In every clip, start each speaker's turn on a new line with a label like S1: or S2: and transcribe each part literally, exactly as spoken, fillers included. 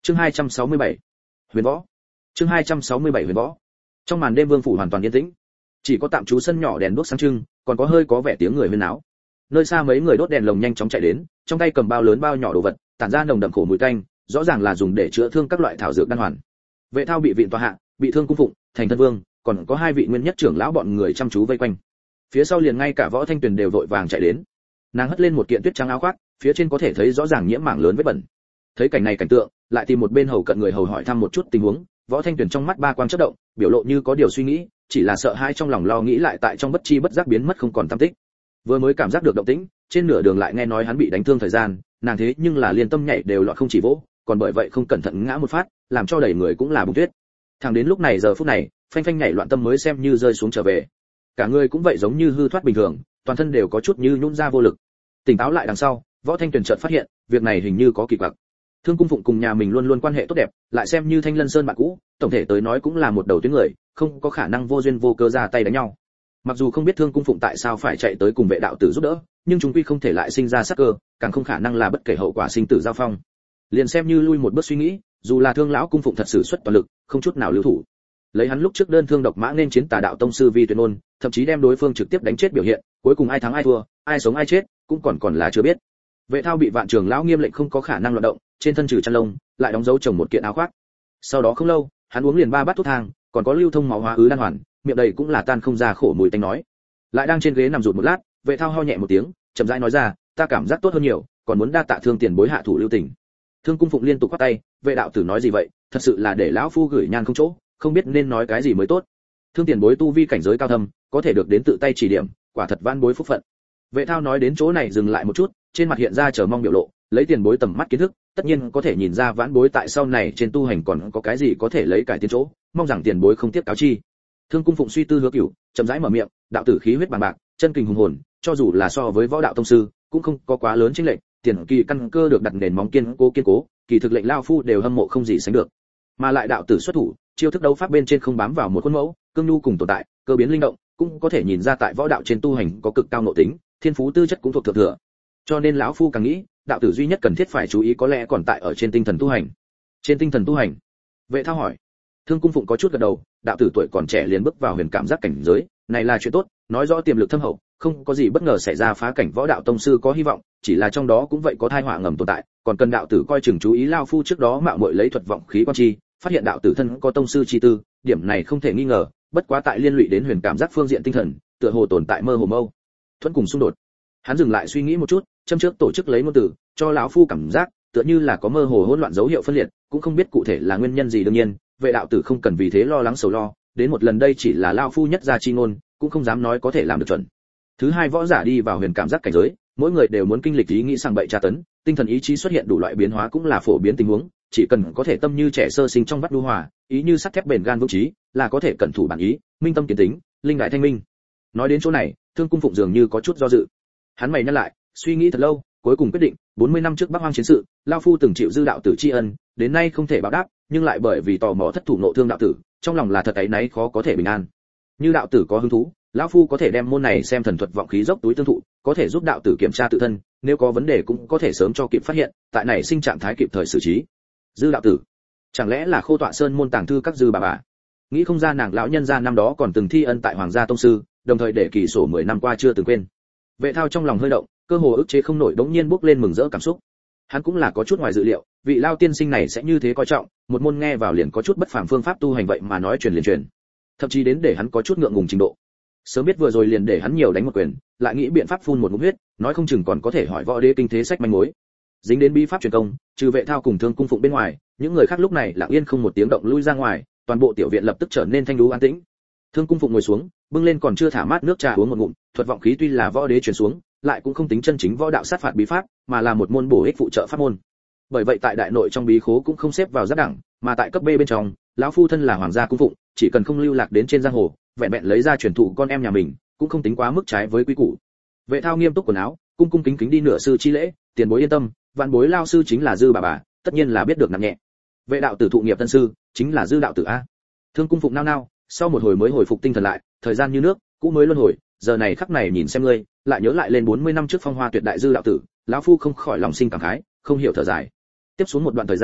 S1: Chương hai trăm sáu mươi bảy, Huyền Võ. Chương hai trăm sáu mươi bảy Huyền Võ. Trong màn đêm vương phủ hoàn toàn yên tĩnh, chỉ có tạm trú sân nhỏ đèn đuốc sáng trưng, còn có hơi có vẻ tiếng người huyên náo. Nơi xa mấy người đốt đèn lồng nhanh chóng chạy đến, trong tay cầm bao lớn bao nhỏ đồ vật, tản ra nồng đậm khổ mùi tanh, rõ ràng là dùng để chữa thương các loại thảo dược đan hoàn. Vệ Thao bị viện tòa hạ, bị thương cung phụng, thành thân vương, còn có hai vị nguyên nhất trưởng lão bọn người chăm chú vây quanh. Phía sau liền ngay cả Võ Thanh Tuyền đều vội vàng chạy đến. Nàng hất lên một kiện tuyết trắng áo khoác, phía trên có thể thấy rõ ràng nhiễm mảng lớn vết bẩn. Thấy cảnh này cảnh tượng, lại tìm một bên hầu cận người hầu hỏi thăm một chút tình huống. Võ Thanh Tuyền trong mắt ba quang chớp động, biểu lộ như có điều suy nghĩ, chỉ là sợ hãi trong lòng lo nghĩ lại tại trong bất chi bất giác biến mất không còn tăm tích. Vừa mới cảm giác được động tĩnh, trên nửa đường lại nghe nói hắn bị đánh thương thời gian, nàng thế nhưng là liên tâm nhảy đều loạn không chỉ vỗ, còn bởi vậy không cẩn thận ngã một phát, làm cho đầy người cũng là bùn tuyết. Thẳng đến lúc này giờ phút này, phanh phanh nhảy loạn tâm mới xem như rơi xuống trở về. Cả người cũng vậy giống như hư thoát bình thường, toàn thân đều có chút như nhũn ra vô lực. Tỉnh táo lại đằng sau, Võ Thanh Tuyền chợt phát hiện, việc này hình như có kỳ quặc. Thương Cung Phụng cùng nhà mình luôn luôn quan hệ tốt đẹp, lại xem như Thanh Lân Sơn bạn cũ, tổng thể tới nói cũng là một đầu tuyến người, không có khả năng vô duyên vô cớ ra tay đánh nhau. Mặc dù không biết Thương Cung Phụng tại sao phải chạy tới cùng Vệ đạo tử giúp đỡ, nhưng chúng quy không thể lại sinh ra sát cơ, càng không khả năng là bất kể hậu quả sinh tử giao phong. Liền xem như lui một bước suy nghĩ, dù là Thương lão cung phụng thật sự xuất toàn lực, không chút nào lưu thủ. Lấy hắn lúc trước đơn thương độc mã nên chiến Tà đạo tông sư Vi Tuyệt Ôn, thậm chí đem đối phương trực tiếp đánh chết biểu hiện, cuối cùng ai thắng ai thua, ai sống ai chết, cũng còn còn là chưa biết. Vệ Thao bị Vạn Trường lão nghiêm lệnh không có khả năng loạn động, trên thân trừ chăn lông, lại đóng dấu chồng một kiện áo khoác. Sau đó không lâu, hắn uống liền ba bát thuốc thang, còn có lưu thông máu hóa ứ đan hoàn, miệng đầy cũng là tan không ra khổ mùi tanh nói. Lại đang trên ghế nằm rụt một lát, Vệ Thao ho nhẹ một tiếng, chậm rãi nói ra, ta cảm giác tốt hơn nhiều, còn muốn đa tạ Thương tiền bối hạ thủ lưu tình. Thương Cung Phụng liên tục quát tay, Vệ đạo tử nói gì vậy, thật sự là để lão phu gửi nhan không chỗ, không biết nên nói cái gì mới tốt. Thương tiền bối tu vi cảnh giới cao thâm, có thể được đến tự tay chỉ điểm, quả thật van bối phúc phận. Vệ Thao nói đến chỗ này dừng lại một chút, trên mặt hiện ra chờ mong biểu lộ, lấy tiền bối tầm mắt kiến thức, tất nhiên có thể nhìn ra vãn bối tại sau này trên tu hành còn có cái gì có thể lấy cải tiến chỗ, mong rằng tiền bối không tiếc cáo chi. Thương Cung Phụng suy tư hứa cửu, chậm rãi mở miệng, đạo tử khí huyết bằng bạc, chân kình hùng hồn, cho dù là so với võ đạo tông sư, cũng không có quá lớn chênh lệch, tiền kỳ căn cơ được đặt nền móng kiên cố kiên cố, kỳ thực lệnh lao phu đều hâm mộ không gì sánh được. Mà lại đạo tử xuất thủ, chiêu thức đấu pháp bên trên không bám vào một khuôn mẫu, cương nhu cùng tồn tại, cơ biến linh động, cũng có thể nhìn ra tại võ đạo trên tu hành có cực cao nội tính, thiên phú tư chất cũng thuộc thượng thừa. Cho nên lão phu càng nghĩ, đạo tử duy nhất cần thiết phải chú ý có lẽ còn tại ở trên tinh thần tu hành. Trên tinh thần tu hành? Vệ Thao hỏi. Thương Cung Phụng có chút gật đầu, đạo tử tuổi còn trẻ liền bước vào huyền cảm giác cảnh giới, này là chuyện tốt, nói rõ tiềm lực thâm hậu, không có gì bất ngờ xảy ra phá cảnh võ đạo tông sư có hy vọng, chỉ là trong đó cũng vậy có tai họa ngầm tồn tại, còn cần đạo tử coi chừng chú ý lao phu trước đó mạo muội lấy thuật vọng khí quan chi, phát hiện đạo tử thân có tông sư chi tư, điểm này không thể nghi ngờ, bất quá tại liên lụy đến huyền cảm giác phương diện tinh thần, tựa hồ tồn tại mơ hồ mâu thuẫn cùng xung đột. Hắn dừng lại suy nghĩ một chút, châm trước tổ chức lấy ngôn từ, cho lão phu cảm giác tựa như là có mơ hồ hỗn loạn dấu hiệu phân liệt, cũng không biết cụ thể là nguyên nhân gì. Đương nhiên, Vệ đạo tử không cần vì thế lo lắng sầu lo, đến một lần đây chỉ là lão phu nhất gia chi ngôn, cũng không dám nói có thể làm được chuẩn. Thứ hai, võ giả đi vào huyền cảm giác cảnh giới, mỗi người đều muốn kinh lịch ý nghĩ sang bậy tra tấn, tinh thần ý chí xuất hiện đủ loại biến hóa cũng là phổ biến tình huống, chỉ cần có thể tâm như trẻ sơ sinh trong vắt đu hòa, ý như sắt thép bền gan vững chí, là có thể cẩn thủ bản ý, minh tâm kiến tính, linh đại thanh minh. Nói đến chỗ này, Thương Cung Phụng dường như có chút do dự. Hắn mày nhắc lại, suy nghĩ thật lâu, cuối cùng quyết định, bốn mươi năm trước Bắc Hoang chiến sự, lão phu từng chịu dư đạo tử tri ân, đến nay không thể báo đáp, nhưng lại bởi vì tò mò thất thủ nộ thương đạo tử, trong lòng là thật áy náy khó có thể bình an. Như đạo tử có hứng thú, lão phu có thể đem môn này xem thần thuật vọng khí dốc túi tương thụ, có thể giúp đạo tử kiểm tra tự thân, nếu có vấn đề cũng có thể sớm cho kịp phát hiện, tại này sinh trạng thái kịp thời xử trí. Dư đạo tử, chẳng lẽ là Khô Tọa Sơn môn tàng thư các dư bà bà? Nghĩ không ra nàng lão nhân gia năm đó còn từng thi ân tại Hoàng gia tông sư, đồng thời để kỳ sổ mười năm qua chưa từng quên. Vệ Thao trong lòng hơi động, cơ hồ ức chế không nổi đống nhiên bốc lên mừng rỡ cảm xúc. Hắn cũng là có chút ngoài dự liệu, vị lao tiên sinh này sẽ như thế coi trọng, một môn nghe vào liền có chút bất phàm phương pháp tu hành vậy mà nói truyền liền truyền, thậm chí đến để hắn có chút ngượng ngùng trình độ. Sớm biết vừa rồi liền để hắn nhiều đánh một quyền, lại nghĩ biện pháp phun một ngụm huyết, nói không chừng còn có thể hỏi võ đế kinh thế sách manh mối. Dính đến bí pháp truyền công, trừ Vệ Thao cùng Thương Cung Phụng bên ngoài, những người khác lúc này lặng yên không một tiếng động lui ra ngoài, toàn bộ tiểu viện lập tức trở nên thanh đú an tĩnh. Thương Cung Phụng ngồi xuống, bưng lên còn chưa thả mát nước trà uống một ngụm, thuật vọng khí tuy là võ đế truyền xuống, lại cũng không tính chân chính võ đạo sát phạt bí pháp, mà là một môn bổ ích phụ trợ pháp môn. Bởi vậy tại đại nội trong bí khố cũng không xếp vào giáp đẳng, mà tại cấp B bên trong, lão phu thân là hoàng gia cung phụng, chỉ cần không lưu lạc đến trên giang hồ, vẹn vẹn lấy ra truyền thụ con em nhà mình, cũng không tính quá mức trái với quy củ. Vệ Thao nghiêm túc quần áo, cung cung kính kính đi nửa sư chi lễ, tiền bối yên tâm, vạn bối lao sư chính là dư bà bà, tất nhiên là biết được nặng nhẹ. Vệ đạo tử thụ nghiệp tân sư, chính là dư đạo tử a. Thương Cung Phụng nao nao, sau một hồi mới hồi phục tinh thần lại, thời gian như nước, cũ mới luân hồi, giờ này khắc này nhìn xem ngươi, lại nhớ lại lên bốn mươi năm trước phong hoa tuyệt đại dư đạo tử, lão phu không khỏi lòng sinh cảm khái, không hiểu thở dài. Tiếp xuống một đoạn thời gian,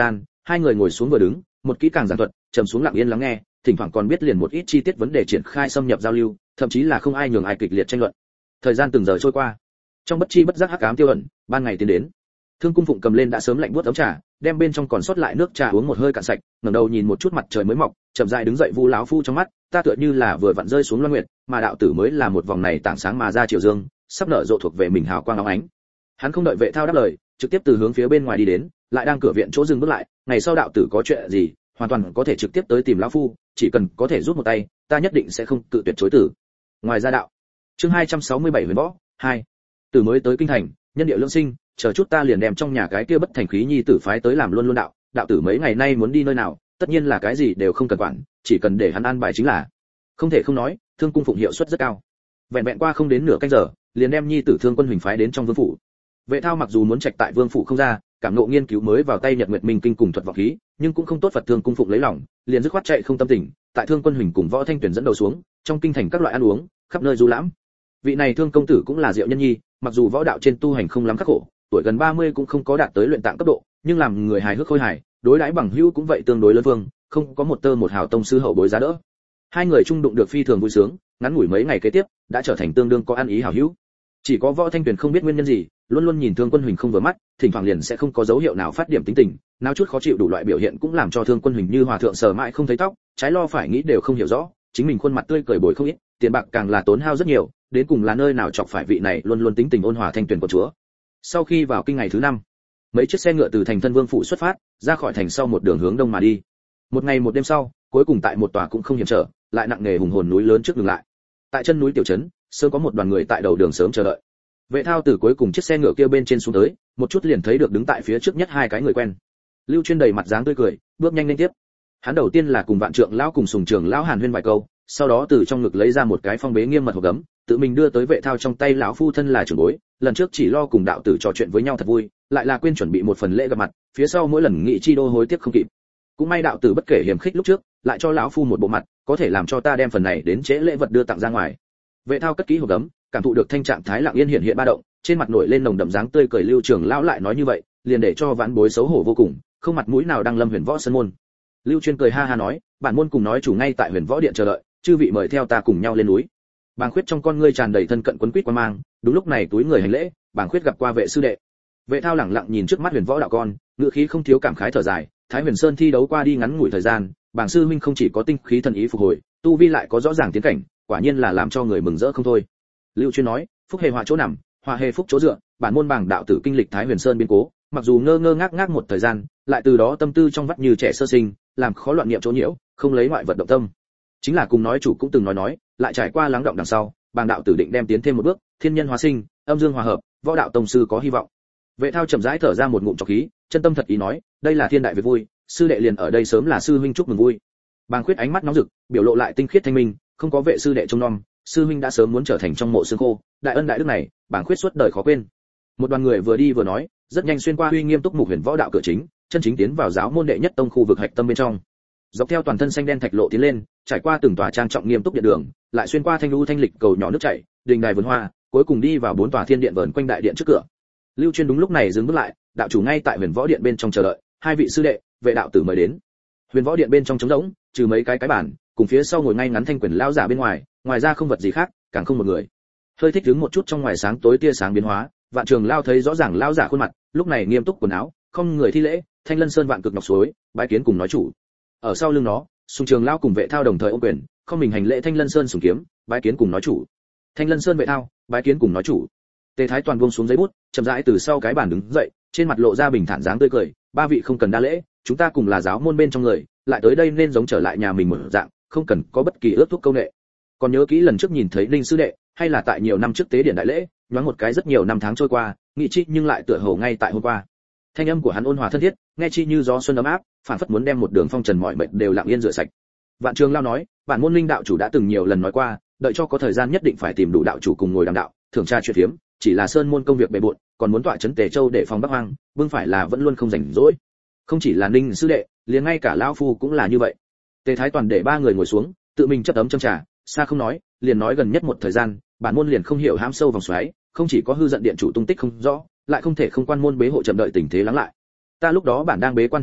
S1: Hai người ngồi xuống vừa đứng, một kỹ càng giảng thuật, trầm xuống lặng yên lắng nghe, thỉnh thoảng còn biết liền một ít chi tiết vấn đề triển khai xâm nhập giao lưu, thậm chí là không ai nhường ai kịch liệt tranh luận. Thời gian từng giờ trôi qua, trong bất chi bất giác hắc ám tiêu ẩn, ban ngày tiến đến. Thương Cung Phụng cầm lên đã sớm lạnh buốt ấm trà, đem bên trong còn sót lại nước trà uống một hơi cạn sạch, ngẩng đầu nhìn một chút mặt trời mới mọc, chậm rãi đứng dậy vu lão phu trong mắt, ta tựa như là vừa vặn rơi xuống loan nguyệt, mà đạo tử mới là một vòng này tảng sáng mà ra chiều dương, sắp nở rộ thuộc về mình hào quang óng ánh. Hắn không đợi Vệ Thao đáp lời, trực tiếp từ hướng phía bên ngoài đi đến, lại đang cửa viện chỗ dừng bước lại, ngày sau đạo tử có chuyện gì, hoàn toàn có thể trực tiếp tới tìm lão phu, chỉ cần có thể giúp một tay, ta nhất định sẽ không cự tuyệt chối từ. Ngoài ra đạo. Chương hai trăm sáu mươi bảy Huyền Võ hai. Từ mới tới kinh thành, nhân địa lương sinh, chờ chút ta liền đem trong nhà cái kia bất thành khí nhi tử phái tới làm luôn luôn đạo, đạo tử mấy ngày nay muốn đi nơi nào, tất nhiên là cái gì đều không cần quản, chỉ cần để hắn an bài chính là. Không thể không nói, Thương Cung Phụng hiệu suất rất cao. Vẹn vẹn qua không đến nửa canh giờ, liền đem nhi tử Thương Quân Huỳnh phái đến trong vương phủ. Vệ Thao mặc dù muốn trạch tại vương phủ không ra, cảm ngộ nghiên cứu mới vào tay Nhật Nguyệt Minh kinh cùng thuật vọng khí, nhưng cũng không tốt Phật Thương Cung Phụng lấy lòng, liền dứt khoát chạy không tâm tình, tại Thương Quân Huỳnh cùng Võ Thanh Tuyển dẫn đầu xuống, trong kinh thành các loại ăn uống, khắp nơi du lãm. Vị này Thương công tử cũng là diệu nhân nhi, mặc dù võ đạo trên tu hành không lắm khắc khổ, tuổi gần ba mươi cũng không có đạt tới luyện tạng cấp độ, nhưng làm người hài hước khôi hài, đối đãi bằng hữu cũng vậy tương đối lớn vương, không có một tơ một hào tông sư hậu bối giá đỡ. Hai người chung đụng được phi thường vui sướng, ngắn ngủi mấy ngày kế tiếp, đã trở thành tương đương có ăn ý hảo hữu. Chỉ có Võ Thanh Tuyền không biết nguyên nhân gì, luôn luôn nhìn Thương Quân Huỳnh không vừa mắt, thỉnh thoảng liền sẽ không có dấu hiệu nào phát điểm tính tình, nào chút khó chịu đủ loại biểu hiện cũng làm cho Thương Quân Huỳnh như hòa thượng sờ mãi không thấy tóc, trái lo phải nghĩ đều không hiểu rõ, chính mình khuôn mặt tươi cười bồi không ít, tiền bạc càng là tốn hao rất nhiều, đến cùng là nơi nào chọc phải vị này luôn luôn tính tình ôn hòa Thanh Tuyền của chúa. Sau khi vào kinh ngày thứ năm, mấy chiếc xe ngựa từ thành Thân Vương phủ xuất phát, ra khỏi thành sau một đường hướng đông mà đi. Một ngày một đêm sau, cuối cùng tại một tòa cũng không hiểm trở, lại nặng nề hùng hồn núi lớn trước dừng lại. Tại chân núi tiểu trấn, sớm có một đoàn người tại đầu đường sớm chờ đợi. Vệ Thao từ cuối cùng chiếc xe ngựa kia bên trên xuống tới, một chút liền thấy được đứng tại phía trước nhất hai cái người quen. Lưu Chuyên đầy mặt dáng tươi cười, bước nhanh lên tiếp. Hắn đầu tiên là cùng Vạn Trượng lão cùng Sùng Trường lão hàn huyên vài câu, sau đó từ trong ngực lấy ra một cái phong bế nghiêm mật hộp gấm, tự mình đưa tới Vệ Thao trong tay. Lão phu thân là trưởng bối, lần trước chỉ lo cùng đạo tử trò chuyện với nhau thật vui, lại là quên chuẩn bị một phần lễ gặp mặt, phía sau mỗi lần nghị chi đô hối tiếc không kịp. Cũng may đạo tử bất kể hiểm khích lúc trước, lại cho lão phu một bộ mặt, có thể làm cho ta đem phần này đến trễ lễ vật đưa tặng ra ngoài. Vệ Thao cất kỹ hộp gấm, cảm thụ được thanh trạng thái lặng yên hiện hiện ba động, trên mặt nổi lên nồng đậm dáng tươi cười. Lưu Trường lão lại nói như vậy, liền để cho vãn bối xấu hổ vô cùng, không mặt mũi nào đăng lâm Huyền Võ sân môn. Lưu Chuyên cười ha ha nói, bản môn cùng nói chủ ngay tại Huyền Võ điện chờ đợi, chư vị mời theo ta cùng nhau lên núi. Bàng Khuyết trong con ngươi tràn đầy thân cận quấn quýt quan mang, đúng lúc này túi người hành lễ, Bàng Khuyết gặp qua Vệ sư đệ. Vệ Thao lẳng lặng nhìn trước mắt Huyền Võ đạo con, ngữ khí không thiếu cảm khái thở dài, Thái Huyền Sơn thi đấu qua đi ngắn ngủi thời gian, Bàng sư huynh không chỉ có tinh khí thần ý phục hồi, tu vi lại có rõ ràng tiến cảnh, quả nhiên là làm cho người mừng rỡ không thôi. Lưu Chuyên nói, phúc hề họa chỗ nằm, họa hề phúc chỗ dựa, bản môn Bàng đạo tử kinh lịch Thái Huyền Sơn biến cố, mặc dù ngơ ngơ ngác ngác một thời gian, lại từ đó tâm tư trong vắt như trẻ sơ sinh, làm khó loạn niệm chỗ nhiễu, không lấy ngoại vật động tâm. Chính là cùng nói chủ cũng từng nói nói, lại trải qua lắng động đằng sau, Bàng đạo tử định đem tiến thêm một bước, thiên nhân hóa sinh, âm dương hòa hợp, võ đạo tông sư có hy vọng. Vệ Thao chậm rãi thở ra một ngụm trọc khí, chân tâm thật ý nói, đây là thiên đại việc vui, sư đệ liền ở đây sớm là sư huynh chúc mừng vui. Bàng Khuyết ánh mắt nóng rực, biểu lộ lại tinh khiết thanh minh, không có Vệ sư đệ trông nom, sư huynh đã sớm muốn trở thành trong mộ xương khô, đại ân đại đức này, Bàng Khuyết suốt đời khó quên. Một đoàn người vừa đi vừa nói, rất nhanh xuyên qua uy nghiêm túc mục Huyền Võ đạo cửa chính, chân chính tiến vào giáo môn đệ nhất tông khu vực hạch tâm bên trong. Dọc theo toàn thân xanh đen thạch lộ tiến lên, trải qua từng tòa trang trọng nghiêm túc điện đường, lại xuyên qua thanh lưu thanh lịch cầu nhỏ nước chảy, đình đài vườn hoa, cuối cùng đi vào bốn tòa thiên điện vờn quanh đại điện trước cửa. Lưu Chuyên đúng lúc này dừng bước lại, đạo chủ ngay tại Huyền Võ điện bên trong chờ đợi, hai vị sư đệ, Vệ đạo tử mời đến. Huyền Võ điện bên trong trống rỗng, trừ mấy cái cái bàn, cùng phía sau ngồi ngay ngắn thanh quyền lão giả bên ngoài, ngoài ra không vật gì khác, càng không một người. Hơi thích đứng một chút trong ngoài sáng tối tia sáng biến hóa, Vạn Trường Lao thấy rõ ràng lão giả khuôn mặt, lúc này nghiêm túc quần áo, không người thi lễ, Thanh Lân Sơn vạn cực ngọc suối, bái kiến cùng nói chủ. Ở sau lưng nó, Sùng Trường Lao cùng Vệ Thao đồng thời ôm quyền, không mình hành lễ Thanh Lân Sơn sùng kiếm, bái kiến cùng nói chủ. Thanh Lân Sơn Vệ Thao, bái kiến cùng nói chủ. Tề Thái toàn buông xuống giấy bút, chậm rãi từ sau cái bàn đứng dậy, trên mặt lộ ra bình thản dáng tươi cười, ba vị không cần đa lễ, chúng ta cùng là giáo môn bên trong người, lại tới đây nên giống trở lại nhà mình một dạng, không cần có bất kỳ ước thúc câu nệ. Còn nhớ kỹ lần trước nhìn thấy Linh sư đệ, hay là tại nhiều năm trước tế điện đại lễ, nhoáng một cái rất nhiều năm tháng trôi qua, nghĩ chi nhưng lại tựa hồ ngay tại hôm qua. Thanh âm của hắn ôn hòa thân thiết, nghe chi như gió xuân ấm áp, phản phất muốn đem một đường phong trần mọi mệt đều lặng yên rửa sạch. Vạn Trường Lao nói, bản môn Linh đạo chủ đã từng nhiều lần nói qua, đợi cho có thời gian nhất định phải tìm đủ đạo chủ cùng ngồi đàm đạo, thưởng tra chuyện thiếm, chỉ là sơn môn công việc bề bộn, còn muốn tọa trấn Tề Châu để phòng Bắc Hoang, vương phải là vẫn luôn không rảnh rỗi. Không chỉ là Ninh sư đệ, liền ngay cả lão phu cũng là như vậy. Tề Thái toàn để ba người ngồi xuống, tự mình chấp ấm châm trà, xa không nói, liền nói gần nhất một thời gian, bản môn liền không hiểu hãm sâu vòng xoáy, không chỉ có hư giận điện chủ tung tích không rõ, lại không thể không quan môn bế hộ chậm đợi tình thế lắng lại. Ta lúc đó bản đang bế quan thanh tu,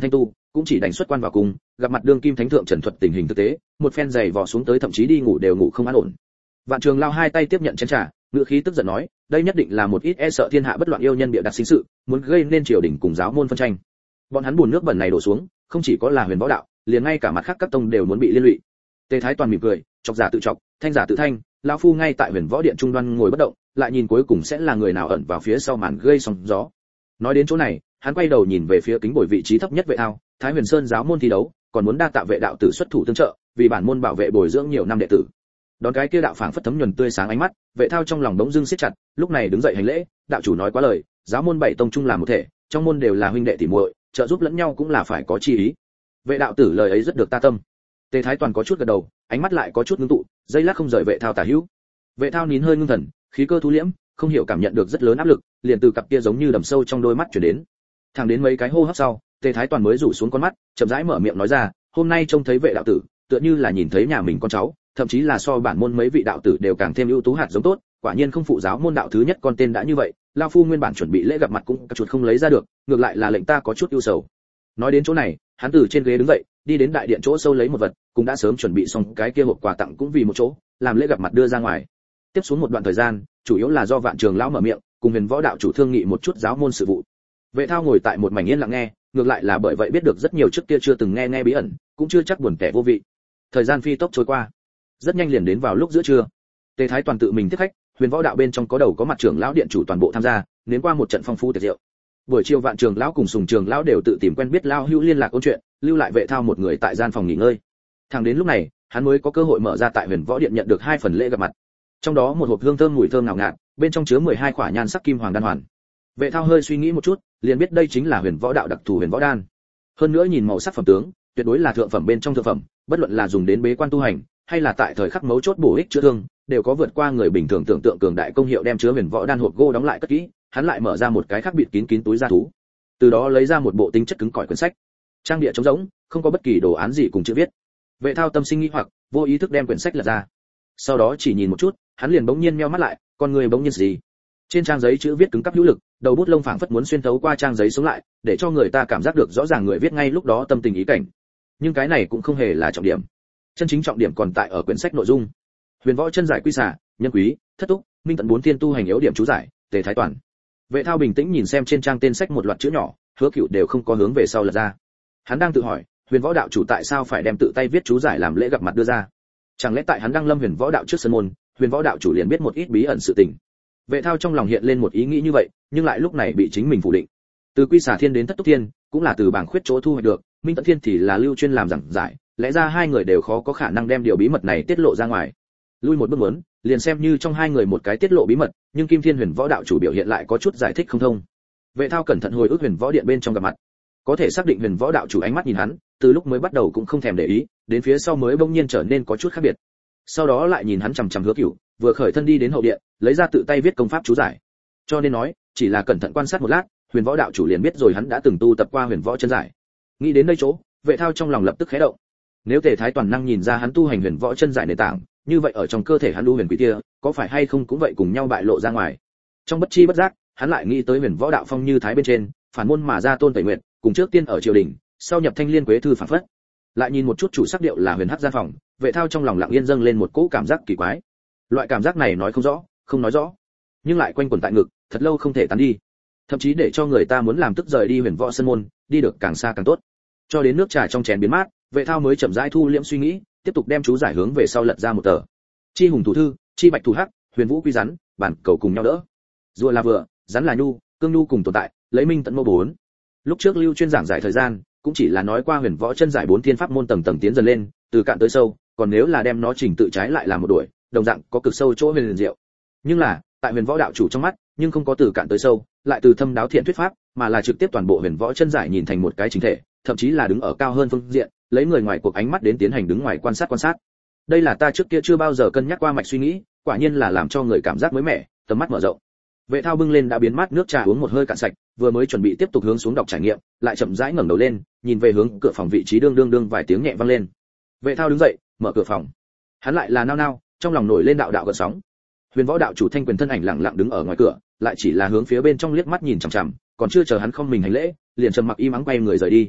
S1: cũng chỉ đành xuất quan vào cùng, gặp mặt đương kim thánh thượng trần thuật tình hình thực tế, một phen giày vò xuống tới thậm chí đi ngủ đều ngủ không an ổn. Vạn Trường Lao hai tay tiếp nhận chén trà, ngữ khí tức giận nói, đây nhất định là một ít e sợ thiên hạ bất loạn yêu nhân bịa đặt sinh sự, muốn gây nên triều đình cùng giáo môn phân tranh. Bọn hắn buồn nước bẩn này đổ xuống, không chỉ có là Huyền Võ đạo, liền ngay cả mặt khác các tông đều muốn bị liên lụy. Tề Thái Toàn mỉm cười, chọc giả tự chọc, thanh giả tự thanh, lão phu ngay tại Huyền Võ điện trung đoan ngồi bất động, lại nhìn cuối cùng sẽ là người nào ẩn vào phía sau màn gây sóng gió. Nói đến chỗ này, hắn quay đầu nhìn về phía kính bồi vị trí thấp nhất Vệ Thao, Thái Huyền Sơn giáo môn thi đấu, còn muốn đa tạ Vệ đạo tử xuất thủ tương trợ, vì bản môn bảo vệ bồi dưỡng nhiều năm đệ tử. Đón cái kia đạo phảng phất thấm nhuần tươi sáng ánh mắt, Vệ Thao trong lòng bỗng dưng siết chặt, lúc này đứng dậy hành lễ, đạo chủ nói quá lời, giáo môn bảy tông chung là một thể, trong môn đều là huynh đệ tỷ muội, trợ giúp lẫn nhau cũng là phải có chi ý. Vệ đạo tử lời ấy rất được ta tâm. Tề Thái Toàn có chút gật đầu, ánh mắt lại có chút ngưng tụ, giây lát không rời Vệ Thao tả hữu. Vệ Thao nín hơi ngưng thần, khí cơ thu liễm, không hiểu cảm nhận được rất lớn áp lực, liền từ cặp kia giống như đầm sâu trong đôi mắt truyền đến. Thẳng đến mấy cái hô hấp sau, Tề Thái Toàn mới rủ xuống con mắt, chậm rãi mở miệng nói ra, hôm nay trông thấy Vệ đạo tử, tựa như là nhìn thấy nhà mình con cháu, thậm chí là so bản môn mấy vị đạo tử đều càng thêm ưu tú hạt giống tốt, quả nhiên không phụ giáo môn đạo thứ nhất con tên đã như vậy, lão phu nguyên bản chuẩn bị lễ gặp mặt cũng chuột không lấy ra được, ngược lại là lệnh ta có chút ưu sầu. Nói đến chỗ này, hắn từ trên ghế đứng dậy, đi đến đại điện chỗ sâu lấy một vật, cũng đã sớm chuẩn bị xong cái kia hộp quà tặng cũng vì một chỗ, làm lễ gặp mặt đưa ra ngoài. Tiếp xuống một đoạn thời gian, chủ yếu là do Vạn Trường lão mở miệng, cùng Huyền Võ đạo chủ thương nghị một chút giáo môn sự vụ. Vệ Thao ngồi tại một mảnh yên lặng nghe, ngược lại là bởi vậy biết được rất nhiều trước kia chưa từng nghe nghe bí ẩn, cũng chưa chắc buồn kẻ vô vị. Thời gian phi tốc trôi qua, rất nhanh liền đến vào lúc giữa trưa. Tề Thái Toàn tự mình tiếp khách, Huyền Võ đạo bên trong có đầu có mặt trưởng lão điện chủ toàn bộ tham gia, nếm qua một trận phong phú tiệc rượu. Buổi chiều Vạn Trường lão cùng Sùng Trường lão đều tự tìm quen biết lão hữu liên lạc ôn chuyện, lưu lại Vệ Thao một người tại gian phòng nghỉ ngơi. Thẳng đến lúc này, hắn mới có cơ hội mở ra tại Huyền Võ điện nhận được hai phần lễ gặp mặt. Trong đó một hộp hương thơm mùi thơm ngào ngạt, bên trong chứa mười hai quả nhan sắc kim hoàng đan hoàn. Vệ Thao hơi suy nghĩ một chút, liền biết đây chính là Huyền Võ đạo đặc thù Huyền Võ đan. Hơn nữa nhìn màu sắc phẩm tướng, tuyệt đối là thượng phẩm bên trong thượng phẩm, bất luận là dùng đến bế quan tu hành, hay là tại thời khắc mấu chốt bổ ích chữa thương, đều có vượt qua người bình thường tưởng tượng cường đại công hiệu. Đem chứa Huyền Võ đan hộp gỗ đóng lại cất kỹ, hắn lại mở ra một cái khác bịt kín kín túi da thú. Từ đó lấy ra một bộ tính chất cứng cỏi quyển sách. Trang địa trống rỗng, không có bất kỳ đồ án gì cùng chữ viết. Vệ Thao tâm sinh nghi hoặc, vô ý thức đem quyển sách lật ra. Sau đó chỉ nhìn một chút, hắn liền bỗng nhiên nheo mắt lại, con người bỗng nhiên gì? Trên trang giấy chữ viết cứng cáp hữu lực, đầu bút lông phảng phất muốn xuyên thấu qua trang giấy xuống lại, để cho người ta cảm giác được rõ ràng người viết ngay lúc đó tâm tình ý cảnh. Nhưng cái này cũng không hề là trọng điểm. Chân chính trọng điểm còn tại ở quyển sách nội dung. Huyền Võ chân giải quy xả, nhân quý, thất túc, minh tận bốn thiên tu hành yếu điểm chú giải, Tề Thái Toàn. Vệ Thao bình tĩnh nhìn xem trên trang tên sách một loạt chữ nhỏ, Hứa Cựu đều không có hướng về sau lật ra. Hắn đang tự hỏi, Huyền Võ đạo chủ tại sao phải đem tự tay viết chú giải làm lễ gặp mặt đưa ra? Chẳng lẽ tại hắn đang lâm Huyền Võ đạo trước sân môn, Huyền Võ đạo chủ liền biết một ít bí ẩn sự tình? Vệ Thao trong lòng hiện lên một ý nghĩ như vậy, nhưng lại lúc này bị chính mình phủ định. Từ Quy Xà Thiên đến Thất Túc Thiên, cũng là từ bảng khuyết chỗ thu hoạch được, Minh Tận Thiên thì là Lưu chuyên làm giảng giải, lẽ ra hai người đều khó có khả năng đem điều bí mật này tiết lộ ra ngoài. Lui một bước muốn, liền xem như trong hai người một cái tiết lộ bí mật, nhưng Kim Thiên Huyền Võ đạo chủ biểu hiện lại có chút giải thích không thông. Vệ Thao cẩn thận hồi ức Huyền Võ điện bên trong gặp mặt, có thể xác định Huyền Võ đạo chủ ánh mắt nhìn hắn, từ lúc mới bắt đầu cũng không thèm để ý, đến phía sau mới bỗng nhiên trở nên có chút khác biệt. Sau đó lại nhìn hắn chằm chằm Hứa Cửu, vừa khởi thân đi đến hậu điện, lấy ra tự tay viết công pháp chú giải. Cho nên nói, chỉ là cẩn thận quan sát một lát, Huyền Võ đạo chủ liền biết rồi hắn đã từng tu tập qua Huyền Võ chân giải. Nghĩ đến đây chỗ, Vệ Thao trong lòng lập tức khẽ động. Nếu Tề Thái Toàn năng nhìn ra hắn tu hành Huyền Võ chân giải nền tảng, như vậy ở trong cơ thể hắn lưu huyền quỷ kia, có phải hay không cũng vậy cùng nhau bại lộ ra ngoài. Trong bất chi bất giác, hắn lại nghĩ tới Huyền Võ đạo phong như thái bên trên, phản môn mà ra Tôn Tẩy Nguyệt, cùng trước tiên ở triều đình, sau nhập Thanh Liên Quế thư phản phất. Lại nhìn một chút chủ sắc điệu là Huyền Hắc gian phòng, Vệ Thao trong lòng lặng yên dâng lên một cỗ cảm giác kỳ quái. Loại cảm giác này nói không rõ, không nói rõ, nhưng lại quanh quẩn tại ngực, thật lâu không thể tán đi. Thậm chí để cho người ta muốn làm tức rời đi Huyền Võ sân môn, đi được càng xa càng tốt. Cho đến nước trà trong chén biến mát, Vệ Thao mới chậm rãi thu liễm suy nghĩ, tiếp tục đem chú giải hướng về sau lật ra một tờ. Chi hùng thủ thư, chi bạch thủ hắc, huyền vũ quy rắn, bản cầu cùng nhau đỡ. Rùa là vừa, rắn là nhu, cương nhu cùng tồn tại, lấy minh tận mô bốn. Lúc trước Lưu chuyên giảng giải thời gian, cũng chỉ là nói qua Huyền Võ chân giải bốn thiên pháp môn tầng tầng tiến dần lên, từ cạn tới sâu, còn nếu là đem nó chỉnh tự trái lại làm một đuổi, đồng dạng có cực sâu chỗ huyền liền diệu. Nhưng là, tại Huyền Võ đạo chủ trong mắt, nhưng không có từ cạn tới sâu, lại từ thâm đáo thiện thuyết pháp, mà là trực tiếp toàn bộ Huyền Võ chân giải nhìn thành một cái chính thể, thậm chí là đứng ở cao hơn phương diện, lấy người ngoài cuộc ánh mắt đến tiến hành đứng ngoài quan sát quan sát. Đây là ta trước kia chưa bao giờ cân nhắc qua mạch suy nghĩ, quả nhiên là làm cho người cảm giác mới mẻ, tầm mắt mở rộng. Vệ Thao bưng lên đã biến mát nước trà uống một hơi cạn sạch, vừa mới chuẩn bị tiếp tục hướng xuống đọc trải nghiệm, lại chậm rãi ngẩng đầu lên, nhìn về hướng cửa phòng vị trí đương đương đương vài tiếng nhẹ vang lên. Vệ Thao đứng dậy, mở cửa phòng. Hắn lại là nao nao, trong lòng nổi lên đạo đạo gợn sóng. Huyền Võ đạo chủ Thanh Quyền thân ảnh lặng lặng đứng ở ngoài cửa, lại chỉ là hướng phía bên trong liếc mắt nhìn chằm chằm, còn chưa chờ hắn không mình hành lễ, liền trầm mặc im ắng quay người rời đi.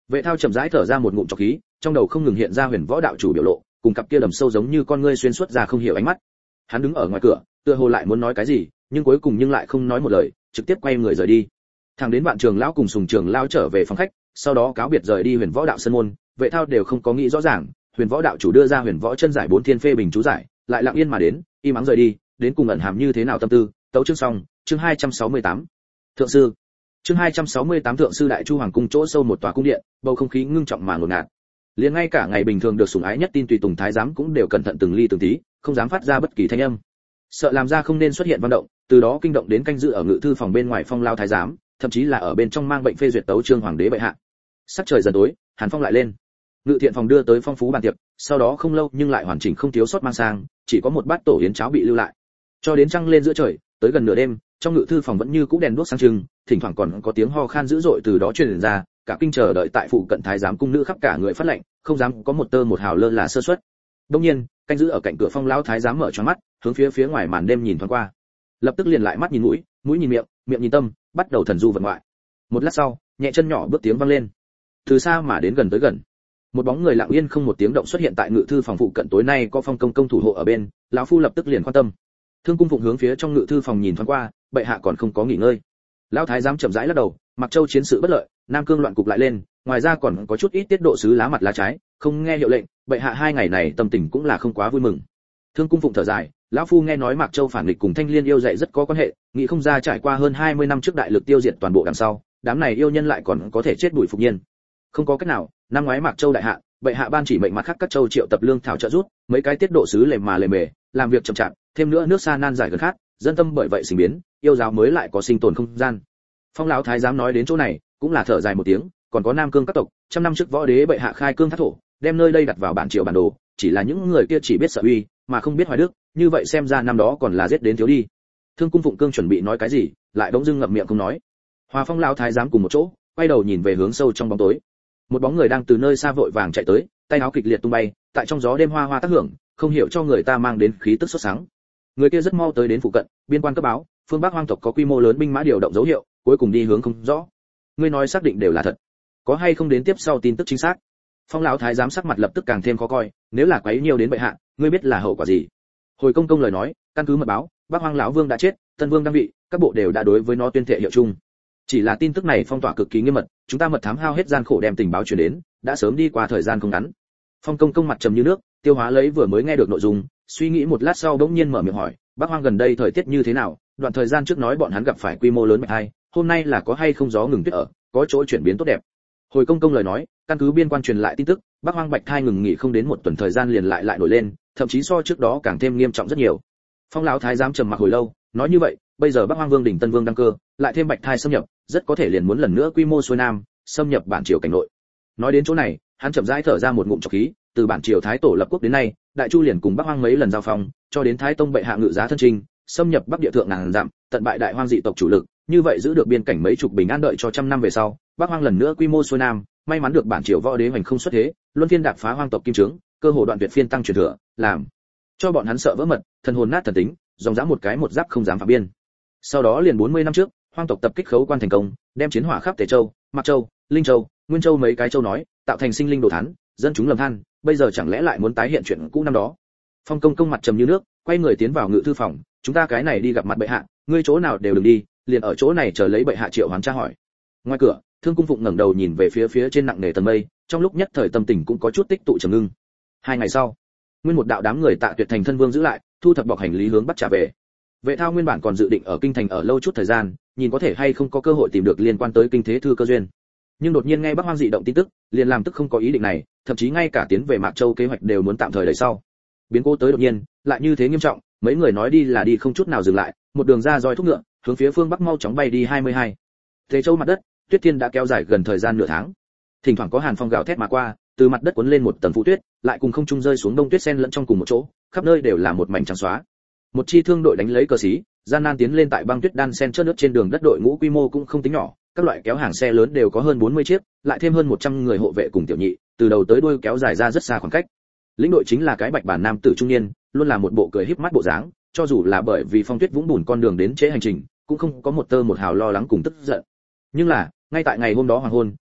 S1: Vệ Thao chậm rãi thở ra một ngụm trọc khí, trong đầu không ngừng hiện ra Huyền Võ đạo chủ biểu lộ, cùng cặp kia đầm sâu giống như con ngươi xuyên suốt ra không hiểu ánh mắt. Hắn đứng ở ngoài cửa, tựa hồ lại muốn nói cái gì, nhưng cuối cùng nhưng lại không nói một lời, trực tiếp quay người rời đi. Thẳng đến Vạn Trường lão cùng Sùng Trường lão trở về phòng khách, sau đó cáo biệt rời đi Huyền Võ đạo sân môn, Vệ Thao đều không có nghĩ rõ ràng, Huyền Võ đạo chủ đưa ra Huyền Võ chân giải bốn thiên phê bình chú giải, lại lặng yên mà đến, im ắng rời đi, đến cùng ẩn hàm như thế nào tâm tư. Tấu chương xong, chương hai trăm sáu mươi tám. Thượng sư. Chương hai trăm sáu mươi tám Thượng sư Đại Chu Hoàng cung chỗ sâu một tòa cung điện, bầu không khí ngưng trọng mà ngột ngạt. Liền ngay cả ngày bình thường được sủng ái nhất tin tùy tùng thái giám cũng đều cẩn thận từng ly từng tí, không dám phát ra bất kỳ thanh âm. Sợ làm ra không nên xuất hiện văn động, từ đó kinh động đến canh giữ ở ngự thư phòng bên ngoài Phong lao thái giám, thậm chí là ở bên trong mang bệnh phê duyệt tấu chương hoàng đế bệ hạ. Sắc trời dần tối, hàn phong lại lên. Ngự thiện phòng đưa tới phong phú bàn tiệc, sau đó không lâu nhưng lại hoàn chỉnh không thiếu sót mang sang, chỉ có một bát tổ yến cháo bị lưu lại. Cho đến trăng lên giữa trời, tới gần nửa đêm, trong ngự thư phòng vẫn như cũ đèn đuốc sáng trưng, thỉnh thoảng còn có tiếng ho khan dữ dội từ đó truyền ra, cả kinh chờ đợi tại phụ cận thái giám cung nữ khắp cả người phát lệnh, không dám có một tơ một hào lơ là sơ suất. Đương nhiên, canh giữ ở cạnh cửa Phong lão thái giám mở choáng mắt, hướng phía phía ngoài màn đêm nhìn thoáng qua. Lập tức liền lại mắt nhìn mũi, mũi nhìn miệng, miệng nhìn tâm, bắt đầu thần du vật ngoại. Một lát sau, nhẹ chân nhỏ bước tiếng vang lên. Từ xa mà đến gần tới gần, một bóng người lặng yên không một tiếng động xuất hiện tại ngự thư phòng phụ cận. Tối nay có Phong công công thủ hộ ở bên, lão phu lập tức liền quan tâm. Thương cung phụng hướng phía trong ngự thư phòng nhìn thoáng qua, bệ hạ còn không có nghỉ ngơi. Lão thái giám chậm rãi lắc đầu, Mặc Châu chiến sự bất lợi, Nam Cương loạn cục lại lên, ngoài ra còn có chút ít tiết độ sứ lá mặt lá trái, không nghe hiệu lệnh, bệ hạ hai ngày này tâm tình cũng là không quá vui mừng. Thương cung phụng thở dài, lão phu nghe nói Mạc Châu phản nghịch cùng Thanh Liên yêu dạy rất có quan hệ, nghĩ không ra trải qua hơn hai mươi năm trước đại lực tiêu diệt toàn bộ đằng sau, đám này yêu nhân lại còn có thể chết bụi phục nhiên. Không có cách nào, năm ngoái Mạc Châu đại hạ, bệ hạ ban chỉ mệnh mặt khác các châu triệu tập lương thảo trợ rút, mấy cái tiết độ sứ lề mà lề mề, làm việc chậm chạp, thêm nữa nước xa nan giải gần khát, dân tâm bởi vậy sinh biến, yêu giáo mới lại có sinh tồn không gian. Phong lão thái giám nói đến chỗ này, cũng là thở dài một tiếng, còn có Nam Cương các tộc, trăm năm trước võ đế bệ hạ khai cương thác thổ, đem nơi đây đặt vào bản triều bản đồ, chỉ là những người kia chỉ biết sợ uy, mà không biết hoài đức, như vậy xem ra năm đó còn là giết đến thiếu đi. Thương cung phụng cương chuẩn bị nói cái gì, lại bỗng dưng ngậm miệng không nói. Hòa Phong lão thái giám cùng một chỗ, quay đầu nhìn về hướng sâu trong bóng tối. Một bóng người đang từ nơi xa vội vàng chạy tới, tay áo kịch liệt tung bay, tại trong gió đêm hoa hoa tác hưởng, không hiểu cho người ta mang đến khí tức sốt sáng. Người kia rất mau tới đến phụ cận, biên quan cấp báo, phương Bắc hoang tộc có quy mô lớn binh mã điều động dấu hiệu, cuối cùng đi hướng không rõ. Ngươi nói xác định đều là thật, có hay không đến tiếp sau tin tức chính xác? Phong lão thái giám sắc mặt lập tức càng thêm khó coi, nếu là quấy nhiều đến bệ hạ, ngươi biết là hậu quả gì? Hồi công công lời nói, căn cứ mật báo, Bắc Hoang lão vương đã chết, Tân vương đang vị, các bộ đều đã đối với nó tuyên thệ hiệu chung. Chỉ là tin tức này phong tỏa cực kỳ nghiêm mật, chúng ta mật thám hao hết gian khổ đem tình báo truyền đến, đã sớm đi qua thời gian không ngắn. Phong công công mặt trầm như nước, tiêu hóa lấy vừa mới nghe được nội dung, suy nghĩ một lát sau bỗng nhiên mở miệng hỏi, Bắc Hoang gần đây thời tiết như thế nào? Đoạn thời gian trước nói bọn hắn gặp phải quy mô lớn bạch hai, hôm nay là có hay không gió ngừng tuyết ở, có chỗ chuyển biến tốt đẹp. Hồi công công lời nói, căn cứ biên quan truyền lại tin tức, Bắc Hoang bạch thai ngừng nghỉ không đến một tuần thời gian liền lại lại nổi lên, thậm chí so trước đó càng thêm nghiêm trọng rất nhiều. Phong lão thái giám trầm mặc hồi lâu, nói như vậy, bây giờ Bắc Hoang vương đỉnh Tân vương đăng cơ, lại thêm bạch thai xâm nhập, rất có thể liền muốn lần nữa quy mô xuôi nam, xâm nhập bản triều cảnh nội. Nói đến chỗ này, hắn chậm rãi thở ra một ngụm trọc khí, từ bản triều thái tổ lập quốc đến nay, đại chu liền cùng Bắc Hoang mấy lần giao phong, cho đến thái tông bệ hạ ngự giá thân trình, xâm nhập Bắc địa thượng ngàn dặm, tận bại đại hoang dị tộc chủ lực, như vậy giữ được biên cảnh mấy chục bình an đợi cho trăm năm về sau, Bắc Hoang lần nữa quy mô xuôi nam, may mắn được bản triều võ đế hoành không xuất thế, luân phiên đạp phá hoang tộc kim trướng, cơ hồ đoạn tuyệt phiên tăng truyền thừa, làm cho bọn hắn sợ vỡ mật, thần hồn nát thần tính, dòng dã một cái một giáp không dám phạm biên. Sau đó liền bốn mươi năm trước, hoang tộc tập kích khấu quan thành công, đem chiến hỏa khắp Tề Châu, Mạc Châu, Linh Châu, Nguyên Châu mấy cái châu nói, tạo thành sinh linh đồ thán, dân chúng lầm than, bây giờ chẳng lẽ lại muốn tái hiện chuyện cũ năm đó? Phong công công mặt trầm như nước, quay người tiến vào ngự thư phòng, chúng ta cái này đi gặp mặt bệ hạ, ngươi chỗ nào đều đừng đi, liền ở chỗ này chờ lấy bệ hạ triệu hoán tra hỏi. Ngoài cửa, Thương cung phụng ngẩng đầu nhìn về phía phía trên nặng nề tầng mây, trong lúc nhất thời tâm tình cũng có chút tích tụ trầm ngưng. Hai ngày sau, nguyên một đạo đám người Tạ Tuyệt thành thân vương giữ lại, thu thập bọc hành lý hướng bắt trả về. Vệ Thao nguyên bản còn dự định ở kinh thành ở lâu chút thời gian, nhìn có thể hay không có cơ hội tìm được liên quan tới kinh thế thư cơ duyên. Nhưng đột nhiên nghe Bắc Hoang dị động tin tức, liền làm tức không có ý định này, thậm chí ngay cả tiến về Mạc Châu kế hoạch đều muốn tạm thời đẩy sau. Biến cố tới đột nhiên, lại như thế nghiêm trọng, mấy người nói đi là đi không chút nào dừng lại, một đường ra roi thúc ngựa, hướng phía phương bắc mau chóng bay đi hai mươi hai. Tề Châu mặt đất, tuyết thiên đã kéo dài gần thời gian nửa tháng. Thỉnh thoảng có hàn phong gào thét mà qua, từ mặt đất cuốn lên một tầng phủ tuyết, lại cùng không trung rơi xuống đông tuyết xen lẫn trong cùng một chỗ, khắp nơi đều là một mảnh trắng xóa. Một chi thương đội đánh lấy cờ xí, gian nan tiến lên tại băng tuyết đan xen chớt nước trên đường đất, đội ngũ quy mô cũng không tính nhỏ, các loại kéo hàng xe lớn đều có hơn bốn mươi chiếc, lại thêm hơn một trăm người hộ vệ cùng tiểu nhị, từ đầu tới đuôi kéo dài ra rất xa khoảng cách. Lĩnh đội chính là cái bạch bản nam tử trung niên, luôn là một bộ cười híp mắt bộ dáng, cho dù là bởi vì phong tuyết vũng bùn con đường đến trễ hành trình, cũng không có một tơ một hào lo lắng cùng tức giận. Nhưng là, ngay tại ngày hôm đó hoàng hôn,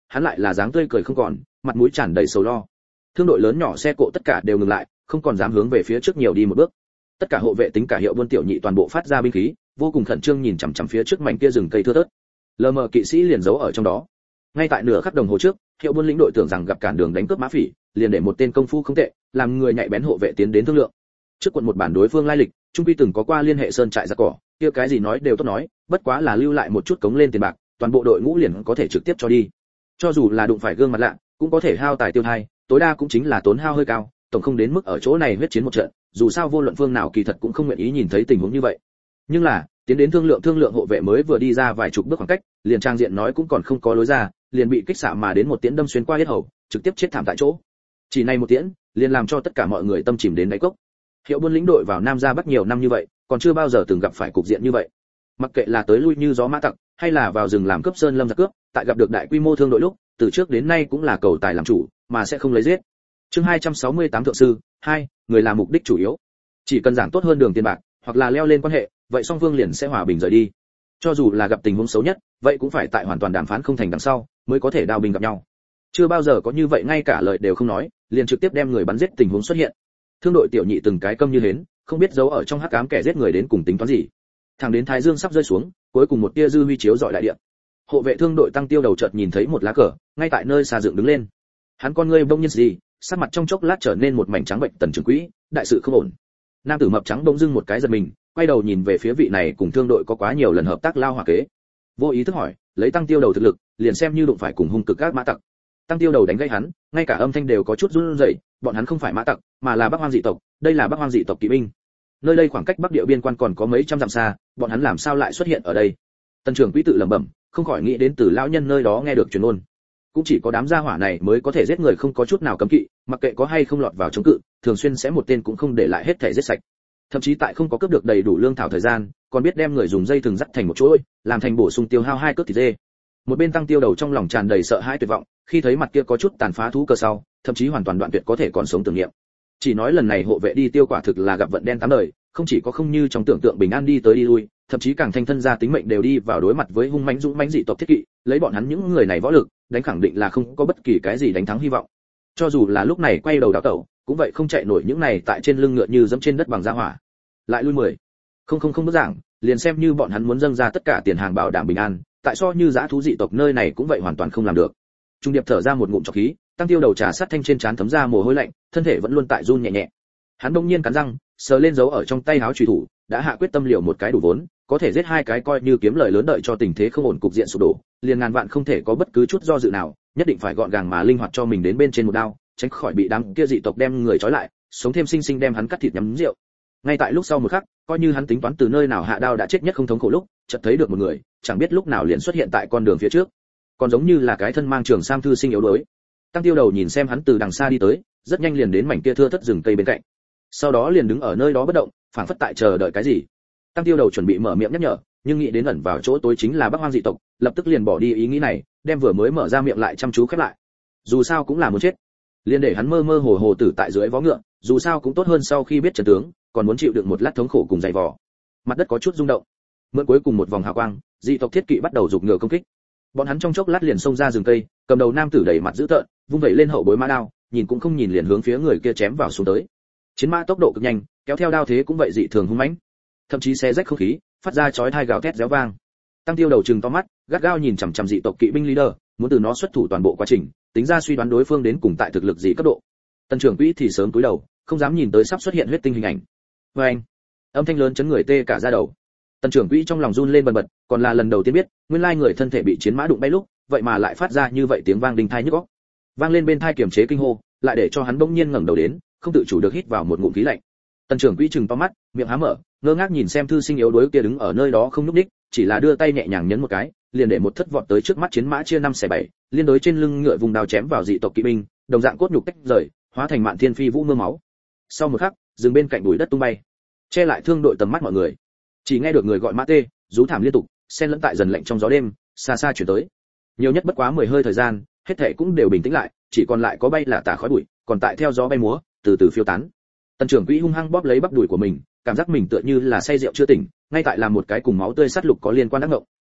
S1: hắn lại là dáng tươi cười không còn, mặt mũi tràn đầy sầu lo. Thương đội lớn nhỏ xe cộ tất cả đều ngừng lại, không còn dám hướng về phía trước nhiều đi một bước. Tất cả hộ vệ tính cả hiệu buôn tiểu nhị toàn bộ phát ra binh khí, vô cùng khẩn trương nhìn chằm chằm phía trước mảnh kia rừng cây thưa thớt. Lờ mờ kỵ sĩ liền giấu ở trong đó. Ngay tại nửa khắc đồng hồ trước, hiệu buôn lĩnh đội tưởng rằng gặp cản đường đánh cướp mã phỉ, liền để một tên công phu không tệ, làm người nhạy bén hộ vệ tiến đến thương lượng. Trước quận một bản đối phương lai lịch, trung quy từng có qua liên hệ sơn trại giặc cỏ, kia cái gì nói đều tốt nói, bất quá là lưu lại một chút cống lên tiền bạc, toàn bộ đội ngũ liền có thể trực tiếp cho đi. Cho dù là đụng phải gương mặt lạ, cũng có thể hao tài tiêu thai, tối đa cũng chính là tốn hao hơi cao, tổng không đến mức ở chỗ này huyết chiến một trận, dù sao vô luận phương nào kỳ thật cũng không nguyện ý nhìn thấy tình huống như vậy. Nhưng là, tiến đến thương lượng thương lượng hộ vệ mới vừa đi ra vài chục bước khoảng cách, liền trang diện nói cũng còn không có lối ra, liền bị kích xạ mà đến một tiễn đâm xuyên qua yết hầu, trực tiếp chết thảm tại chỗ. Chỉ này một tiễn, liền làm cho tất cả mọi người tâm chìm đến đáy cốc. Hiệu buôn lĩnh đội vào Nam ra Bắc nhiều năm như vậy, còn chưa bao giờ từng gặp phải cục diện như vậy. Mặc kệ là tới lui như gió mã tặc, hay là vào rừng làm cướp sơn lâm giặc cướp, tại gặp được đại quy mô thương đội lúc, từ trước đến nay cũng là cầu tài làm chủ, mà sẽ không lấy giết. Chương hai trăm sáu mươi tám thượng sư, hai, người là mục đích chủ yếu. Chỉ cần giảng tốt hơn đường tiền bạc, hoặc là leo lên quan hệ, vậy song phương liền sẽ hòa bình rời đi. Cho dù là gặp tình huống xấu nhất, vậy cũng phải tại hoàn toàn đàm phán không thành đằng sau, mới có thể đao binh gặp nhau. Chưa bao giờ có như vậy ngay cả lời đều không nói, liền trực tiếp đem người bắn giết tình huống xuất hiện. Thương đội tiểu nhị từng cái câm như hến, không biết giấu ở trong hắc ám kẻ giết người đến cùng tính toán gì. Thẳng đến thái dương sắp rơi xuống, cuối cùng một tia dư huy chiếu rọi đại địa. Hộ vệ thương đội tăng tiêu đầu chợt nhìn thấy một lá cờ, ngay tại nơi xa dựng đứng lên. Hắn con ngươi bỗng nhiên gì, sắc mặt trong chốc lát trở nên một mảnh trắng bệnh. Tần trưởng quỹ, đại sự không ổn. Nam tử mập trắng bỗng dưng một cái giật mình, quay đầu nhìn về phía vị này cùng thương đội có quá nhiều lần hợp tác lao hỏa kế. Vô ý thức hỏi, lấy tăng tiêu đầu thực lực, liền xem như đụng phải cùng hung cực các mã tặc. Tăng tiêu đầu đánh gãy hắn, ngay cả âm thanh đều có chút run rẩy, bọn hắn không phải mã tặc, mà là Bắc Hoang dị tộc, đây là Bắc Hoang dị tộc kỵ binh. Nơi đây khoảng cách Bắc Địa biên quan còn có mấy trăm dặm xa, bọn hắn làm sao lại xuất hiện ở đây? Tần trưởng quỹ tự lẩm bẩm, không khỏi nghĩ đến từ lão nhân nơi đó nghe được truyền ngôn. Cũng chỉ có đám gia hỏa này mới có thể giết người không có chút nào cấm kỵ, mặc kệ có hay không lọt vào chống cự, thường xuyên sẽ một tên cũng không để lại hết thể giết sạch. Thậm chí tại không có cướp được đầy đủ lương thảo thời gian, còn biết đem người dùng dây thừng dắt thành một chuỗi, làm thành bổ sung tiêu hao hai cước thịt dê. Một bên tăng tiêu đầu trong lòng tràn đầy sợ hãi tuyệt vọng, khi thấy mặt kia có chút tàn phá thú cơ sau, thậm chí hoàn toàn đoạn tuyệt có thể còn sống tưởng niệm. Chỉ nói lần này hộ vệ đi tiêu quả thực là gặp vận đen tám đời, không chỉ có không như trong tưởng tượng bình an đi tới đi lui, thậm chí càng thanh thân ra tính mệnh đều đi vào đối mặt với hung mãnh dũng mãnh dị tộc thiết kỵ, lấy bọn hắn những người này võ lực, đánh khẳng định là không có bất kỳ cái gì đánh thắng hy vọng. Cho dù là lúc này quay đầu đảo tẩu, cũng vậy không chạy nổi những này tại trên lưng ngựa như dẫm trên đất bằng giá hỏa. Lại lui mười. Không không không bước giảng, liền xem như bọn hắn muốn dâng ra tất cả tiền hàng bảo đảm bình an, tại so như dã thú dị tộc nơi này cũng vậy hoàn toàn không làm được. Trung điệp thở ra một ngụm trọc khí, tăng tiêu đầu trà sát thanh trên trán thấm ra mồ hôi lạnh, thân thể vẫn luôn tại run nhẹ nhẹ. Hắn bỗng nhiên cắn răng, sờ lên dấu ở trong tay háo chùy thủ, đã hạ quyết tâm liều một cái đủ vốn, có thể giết hai cái coi như kiếm lời lớn đợi cho tình thế không ổn cục diện sụp đổ, liền ngàn vạn không thể có bất cứ chút do dự nào, nhất định phải gọn gàng mà linh hoạt cho mình đến bên trên một đao, tránh khỏi bị đám kia dị tộc đem người trói lại, sống thêm sinh sinh đem hắn cắt thịt nhắm rượu. Ngay tại lúc sau một khắc, coi như hắn tính toán từ nơi nào hạ đao đã chết nhất không thống khổ lúc, chợt thấy được một người, chẳng biết lúc nào liền xuất hiện tại con đường phía trước, còn giống như là cái thân mang trường sam thư sinh yếu đuối. Tăng tiêu đầu nhìn xem hắn từ đằng xa đi tới, rất nhanh liền đến mảnh kia thưa thất rừng cây bên cạnh, sau đó liền đứng ở nơi đó bất động, phảng phất tại chờ đợi cái gì. Tăng tiêu đầu chuẩn bị mở miệng nhắc nhở, nhưng nghĩ đến ẩn vào chỗ tối chính là Bắc Hoang dị tộc, lập tức liền bỏ đi ý nghĩ này, đem vừa mới mở ra miệng lại chăm chú khép lại. Dù sao cũng là muốn chết, liền để hắn mơ mơ hồ hồ tử tại dưới vó ngựa, dù sao cũng tốt hơn sau khi biết trận tướng, còn muốn chịu đựng một lát thống khổ cùng dày vò. Mặt đất có chút rung động, mượn cuối cùng một vòng hào quang, dị tộc thiết kỵ bắt đầu giục ngựa công kích. Bọn hắn trong chốc lát liền xông ra rừng cây, cầm đầu nam tử đẩy mặt dữ tợn, vung vẩy lên hậu bối mã đao, nhìn cũng không nhìn liền hướng phía người kia chém vào xuống tới. Chiến mã tốc độ cực nhanh, kéo theo đao thế cũng vậy dị thường hung mãnh, thậm chí xé rách không khí, phát ra chói tai gào thét réo vang. Tăng tiêu đầu trừng to mắt, gắt gao nhìn chằm chằm dị tộc kỵ binh leader, muốn từ nó xuất thủ toàn bộ quá trình, tính ra suy đoán đối phương đến cùng tại thực lực gì cấp độ. Tần trưởng quỹ thì sớm cúi đầu, không dám nhìn tới sắp xuất hiện huyết tinh hình ảnh. Và anh, âm thanh lớn chấn người tê cả da đầu. Tần trưởng quỹ trong lòng run lên bần bật, còn là lần đầu tiên biết, nguyên lai người thân thể bị chiến mã đụng bay lúc, vậy mà lại phát ra như vậy tiếng vang đinh tai nhức óc. Vang lên bên tai kiềm chế kinh hô, lại để cho hắn bỗng nhiên ngẩng đầu đến, không tự chủ được hít vào một ngụm khí lạnh. Tần trưởng quỹ trừng to mắt, miệng há mở, ngơ ngác nhìn xem thư sinh yếu đuối kia đứng ở nơi đó không nhúc nhích, chỉ là đưa tay nhẹ nhàng nhấn một cái, liền để một thất vọt tới trước mắt chiến mã chia năm xẻ bảy, liên đối trên lưng ngựa vùng đao chém vào dị tộc kỵ binh, đồng dạng cốt nhục tách rời, hóa thành mạn thiên phi vũ mưa máu. Sau một khắc, dừng bên cạnh bụi đất tung bay, che lại thương đội tầm mắt mọi người. Chỉ nghe được người gọi mã tê, rú thảm liên tục, xen lẫn tại dần lạnh trong gió đêm, xa xa chuyển tới. Nhiều nhất bất quá mười hơi thời gian, hết thảy cũng đều bình tĩnh lại, chỉ còn lại có bay là tả khói bụi, còn tại theo gió bay múa, từ từ phiêu tán. Tần trưởng quỹ hung hăng bóp lấy bắp đùi của mình, cảm giác mình tựa như là say rượu chưa tỉnh, ngay tại làm một cái cùng máu tươi sát lục có liên quan ác ngộng.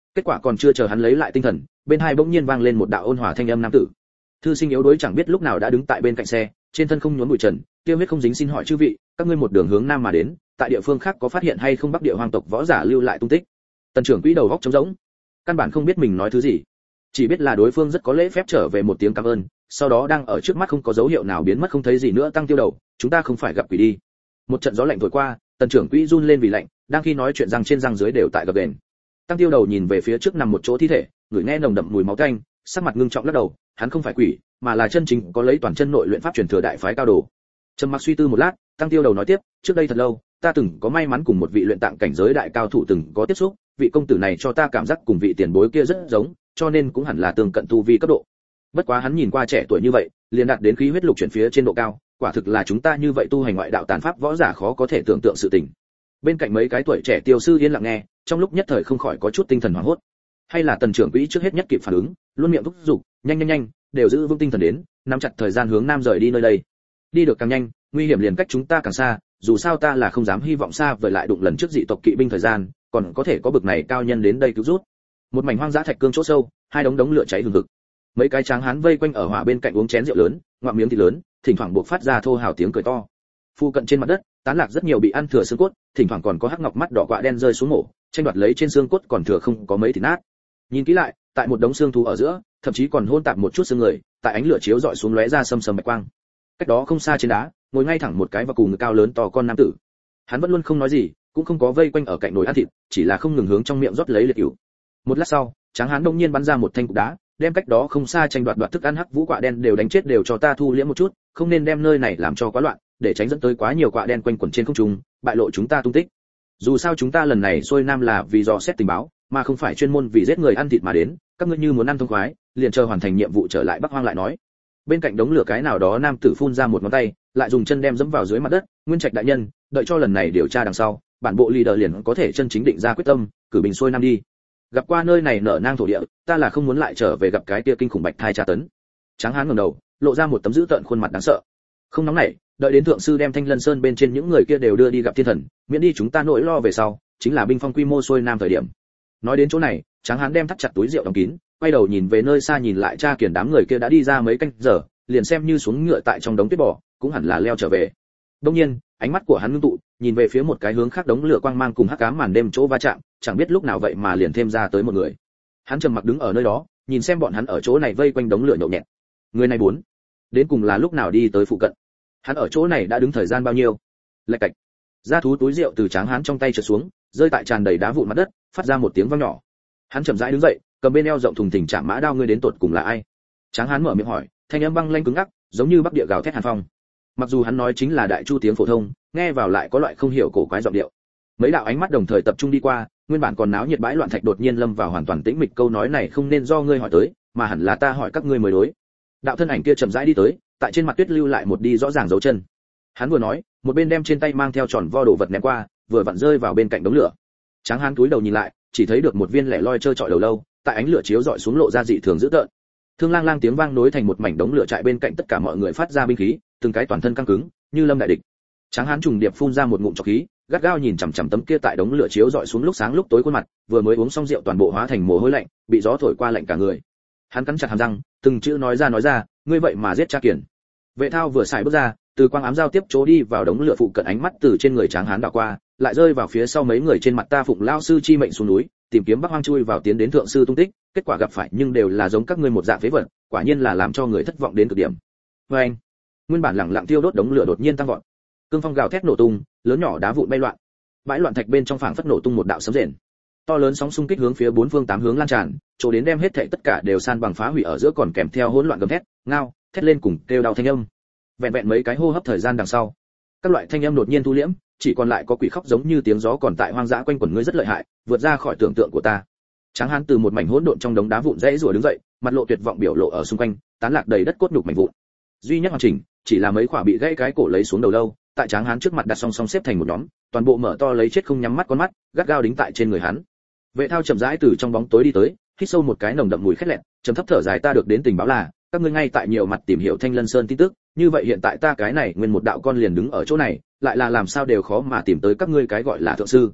S1: Kết quả còn chưa chờ hắn lấy lại tinh thần, bên hai bỗng nhiên vang lên một đạo ôn hòa thanh âm nam tử. Thư sinh yếu đuối chẳng biết lúc nào đã đứng tại bên cạnh xe, trên thân không nhuốm bụi trần, tiêu huyết không dính, xin hỏi chư vị, các ngươi một đường hướng nam mà đến, tại địa phương khác có phát hiện hay không bắc địa hoang tộc võ giả lưu lại tung tích? Tần trưởng quỹ đầu góc trống rỗng, căn bản không biết mình nói thứ gì, chỉ biết là đối phương rất có lễ phép trở về một tiếng cảm ơn, sau đó đang ở trước mắt không có dấu hiệu nào biến mất không thấy gì nữa tăng tiêu đầu, chúng ta không phải gặp quỷ đi. Một trận gió lạnh thổi qua, tần trưởng quỹ run lên vì lạnh, đang khi nói chuyện răng trên răng dưới đều tại gập ghềnh. Tăng tiêu đầu nhìn về phía trước nằm một chỗ thi thể, ngửi nghe nồng đậm mùi máu tanh, sắc mặt ngưng trọng lắc đầu, hắn không phải quỷ, mà là chân chính có lấy toàn chân nội luyện pháp truyền thừa đại phái cao đồ. Trầm mặc suy tư một lát, tăng tiêu đầu nói tiếp, trước đây thật lâu, ta từng có may mắn cùng một vị luyện tạng cảnh giới đại cao thủ từng có tiếp xúc, vị công tử này cho ta cảm giác cùng vị tiền bối kia rất giống, cho nên cũng hẳn là tương cận tu vi cấp độ. Bất quá hắn nhìn qua trẻ tuổi như vậy, liền đạt đến khí huyết lục chuyển phía trên độ cao, quả thực là chúng ta như vậy tu hành ngoại đạo tàn pháp võ giả khó có thể tưởng tượng sự tình. Bên cạnh mấy cái tuổi trẻ tiêu sư yên lặng nghe, trong lúc nhất thời không khỏi có chút tinh thần hoảng hốt. Hay là tần trưởng quỹ trước hết nhất kịp phản ứng, luôn miệng thúc giục, nhanh nhanh nhanh, đều giữ vững tinh thần đến, nắm chặt thời gian hướng nam rời đi nơi đây. Đi được càng nhanh, nguy hiểm liền cách chúng ta càng xa, dù sao ta là không dám hy vọng xa vời lại đụng lần trước dị tộc kỵ binh thời gian, còn có thể có bực này cao nhân đến đây cứu rút. Một mảnh hoang dã thạch cương chỗ sâu, hai đống đống lửa cháy hừng hực. Mấy cái tráng hán vây quanh ở hỏa bên cạnh uống chén rượu lớn, ngoạm miếng thịt lớn, thỉnh thoảng buộc phát ra thô hào tiếng cười to. Phu cận trên mặt đất, tán lạc rất nhiều bị ăn thừa xương cốt, thỉnh thoảng còn có hắc ngọc mắt đỏ quạ đen rơi xuống mổ, tranh đoạt lấy trên xương cốt còn thừa không có mấy thịt nát. Nhìn kỹ lại, tại một đống xương thú ở giữa, thậm chí còn hôn tạp một chút xương người, tại ánh lửa chiếu rọi xuống lóe ra sầm sầm bạch quang. Cách đó không xa trên đá, ngồi ngay thẳng một cái và cùng cao lớn to con nam tử. Hắn vẫn luôn không nói gì, cũng không có vây quanh ở cạnh nồi ăn thịt, chỉ là không ngừng hướng trong miệng rót lấy liệt cửu. Một lát sau, tráng hán đông nhiên bắn ra một thanh cục đá, đem cách đó không xa tranh đoạt đoạt thức ăn hắc vũ quạ đen đều đánh chết, đều cho ta thu liễm một chút, không nên đem nơi này làm cho quá loạn, để tránh dẫn tới quá nhiều quạ đen quanh quẩn trên không trung, bại lộ chúng ta tung tích. Dù sao chúng ta lần này xuôi nam là vì dò xét tình báo, mà không phải chuyên môn vì giết người ăn thịt mà đến, các ngươi như muốn ăn thông khoái, liền chờ hoàn thành nhiệm vụ trở lại Bắc Hoang lại nói. Bên cạnh đống lửa cái nào đó nam tử phun ra một ngón tay, lại dùng chân đem dẫm vào dưới mặt đất, Nguyên Trạch đại nhân, đợi cho lần này điều tra đằng sau, bản bộ leader liền có thể chân chính định ra quyết tâm, cử binh xuôi nam đi. Gặp qua nơi này nở nang thổ địa, ta là không muốn lại trở về gặp cái kia kinh khủng bạch thai tra tấn. Tráng hán ngẩng đầu, lộ ra một tấm dữ tợn khuôn mặt đáng sợ. Không nóng nảy, đợi đến thượng sư đem Thanh Lân Sơn bên trên những người kia đều đưa đi gặp thiên thần, miễn đi chúng ta nỗi lo về sau, chính là binh phong quy mô xuôi nam thời điểm. Nói đến chỗ này, Tráng hán đem thắt chặt túi rượu đóng kín, quay đầu nhìn về nơi xa nhìn lại tra kiển đám người kia đã đi ra mấy canh giờ, liền xem như xuống ngựa tại trong đống tuyết bò, cũng hẳn là leo trở về. Đương nhiên, ánh mắt của hắn ngưng tụ, nhìn về phía một cái hướng khác đống lửa quang mang cùng hắc ám màn đêm chỗ va chạm, chẳng biết lúc nào vậy mà liền thêm ra tới một người. Hắn trầm mặc đứng ở nơi đó, nhìn xem bọn hắn ở chỗ này vây quanh đống lửa nhậu nhẹt. Người này bốn, đến cùng là lúc nào đi tới phụ cận? Hắn ở chỗ này đã đứng thời gian bao nhiêu? Lạch cạch. Ra thú túi rượu từ tráng hán trong tay trượt xuống, rơi tại tràn đầy đá vụn mặt đất, phát ra một tiếng vang nhỏ. Hắn chậm rãi đứng dậy, cầm bên eo rộng thùng thình chạm mã đao, ngươi đến tột cùng là ai? Tráng hán mở miệng hỏi, thanh âm băng lanh cứng ngắc, giống như bắc địa gào thét hàn phong. Mặc dù hắn nói chính là đại chu tiếng phổ thông, nghe vào lại có loại không hiểu cổ quái giọng điệu. Mấy đạo ánh mắt đồng thời tập trung đi qua, nguyên bản còn náo nhiệt bãi loạn thạch đột nhiên lâm vào hoàn toàn tĩnh mịch, câu nói này không nên do ngươi hỏi tới, mà hẳn là ta hỏi các ngươi mới đối. Đạo thân ảnh kia chậm rãi đi tới, tại trên mặt tuyết lưu lại một đi rõ ràng dấu chân. Hắn vừa nói, một bên đem trên tay mang theo tròn vo đồ vật ném qua, vừa vặn rơi vào bên cạnh đống lửa. Tráng hán túi đầu nhìn lại, chỉ thấy được một viên lẻ loi trơ trọi đầu lâu, tại ánh lửa chiếu rọi xuống lộ ra dị thường dữ tợn. Thương lang lang tiếng vang nối thành một mảnh đống lửa trại bên cạnh tất cả mọi người phát ra binh khí, từng cái toàn thân căng cứng, như lâm đại địch. Tráng hán trùng điệp phun ra một ngụm trọc khí, gắt gao nhìn chằm chằm tấm kia tại đống lửa chiếu rọi xuống lúc sáng lúc tối khuôn mặt, vừa mới uống xong rượu toàn bộ hóa thành mồ hôi lạnh, bị gió thổi qua lạnh cả người. Hắn cắn chặt hàm răng, từng chữ nói ra nói ra, ngươi vậy mà giết cha kiển. Vệ thao vừa xài bước ra, từ quang ám giao tiếp chỗ đi vào đống lửa phụ cận, ánh mắt từ trên người tráng hán đảo qua, lại rơi vào phía sau mấy người trên mặt ta phụng lao sư chi mệnh xuống núi, tìm kiếm Bắc Hoang chui vào tiến đến thượng sư tung tích, kết quả gặp phải nhưng đều là giống các ngươi một dạng phế vật, quả nhiên là làm cho người thất vọng đến cực điểm. Với anh, nguyên bản lặng lặng tiêu đốt đống lửa đột nhiên tăng vọt, cương phong gào thét nổ tung, lớn nhỏ đá vụn bay loạn, bãi loạn thạch bên trong phảng phất nổ tung một đạo sấm rền, to lớn sóng xung kích hướng phía bốn phương tám hướng lan tràn, chỗ đến đem hết thảy tất cả đều san bằng phá hủy, ở giữa còn kèm theo hỗn loạn gầm thét, ngao, thét lên cùng kêu đau thanh âm. Vẹn vẹn mấy cái hô hấp thời gian đằng sau, các loại thanh âm đột nhiên thu liễm, chỉ còn lại có quỷ khóc giống như tiếng gió còn tại hoang dã quanh quẩn, ngươi rất lợi hại, vượt ra khỏi tưởng tượng của ta. Tráng hán từ một mảnh hỗn độn trong đống đá vụn rẽ rủa đứng dậy, mặt lộ tuyệt vọng biểu lộ ở xung quanh, tán lạc đầy đất cốt nhục mảnh vụn. Duy nhất hoàn chỉnh, chỉ là mấy quả bị gãy cái cổ lấy xuống đầu lâu, tại Tráng hán trước mặt đặt song song xếp thành một nhóm, toàn bộ mở to lấy chết không nhắm mắt con mắt, gắt gao đính tại trên người hắn. Vệ thao chậm rãi từ trong bóng tối đi tới, hít sâu một cái nồng đậm mùi khét lẹt, trầm thấp thở dài, ta được đến tình báo là các ngươi ngay tại nhiều mặt tìm hiểu Thanh Lân Sơn tin tức, như vậy hiện tại ta cái này nguyên một đạo con liền đứng ở chỗ này, lại là làm sao đều khó mà tìm tới các ngươi cái gọi là thượng sư.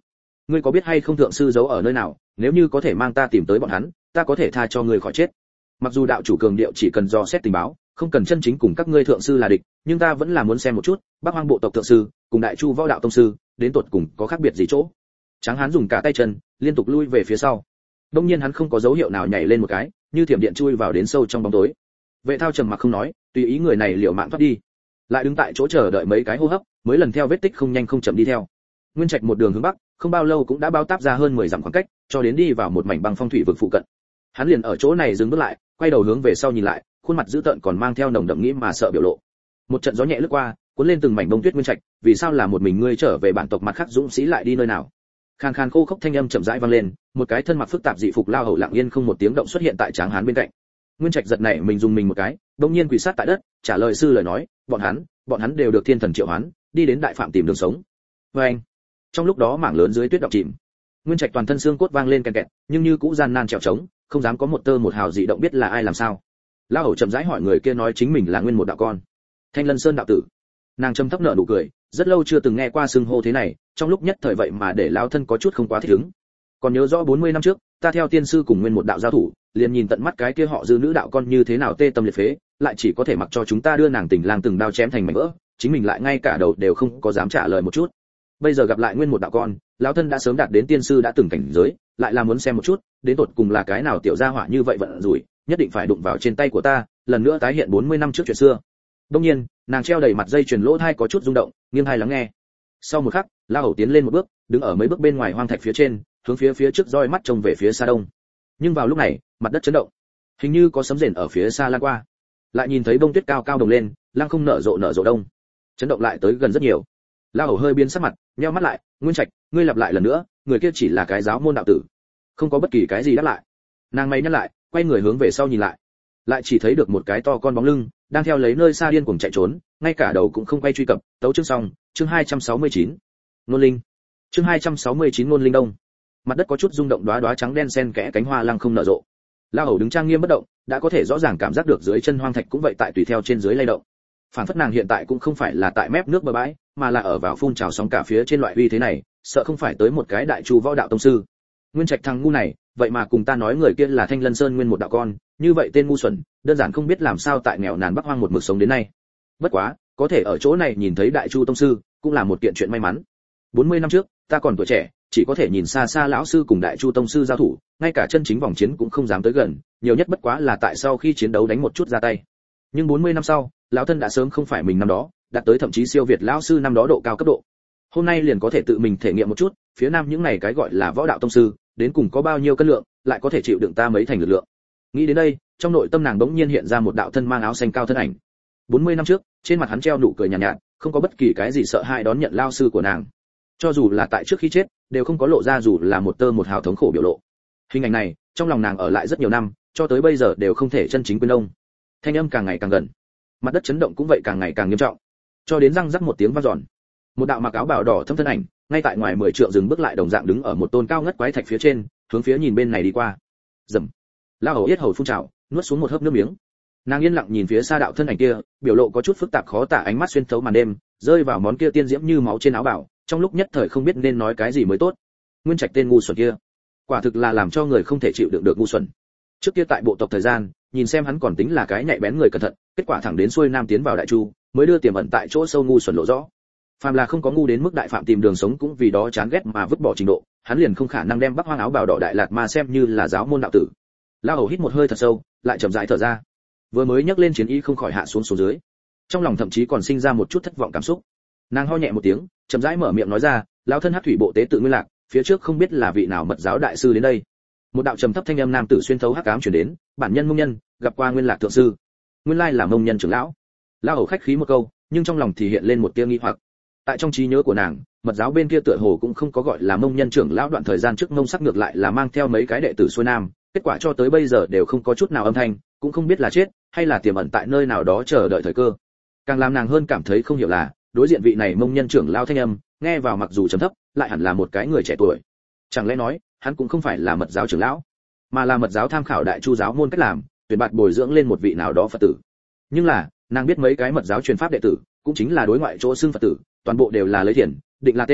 S1: ngươi có biết hay không thượng sư giấu ở nơi nào, nếu như có thể mang ta tìm tới bọn hắn, ta có thể tha cho ngươi khỏi chết. Mặc dù đạo chủ cường điệu chỉ cần dò xét tình báo, không cần chân chính cùng các ngươi thượng sư là địch, nhưng ta vẫn là muốn xem một chút, Bắc Hoang bộ tộc thượng sư cùng Đại Chu võ đạo tông sư, đến tột cùng có khác biệt gì chỗ. Tráng hán dùng cả tay chân, liên tục lui về phía sau. Đương nhiên hắn không có dấu hiệu nào nhảy lên một cái, như thiểm điện chui vào đến sâu trong bóng tối. Vệ Thao trầm mặc không nói, tùy ý người này liều mạng thoát đi, lại đứng tại chỗ chờ đợi mấy cái hô hấp, mới lần theo vết tích không nhanh không chậm đi theo. Nguyên Trạch một đường hướng bắc, không bao lâu cũng đã bao táp ra hơn mười dặm khoảng cách, cho đến đi vào một mảnh băng phong thủy vực phụ cận. Hắn liền ở chỗ này dừng bước lại, quay đầu hướng về sau nhìn lại, khuôn mặt dữ tợn còn mang theo nồng đậm nghĩ mà sợ biểu lộ. Một trận gió nhẹ lướt qua, cuốn lên từng mảnh bông tuyết. Nguyên Trạch, vì sao là một mình ngươi trở về bản tộc, mặt khác dũng sĩ lại đi nơi nào? Khàn khàn khô khốc thanh âm chậm rãi vang lên, một cái thân mặc phức tạp dị phục lao hầu lặng yên không một tiếng động xuất hiện tại Tráng hán bên cạnh. Nguyên Trạch giật nảy mình dùng mình một cái, đột nhiên quỳ sát tại đất, trả lời sư lời nói, bọn hắn, bọn hắn đều được thiên thần triệu hoán, đi đến đại phạm tìm đường sống. Và anh, trong lúc đó mảng lớn dưới tuyết động chìm. Nguyên Trạch toàn thân xương cốt vang lên kèn kẹt, nhưng như cũ gian nan trèo trống, không dám có một tơ một hào dị động, biết là ai làm sao. Lão hầu chậm rãi hỏi người kia nói chính mình là Nguyên một đạo con, Thanh Lân Sơn đạo tử. Nàng trầm thấp nở nụ cười, rất lâu chưa từng nghe qua xưng hô thế này, trong lúc nhất thời vậy mà để lão thân có chút không quá thích ứng. Còn nhớ rõ bốn mươi năm trước, ta theo tiên sư cùng Nguyên một đạo giao thủ, liền nhìn tận mắt cái kia họ dư nữ đạo con như thế nào tê tâm liệt phế, lại chỉ có thể mặc cho chúng ta đưa nàng tình lang từng đao chém thành mảnh vỡ, chính mình lại ngay cả đầu đều không có dám trả lời một chút. Bây giờ gặp lại Nguyên một đạo con, lão thân đã sớm đạt đến tiên sư đã từng cảnh giới, lại là muốn xem một chút, đến tột cùng là cái nào tiểu gia hỏa như vậy vận rủi, nhất định phải đụng vào trên tay của ta, lần nữa tái hiện bốn mươi năm trước chuyện xưa. Đương nhiên, nàng treo đầy mặt dây chuyền lỗ tai có chút rung động, nghiêng tai lắng nghe. Sau một khắc, lão hầu tiến lên một bước, đứng ở mấy bước bên ngoài hoang thạch phía trên, hướng phía phía trước roi mắt trông về phía xa đông. Nhưng vào lúc này, mặt đất chấn động, hình như có sấm rền ở phía xa lan qua. Lại nhìn thấy bông tuyết cao cao đồng lên, lăng không nở rộ nở rộ đông. Chấn động lại tới gần rất nhiều. Lão hầu hơi biến sắc mặt, nheo mắt lại, Nguyên Trạch, ngươi lặp lại lần nữa, người kia chỉ là cái giáo môn đạo tử. Không có bất kỳ cái gì đáp lại. Nàng mày nhăn lại, quay người hướng về sau nhìn lại, lại chỉ thấy được một cái to con bóng lưng đang theo lấy nơi xa điên cuồng chạy trốn, ngay cả đầu cũng không quay truy cập. Tấu chương xong, chương hai trăm sáu mươi chín. Nôn linh. Chương hai trăm sáu mươi chín Nôn linh đông. Mặt đất có chút rung động, đóa đóa trắng đen xen kẽ cánh hoa lăng không nở rộ. Lão hầu đứng trang nghiêm bất động, đã có thể rõ ràng cảm giác được dưới chân hoang thạch cũng vậy tại tùy theo trên dưới lay động. Phản phất nàng hiện tại cũng không phải là tại mép nước bờ bãi, mà là ở vào phun trào sóng cả phía trên loại uy thế này, sợ không phải tới một cái Đại Chu võ đạo tông sư. Nguyên Trạch thằng ngu này, vậy mà cùng ta nói người kia là Thanh Lân Sơn Nguyên một đạo con, như vậy tên ngu xuẩn, đơn giản không biết làm sao tại nghèo nàn Bắc Hoang một mực sống đến nay. Bất quá, có thể ở chỗ này nhìn thấy Đại Chu tông sư, cũng là một kiện chuyện may mắn. bốn mươi năm trước, ta còn tuổi trẻ, chỉ có thể nhìn xa xa lão sư cùng Đại Chu tông sư giao thủ, ngay cả chân chính vòng chiến cũng không dám tới gần, nhiều nhất bất quá là tại sau khi chiến đấu đánh một chút ra tay. Nhưng bốn mươi năm sau, lão thân đã sớm không phải mình năm đó, đạt tới thậm chí siêu việt lão sư năm đó độ cao cấp độ. Hôm nay liền có thể tự mình thể nghiệm một chút, phía nam những này cái gọi là võ đạo tông sư, đến cùng có bao nhiêu cân lượng, lại có thể chịu đựng ta mấy thành lực lượng. Nghĩ đến đây, trong nội tâm nàng bỗng nhiên hiện ra một đạo thân mang áo xanh cao thân ảnh. bốn mươi năm trước, trên mặt hắn treo nụ cười nhàn nhạt, nhạt, không có bất kỳ cái gì sợ hãi đón nhận lao sư của nàng. Cho dù là tại trước khi chết, đều không có lộ ra dù là một tơ một hào thống khổ biểu lộ. Hình ảnh này, trong lòng nàng ở lại rất nhiều năm, cho tới bây giờ đều không thể chân chính quên ông. Thanh âm càng ngày càng gần, mặt đất chấn động cũng vậy càng ngày càng nghiêm trọng, cho đến răng rắc một tiếng vang dọn. Một đạo mặc áo bào đỏ thâm thân ảnh, ngay tại ngoài mười trượng dừng bước lại, đồng dạng đứng ở một tôn cao ngất quái thạch phía trên, hướng phía nhìn bên này đi qua. Rầm. Lao hầu yết hầu phun trào, nuốt xuống một hớp nước miếng. Nàng yên lặng nhìn phía xa đạo thân ảnh kia, biểu lộ có chút phức tạp khó tả, ánh mắt xuyên thấu màn đêm, rơi vào món kia tiên diễm như máu trên áo bào, trong lúc nhất thời không biết nên nói cái gì mới tốt. Nguyên Trạch tên ngu xuẩn kia, quả thực là làm cho người không thể chịu đựng được ngu xuẩn. Trước kia tại bộ tộc thời gian, nhìn xem hắn còn tính là cái nhạy bén người cẩn thận, kết quả thẳng đến xuôi nam tiến vào Đại Chu, mới đưa tiềm ẩn tại chỗ sâu ngu xuẩn lộ rõ. Phàm là không có ngu đến mức đại phạm tìm đường sống cũng vì đó chán ghét mà vứt bỏ trình độ, hắn liền không khả năng đem Bắc Hoang áo bào đỏ đại lạt ma xem như là giáo môn đạo tử. Lao hầu hít một hơi thật sâu, lại chậm rãi thở ra. Vừa mới nhấc lên chiến ý không khỏi hạ xuống xuống dưới, trong lòng thậm chí còn sinh ra một chút thất vọng cảm xúc. Nàng ho nhẹ một tiếng, chậm rãi mở miệng nói ra, lão thân Hắc thủy bộ tế tự Nguyên Lạc, phía trước không biết là vị nào mật giáo đại sư đến đây. Một đạo trầm thấp thanh âm nam tử xuyên thấu hắc ám truyền đến, bản nhân Mông Nhân, gặp qua Nguyên Lạc thượng sư. Nguyên lai là Mông Nhân trưởng lão. Lao hầu khách khí một câu, nhưng trong lòng thì hiện lên một tia nghi hoặc. Tại trong trí nhớ của nàng, mật giáo bên kia tựa hồ cũng không có gọi là Mông Nhân trưởng lão, đoạn thời gian trước Mông Sắc ngược lại là mang theo mấy cái đệ tử xuôi nam, kết quả cho tới bây giờ đều không có chút nào âm thanh, cũng không biết là chết hay là tiềm ẩn tại nơi nào đó chờ đợi thời cơ. Càng làm nàng hơn cảm thấy không hiểu là, đối diện vị này Mông Nhân trưởng lão thanh âm, nghe vào mặc dù trầm thấp, lại hẳn là một cái người trẻ tuổi. Chẳng lẽ nói, hắn cũng không phải là mật giáo trưởng lão, mà là mật giáo tham khảo Đại Chu giáo môn cách làm, tuyển bạt bồi dưỡng lên một vị nào đó Phật tử. Nhưng là, nàng biết mấy cái mật giáo truyền pháp đệ tử, cũng chính là đối ngoại chỗ xưng Phật tử, toàn bộ đều là lấy thiền, định là tên,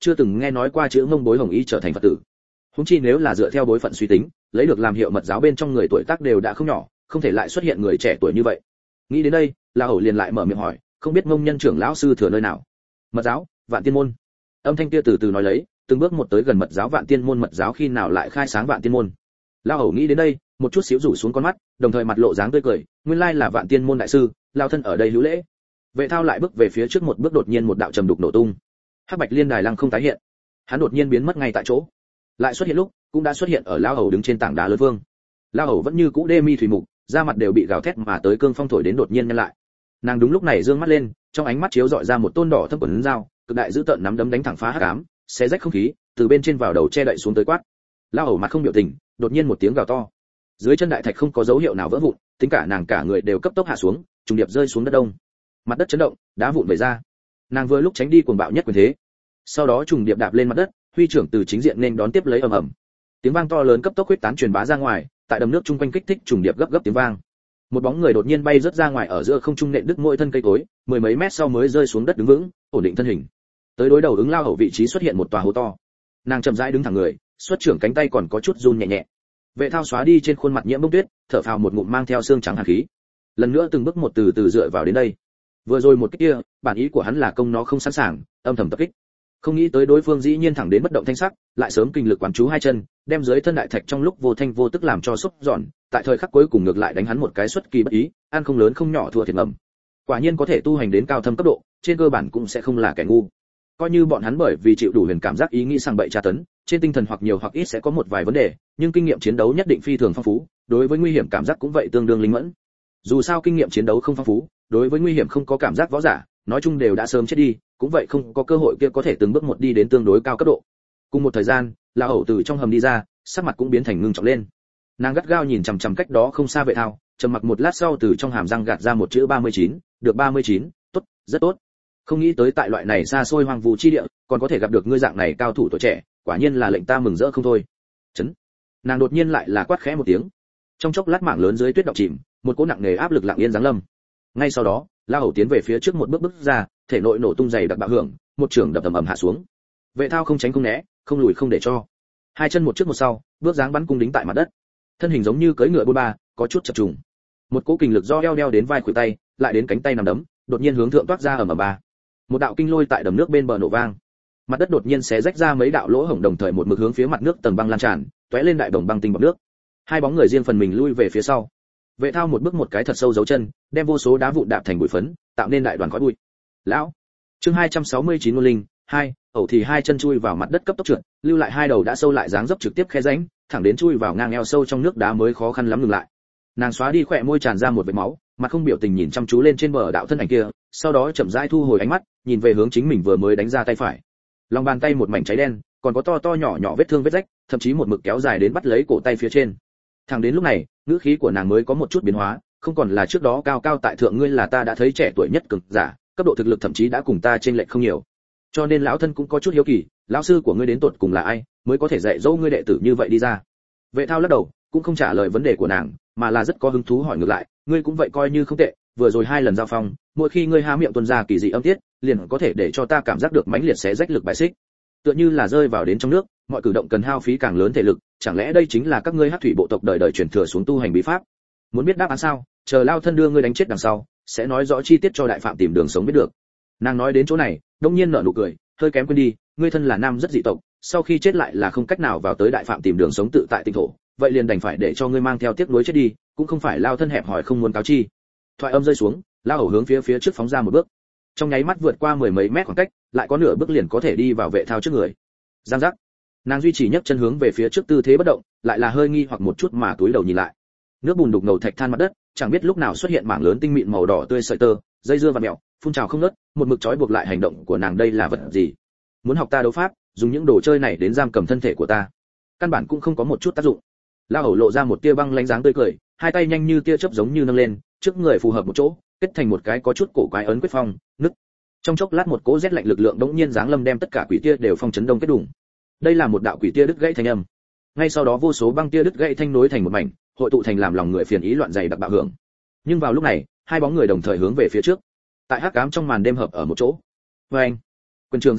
S1: chưa từng nghe nói qua chữ Mông Bối Hồng Y trở thành Phật tử. Huống chi nếu là dựa theo bối phận suy tính, lấy được làm hiệu mật giáo bên trong người tuổi tác đều đã không nhỏ, không thể lại xuất hiện người trẻ tuổi như vậy. Nghĩ đến đây, La Hầu liền lại mở miệng hỏi, không biết Mông nhân trưởng lão sư thừa nơi nào? Mật giáo, Vạn Tiên môn. Âm thanh kia từ từ nói lấy, từng bước một tới gần mật giáo Vạn Tiên môn. Mật giáo khi nào lại khai sáng Vạn Tiên môn? La Hầu nghĩ đến đây, một chút xíu rủ xuống con mắt, đồng thời mặt lộ dáng tươi cười, nguyên lai là Vạn Tiên môn đại sư, lao thân ở đây hữu lễ. Vệ Thao lại bước về phía trước một bước, đột nhiên một đạo trầm đục nổ tung. Hắc Bạch Liên Đài lăng không tái hiện. Hắn đột nhiên biến mất ngay tại chỗ. Lại xuất hiện lúc, cũng đã xuất hiện ở La Hầu đứng trên tảng đá lớn vương. La Hầu vẫn như cũ đê mi thủy mục, da mặt đều bị gào thét mà tới cương phong thổi đến đột nhiên nhăn lại. Nàng đúng lúc này dương mắt lên, trong ánh mắt chiếu dọi ra một tôn đỏ thâm quần dao, cực đại giữ tợn nắm đấm đánh thẳng phá hắc ám, xé rách không khí, từ bên trên vào đầu che đậy xuống tới quát. La Hầu mặt không biểu tình, đột nhiên một tiếng gào to. Dưới chân đại thạch không có dấu hiệu nào vỡ vụn, tính cả nàng cả người đều cấp tốc hạ xuống, trùng điệp rơi xuống đất đông. Mặt đất chấn động, đá vụn vẩy ra. Nàng vừa lúc tránh đi cuồng bạo nhất quyền thế, sau đó trùng điệp đạp lên mặt đất, huy trưởng từ chính diện nên đón tiếp lấy ầm ầm. Tiếng vang to lớn cấp tốc huyết tán truyền bá ra ngoài, tại đầm nước chung quanh kích thích trùng điệp gấp gấp tiếng vang. Một bóng người đột nhiên bay rớt ra ngoài ở giữa không trung nện đứt mỗi thân cây cối, mười mấy mét sau mới rơi xuống đất đứng vững, ổn định thân hình. Tới đối đầu ứng Lao Hầu vị trí xuất hiện một tòa hố to. Nàng chậm rãi đứng thẳng người, xuất trưởng cánh tay còn có chút run nhẹ nhẹ. Vệ Thao xóa đi trên khuôn mặt nhiễm bông tuyết, thở phào một ngụm mang theo xương trắng hàn khí. Lần nữa từng bước một từ từ dựa vào đến đây. Vừa rồi một cái kia, bản ý của hắn là công nó không sẵn sàng, âm thầm tập kích. Không nghĩ tới đối phương dĩ nhiên thẳng đến bất động thanh sắc, lại sớm kinh lực quán chú hai chân, đem dưới thân đại thạch trong lúc vô thanh vô tức làm cho xúc giòn, tại thời khắc cuối cùng ngược lại đánh hắn một cái xuất kỳ bất ý, ăn không lớn không nhỏ thua thiệt ngầm. Quả nhiên có thể tu hành đến cao thâm cấp độ, trên cơ bản cũng sẽ không là kẻ ngu. Coi như bọn hắn bởi vì chịu đủ huyền cảm giác ý nghĩ sang bậy tra tấn, trên tinh thần hoặc nhiều hoặc ít sẽ có một vài vấn đề, nhưng kinh nghiệm chiến đấu nhất định phi thường phong phú, đối với nguy hiểm cảm giác cũng vậy tương đương linh mẫn. Dù sao kinh nghiệm chiến đấu không phong phú, đối với nguy hiểm không có cảm giác võ giả, nói chung đều đã sớm chết đi, cũng vậy không có cơ hội kia có thể từng bước một đi đến tương đối cao cấp độ. Cùng một thời gian, La Hầu từ trong hầm đi ra, sắc mặt cũng biến thành ngưng trọng lên. Nàng gắt gao nhìn chằm chằm cách đó không xa Vệ Thao, trầm mặc một lát sau từ trong hàm răng gạt ra một chữ ba mươi chín, được ba mươi chín, tốt, rất tốt. Không nghĩ tới tại loại này xa xôi hoang vu chi địa, còn có thể gặp được ngươi dạng này cao thủ tuổi trẻ, quả nhiên là lệnh ta mừng rỡ không thôi. Chấn. Nàng đột nhiên lại là quát khẽ một tiếng. Trong chốc lát mảng lớn dưới tuyết đọng chìm, một cỗ nặng nề áp lực lặng yên giáng lâm. Ngay sau đó, La Hầu tiến về phía trước một bước bước ra, thể nội nổ tung dày đặc bạo hưởng, một trường đập ầm ầm hạ xuống. Vệ Thao không tránh không né, không lùi không để cho. Hai chân một trước một sau, bước dáng bắn cung đính tại mặt đất. Thân hình giống như cưỡi ngựa bôn ba, có chút chập trùng. Một cỗ kinh lực do eo đeo đến vai khuỷu tay, lại đến cánh tay nằm đấm, đột nhiên hướng thượng toát ra ầm ầm ba. Một đạo kinh lôi tại đầm nước bên bờ nổ vang. Mặt đất đột nhiên xé rách ra mấy đạo lỗ hổng, đồng thời một mực hướng phía mặt nước tầng băng lan tràn, tóe lên đại đồng băng tinh bọt nước. Hai bóng người riêng phần mình lui về phía sau. Vệ Thao một bước một cái thật sâu dấu chân, đem vô số đá vụn đạp thành bụi phấn, tạo nên đại đoàn khói bụi. Lão. Chương hai trăm sáu mươi chín ngôn linh, hai, ẩu thì hai chân chui vào mặt đất cấp tốc trượt, lưu lại hai đầu đã sâu lại dáng dấp trực tiếp khe rãnh, thẳng đến chui vào ngang eo sâu trong nước đá mới khó khăn lắm ngừng lại. Nàng xóa đi khỏe môi tràn ra một vệt máu, mặt không biểu tình nhìn chăm chú lên trên bờ đạo thân ảnh kia, sau đó chậm rãi thu hồi ánh mắt, nhìn về hướng chính mình vừa mới đánh ra tay phải. Lòng bàn tay một mảnh cháy đen, còn có to to nhỏ nhỏ vết thương vết rách, thậm chí một mực kéo dài đến bắt lấy cổ tay phía trên. Thẳng đến lúc này, ngữ khí của nàng mới có một chút biến hóa, không còn là trước đó cao cao tại thượng ngươi là ta đã thấy trẻ tuổi nhất cực giả, cấp độ thực lực thậm chí đã cùng ta chênh lệch không nhiều. Cho nên lão thân cũng có chút hiếu kỳ, lão sư của ngươi đến tột cùng là ai, mới có thể dạy dỗ ngươi đệ tử như vậy đi ra. Vệ Thao lắc đầu, cũng không trả lời vấn đề của nàng, mà là rất có hứng thú hỏi ngược lại, ngươi cũng vậy coi như không tệ, vừa rồi hai lần giao phong, mỗi khi ngươi há miệng tuôn ra kỳ dị âm tiết, liền có thể để cho ta cảm giác được mãnh liệt xé rách lực bài xích. Tựa như là rơi vào đến trong nước, mọi cử động cần hao phí càng lớn thể lực, chẳng lẽ đây chính là các ngươi Hắc thủy bộ tộc đời đời truyền thừa xuống tu hành bí pháp? Muốn biết đáp án sao? Chờ lao thân đưa ngươi đánh chết đằng sau, sẽ nói rõ chi tiết cho đại phạm tìm đường sống biết được. Nàng nói đến chỗ này, đông nhiên nở nụ cười, hơi kém quên đi, ngươi thân là nam rất dị tộc, sau khi chết lại là không cách nào vào tới đại phạm tìm đường sống tự tại tinh thổ, vậy liền đành phải để cho ngươi mang theo tiếc nuối chết đi, cũng không phải lao thân hẹp hỏi không muốn cáo chi. Thoại âm rơi xuống, lao hầu hướng phía phía trước phóng ra một bước, trong nháy mắt vượt qua mười mấy mét khoảng cách, lại có nửa bước liền có thể đi vào Vệ Thao trước người. Giang giác, nàng duy trì nhấc chân hướng về phía trước tư thế bất động, lại là hơi nghi hoặc một chút mà túi đầu nhìn lại. Nước bùn đục ngầu thạch than mặt đất, chẳng biết lúc nào xuất hiện mảng lớn tinh mịn màu đỏ tươi sợi tơ, dây dưa và mèo, phun trào không ngớt, một mực trói buộc lại hành động của nàng. Đây là vật gì? Muốn học ta đấu pháp, dùng những đồ chơi này đến giam cầm thân thể của ta, căn bản cũng không có một chút tác dụng. La Hầu lộ ra một tia băng lãnh dáng tươi cười, hai tay nhanh như tia chớp giống như nâng lên, trước người phù hợp một chỗ, kết thành một cái có chút cổ quái ấn quyết phong, nứt. Trong chốc lát một cỗ rét lạnh lực lượng đống nhiên giáng lâm đem tất cả quỷ tia đều phong chấn đông kết đủng. Đây là một đạo quỷ tia đứt gãy thanh âm. Ngay sau đó vô số băng tia đứt gãy thanh nối thành một mảnh, hội tụ thành làm lòng người phiền ý loạn dày đặc bạo hưởng. Nhưng vào lúc này, hai bóng người đồng thời hướng về phía trước, tại hắc ám trong màn đêm hợp ở một chỗ. Oeng! Quyền trường giao kích,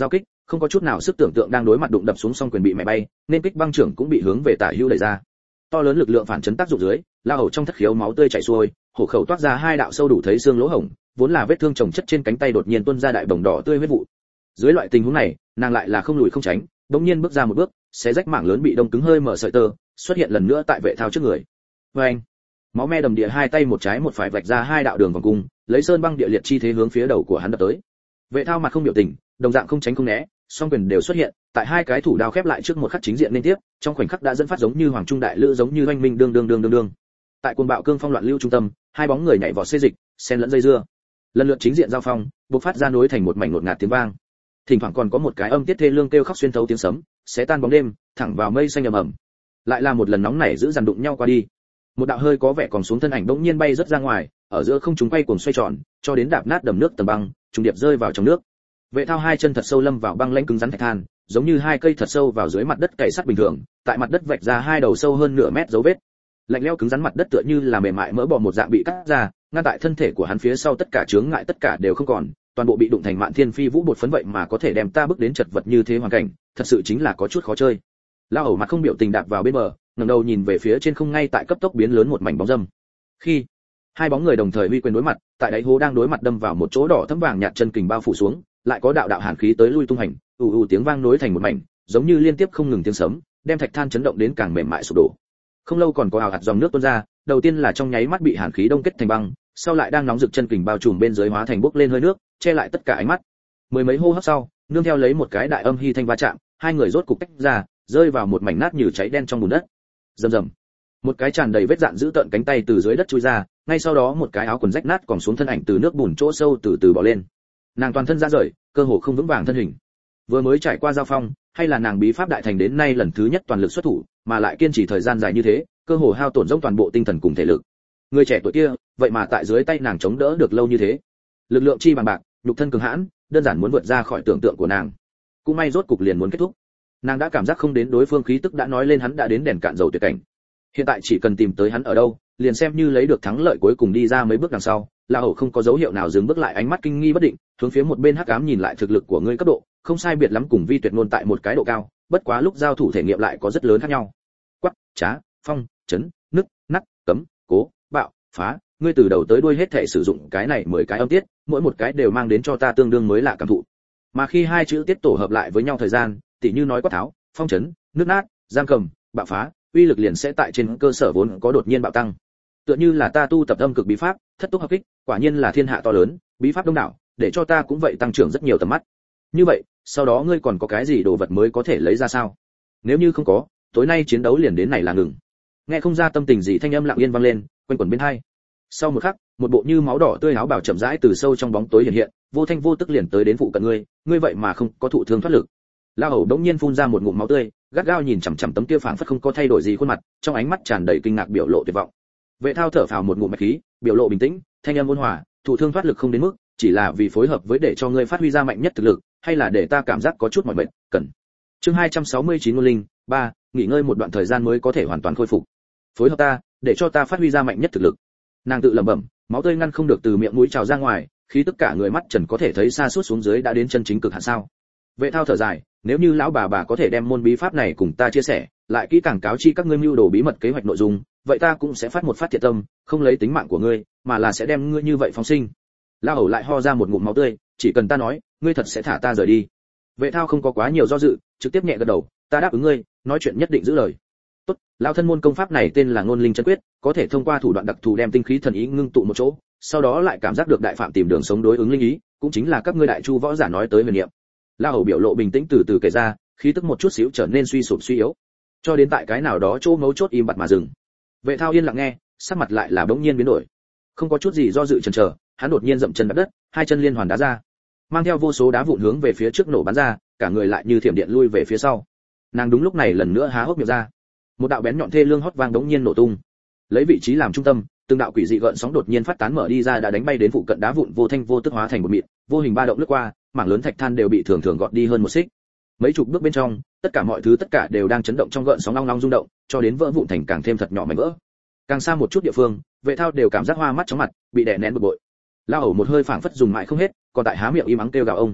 S1: không có chút nào sức tưởng tượng đang đối mặt đụng đập xuống song quyền bị mẹ bay, nên kích băng trưởng cũng bị hướng về tả hữu đẩy ra. To lớn lực lượng phản chấn tác dụng dưới, La Hầu trong thất khiếu máu tươi chảy xuôi, hổ khẩu toát ra hai đạo sâu đủ thấy xương lỗ hổng, vốn là vết thương chồng chất trên cánh tay đột nhiên tuôn ra đại bồng đỏ tươi huyết vụ. Dưới loại tình huống này, nàng lại là không lùi không tránh, đống nhiên bước ra một bước, xé rách mảng lớn bị đông cứng hơi mở sợi tơ, xuất hiện lần nữa tại Vệ Thao trước người. Oeng! Máu me đầm địa, hai tay một trái một phải vạch ra hai đạo đường vòng cung, lấy sơn băng địa liệt chi thế hướng phía đầu của hắn đập tới. Vệ Thao mặt không biểu tình, đồng dạng không tránh không né, song quyền đều xuất hiện, tại hai cái thủ đao khép lại trước một khắc chính diện liên tiếp, trong khoảnh khắc đã dẫn phát giống như hoàng trung đại lữ giống như oanh minh đương đương đương đương đương. Tại cuồng bạo cương phong loạn lưu trung tâm, hai bóng người nhảy vọt xê dịch, xen lẫn dây dưa. Lần lượt chính diện giao phong, bộc phát ra nối thành một mảnh ngột ngạt tiếng vang. Thỉnh thoảng còn có một cái âm tiết thê lương kêu khóc xuyên thấu tiếng sấm, xé tan bóng đêm, thẳng vào mây xanh ầm ầm. Lại là một lần nóng nảy giữ dằn đụng nhau qua đi. Một đạo hơi có vẻ còn xuống thân ảnh bỗng nhiên bay rất ra ngoài, ở giữa không trung quay cuồng xoay tròn, cho đến đạp nát đầm nước tầng băng, trùng điệp rơi vào trong nước. Vệ Thao hai chân thật sâu lâm vào băng lãnh cứng rắn thạch than, giống như hai cây thật sâu vào dưới mặt đất cày sắt bình thường, tại mặt đất vạch ra hai đầu sâu hơn nửa mét dấu vết. Lạnh lẽo cứng rắn mặt đất tựa như là mềm mại mỡ bò một dạng bị cắt ra, ngăn tại thân thể của hắn phía sau tất cả chướng ngại tất cả đều không còn, toàn bộ bị đụng thành mạn thiên phi vũ bột phấn vậy mà có thể đem ta bước đến chật vật như thế hoàn cảnh, thật sự chính là có chút khó chơi. Lao Hầu mặt không biểu tình đạp vào bên bờ, ngẩng đầu nhìn về phía trên không ngay tại cấp tốc biến lớn một mảnh bóng râm. Khi hai bóng người đồng thời huy quyền đối mặt, tại đáy hố đang đối mặt đâm vào một chỗ đỏ thẫm vàng nhạt chân kình bao phủ xuống, lại có đạo đạo hàn khí tới lui tung hành, ù ù tiếng vang nối thành một mảnh, giống như liên tiếp không ngừng tiếng sấm, đem thạch than chấn động đến càng mềm mại sụp đổ. Không lâu còn có ào hạt dòng nước tuôn ra, đầu tiên là trong nháy mắt bị hàn khí đông kết thành băng, sau lại đang nóng rực chân kình bao trùm bên dưới hóa thành bốc lên hơi nước, che lại tất cả ánh mắt. Mười mấy hô hấp sau, nương theo lấy một cái đại âm hy thanh va chạm, hai người rốt cục tách ra, rơi vào một mảnh nát như cháy đen trong bùn đất. Rầm rầm. Một cái tràn đầy vết dạn giữ tợn cánh tay từ dưới đất chui ra, ngay sau đó một cái áo quần rách nát còn xuống thân ảnh từ nước bùn chỗ sâu từ từ bò lên. Nàng toàn thân ra rời, cơ hồ không vững vàng thân hình. Vừa mới trải qua giao phong, hay là nàng bí pháp đại thành đến nay lần thứ nhất toàn lực xuất thủ, mà lại kiên trì thời gian dài như thế, cơ hồ hao tổn rỗng toàn bộ tinh thần cùng thể lực. Người trẻ tuổi kia, vậy mà tại dưới tay nàng chống đỡ được lâu như thế. Lực lượng chi bằng bạc, nhục thân cường hãn, đơn giản muốn vượt ra khỏi tưởng tượng của nàng. Cũng may rốt cục liền muốn kết thúc. Nàng đã cảm giác không đến đối phương khí tức đã nói lên hắn đã đến đèn cạn dầu tuyệt cảnh. Hiện tại chỉ cần tìm tới hắn ở đâu, liền xem như lấy được thắng lợi cuối cùng đi ra mấy bước đằng sau, La Hầu không có dấu hiệu nào dừng bước lại, ánh mắt kinh nghi bất định, hướng phía một bên hắc ám nhìn lại, thực lực của ngươi cấp độ, không sai biệt lắm cùng Vi Tuyệt Ngôn tại một cái độ cao, bất quá lúc giao thủ thể nghiệm lại có rất lớn khác nhau. Quắc, trá, phong, chấn, nứt, nắc, cấm, cố, bạo, phá, ngươi từ đầu tới đuôi hết thể sử dụng cái này mười cái âm tiết, mỗi một cái đều mang đến cho ta tương đương mới lạ cảm thụ. Mà khi hai chữ tiết tổ hợp lại với nhau thời gian, tỉ như nói quát tháo, phong chấn, nứt nát, giam cầm, bạo phá, uy lực liền sẽ tại trên cơ sở vốn có đột nhiên bạo tăng. Tựa như là ta tu tập âm cực bí pháp, thất túc hợp kích, quả nhiên là thiên hạ to lớn, bí pháp đông đảo, để cho ta cũng vậy tăng trưởng rất nhiều tầm mắt. Như vậy, sau đó ngươi còn có cái gì đồ vật mới có thể lấy ra sao? Nếu như không có, tối nay chiến đấu liền đến này là ngừng. Nghe không ra tâm tình gì, thanh âm lặng yên vang lên, quanh quẩn bên hai. Sau một khắc, một bộ như máu đỏ tươi áo bào chậm rãi từ sâu trong bóng tối hiện hiện, vô thanh vô tức liền tới đến phụ cận ngươi, ngươi vậy mà không có thụ thương thoát lực. La Hầu đống nhiên phun ra một ngụm máu tươi, gắt gao nhìn chằm chằm tấm kia phảng phất không có thay đổi gì khuôn mặt, trong ánh mắt tràn đầy kinh ngạc biểu lộ tuyệt vọng. Vệ Thao thở phào một ngụm mạch khí, biểu lộ bình tĩnh, thanh âm ôn hòa, thụ thương thoát lực không đến mức, chỉ là vì phối hợp với để cho ngươi phát huy ra mạnh nhất thực lực, hay là để ta cảm giác có chút mỏi mệt, cần. Chương hai trăm sáu mươi chín ngôn linh, ba, nghỉ ngơi một đoạn thời gian mới có thể hoàn toàn khôi phục. Phối hợp ta, để cho ta phát huy ra mạnh nhất thực lực. Nàng tự lẩm bẩm, máu tươi ngăn không được từ miệng mũi trào ra ngoài, khí tất cả người mắt trần có thể thấy xa suốt xuống dưới đã đến chân chính cực hạn sao. Vệ Thao thở dài, nếu như lão bà bà có thể đem môn bí pháp này cùng ta chia sẻ, lại kỹ càng cáo chi các ngươi mưu đồ bí mật kế hoạch nội dung, vậy ta cũng sẽ phát một phát thiện tâm, không lấy tính mạng của ngươi, mà là sẽ đem ngươi như vậy phóng sinh. La Hầu lại ho ra một ngụm máu tươi, chỉ cần ta nói, ngươi thật sẽ thả ta rời đi. Vệ Thao không có quá nhiều do dự, trực tiếp nhẹ gật đầu, ta đáp ứng ngươi, nói chuyện nhất định giữ lời. Tốt, lão thân môn công pháp này tên là Ngôn Linh Chân Quyết, có thể thông qua thủ đoạn đặc thù đem tinh khí thần ý ngưng tụ một chỗ, sau đó lại cảm giác được đại phạm tìm đường sống đối ứng linh ý, cũng chính là các ngươi đại chu võ giả nói tới huyền niệm. La Hầu biểu lộ bình tĩnh từ từ kể ra, khí tức một chút xíu trở nên suy sụp suy yếu, cho đến tại cái nào đó chỗ mấu chốt im bặt mà dừng. Vệ Thao yên lặng nghe, sắc mặt lại là bỗng nhiên biến đổi, không có chút gì do dự chần chờ, hắn đột nhiên dậm chân đạp đất, hai chân liên hoàn đá ra, mang theo vô số đá vụn hướng về phía trước nổ bắn ra, cả người lại như thiểm điện lui về phía sau. Nàng đúng lúc này lần nữa há hốc miệng ra, một đạo bén nhọn thê lương hót vang đống nhiên nổ tung, lấy vị trí làm trung tâm, từng đạo quỷ dị gợn sóng đột nhiên phát tán mở đi ra, đã đánh bay đến phụ cận đá vụn vô thanh vô tức hóa thành một mịn, vô hình ba động lướt qua, mảng lớn thạch than đều bị thường thường gọt đi hơn một xích. Mấy chục bước bên trong, tất cả mọi thứ tất cả đều đang chấn động trong gợn sóng long long rung động, cho đến vỡ vụn thành càng thêm thật nhỏ mảnh vỡ. Càng xa một chút địa phương, Vệ Thao đều cảm giác hoa mắt chóng mặt, bị đè nén bực bội. La Hầu một hơi phảng phất dùng mãi không hết, còn tại há miệng im ắng kêu gào ông.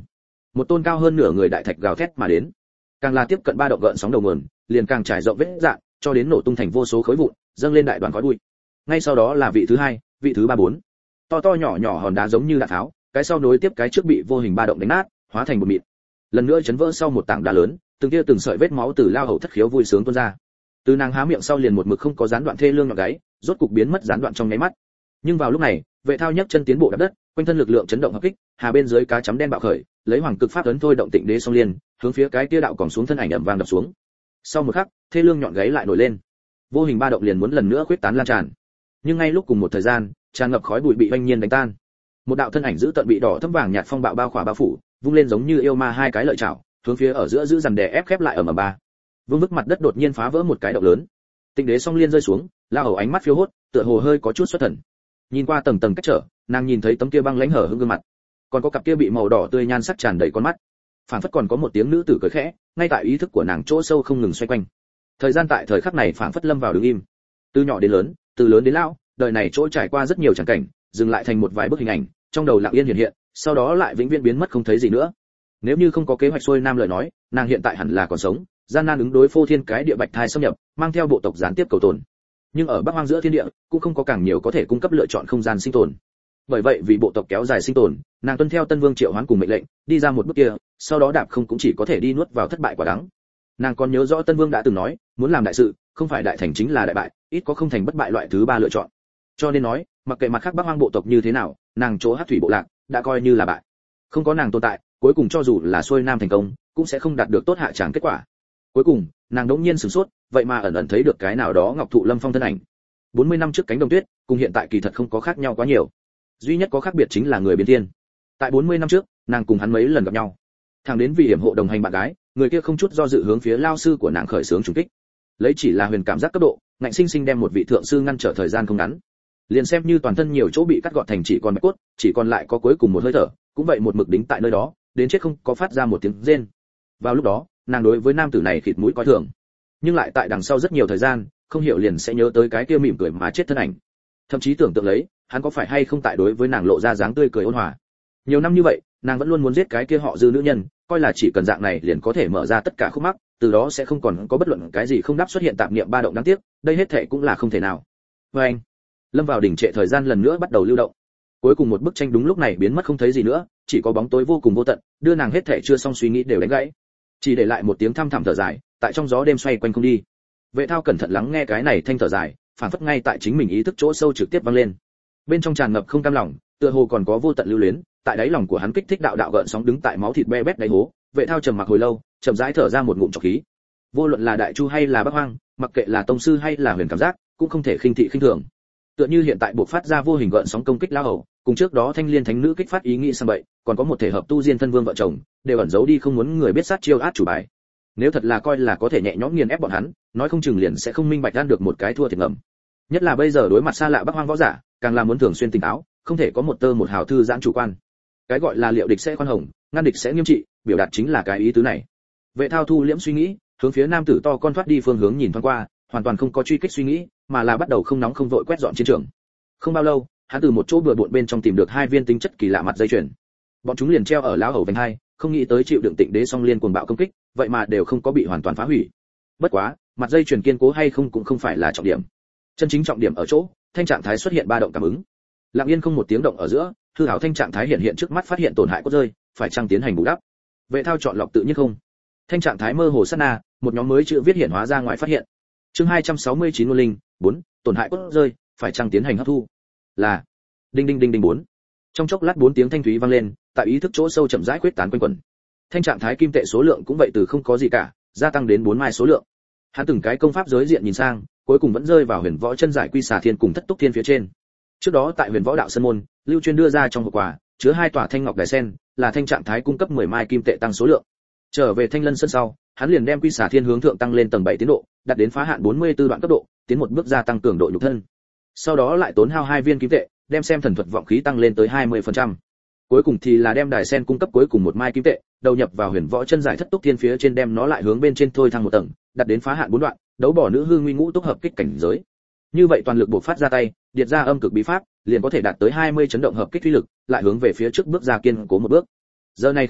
S1: Một tôn cao hơn nửa người đại thạch gào thét mà đến, càng là tiếp cận ba động gợn sóng đầu nguồn, liền càng trải rộng vết rạn, cho đến nổ tung thành vô số khối vụn, dâng lên đại đoàn khói bụi. Ngay sau đó là vị thứ hai, vị thứ ba bốn. To to nhỏ nhỏ hòn đá giống như đạn tháo, cái sau nối tiếp cái trước bị vô hình ba động đánh nát, hóa thành một mịn. Lần nữa chấn vỡ sau một tảng đá lớn, từng tia từng sợi vết máu từ lao hầu thất khiếu vui sướng tuôn ra. Từ nàng há miệng sau liền một mực không có gián đoạn thê lương nhọn gáy, rốt cục biến mất gián đoạn trong nháy mắt. Nhưng vào lúc này, Vệ Thao nhấc chân tiến bộ đạp đất, quanh thân lực lượng chấn động hợp kích, hà bên dưới cá chấm đen bạo khởi, lấy hoàng cực pháp ấn thôi động Tịnh Đế Song Liên, hướng phía cái kia đạo còn xuống thân ảnh ầm vang đập xuống. Sau một khắc, thê lương nhọn gáy lại nổi lên. Vô hình ba động liền muốn lần nữa khuyết tán lan tràn. Nhưng ngay lúc cùng một thời gian, tràn ngập khói bụi bị oanh nhiên đánh tan. Một đạo thân ảnh giữ tận bị đỏ thẫm vàng nhạt phong bạo bao khỏa bao phủ, vung lên giống như yêu ma hai cái lợi chảo, hướng phía ở giữa giữ dằn đè ép khép lại ở ầm ba. Vương vức mặt đất đột nhiên phá vỡ một cái động lớn. Tịnh Đế Song Liên rơi xuống, La Hầu ánh mắt phiêu hốt, tựa hồ hơi có chút xuất thần. Nhìn qua tầng tầng cách trở, nàng nhìn thấy tấm kia băng lãnh hở hững gương mặt, còn có cặp kia bị màu đỏ tươi nhan sắc tràn đầy con mắt. Phản phất còn có một tiếng nữ tử cười khẽ, ngay tại ý thức của nàng chỗ sâu không ngừng xoay quanh. Thời gian tại thời khắc này phản phất lâm vào đứng im. Từ nhỏ đến lớn, từ lớn đến lão, đời này chỗ trải qua rất nhiều tràng cảnh, dừng lại thành một vài bức hình ảnh, trong đầu lặng yên hiện hiện, sau đó lại vĩnh viễn biến mất không thấy gì nữa. Nếu như không có kế hoạch xuôi nam lời nói, nàng hiện tại hẳn là còn sống, gian nan ứng đối phô thiên cái địa bạch thai xâm nhập, mang theo bộ tộc gián tiếp cầu tồn. Nhưng ở Bắc Hoang giữa thiên địa, cũng không có càng nhiều có thể cung cấp lựa chọn không gian sinh tồn. Bởi vậy vì bộ tộc kéo dài sinh tồn, nàng tuân theo Tân Vương Triệu Hoán cùng mệnh lệnh, đi ra một bước kia, sau đó đạp không cũng chỉ có thể đi nuốt vào thất bại quả đắng. Nàng còn nhớ rõ Tân Vương đã từng nói, muốn làm đại sự, không phải đại thành chính là đại bại, ít có không thành bất bại loại thứ ba lựa chọn. Cho nên nói, mặc kệ mặt khác Bắc Hoang bộ tộc như thế nào, nàng chỗ Hắc Thủy bộ lạc đã coi như là bại. Không có nàng tồn tại, cuối cùng cho dù là xuôi nam thành công, cũng sẽ không đạt được tốt hạ tràng kết quả. Cuối cùng, nàng đống nhiên sửng sốt, vậy mà ẩn ẩn thấy được cái nào đó Ngọc Thụ Lâm Phong thân ảnh. bốn mươi năm trước cánh đồng tuyết, cùng hiện tại kỳ thật không có khác nhau quá nhiều. Duy nhất có khác biệt chính là người biến thiên. Tại bốn mươi năm trước, nàng cùng hắn mấy lần gặp nhau. Thẳng đến vì hiểm hộ đồng hành bạn gái, người kia không chút do dự hướng phía lao sư của nàng khởi xướng trùng kích. Lấy chỉ là huyền cảm giác cấp độ, ngạnh sinh sinh đem một vị thượng sư ngăn trở thời gian không ngắn. Liền xem như toàn thân nhiều chỗ bị cắt gọt thành chỉ còn bạch cốt, chỉ còn lại có cuối cùng một hơi thở, cũng vậy một mực đính tại nơi đó, đến chết không có phát ra một tiếng rên. Vào lúc đó, nàng đối với nam tử này khịt mũi coi thường, nhưng lại tại đằng sau rất nhiều thời gian, không hiểu liền sẽ nhớ tới cái kia mỉm cười mà chết thân ảnh, thậm chí tưởng tượng lấy hắn có phải hay không tại đối với nàng lộ ra dáng tươi cười ôn hòa. Nhiều năm như vậy, nàng vẫn luôn muốn giết cái kia họ Dư nữ nhân, coi là chỉ cần dạng này liền có thể mở ra tất cả khúc mắc, từ đó sẽ không còn có bất luận cái gì không đáp xuất hiện tạp niệm ba động đáng tiếc, đây hết thảy cũng là không thể nào. Và anh, lâm vào đỉnh trệ thời gian lần nữa bắt đầu lưu động. Cuối cùng một bức tranh đúng lúc này biến mất không thấy gì nữa, chỉ có bóng tối vô cùng vô tận, đưa nàng hết thảy chưa xong suy nghĩ đều đánh gãy, chỉ để lại một tiếng thăm thẳm thở dài, tại trong gió đêm xoay quanh không đi. Vệ Thao cẩn thận lắng nghe cái này thanh thở dài, phản phất ngay tại chính mình ý thức chỗ sâu trực tiếp vang lên. Bên trong tràn ngập không cam lòng, tựa hồ còn có vô tận lưu luyến, tại đáy lòng của hắn kích thích đạo đạo gợn sóng đứng tại máu thịt be bét đáy hố. Vệ Thao trầm mặc hồi lâu, chậm rãi thở ra một ngụm trọc khí. Vô luận là Đại Chu hay là Bắc Hoang, mặc kệ là tông sư hay là huyền cảm giác, cũng không thể khinh thị khinh thường. Tựa như hiện tại buộc phát ra vô hình gợn sóng công kích lao hầu, cùng trước đó thanh liên thánh nữ kích phát ý nghĩ sang bậy, còn có một thể hợp tu diên thân vương vợ chồng, đều ẩn giấu đi không muốn người biết sát chiêu át chủ bài. Nếu thật là coi là có thể nhẹ nhõm nghiền ép bọn hắn, nói không chừng liền sẽ không minh bạch gan được một cái thua thiệt ngầm. Nhất là bây giờ đối mặt xa lạ Bắc Hoang võ giả, càng là muốn thường xuyên tỉnh táo, không thể có một tơ một hào thư giãn chủ quan. Cái gọi là liệu địch sẽ khoan hồng, ngăn địch sẽ nghiêm trị, biểu đạt chính là cái ý tứ này. Vệ Thao thu liễm suy nghĩ, hướng phía nam tử to con thoát đi phương hướng nhìn thoáng qua, hoàn toàn không có truy kích suy nghĩ, mà là bắt đầu không nóng không vội quét dọn chiến trường. Không bao lâu, hắn từ một chỗ bừa bộn bên trong tìm được hai viên tính chất kỳ lạ mặt dây chuyền. Bọn chúng liền treo ở lão hầu vành hai, không nghĩ tới chịu đựng Tịnh Đế Song Liên cuồng bạo công kích, vậy mà đều không có bị hoàn toàn phá hủy. Bất quá, mặt dây chuyền kiên cố hay không cũng không phải là trọng điểm. Chân chính trọng điểm ở chỗ, thanh trạng thái xuất hiện ba động cảm ứng. Lặng yên không một tiếng động ở giữa, hư hảo thanh trạng thái hiện hiện trước mắt phát hiện tổn hại cốt rơi, phải chăng tiến hành bù đắp. Vệ Thao chọn lọc tự nhiên không. Thanh trạng thái mơ hồ sát na, một nhóm mới chữ viết hiện hóa ra ngoài phát hiện. Chương hai trăm sáu mươi chín Luân Linh, bốn, tổn hại cốt rơi, phải chăng tiến hành hấp thu. Là. Đinh đinh đinh đinh bốn. Trong chốc lát bốn tiếng thanh thúy vang lên, tại ý thức chỗ sâu chậm rãi quyết tán quanh quẩn. Thanh trạng thái kim tệ số lượng cũng vậy từ không có gì cả, gia tăng đến bốn mai số lượng. Hắn từng cái công pháp giới diện nhìn sang, cuối cùng vẫn rơi vào Huyền Võ chân giải quy xà thiên cùng thất túc thiên phía trên. Trước đó tại Huyền Võ đạo sơn môn, Lưu Chuyên đưa ra trong hộp quà, chứa hai tòa thanh ngọc đài sen, là thanh trạng thái cung cấp mười mai kim tệ tăng số lượng. Trở về Thanh Lân Sơn sau, hắn liền đem quy xà thiên hướng thượng tăng lên tầng bảy tiến độ, đạt đến phá hạn bốn mươi tư đoạn cấp độ, tiến một bước gia tăng cường độ nhục thân. Sau đó lại tốn hao hai viên kim tệ, đem xem thần thuật vọng khí tăng lên tới hai mươi phần trăm. Cuối cùng thì là đem đài sen cung cấp cuối cùng một mai kim tệ, đầu nhập vào Huyền Võ chân giải thất túc thiên phía trên, đem nó lại hướng bên trên thôi thăng một tầng, đạt đến phá hạn bốn đoạn, đấu bỏ nữ hư nguy ngũ túc hợp kích cảnh giới. Như vậy toàn lực bộc phát ra tay, điệt ra âm cực bí pháp, liền có thể đạt tới hai mươi chấn động hợp kích uy lực, lại hướng về phía trước bước ra kiên cố một bước. Giờ này khắc này,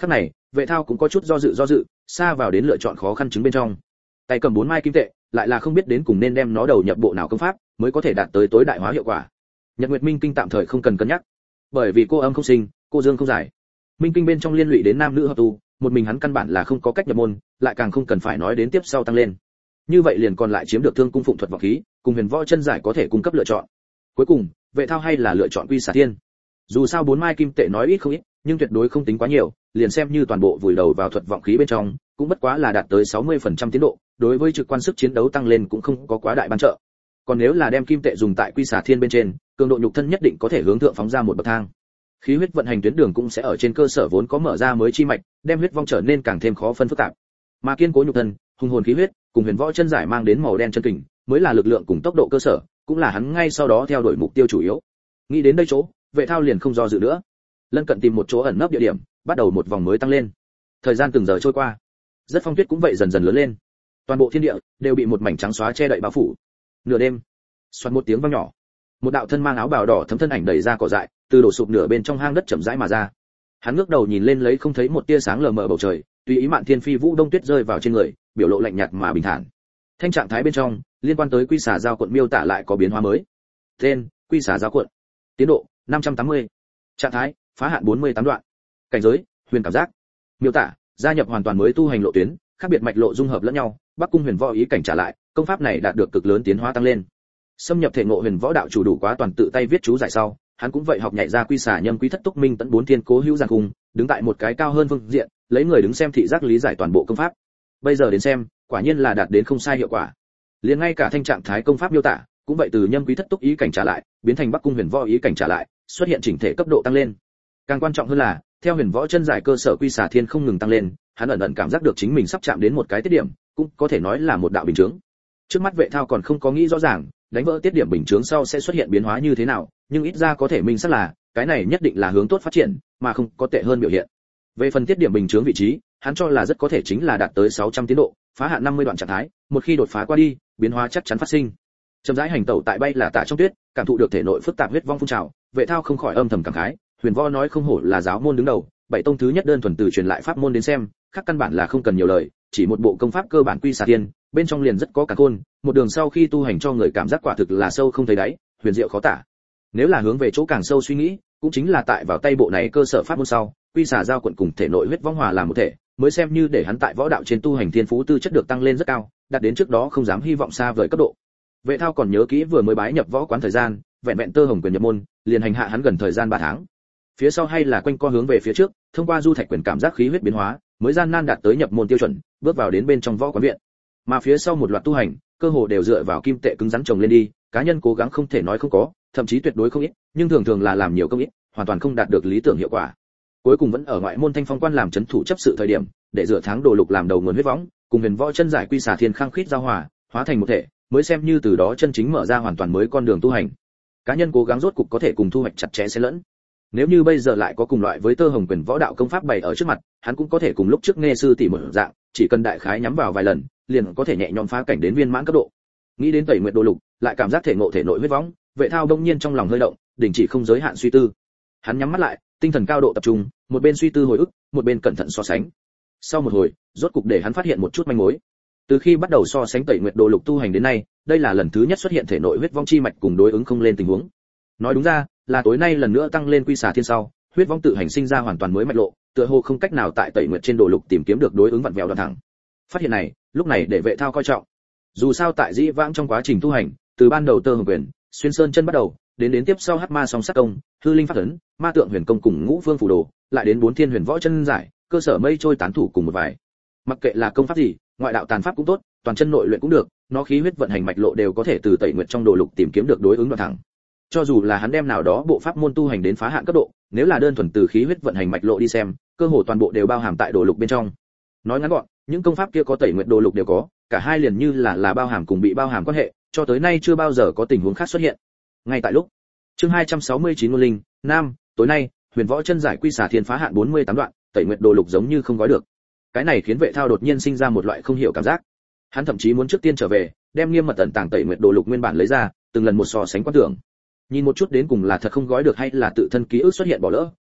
S1: Vệ Thao cũng có chút do dự do dự, xa vào đến lựa chọn khó khăn chứng bên trong. Tay cầm bốn mai kim tệ, lại là không biết đến cùng nên đem nó đầu nhập bộ nào công pháp mới có thể đạt tới tối đại hóa hiệu quả. Nhật Nguyệt Minh Kinh tạm thời không cần cân nhắc, bởi vì cô âm không sinh, cô dương không giải. Minh Kinh bên trong liên lụy đến nam nữ hợp tu, một mình hắn căn bản là không có cách nhập môn, lại càng không cần phải nói đến tiếp sau tăng lên. Như vậy liền còn lại chiếm được Thương Cung Phụng Thuật Võ khí, cùng Huyền Võ Chân Giải có thể cung cấp lựa chọn. Cuối cùng, Vệ Thao hay là lựa chọn Quy Xà Thiên. Dù sao bốn mai kim tệ nói ít không ít, nhưng tuyệt đối không tính quá nhiều, liền xem như toàn bộ vùi đầu vào thuật vọng khí bên trong, cũng bất quá là đạt tới sáu mươi phần trăm tiến độ, đối với trực quan sức chiến đấu tăng lên cũng không có quá đại ban trợ. Còn nếu là đem kim tệ dùng tại Quy Xà Thiên bên trên, cường độ nhục thân nhất định có thể hướng thượng phóng ra một bậc thang. Khí huyết vận hành tuyến đường cũng sẽ ở trên cơ sở vốn có mở ra mới chi mạch, đem huyết vong trở nên càng thêm khó phân phức tạp. Mà kiên cố nhục thân, hùng hồn khí huyết, cùng Huyền Võ Chân Giải mang đến màu đen chân kình, mới là lực lượng cùng tốc độ cơ sở, cũng là hắn ngay sau đó theo đuổi mục tiêu chủ yếu. Nghĩ đến đây chỗ, Vệ Thao liền không do dự nữa, lân cận tìm một chỗ ẩn nấp địa điểm, bắt đầu một vòng mới tăng lên. Thời gian từng giờ trôi qua, rất phong tuyết cũng vậy dần dần lớn lên, toàn bộ thiên địa đều bị một mảnh trắng xóa che đậy bao phủ. Nửa đêm, xoẹt một tiếng vang nhỏ, một đạo thân mang áo bào đỏ thấm thân ảnh đẩy ra cỏ dại, từ đổ sụp nửa bên trong hang đất chậm rãi mà ra. Hắn ngước đầu nhìn lên lấy không thấy một tia sáng lờ mờ bầu trời, tùy ý mạn thiên phi vũ đông tuyết rơi vào trên người, biểu lộ lạnh nhạt mà bình thản. Thanh trạng thái bên trong, liên quan tới Quy Xà Giao Quận miêu tả lại có biến hóa mới. Tên: Quy Xà Giao Quận. Tiến độ: năm trăm tám mươi. Trạng thái: phá hạn bốn mươi tám đoạn. Cảnh giới: huyền cảm giác. Miêu tả: gia nhập hoàn toàn mới tu hành lộ tuyến, khác biệt mạch lộ dung hợp lẫn nhau, Bắc Cung Huyền Võ ý cảnh trả lại, công pháp này đạt được cực lớn tiến hóa tăng lên. Xâm nhập thể ngộ Huyền Võ đạo chủ đủ quá toàn tự tay viết chú giải sau, hắn cũng vậy học nhảy ra Quy Xà Nhâm Quý Thất Túc Minh tận bốn thiên cố hữu giàn cung, đứng tại một cái cao hơn phương diện, lấy người đứng xem thị giác lý giải toàn bộ công pháp. Bây giờ đến xem, quả nhiên là đạt đến không sai hiệu quả. Liền ngay cả thanh trạng thái công pháp miêu tả, cũng vậy từ Nhâm Quý Thất Túc ý cảnh trả lại, biến thành Bắc Cung Huyền Võ ý cảnh trả lại, xuất hiện chỉnh thể cấp độ tăng lên. Càng quan trọng hơn là, theo Huyền Võ Chân Giải cơ sở Quy Xà Thiên không ngừng tăng lên, hắn ẩn ẩn cảm giác được chính mình sắp chạm đến một cái tiết điểm, cũng có thể nói là một đạo bình chứng. Trước mắt Vệ Thao còn không có nghĩ rõ ràng, đánh vỡ tiết điểm bình chứng sau sẽ xuất hiện biến hóa như thế nào, nhưng ít ra có thể minh xác là, cái này nhất định là hướng tốt phát triển, mà không có tệ hơn biểu hiện. Về phần tiết điểm bình chứng vị trí, hắn cho là rất có thể chính là đạt tới sáu trăm tiến độ, phá hạn năm mươi đoạn trạng thái, một khi đột phá qua đi, biến hóa chắc chắn phát sinh. Chậm rãi hành tẩu tại bay là tạ trong tuyết, cảm thụ được thể nội phức tạp huyết vong phun trào, Vệ Thao không khỏi âm thầm cảm khái, Huyền Võ nói không hổ là giáo môn đứng đầu, bảy tông thứ nhất đơn thuần từ truyền lại pháp môn đến xem, khác căn bản là không cần nhiều lời, chỉ một bộ công pháp cơ bản Quy Xà Thiên, bên trong liền rất có cả khôn, một đường sau khi tu hành cho người cảm giác quả thực là sâu không thấy đáy, huyền diệu khó tả. Nếu là hướng về chỗ càng sâu suy nghĩ, cũng chính là tại vào tay bộ này cơ sở pháp môn sau, Quy Xà Giao Quận cùng thể nội huyết vong hòa làm một thể, mới xem như để hắn tại võ đạo trên tu hành thiên phú tư chất được tăng lên rất cao, đạt đến trước đó không dám hy vọng xa vời cấp độ. Vệ Thao còn nhớ kỹ vừa mới bái nhập võ quán thời gian, vẹn vẹn tơ hồng quyền nhập môn, liền hành hạ hắn gần thời gian ba tháng. Phía sau hay là quanh co hướng về phía trước, thông qua du thạch quyền cảm giác khí huyết biến hóa, mới gian nan đạt tới nhập môn tiêu chuẩn, bước vào đến bên trong võ quán viện. Mà phía sau một loạt tu hành, cơ hồ đều dựa vào kim tệ cứng rắn chồng lên đi, cá nhân cố gắng không thể nói không có, thậm chí tuyệt đối không ít, nhưng thường thường là làm nhiều công ít, hoàn toàn không đạt được lý tưởng hiệu quả. Cuối cùng vẫn ở ngoại môn Thanh Phong quan làm trấn thủ chấp sự thời điểm, để dựa tháng đồ lục làm đầu nguồn huyết võng, cùng Huyền Võ Chân Giải Quy Xà Thiên khăng khít giao hòa, hóa thành một thể, mới xem như từ đó chân chính mở ra hoàn toàn mới con đường tu hành. Cá nhân cố gắng rốt cục có thể cùng thu hoạch chặt chẽ xen lẫn. Nếu như bây giờ lại có cùng loại với tơ hồng quyền võ đạo công pháp bày ở trước mặt, hắn cũng có thể cùng lúc trước nghe sư tỷ một dạng, chỉ cần đại khái nhắm vào vài lần, liền có thể nhẹ nhõm phá cảnh đến viên mãn cấp độ. Nghĩ đến Tẩy Nguyệt Đồ Lục, lại cảm giác thể ngộ thể nội huyết võng, Vệ Thao đông nhiên trong lòng hơi động, đình chỉ không giới hạn suy tư. Hắn nhắm mắt lại, tinh thần cao độ tập trung, một bên suy tư hồi ức, một bên cẩn thận so sánh. Sau một hồi, rốt cục để hắn phát hiện một chút manh mối. Từ khi bắt đầu so sánh Tẩy Nguyệt Đồ Lục tu hành đến nay, đây là lần thứ nhất xuất hiện thể nội huyết vong chi mạch cùng đối ứng không lên tình huống. Nói đúng ra, là tối nay lần nữa tăng lên Quy Xà Thiên sau, huyết vong tự hành sinh ra hoàn toàn mới mạch lộ, tựa hồ không cách nào tại Tẩy Nguyệt trên Đồ Lục tìm kiếm được đối ứng vặn vẹo đoạn thẳng. Phát hiện này, lúc này để Vệ Thao coi trọng. Dù sao tại dĩ vãng trong quá trình tu hành, từ ban đầu tơ hồng quyền, xuyên sơn chân bắt đầu, đến đến tiếp sau hắc ma song sát công, hư linh pháp ấn, ma tượng huyền công cùng ngũ phương phù đồ, lại đến bốn thiên huyền võ chân giải, cơ sở mây trôi tán thủ cùng một vài. Mặc kệ là công pháp gì, ngoại đạo tàn pháp cũng tốt, toàn chân nội luyện cũng được, nó khí huyết vận hành mạch lộ đều có thể từ Tẩy Nguyệt trong Đồ Lục tìm kiếm được đối ứng đoạn thẳng. Cho dù là hắn đem nào đó bộ pháp môn tu hành đến phá hạn cấp độ, nếu là đơn thuần từ khí huyết vận hành mạch lộ đi xem, cơ hồ toàn bộ đều bao hàm tại Đồ Lục bên trong. Nói ngắn gọn, những công pháp kia có Tẩy Nguyệt Đồ Lục đều có, cả hai liền như là là bao hàm cùng bị bao hàm quan hệ, cho tới nay chưa bao giờ có tình huống khác xuất hiện. Ngay tại lúc, chương hai trăm sáu mươi chín Ngôn Linh, nam, tối nay, Huyền Võ Chân Giải Quy Xà Thiên phá hạn bốn mươi tám đoạn, Tẩy Nguyệt Đồ Lục giống như không gói được. Cái này khiến Vệ Thao đột nhiên sinh ra một loại không hiểu cảm giác. Hắn thậm chí muốn trước tiên trở về, đem nghiêm mật tận tàng Tẩy Nguyệt Đồ Lục nguyên bản lấy ra, từng lần một so sánh quan tưởng. Nhìn một chút đến cùng là thật không gói được hay là tự thân ký ức xuất hiện bỏ lỡ,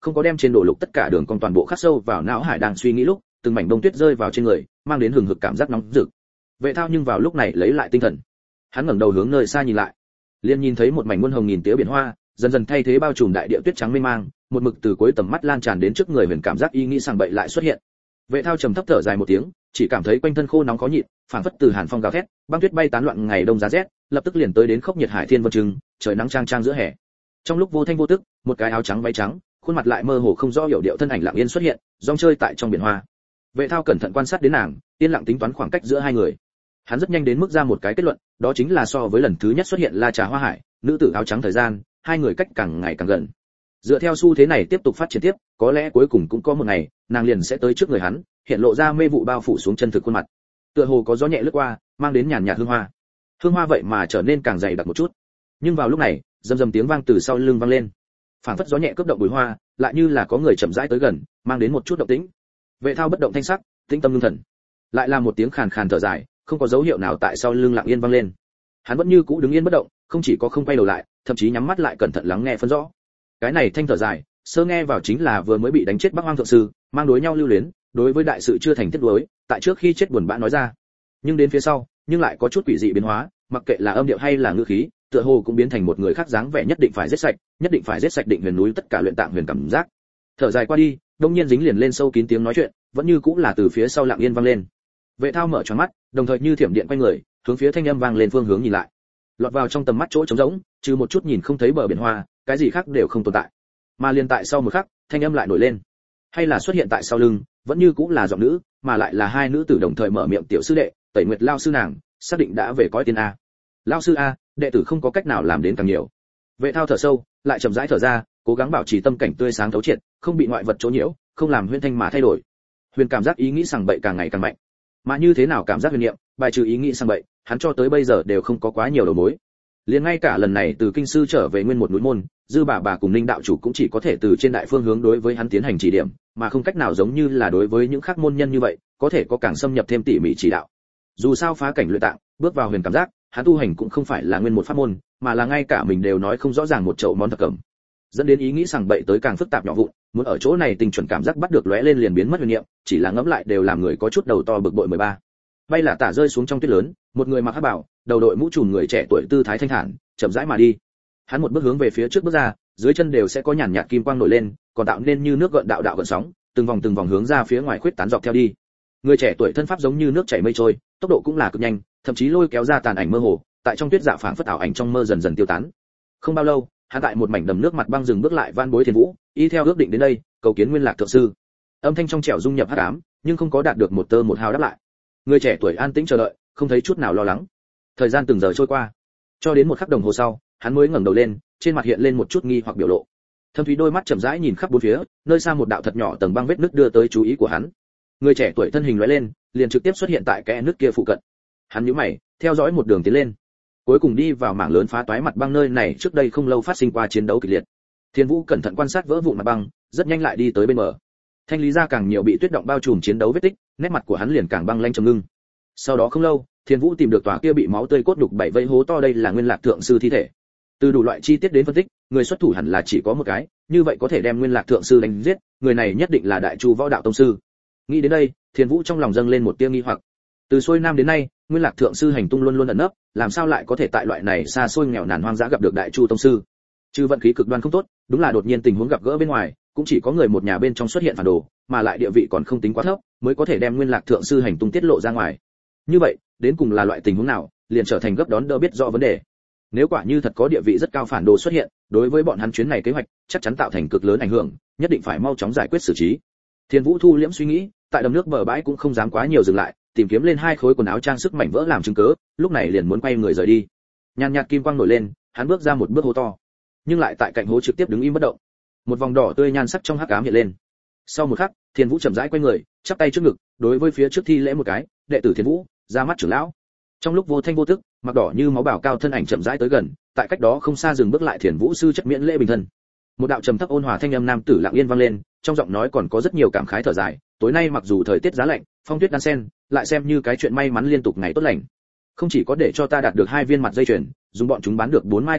S1: không có đem trên đồ lục tất cả đường cong toàn bộ khắc sâu vào não hải đang suy nghĩ lúc, từng mảnh bông tuyết rơi vào trên người, mang đến hừng hực cảm giác nóng rực. Vệ Thao nhưng vào lúc này lấy lại tinh thần. Hắn ngẩng đầu hướng nơi xa nhìn lại, liền nhìn thấy một mảnh muôn hồng nghìn tía biển hoa, dần dần thay thế bao trùm đại địa tuyết trắng mênh mang, một mực từ cuối tầm mắt lan tràn đến trước người, huyền cảm giác ý nghĩ sảng bậy lại xuất hiện. Vệ Thao trầm thấp thở dài một tiếng, chỉ cảm thấy quanh thân khô nóng khó nhịn, phảng phất từ hàn phong gào thét, băng tuyết bay tán loạn ngày đông giá rét, lập tức liền tới đến khốc nhiệt hải thiên vân trừng, trời nắng trang trang giữa hè. Trong lúc vô thanh vô tức, một cái áo trắng váy trắng, khuôn mặt lại mơ hồ không rõ hiểu điệu thân ảnh lặng yên xuất hiện, rong chơi tại trong biển hoa. Vệ Thao cẩn thận quan sát đến nàng, yên lặng tính toán khoảng cách giữa hai người. Hắn rất nhanh đến mức ra một cái kết luận, đó chính là so với lần thứ nhất xuất hiện La Trà Hoa Hải, nữ tử áo trắng thời gian, hai người cách càng ngày càng gần. Dựa theo xu thế này tiếp tục phát triển tiếp, có lẽ cuối cùng cũng có một ngày, nàng liền sẽ tới trước người hắn, hiện lộ ra mê vụ bao phủ xuống chân thực khuôn mặt. Tựa hồ có gió nhẹ lướt qua, mang đến nhàn nhạt hương hoa. Hương hoa vậy mà trở nên càng dày đặc một chút. Nhưng vào lúc này, rầm rầm tiếng vang từ sau lưng vang lên. Phảng phất gió nhẹ cướp động bụi hoa, lại như là có người chậm rãi tới gần, mang đến một chút động tĩnh. Vệ Thao bất động thanh sắc, tĩnh tâm ngưng thần. Lại là một tiếng khàn khàn thở dài, không có dấu hiệu nào tại sau lưng lặng yên vang lên. Hắn vẫn như cũ đứng yên bất động, không chỉ có không quay đầu lại, thậm chí nhắm mắt lại cẩn thận lắng nghe phân rõ. Cái này thanh thở dài, sơ nghe vào chính là vừa mới bị đánh chết Bắc Hoang thượng sư, mang đối nhau lưu luyến, đối với đại sự chưa thành tiếc nuối, tại trước khi chết buồn bã nói ra. Nhưng đến phía sau, nhưng lại có chút quỷ dị biến hóa, mặc kệ là âm điệu hay là ngữ khí, tựa hồ cũng biến thành một người khác dáng vẻ nhất định phải giết sạch, nhất định phải giết sạch định huyền núi tất cả luyện tạng huyền cảm giác. Thở dài qua đi, đông nhiên dính liền lên sâu kín tiếng nói chuyện, vẫn như cũng là từ phía sau lặng yên vang lên. Vệ Thao mở choáng mắt, đồng thời như thiểm điện quay người, hướng phía thanh âm vang lên phương hướng nhìn lại. Lọt vào trong tầm mắt chỗ trống rỗng, trừ một chút nhìn không thấy bờ biển hoa, cái gì khác đều không tồn tại. Mà liền tại sau một khắc, thanh âm lại nổi lên. Hay là xuất hiện tại sau lưng, vẫn như cũng là giọng nữ, mà lại là hai nữ tử đồng thời mở miệng, tiểu sư đệ, Tẩy Nguyệt lao sư nàng, xác định đã về cõi tiên a. Lao sư a, đệ tử không có cách nào làm đến càng nhiều. Vệ Thao thở sâu, lại chậm rãi thở ra, cố gắng bảo trì tâm cảnh tươi sáng thấu triệt, không bị ngoại vật chỗ nhiễu, không làm huyền thanh mà thay đổi. Huyền cảm giác ý nghĩ sằng bậy càng ngày càng mạnh. Mà như thế nào cảm giác huyền niệm, bài trừ ý nghĩ sang bậy, hắn cho tới bây giờ đều không có quá nhiều đầu mối. Liền ngay cả lần này từ kinh sư trở về nguyên một núi môn, dư bà bà cùng Ninh đạo chủ cũng chỉ có thể từ trên đại phương hướng đối với hắn tiến hành chỉ điểm, mà không cách nào giống như là đối với những khác môn nhân như vậy, có thể có càng xâm nhập thêm tỉ mỉ chỉ đạo. Dù sao phá cảnh luyện tạng, bước vào huyền cảm giác, hắn tu hành cũng không phải là nguyên một pháp môn, mà là ngay cả mình đều nói không rõ ràng một chậu món thập cẩm, dẫn đến ý nghĩ sằng bậy tới càng phức tạp nhỏ vụn, muốn ở chỗ này tình chuẩn cảm giác bắt được lóe lên liền biến mất huyền niệm, chỉ là ngẫm lại đều làm người có chút đầu to bực bội. mười ba Bay là tả rơi xuống trong tuyết lớn, một người mặc hắc bào, đầu đội mũ trùm người trẻ tuổi tư thái thanh thản, chậm rãi mà đi. Hắn một bước hướng về phía trước bước ra, dưới chân đều sẽ có nhàn nhạt kim quang nổi lên, còn tạo nên như nước gợn đạo đạo gợn sóng, từng vòng từng vòng hướng ra phía ngoài khuyết tán dọc theo đi. Người trẻ tuổi thân pháp giống như nước chảy mây trôi, tốc độ cũng là cực nhanh, thậm chí lôi kéo ra tàn ảnh mơ hồ, tại trong tuyết dạ phảng phất ảo ảnh trong mơ dần dần tiêu tán. Không bao lâu, hắn tại một mảnh đầm nước mặt băng dừng bước lại van bối Thiền Vũ, y theo ước định đến đây, cầu kiến Nguyên Lạc thượng sư. Âm thanh trong trẻo dung nhập hắc ám, nhưng không có đạt được một tơ một hào đáp lại. Người trẻ tuổi an tĩnh chờ đợi, không thấy chút nào lo lắng. Thời gian từng giờ trôi qua, cho đến một khắc đồng hồ sau, hắn mới ngẩng đầu lên, trên mặt hiện lên một chút nghi hoặc biểu lộ. Thâm thúy đôi mắt chậm rãi nhìn khắp bốn phía, nơi xa một đạo thật nhỏ tầng băng vết nứt đưa tới chú ý của hắn. Người trẻ tuổi thân hình lóe lên, liền trực tiếp xuất hiện tại kẽ nứt kia phụ cận. Hắn nhíu mày, theo dõi một đường tiến lên, cuối cùng đi vào mảng lớn phá toái mặt băng nơi này trước đây không lâu phát sinh qua chiến đấu kịch liệt. Thiên Vũ cẩn thận quan sát vỡ vụn mặt băng, rất nhanh lại đi tới bên bờ. Thanh lý ra càng nhiều bị tuyết động bao trùm chiến đấu vết tích, nét mặt của hắn liền càng băng lanh trầm ngưng. Sau đó không lâu, Thiên Vũ tìm được tòa kia bị máu tươi cốt đục bảy vây hố to, đây là Nguyên Lạc thượng sư thi thể. Từ đủ loại chi tiết đến phân tích, người xuất thủ hẳn là chỉ có một cái, như vậy có thể đem Nguyên Lạc thượng sư đánh giết, người này nhất định là Đại Chu Võ Đạo tông sư. Nghĩ đến đây, Thiên Vũ trong lòng dâng lên một tia nghi hoặc. Từ xuôi nam đến nay, Nguyên Lạc thượng sư hành tung luôn luôn ẩn nấp, làm sao lại có thể tại loại này xa xôi nghèo nàn hoang dã gặp được Đại Chu tông sư? Trừ vận khí cực đoan không tốt, đúng là đột nhiên tình huống gặp gỡ bên ngoài, cũng chỉ có người một nhà bên trong xuất hiện phản đồ, mà lại địa vị còn không tính quá thấp, mới có thể đem Nguyên Lạc thượng sư hành tung tiết lộ ra ngoài. Như vậy, đến cùng là loại tình huống nào, liền trở thành gấp đón đỡ biết rõ vấn đề. Nếu quả như thật có địa vị rất cao phản đồ xuất hiện, đối với bọn hắn chuyến này kế hoạch, chắc chắn tạo thành cực lớn ảnh hưởng, nhất định phải mau chóng giải quyết xử trí. Thiên Vũ thu liễm suy nghĩ, tại đầm nước bờ bãi cũng không dám quá nhiều dừng lại, tìm kiếm lên hai khối quần áo trang sức mảnh vỡ làm chứng cớ, lúc này liền muốn quay người rời đi. Nhàn nhạt kim quang nổi lên, hắn bước ra một bước hố to, nhưng lại tại cạnh hố trực tiếp đứng im bất động. Một vòng đỏ tươi nhan sắc trong hắc ám hiện lên. Sau một khắc, Thiên Vũ chậm rãi quay người, chắp tay trước ngực, đối với phía trước thi lễ một cái, đệ tử Thiên Vũ, ra mắt trưởng lão. Trong lúc vô thanh vô tức, mặc đỏ như máu bảo cao thân ảnh chậm rãi tới gần, tại cách đó không xa dừng bước lại Thiên Vũ sư chất miễn lễ bình thân. Một đạo trầm thấp ôn hòa thanh âm nam tử lặng yên vang lên, trong giọng nói còn có rất nhiều cảm khái thở dài, tối nay mặc dù thời tiết giá lạnh, phong tuyết đan xen, lại xem như cái chuyện may mắn liên tục ngày tốt lành. Không chỉ có để cho ta đạt được hai viên mặt dây chuyền, dùng bọn chúng bán được bốn mai kim tệ,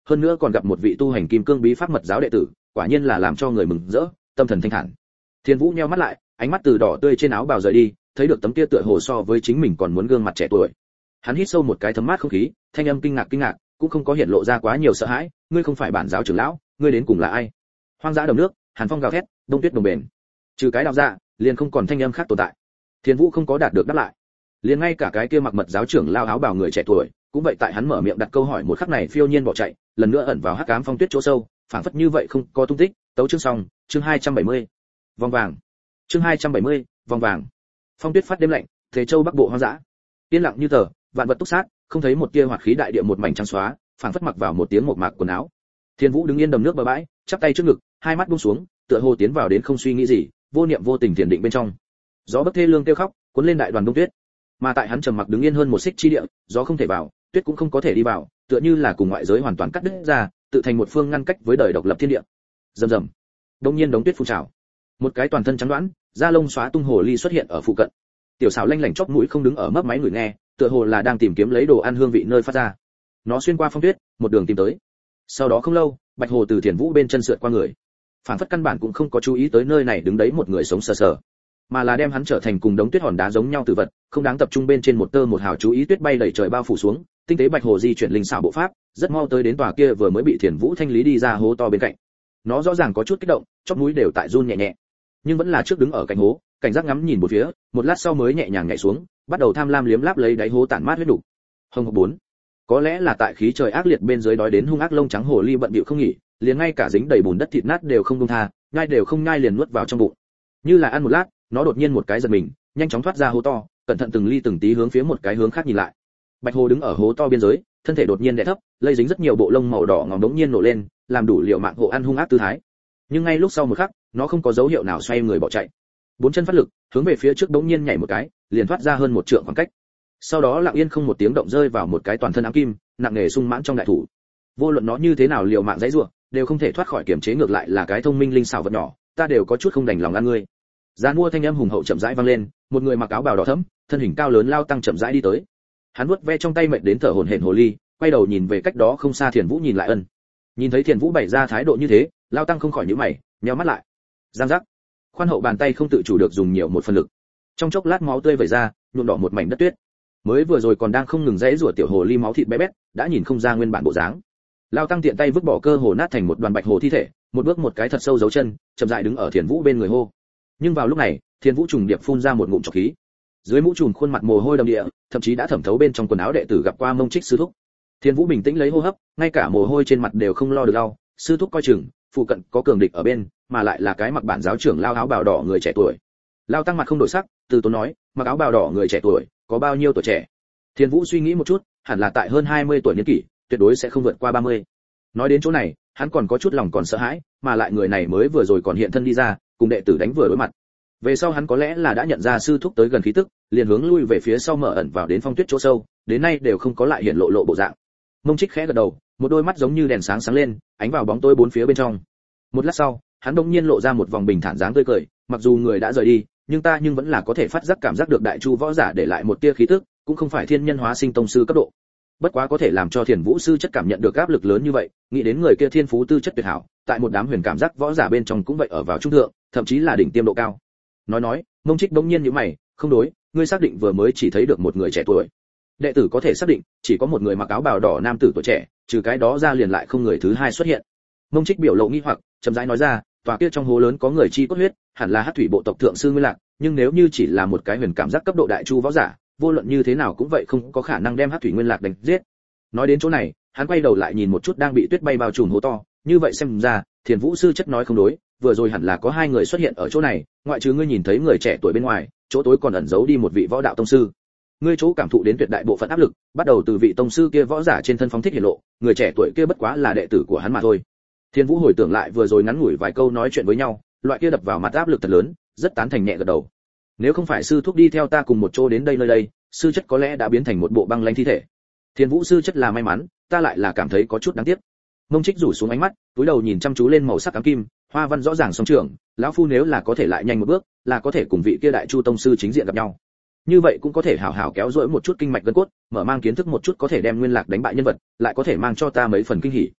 S1: hơn nữa còn gặp một vị tu hành kim cương bí pháp mật giáo đệ tử, quả nhiên là làm cho người mừng rỡ, tâm thần thanh thản. Thiên Vũ nheo mắt lại, ánh mắt từ đỏ tươi trên áo bào rời đi, thấy được tấm kia tựa hồ so với chính mình còn muốn gương mặt trẻ tuổi. Hắn hít sâu một cái thấm mát không khí, thanh âm kinh ngạc kinh ngạc, cũng không có hiện lộ ra quá nhiều sợ hãi, ngươi không phải bản giáo trưởng lão, ngươi đến cùng là ai? Hoang dã đồng nước, hàn phong gào thét, đông tuyết đồng bền. Trừ cái đạo ra, liền không còn thanh âm khác tồn tại. Thiên Vũ không có đạt được đáp lại. Liền ngay cả cái kia mặc mật giáo trưởng lao áo bào người trẻ tuổi, cũng vậy tại hắn mở miệng đặt câu hỏi một khắc này phiêu nhiên bỏ chạy, lần nữa ẩn vào hắc ám phong tuyết chỗ sâu, phảng phất như vậy không có tung tích. Tấu chương xong, chương hai trăm bảy mươi. Vòng vàng. Chương hai trăm bảy mươi, vòng vàng. Phong tuyết phát đêm lạnh, Thế Châu Bắc Bộ hoang dã. Yên lặng như tờ, vạn vật túc sát, không thấy một tia hoạt khí, đại địa một mảnh trắng xóa, phảng phất mặc vào một tiếng một mạc quần áo. Thiên Vũ đứng yên đầm nước bờ bãi, chắp tay trước ngực, hai mắt buông xuống, tựa hồ tiến vào đến không suy nghĩ gì, vô niệm vô tình thiền định bên trong. Gió bấc thê lương kêu khóc, cuốn lên đại đoàn đông tuyết. Mà tại hắn trầm mặc đứng yên hơn một xích chi địa, gió không thể vào, tuyết cũng không có thể đi vào, tựa như là cùng ngoại giới hoàn toàn cắt đứt ra, tự thành một phương ngăn cách với đời độc lập thiên địa. Rầm rầm. Đông nhiên đống tuyết phun trào. Một cái toàn thân trắng đoán, da lông xóa tung hồ ly xuất hiện ở phụ cận. Tiểu xảo lanh lảnh chóp mũi không đứng ở mấp máy người nghe, tựa hồ là đang tìm kiếm lấy đồ ăn hương vị nơi phát ra. Nó xuyên qua phong tuyết, một đường tìm tới. Sau đó không lâu, Bạch Hồ từ Thiền Vũ bên chân sượt qua người. Phản phất căn bản cũng không có chú ý tới nơi này đứng đấy một người sống sờ sờ, mà là đem hắn trở thành cùng đống tuyết hòn đá giống nhau từ vật, không đáng tập trung bên trên một tơ một hào chú ý. Tuyết bay đầy trời bao phủ xuống, tinh tế Bạch Hồ di chuyển linh xảo bộ pháp, rất mau tới đến tòa kia vừa mới bị Thiền Vũ thanh lý đi ra hố to bên cạnh. Nó rõ ràng có chút kích động, chóp mũi đều tại run nhẹ nhẹ, nhưng vẫn là trước đứng ở cạnh hố, cảnh giác ngắm nhìn một phía, một lát sau mới nhẹ nhàng nhảy xuống, bắt đầu tham lam liếm láp lấy đáy hố tản mát huyết đủ. Hồng hộc bốn. Có lẽ là tại khí trời ác liệt bên dưới đói đến hung ác lông trắng hồ ly bận bịu không nghỉ, liền ngay cả dính đầy bùn đất thịt nát đều không buông tha, nhai đều không nhai liền nuốt vào trong bụng. Như là ăn một lát, nó đột nhiên một cái giật mình, nhanh chóng thoát ra hố to, cẩn thận từng ly từng tí hướng phía một cái hướng khác nhìn lại. Bạch Hồ đứng ở hố to biên giới, thân thể đột nhiên đè thấp, lây dính rất nhiều bộ lông màu đỏ ngòm đống nhiên nổ lên, làm đủ liệu mạng hộ ăn hung ác tư thái. Nhưng ngay lúc sau một khắc, nó không có dấu hiệu nào xoay người bỏ chạy. Bốn chân phát lực, hướng về phía trước đống nhiên nhảy một cái, liền thoát ra hơn một trượng khoảng cách. Sau đó lặng yên không một tiếng động rơi vào một cái toàn thân ám kim, nặng nề sung mãn trong đại thủ. Vô luận nó như thế nào liều mạng giãy giụa, đều không thể thoát khỏi kiểm chế, ngược lại là cái thông minh linh xảo vật nhỏ, ta đều có chút không đành lòng ăn ngươi. Giàn mua thanh âm hùng hậu chậm rãi vang lên, một người mặc áo bào đỏ thẫm, thân hình cao lớn lao tăng chậm rãi đi tới. Hắn vuốt ve trong tay mệt đến thở hổn hển hồ ly, quay đầu nhìn về cách đó không xa Thiền Vũ nhìn lại ân. Nhìn thấy Thiền Vũ bày ra thái độ như thế, lao tăng không khỏi nhíu mày, nheo mắt lại. Giang giác. Khoan hậu bàn tay không tự chủ được dùng nhiều một phần lực. Trong chốc lát máu tươi vẩy ra, nhuộm đỏ một mảnh đất tuyết. Mới vừa rồi còn đang không ngừng giãy giụa tiểu hồ ly máu thịt bé bét, đã nhìn không ra nguyên bản bộ dáng. Lao tăng tiện tay vứt bỏ cơ hồ nát thành một đoàn bạch hồ thi thể, một bước một cái thật sâu giấu chân, chậm rãi đứng ở Thiền Vũ bên người hô. Nhưng vào lúc này, Thiền Vũ trùng điệp phun ra một ngụm trọc khí. Dưới mũ trùm khuôn mặt mồ hôi đầm địa, thậm chí đã thẩm thấu bên trong quần áo đệ tử gặp qua Mông Trích sư thúc. Thiền Vũ bình tĩnh lấy hô hấp, ngay cả mồ hôi trên mặt đều không lo được lau. Sư thúc coi chừng, phụ cận có cường địch ở bên, mà lại là cái mặc bản giáo trưởng lao áo bào đỏ người trẻ tuổi. Lao tăng mặt không đổi sắc, từ tốn nói, mặc áo bào đỏ người trẻ tuổi, có bao nhiêu tuổi trẻ? Thiền Vũ suy nghĩ một chút, hẳn là tại hơn hai mươi tuổi niên kỷ, tuyệt đối sẽ không vượt qua ba mươi. Nói đến chỗ này, hắn còn có chút lòng còn sợ hãi, mà lại người này mới vừa rồi còn hiện thân đi ra, cùng đệ tử đánh vừa đối mặt. Về sau hắn có lẽ là đã nhận ra sư thúc tới gần khí tức, liền hướng lui về phía sau mở ẩn vào đến phong tuyết chỗ sâu, đến nay đều không có lại hiện lộ lộ bộ dạng. Mông Trích khẽ gật đầu, một đôi mắt giống như đèn sáng sáng lên, ánh vào bóng tối bốn phía bên trong. Một lát sau, hắn đột nhiên lộ ra một vòng bình thản dáng tươi cười, mặc dù người đã rời đi, nhưng ta nhưng vẫn là có thể phát giác cảm giác được đại chu võ giả để lại một tia khí tức, cũng không phải thiên nhân hóa sinh tông sư cấp độ. Bất quá có thể làm cho Thiền Vũ sư chất cảm nhận được áp lực lớn như vậy, nghĩ đến người kia thiên phú tư chất tuyệt hảo, tại một đám huyền cảm giác võ giả bên trong cũng vậy ở vào trung thượng, thậm chí là đỉnh tiêm độ cao. Nói nói, Mông Trích bỗng nhiên nhíu mày, không đối, ngươi xác định vừa mới chỉ thấy được một người trẻ tuổi. Đệ tử có thể xác định, chỉ có một người mặc áo bào đỏ nam tử tuổi trẻ, trừ cái đó ra liền lại không người thứ hai xuất hiện. Mông Trích biểu lộ nghi hoặc, chậm rãi nói ra, tòa kia trong hố lớn có người chi cốt huyết, hẳn là Hắc thủy bộ tộc thượng sư Nguyên Lạc, nhưng nếu như chỉ là một cái huyền cảm giác cấp độ đại chu võ giả, vô luận như thế nào cũng vậy không có khả năng đem Hắc thủy Nguyên Lạc đánh giết. Nói đến chỗ này, hắn quay đầu lại nhìn một chút đang bị tuyết bay bao trùm hố to, như vậy xem ra, Thiền Vũ sư chất nói không đối, vừa rồi hẳn là có hai người xuất hiện ở chỗ này, ngoại trừ ngươi nhìn thấy người trẻ tuổi bên ngoài, chỗ tối còn ẩn giấu đi một vị võ đạo tông sư. Ngươi chỗ cảm thụ đến tuyệt đại bộ phận áp lực, bắt đầu từ vị tông sư kia võ giả trên thân phóng thích hiển lộ, người trẻ tuổi kia bất quá là đệ tử của hắn mà thôi. Thiên Vũ hồi tưởng lại vừa rồi ngắn ngủi vài câu nói chuyện với nhau, loại kia đập vào mặt áp lực thật lớn, rất tán thành nhẹ gật đầu. Nếu không phải sư thúc đi theo ta cùng một chỗ đến đây nơi đây, sư chất có lẽ đã biến thành một bộ băng lãnh thi thể. Thiên Vũ sư chất là may mắn, ta lại là cảm thấy có chút đáng tiếc. Mông Trích rủ xuống ánh mắt, cúi đầu nhìn chăm chú lên màu sắc ám kim, hoa văn rõ ràng song trưởng, lão phu nếu là có thể lại nhanh một bước, là có thể cùng vị kia đại chu tông sư chính diện gặp nhau. Như vậy cũng có thể hảo hảo kéo duỗi một chút kinh mạch gân cốt, mở mang kiến thức một chút có thể đem Nguyên Lạc đánh bại nhân vật, lại có thể mang cho ta mấy phần kinh hỉ.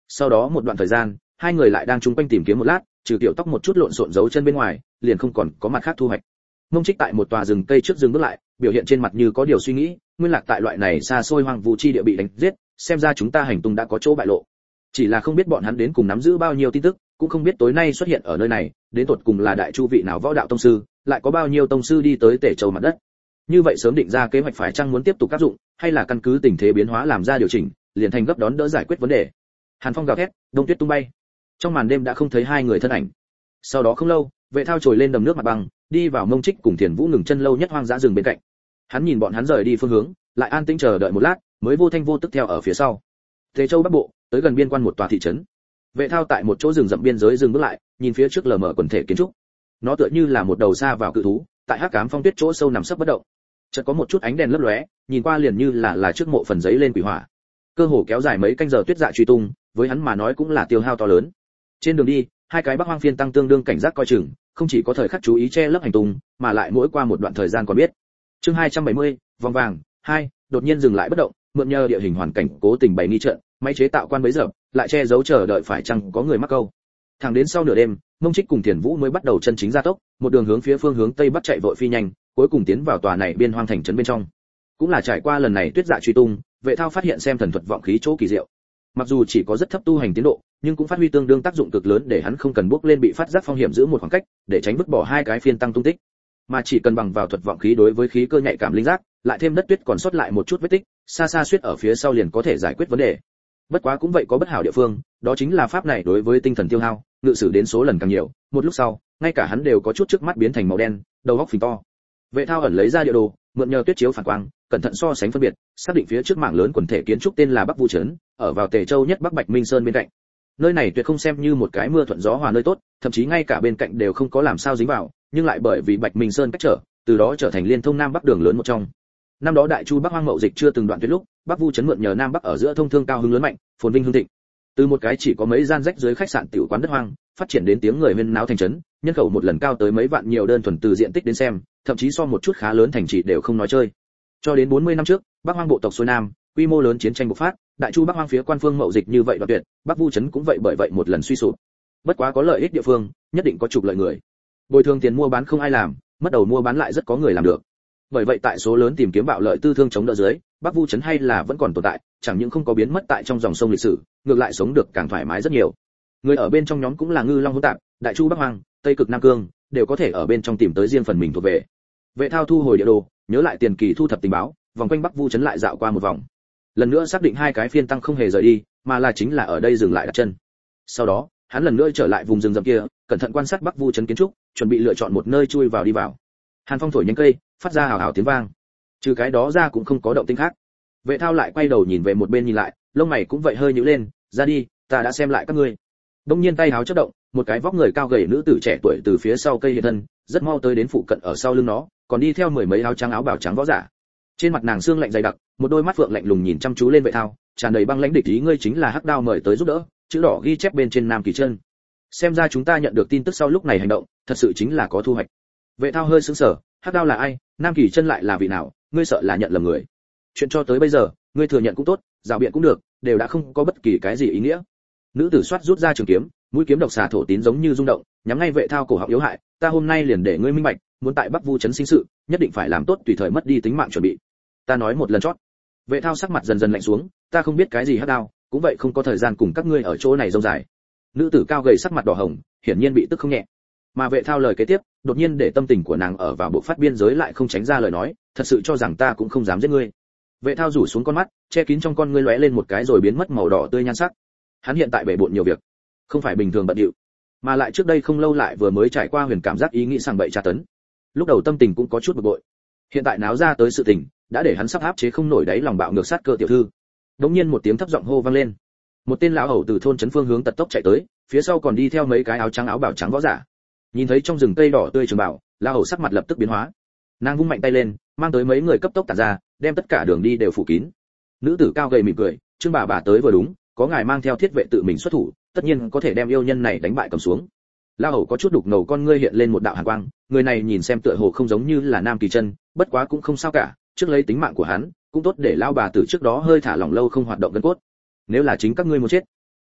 S1: Sau đó một đoạn thời gian, hai người lại đang chung quanh tìm kiếm một lát, trừ tiểu tóc một chút lộn xộn giấu chân bên ngoài, liền không còn có mặt khác thu hoạch. Mông Trích tại một tòa rừng cây trước dừng bước lại, biểu hiện trên mặt như có điều suy nghĩ, nguyên lạc tại loại này xa xôi hoang vu chi địa bị đánh giết, xem ra chúng ta hành tung đã có chỗ bại lộ. Chỉ là không biết bọn hắn đến cùng nắm giữ bao nhiêu tin tức, cũng không biết tối nay xuất hiện ở nơi này, đến tột cùng là đại chu vị nào võ đạo tông sư, lại có bao nhiêu tông sư đi tới Tể Châu mặt đất. Như vậy sớm định ra kế hoạch phải chăng muốn tiếp tục áp dụng, hay là căn cứ tình thế biến hóa làm ra điều chỉnh, liền thành gấp đón đỡ giải quyết vấn đề. Hàn phong gào thét, đông tuyết tung bay. Trong màn đêm đã không thấy hai người thân ảnh. Sau đó không lâu, Vệ Thao trồi lên đầm nước mặt băng, đi vào Mông Trích cùng Thiền Vũ ngừng chân lâu nhất hoang dã rừng bên cạnh. Hắn nhìn bọn hắn rời đi phương hướng, lại an tĩnh chờ đợi một lát, mới vô thanh vô tức theo ở phía sau. Tề Châu Bắc Bộ, tới gần biên quan một tòa thị trấn. Vệ Thao tại một chỗ rừng rậm biên giới dừng bước lại, nhìn phía trước lờ mờ quần thể kiến trúc. Nó tựa như là một đầu xa vào cự thú, tại hắc ám phong tuyết chỗ sâu nằm sấp bất động. Chợt có một chút ánh đèn lấp lóe, nhìn qua liền như là là trước mộ phần giấy lên quỷ hỏa. Cơ hồ kéo dài mấy canh giờ tuyết dạ truy tung, với hắn mà nói cũng là tiêu hao to lớn. Trên đường đi, hai cái Bắc Hoang phiên tăng tương đương cảnh giác coi chừng, không chỉ có thời khắc chú ý che lấp hành tung, mà lại mỗi qua một đoạn thời gian còn biết. Chương hai trăm bảy mươi, vòng vàng hai, đột nhiên dừng lại bất động, mượn nhờ địa hình hoàn cảnh cố tình bày nghi trận, máy chế tạo quan bấy giờ, lại che giấu chờ đợi phải chăng có người mắc câu. Thẳng đến sau nửa đêm, Mông Trích cùng Thiền Vũ mới bắt đầu chân chính gia tốc, một đường hướng phía phương hướng tây bắc chạy vội phi nhanh, cuối cùng tiến vào tòa này biên hoang thành trấn bên trong. Cũng là trải qua lần này tuyết dạ truy tung, Vệ Thao phát hiện xem thần thuật vọng khí chỗ kỳ diệu. Mặc dù chỉ có rất thấp tu hành tiến độ, nhưng cũng phát huy tương đương tác dụng cực lớn để hắn không cần bước lên bị phát giác phong hiểm giữ một khoảng cách, để tránh vứt bỏ hai cái phiên tăng tung tích, mà chỉ cần bằng vào thuật vọng khí đối với khí cơ nhạy cảm linh giác, lại thêm đất tuyết còn sót lại một chút vết tích, xa xa suýt ở phía sau liền có thể giải quyết vấn đề. Bất quá cũng vậy có bất hảo địa phương, đó chính là pháp này đối với tinh thần tiêu hao, ngự sử đến số lần càng nhiều, một lúc sau, ngay cả hắn đều có chút trước mắt biến thành màu đen, đầu óc phình to. Vệ Thao ẩn lấy ra địa đồ, mượn nhờ tuyết chiếu phản quang, cẩn thận so sánh phân biệt, xác định phía trước mảng lớn quần thể kiến trúc tên là Bắc Vu trấn, ở vào Tề Châu nhất Bắc Bạch Minh Sơn bên cạnh. Nơi này tuyệt không xem như một cái mưa thuận gió hòa nơi tốt, thậm chí ngay cả bên cạnh đều không có làm sao dính vào, nhưng lại bởi vì Bạch Minh Sơn cách trở, từ đó trở thành liên thông nam bắc đường lớn một trong. Năm đó Đại Chu Bắc Hoang mậu dịch chưa từng đoạn tuyệt lúc, Bắc Vu trấn mượn nhờ nam bắc ở giữa thông thương cao hứng lớn mạnh, phồn vinh hưng thịnh. Từ một cái chỉ có mấy gian rách dưới khách sạn tiểu quán đất hoang, phát triển đến tiếng người huyên náo thành trấn, nhân khẩu một lần cao tới mấy vạn nhiều đơn thuần từ diện tích đến xem, thậm chí so một chút khá lớn thành trì đều không nói chơi. Cho đến bốn mươi năm trước, Bắc Hoang bộ tộc xuôi nam, quy mô lớn chiến tranh bộc phát, Đại Chu Bắc Hoang phía quan phương mậu dịch như vậy đoạn tuyệt, Bắc Vu trấn cũng vậy bởi vậy một lần suy sụp. Bất quá có lợi ích địa phương, nhất định có trục lợi người. Bồi thường tiền mua bán không ai làm, mất đầu mua bán lại rất có người làm được. Bởi vậy tại số lớn tìm kiếm bạo lợi tư thương chống đỡ dưới, Bắc Vu trấn hay là vẫn còn tồn tại, chẳng những không có biến mất tại trong dòng sông lịch sử, ngược lại sống được càng thoải mái rất nhiều. Người ở bên trong nhóm cũng là ngư long hỗn tạp, Đại Chu Bắc Hoang, Tây Cực Nam Cương, đều có thể ở bên trong tìm tới riêng phần mình thuộc về. Vệ Thao thu hồi địa đồ, nhớ lại tiền kỳ thu thập tình báo, vòng quanh Bắc Vu trấn lại dạo qua một vòng. Lần nữa xác định hai cái phiên tăng không hề rời đi, mà là chính là ở đây dừng lại đặt chân. Sau đó, hắn lần nữa trở lại vùng rừng rậm kia, cẩn thận quan sát Bắc Vu trấn kiến trúc, chuẩn bị lựa chọn một nơi chui vào đi vào. Hàn phong thổi nhánh cây, phát ra hào hào tiếng vang. Trừ cái đó ra cũng không có động tĩnh khác. Vệ Thao lại quay đầu nhìn về một bên nhìn lại, lông mày cũng vậy hơi nhíu lên, "Ra đi, ta đã xem lại các ngươi." Đông nhiên tay háo chớp động, một cái vóc người cao gầy nữ tử trẻ tuổi từ phía sau cây hiện thân, rất mau tới đến phụ cận ở sau lưng nó, còn đi theo mười mấy áo trắng áo bào trắng võ giả. Trên mặt nàng xương lạnh dày đặc, một đôi mắt phượng lạnh lùng nhìn chăm chú lên Vệ Thao, tràn đầy băng lãnh địch ý, "Ngươi chính là Hắc Đao mời tới giúp đỡ?" Chữ đỏ ghi chép bên trên Nam Kỳ Chân. Xem ra chúng ta nhận được tin tức sau lúc này hành động, thật sự chính là có thu hoạch. Vệ Thao hơi sững sờ, Hắc Đao là ai, Nam Kỳ Chân lại là vị nào, ngươi sợ là nhận lầm người. Chuyện cho tới bây giờ, ngươi thừa nhận cũng tốt, rào biện cũng được, đều đã không có bất kỳ cái gì ý nghĩa. Nữ tử xoát rút ra trường kiếm, mũi kiếm độc xà thổ tín giống như rung động, nhắm ngay Vệ Thao cổ họng yếu hại, "Ta hôm nay liền để ngươi minh bạch, muốn tại Bắc Vu trấn sinh sự, nhất định phải làm tốt tùy thời mất đi tính mạng chuẩn bị." Ta nói một lần chót. Vệ Thao sắc mặt dần dần lạnh xuống, "Ta không biết cái gì Hắc Đao, cũng vậy không có thời gian cùng các ngươi ở chỗ này rông dài." Nữ tử cao gầy sắc mặt đỏ hồng, hiển nhiên bị tức không nhẹ. Mà Vệ Thao lời kế tiếp, đột nhiên để tâm tình của nàng ở vào bộ phát biên giới lại không tránh ra lời nói, "Thật sự cho rằng ta cũng không dám giết ngươi." Vệ Thao rủ xuống con mắt, che kín trong con ngươi lóe lên một cái rồi biến mất màu đỏ tươi nhan sắc. Hắn hiện tại bể bộn nhiều việc, không phải bình thường bận rộn, mà lại trước đây không lâu lại vừa mới trải qua huyền cảm giác ý nghĩ sảng bậy tra tấn. Lúc đầu tâm tình cũng có chút bực bội, hiện tại náo ra tới sự tình, đã để hắn sắp áp chế không nổi đáy lòng bạo ngược sát cơ tiểu thư. Đống nhiên một tiếng thấp giọng hô vang lên. Một tên lão hầu từ thôn trấn phương hướng tật tốc chạy tới, phía sau còn đi theo mấy cái áo trắng áo bào trắng võ giả. Nhìn thấy trong rừng cây đỏ tươi trường bảo, lão hầu sắc mặt lập tức biến hóa. Nàng vung mạnh tay lên, mang tới mấy người cấp tốc tản ra, đem tất cả đường đi đều phủ kín. Nữ tử cao gầy mỉm cười, "Trương bà bà tới vừa đúng, có ngài mang theo thiết vệ tự mình xuất thủ, tất nhiên có thể đem yêu nhân này đánh bại cầm xuống." Lão hầu có chút đục ngầu con ngươi hiện lên một đạo hàn quang, người này nhìn xem tựa hồ không giống như là Nam Kỳ Chân, bất quá cũng không sao cả, trước lấy tính mạng của hắn, cũng tốt để lão bà tử trước đó hơi thả lỏng lâu không hoạt động gân cốt. "Nếu là chính các ngươi muốn chết,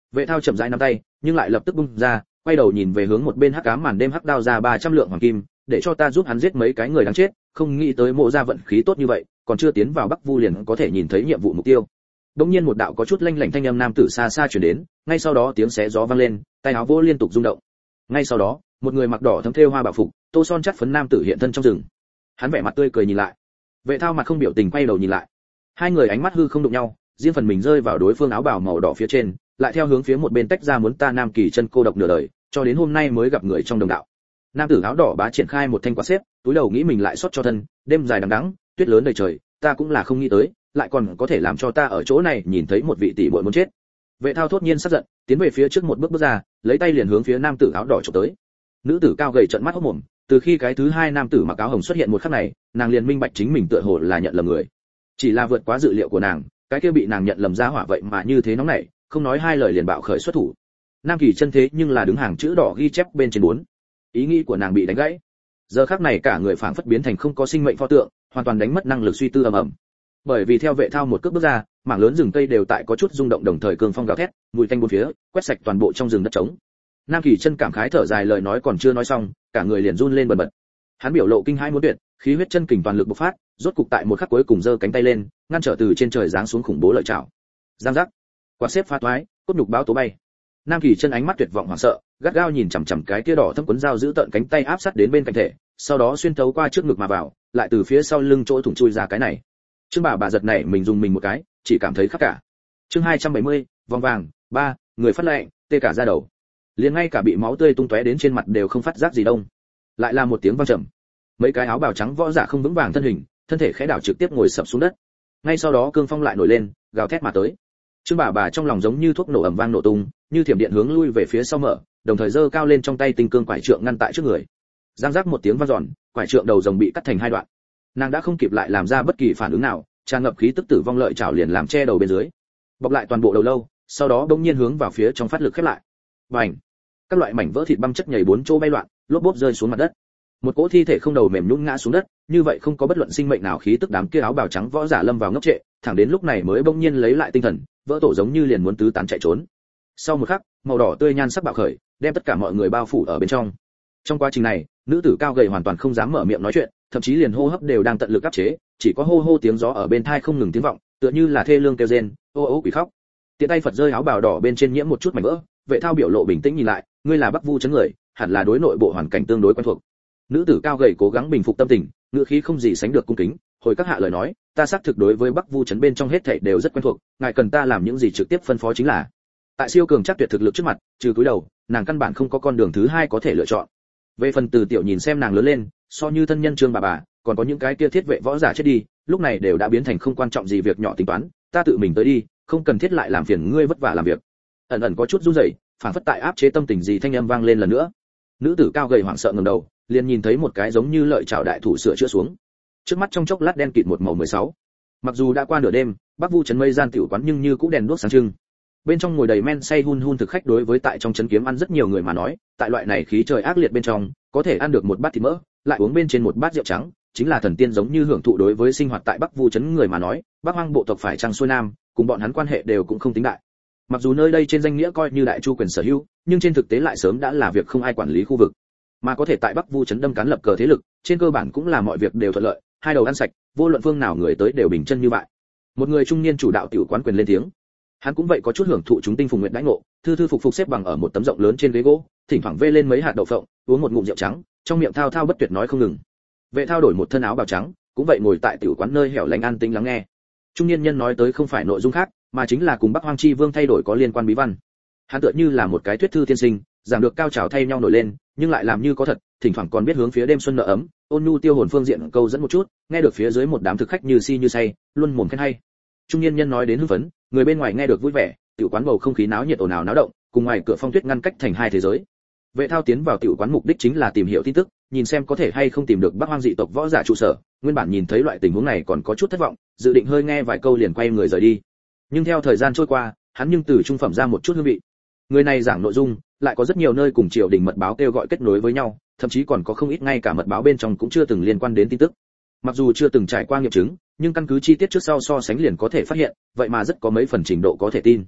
S1: Vệ Thao chậm rãi nắm tay, nhưng lại lập tức bung ra, quay đầu nhìn về hướng một bên hắc ám màn đêm hắc đao ra ba trăm lượng hoàng kim, để cho ta giúp hắn giết mấy cái người đáng chết, không nghĩ tới Mộ gia vận khí tốt như vậy, còn chưa tiến vào Bắc Vu liền có thể nhìn thấy nhiệm vụ mục tiêu. Đống nhiên một đạo có chút lanh lảnh thanh âm nam tử xa xa truyền đến, ngay sau đó tiếng xé gió vang lên, tay áo vô liên tục rung động. Ngay sau đó, một người mặc đỏ thẫm thêu hoa bảo phục, tô son chắt phấn nam tử hiện thân trong rừng. Hắn vẻ mặt tươi cười nhìn lại. Vệ Thao mặt không biểu tình quay đầu nhìn lại. Hai người ánh mắt hư không đụng nhau, riêng phần mình rơi vào đối phương áo bào màu đỏ phía trên, lại theo hướng phía một bên tách ra muốn ta Nam Kỳ chân cô độc nửa đời, cho đến hôm nay mới gặp người trong đồng đạo. Nam tử áo đỏ bá triển khai một thanh quạt xếp, túi đầu nghĩ mình lại xót cho thân, đêm dài đằng đẵng, tuyết lớn đầy trời, ta cũng là không nghĩ tới, lại còn có thể làm cho ta ở chỗ này nhìn thấy một vị tỷ muội muốn chết. Vệ Thao thốt nhiên sắc giận, tiến về phía trước một bước bước ra, lấy tay liền hướng phía nam tử áo đỏ chụp tới. Nữ tử cao gầy trợn mắt hốt mồm, từ khi cái thứ hai nam tử mặc áo hồng xuất hiện một khắc này, nàng liền minh bạch chính mình tựa hồ là nhận lầm người. Chỉ là vượt quá dự liệu của nàng, cái kia bị nàng nhận lầm ra hỏa vậy mà như thế nóng nảy, không nói hai lời liền bạo khởi xuất thủ. Nam Kỳ chân thế nhưng là đứng hàng chữ đỏ ghi chép bên trên bốn. Ý nghĩ của nàng bị đánh gãy. Giờ khắc này cả người phảng phất biến thành không có sinh mệnh pho tượng, hoàn toàn đánh mất năng lực suy tư ầm ầm. Bởi vì theo Vệ Thao một cước bước ra, mảng lớn rừng cây đều tại có chút rung động đồng thời cương phong gào thét, mùi tanh bốn phía, quét sạch toàn bộ trong rừng đất trống. Nam Kỳ chân cảm khái thở dài lời nói còn chưa nói xong, cả người liền run lên bần bật. Hắn biểu lộ kinh hãi muốn tuyệt, khí huyết chân kình toàn lực bộc phát, rốt cục tại một khắc cuối cùng giơ cánh tay lên, ngăn trở từ trên trời giáng xuống khủng bố lợi chảo. Giang giác, quạt xếp phá toái, cốt nhục báo tố bay. Nam Kỳ chân ánh mắt tuyệt vọng hoảng sợ, gắt gao nhìn chằm chằm cái kia đỏ thâm cuốn dao giữ tận cánh tay áp sát đến bên cạnh thể, sau đó xuyên thấu qua trước ngực mà vào, lại từ phía sau lưng chỗ thủng chui ra cái này. Trương bà bà giật nảy mình dùng mình một cái, chỉ cảm thấy khắc cả. Chương hai trăm bảy mươi, vòng vàng, ba, người phát lệnh, tê cả da đầu. Liền ngay cả bị máu tươi tung tóe đến trên mặt đều không phát giác gì đông. Lại là một tiếng vang trầm. Mấy cái áo bào trắng võ giả không vững vàng thân hình, thân thể khẽ đảo trực tiếp ngồi sập xuống đất. Ngay sau đó cương phong lại nổi lên, gào thét mà tới. Trương bà bà trong lòng giống như thuốc nổ ầm vang nổ tung, như thiểm điện hướng lui về phía sau mở, đồng thời giơ cao lên trong tay tinh cương quải trượng ngăn tại trước người. Giang giác một tiếng vang dọn, quải trượng đầu rồng bị cắt thành hai đoạn. Nàng đã không kịp lại làm ra bất kỳ phản ứng nào, tràn ngập khí tức tử vong lợi chảo liền làm che đầu bên dưới, bọc lại toàn bộ đầu lâu, sau đó bỗng nhiên hướng vào phía trong phát lực khép lại. Bành! Các loại mảnh vỡ thịt băm chất nhảy bốn chỗ bay loạn, lốp bốp rơi xuống mặt đất. Một cỗ thi thể không đầu mềm nhũn ngã xuống đất, như vậy không có bất luận sinh mệnh nào khí tức đám kia áo bào trắng võ giả lâm vào ngốc trệ, thẳng đến lúc này mới bỗng nhiên lấy lại tinh thần, vỡ tổ giống như liền muốn tứ tán chạy trốn. Sau một khắc, màu đỏ tươi nhan sắc bạo khởi, đem tất cả mọi người bao phủ ở bên trong. Trong quá trình này, nữ tử cao gầy hoàn toàn không dám mở miệng nói chuyện, thậm chí liền hô hấp đều đang tận lực áp chế, chỉ có hô hô tiếng gió ở bên tai không ngừng tiếng vọng, tựa như là thê lương kêu rên, ô ô quỷ khóc. Tiện tay Phật rơi áo bào đỏ bên trên nhiễm một chút mảnh vỡ, Vệ Thao biểu lộ bình tĩnh nhìn lại, ngươi là Bắc Vu chấn người, hẳn là đối nội bộ hoàn cảnh tương đối quen thuộc. Nữ tử cao gầy cố gắng bình phục tâm tình, ngữ khí không gì sánh được cung kính, hồi các hạ lời nói, ta xác thực đối với Bắc Vu chấn bên trong hết thảy đều rất quen thuộc, ngài cần ta làm những gì trực tiếp phân phó chính là. Tại siêu cường chắc tuyệt thực lực trước mặt, trừ cúi đầu, nàng căn bản không có con đường thứ hai có thể lựa chọn. Về phần Từ Tiểu nhìn xem nàng lớn lên, so như thân nhân Trương bà bà, còn có những cái kia thiết vệ võ giả chết đi, lúc này đều đã biến thành không quan trọng gì việc nhỏ tính toán, ta tự mình tới đi, không cần thiết lại làm phiền ngươi vất vả làm việc. Ẩn ẩn có chút run rẩy, phản phất tại áp chế tâm tình gì thanh âm vang lên lần nữa. Nữ tử cao gầy hoảng sợ ngẩng đầu, liền nhìn thấy một cái giống như lợi chảo đại thủ sửa chữa xuống. Trước mắt trong chốc lát đen kịt một màu mười sáu. Mặc dù đã qua nửa đêm, Bắc Vu trấn mây gian tiểu quán nhưng như cũng đèn đuốc sáng trưng. Bên trong ngồi đầy men say hun hun thực khách đối với tại trong trấn kiếm ăn rất nhiều người mà nói, tại loại này khí trời ác liệt bên trong, có thể ăn được một bát thịt mỡ, lại uống bên trên một bát rượu trắng, chính là thần tiên giống như hưởng thụ đối với sinh hoạt tại Bắc Vu trấn người mà nói, Bắc Hoang bộ tộc phải trăng xuôi nam, cùng bọn hắn quan hệ đều cũng không tính đại. Mặc dù nơi đây trên danh nghĩa coi như đại chu quyền sở hữu, nhưng trên thực tế lại sớm đã là việc không ai quản lý khu vực. Mà có thể tại Bắc Vu trấn đâm cán lập cờ thế lực, trên cơ bản cũng là mọi việc đều thuận lợi, hai đầu ăn sạch, vô luận phương nào người tới đều bình chân như vậy. Một người trung niên chủ đạo tiểu quán quyền lên tiếng. Hắn cũng vậy có chút hưởng thụ chúng tinh phùng nguyện đãi ngộ, thư thư phục phục xếp bằng ở một tấm rộng lớn trên ghế gỗ, thỉnh thoảng vê lên mấy hạt đậu phộng, uống một ngụm rượu trắng, trong miệng thao thao bất tuyệt nói không ngừng. Vệ Thao đổi một thân áo bào trắng, cũng vậy ngồi tại tiểu quán nơi hẻo lánh an tĩnh lắng nghe. Trung niên nhân nói tới không phải nội dung khác, mà chính là cùng Bắc Hoang Chi Vương thay đổi có liên quan bí văn. Hắn tựa như là một cái thuyết thư tiên sinh, giảng được cao trào thay nhau nổi lên, nhưng lại làm như có thật, thỉnh thoảng còn biết hướng phía đêm xuân nợ ấm, ôn nhu tiêu hồn phương diện câu dẫn một chút, nghe được phía dưới một đám thực khách như si như say, luôn mồm khen hay. Trung niên nhân nói đến hưng phấn, người bên ngoài nghe được vui vẻ, tiểu quán bầu không khí náo nhiệt ồn ào náo động, cùng ngoài cửa phong tuyết ngăn cách thành hai thế giới. Vệ Thao tiến vào tiểu quán mục đích chính là tìm hiểu tin tức, nhìn xem có thể hay không tìm được Bắc Hoang dị tộc võ giả trụ sở, nguyên bản nhìn thấy loại tình huống này còn có chút thất vọng, dự định hơi nghe vài câu liền quay người rời đi. Nhưng theo thời gian trôi qua, hắn nhưng từ trung phẩm ra một chút hương vị. Người này giảng nội dung, lại có rất nhiều nơi cùng triều đình mật báo kêu gọi kết nối với nhau, thậm chí còn có không ít ngay cả mật báo bên trong cũng chưa từng liên quan đến tin tức. Mặc dù chưa từng trải qua nghiệm chứng, nhưng căn cứ chi tiết trước sau so sánh liền có thể phát hiện, vậy mà rất có mấy phần trình độ có thể tin.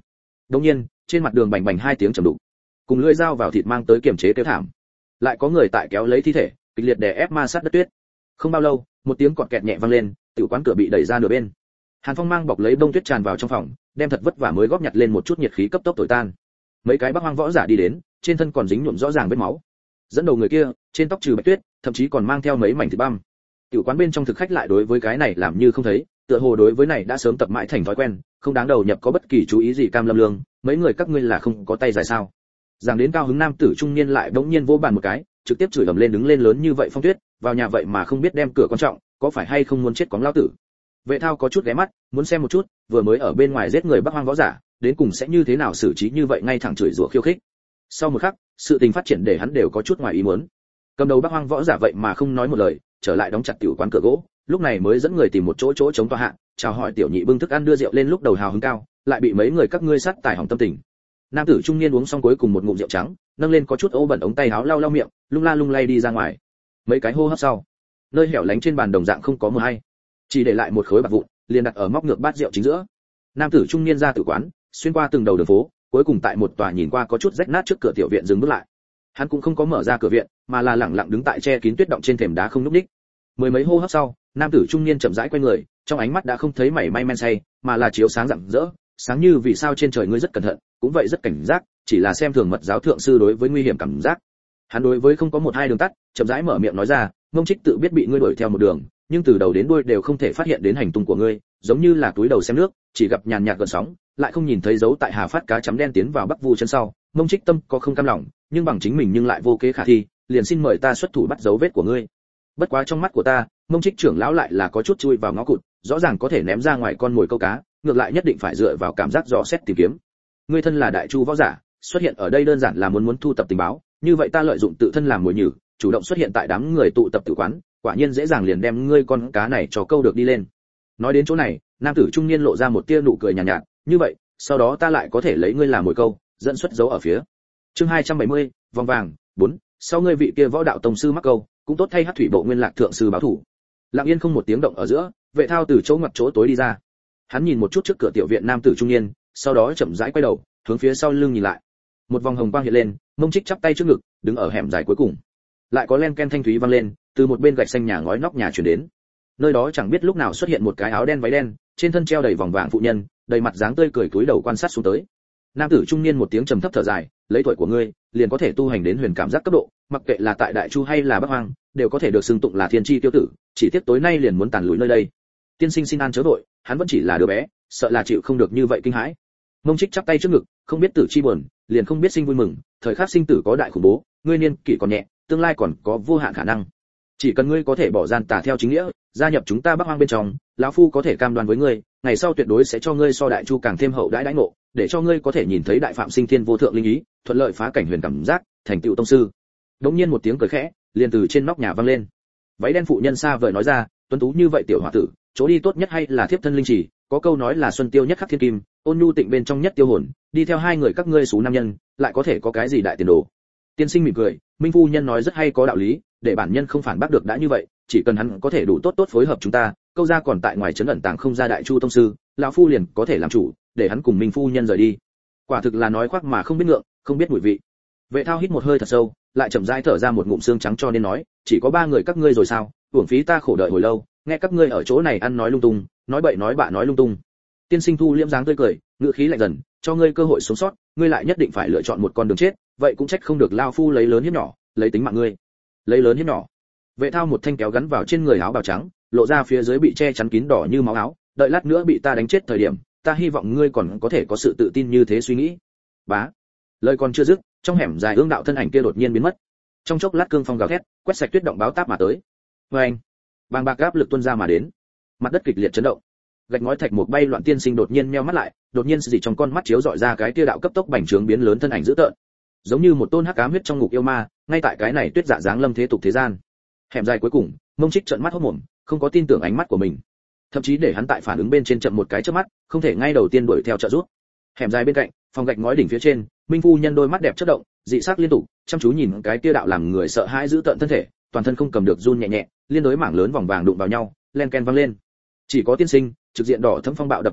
S1: Đột nhiên, trên mặt đường bành bành hai tiếng trầm đục, cùng lưỡi dao vào thịt mang tới kiềm chế kêu thảm. Lại có người tại kéo lấy thi thể, kịch liệt đè ép ma sát đất tuyết. Không bao lâu, một tiếng cọt kẹt nhẹ vang lên, tiểu quán cửa bị đẩy ra nửa bên. Hàn Phong mang bọc lấy bông tuyết tràn vào trong phòng, đem thật vất vả mới góp nhặt lên một chút nhiệt khí cấp tốc thổi tan. Mấy cái Bắc Hoang võ giả đi đến, trên thân còn dính nhuộm rõ ràng vết máu. Dẫn đầu người kia, trên tóc trừ bạch tuyết, thậm chí còn mang theo mấy mảnh thịt băm. Tiểu quán bên trong thực khách lại đối với cái này làm như không thấy, tựa hồ đối với này đã sớm tập mãi thành thói quen, không đáng đầu nhập có bất kỳ chú ý gì. Cam Lâm Lương, mấy người các ngươi là không có tay dài sao? Giảng đến cao hứng nam tử trung niên lại bỗng nhiên vô bàn một cái, trực tiếp chửi ầm lên đứng lên lớn như vậy Phong Tuyết, vào nhà vậy mà không biết đem cửa quan trọng, có phải hay không muốn chết quáng lao tử. Vệ Thao có chút ghé mắt, muốn xem một chút, vừa mới ở bên ngoài giết người Bắc Hoang võ giả, đến cùng sẽ như thế nào xử trí như vậy ngay thẳng chửi rủa khiêu khích. Sau một khắc, sự tình phát triển để hắn đều có chút ngoài ý muốn. Cầm đầu Bắc Hoang võ giả vậy mà không nói một lời, trở lại đóng chặt tiểu quán cửa gỗ, lúc này mới dẫn người tìm một chỗ chỗ chống tòa hạ, chào hỏi tiểu nhị bưng thức ăn đưa rượu lên, lúc đầu hào hứng cao, lại bị mấy người các ngươi sát tài hỏng tâm tình. Nam tử trung niên uống xong cuối cùng một ngụm rượu trắng, nâng lên có chút ố bẩn ống tay áo lau lau miệng, lung la lung lay đi ra ngoài. Mấy cái hô hấp sau, nơi hẻo lánh trên bàn đồng dạng không có mưa hay, chỉ để lại một khối bạc vụn, liền đặt ở móc ngược bát rượu chính giữa. Nam tử trung niên ra tử quán, xuyên qua từng đầu đường phố, cuối cùng tại một tòa nhìn qua có chút rách nát trước cửa tiểu viện dừng bước lại. Hắn cũng không có mở ra cửa viện, mà là lẳng lặng đứng tại che kín tuyết động trên thềm đá không nhúc nhích. Mười mấy hô hấp sau, nam tử trung niên chậm rãi quay người, trong ánh mắt đã không thấy mảy may men say, mà là chiếu sáng rạng rỡ, sáng như vì sao trên trời. Ngươi rất cẩn thận, cũng vậy rất cảnh giác, chỉ là xem thường mật giáo thượng sư đối với nguy hiểm cảm giác. Hắn đối với không có một hai đường tắt, chậm rãi mở miệng nói ra, Mông Trích tự biết bị ngươi đuổi theo một đường, nhưng từ đầu đến đuôi đều không thể phát hiện đến hành tung của ngươi, giống như là túi đầu xem nước, chỉ gặp nhàn nhạt gợn sóng, lại không nhìn thấy dấu tại Hà Phát cá chấm đen tiến vào Bắc Vu chân sau. Mông Trích tâm có không cam lòng, nhưng bằng chính mình nhưng lại vô kế khả thi, liền xin mời ta xuất thủ bắt dấu vết của ngươi. Bất quá trong mắt của ta, Mông Trích trưởng lão lại là có chút chui vào ngõ cụt, rõ ràng có thể ném ra ngoài con mồi câu cá, ngược lại nhất định phải dựa vào cảm giác dò xét tìm kiếm. Ngươi thân là đại chu võ giả, xuất hiện ở đây đơn giản là muốn muốn thu tập tình báo, như vậy ta lợi dụng tự thân làm mồi nhử, chủ động xuất hiện tại đám người tụ tập tử quán, quả nhiên dễ dàng liền đem ngươi con cá này cho câu được đi lên. Nói đến chỗ này, nam tử trung niên lộ ra một tia nụ cười nhàn nhạt, nhạt, như vậy, sau đó ta lại có thể lấy ngươi làm mồi câu, dẫn xuất dấu ở phía. Chương hai trăm bảy mươi, vòng vàng, bốn, sau ngươi vị kia võ đạo tông sư mắc câu, cũng tốt thay Hắc Thủy Bộ Nguyên Lạc thượng sư báo thủ. Lặng yên không một tiếng động ở giữa, Vệ Thao từ chỗ ngoặt chỗ tối đi ra. Hắn nhìn một chút trước cửa tiểu viện nam tử trung niên, sau đó chậm rãi quay đầu, hướng phía sau lưng nhìn lại. Một vòng hồng quang hiện lên, Mông Trích chắp tay trước ngực, đứng ở hẻm dài cuối cùng. Lại có len ken thanh thúy vang lên, từ một bên gạch xanh nhà ngói nóc nhà truyền đến. Nơi đó chẳng biết lúc nào xuất hiện một cái áo đen váy đen, trên thân treo đầy vòng vàng phụ nhân, đầy mặt dáng tươi cười cúi đầu quan sát xuống tới. Nam tử trung niên một tiếng trầm thấp thở dài, lấy tuổi của ngươi, liền có thể tu hành đến huyền cảm giác cấp độ, mặc kệ là tại Đại Chu hay là Bắc Hoang, đều có thể được xưng tụng là thiên chi tiêu tử, chỉ tiếc tối nay liền muốn tàn lùi nơi đây. Tiên sinh xin an chớ vội, hắn vẫn chỉ là đứa bé, sợ là chịu không được như vậy kinh hãi. Mông Trích chắp tay trước ngực, không biết tử chi buồn, liền không biết sinh vui mừng, thời khắc sinh tử có đại khủng bố, ngươi niên kỷ còn nhẹ, tương lai còn có vô hạn khả năng. Chỉ cần ngươi có thể bỏ gian tà theo chính nghĩa, gia nhập chúng ta Bắc Hoang bên trong, lão phu có thể cam đoan với ngươi, ngày sau tuyệt đối sẽ cho ngươi so Đại Chu càng thêm hậu đãi đãi ngộ, để cho ngươi có thể nhìn thấy đại phạm sinh thiên vô thượng linh ý, thuận lợi phá cảnh huyền cảm giác, thành tựu tông sư. Đống nhiên một tiếng cười khẽ, liền từ trên nóc nhà vang lên. Váy đen phụ nhân xa vời nói ra, tuấn tú như vậy tiểu hòa tử, chỗ đi tốt nhất hay là thiếp thân linh chỉ, có câu nói là xuân tiêu nhất khắc thiên kim, ôn nhu tịnh bên trong nhất tiêu hồn, đi theo hai người các ngươi số nam nhân, lại có thể có cái gì đại tiền đồ. Tiên sinh mỉm cười, Minh phu nhân nói rất hay có đạo lý, để bản nhân không phản bác được đã như vậy, chỉ cần hắn có thể đủ tốt tốt phối hợp chúng ta, câu ra còn tại ngoài trấn ẩn tàng không ra Đại Chu tông sư, lão phu liền có thể làm chủ, để hắn cùng Minh phu nhân rời đi. Quả thực là nói khoác mà không biết ngượng, không biết mùi vị. Vệ Thao hít một hơi thật sâu, lại chậm rãi thở ra một ngụm xương trắng cho nên nói, chỉ có ba người các ngươi rồi sao? Uổng phí ta khổ đợi hồi lâu, nghe các ngươi ở chỗ này ăn nói lung tung, nói bậy nói bạ nói lung tung. Tiên sinh thu liễm dáng tươi cười, ngữ khí lạnh dần, cho ngươi cơ hội sống sót, ngươi lại nhất định phải lựa chọn một con đường chết, vậy cũng trách không được lão phu lấy lớn hiếp nhỏ, lấy tính mạng ngươi. Lấy lớn hiếp nhỏ. Vệ Thao một thanh kéo gắn vào trên người áo bào trắng, lộ ra phía dưới bị che chắn kín đỏ như máu áo, đợi lát nữa bị ta đánh chết thời điểm, ta hy vọng ngươi còn có thể có sự tự tin như thế suy nghĩ. Bá. Lời còn chưa dứt, trong hẻm dài ương đạo thân ảnh kia đột nhiên biến mất. Trong chốc lát cương phong gào thét, quét sạch tuyết động báo táp mà tới. Oeng. Bàng bạc áp lực tuôn ra mà đến. Mặt đất kịch liệt chấn động. Gạch ngói thạch một bay loạn tiên sinh đột nhiên nheo mắt lại, đột nhiên sự gì trong con mắt chiếu dọi ra cái kia đạo cấp tốc bành trướng biến lớn thân ảnh dữ tợn. Giống như một tôn hắc ám huyết trong ngục yêu ma, ngay tại cái này tuyết dạ dáng lâm thế tục thế gian. Hẻm dài cuối cùng, Mông Trích trợn mắt hốt mồm, không có tin tưởng ánh mắt của mình. Thậm chí để hắn tại phản ứng bên trên chậm một cái chớp mắt, không thể ngay đầu tiên đuổi theo trợ giúp. Hẻm dài bên cạnh, phòng gạch ngói đỉnh phía trên, Minh phu nhân đôi mắt đẹp chớp động, dị sắc liên tục, chăm chú nhìn cái kia đạo làm người sợ hãi giữ tợn thân thể, toàn thân không cầm được run nhẹ nhẹ, liên đối mảng lớn vòng vàng đụng vào nhau, len ken vang lên. Chỉ có tiên sinh, trực diện đỏ thấm phong bạo đập vào mặt,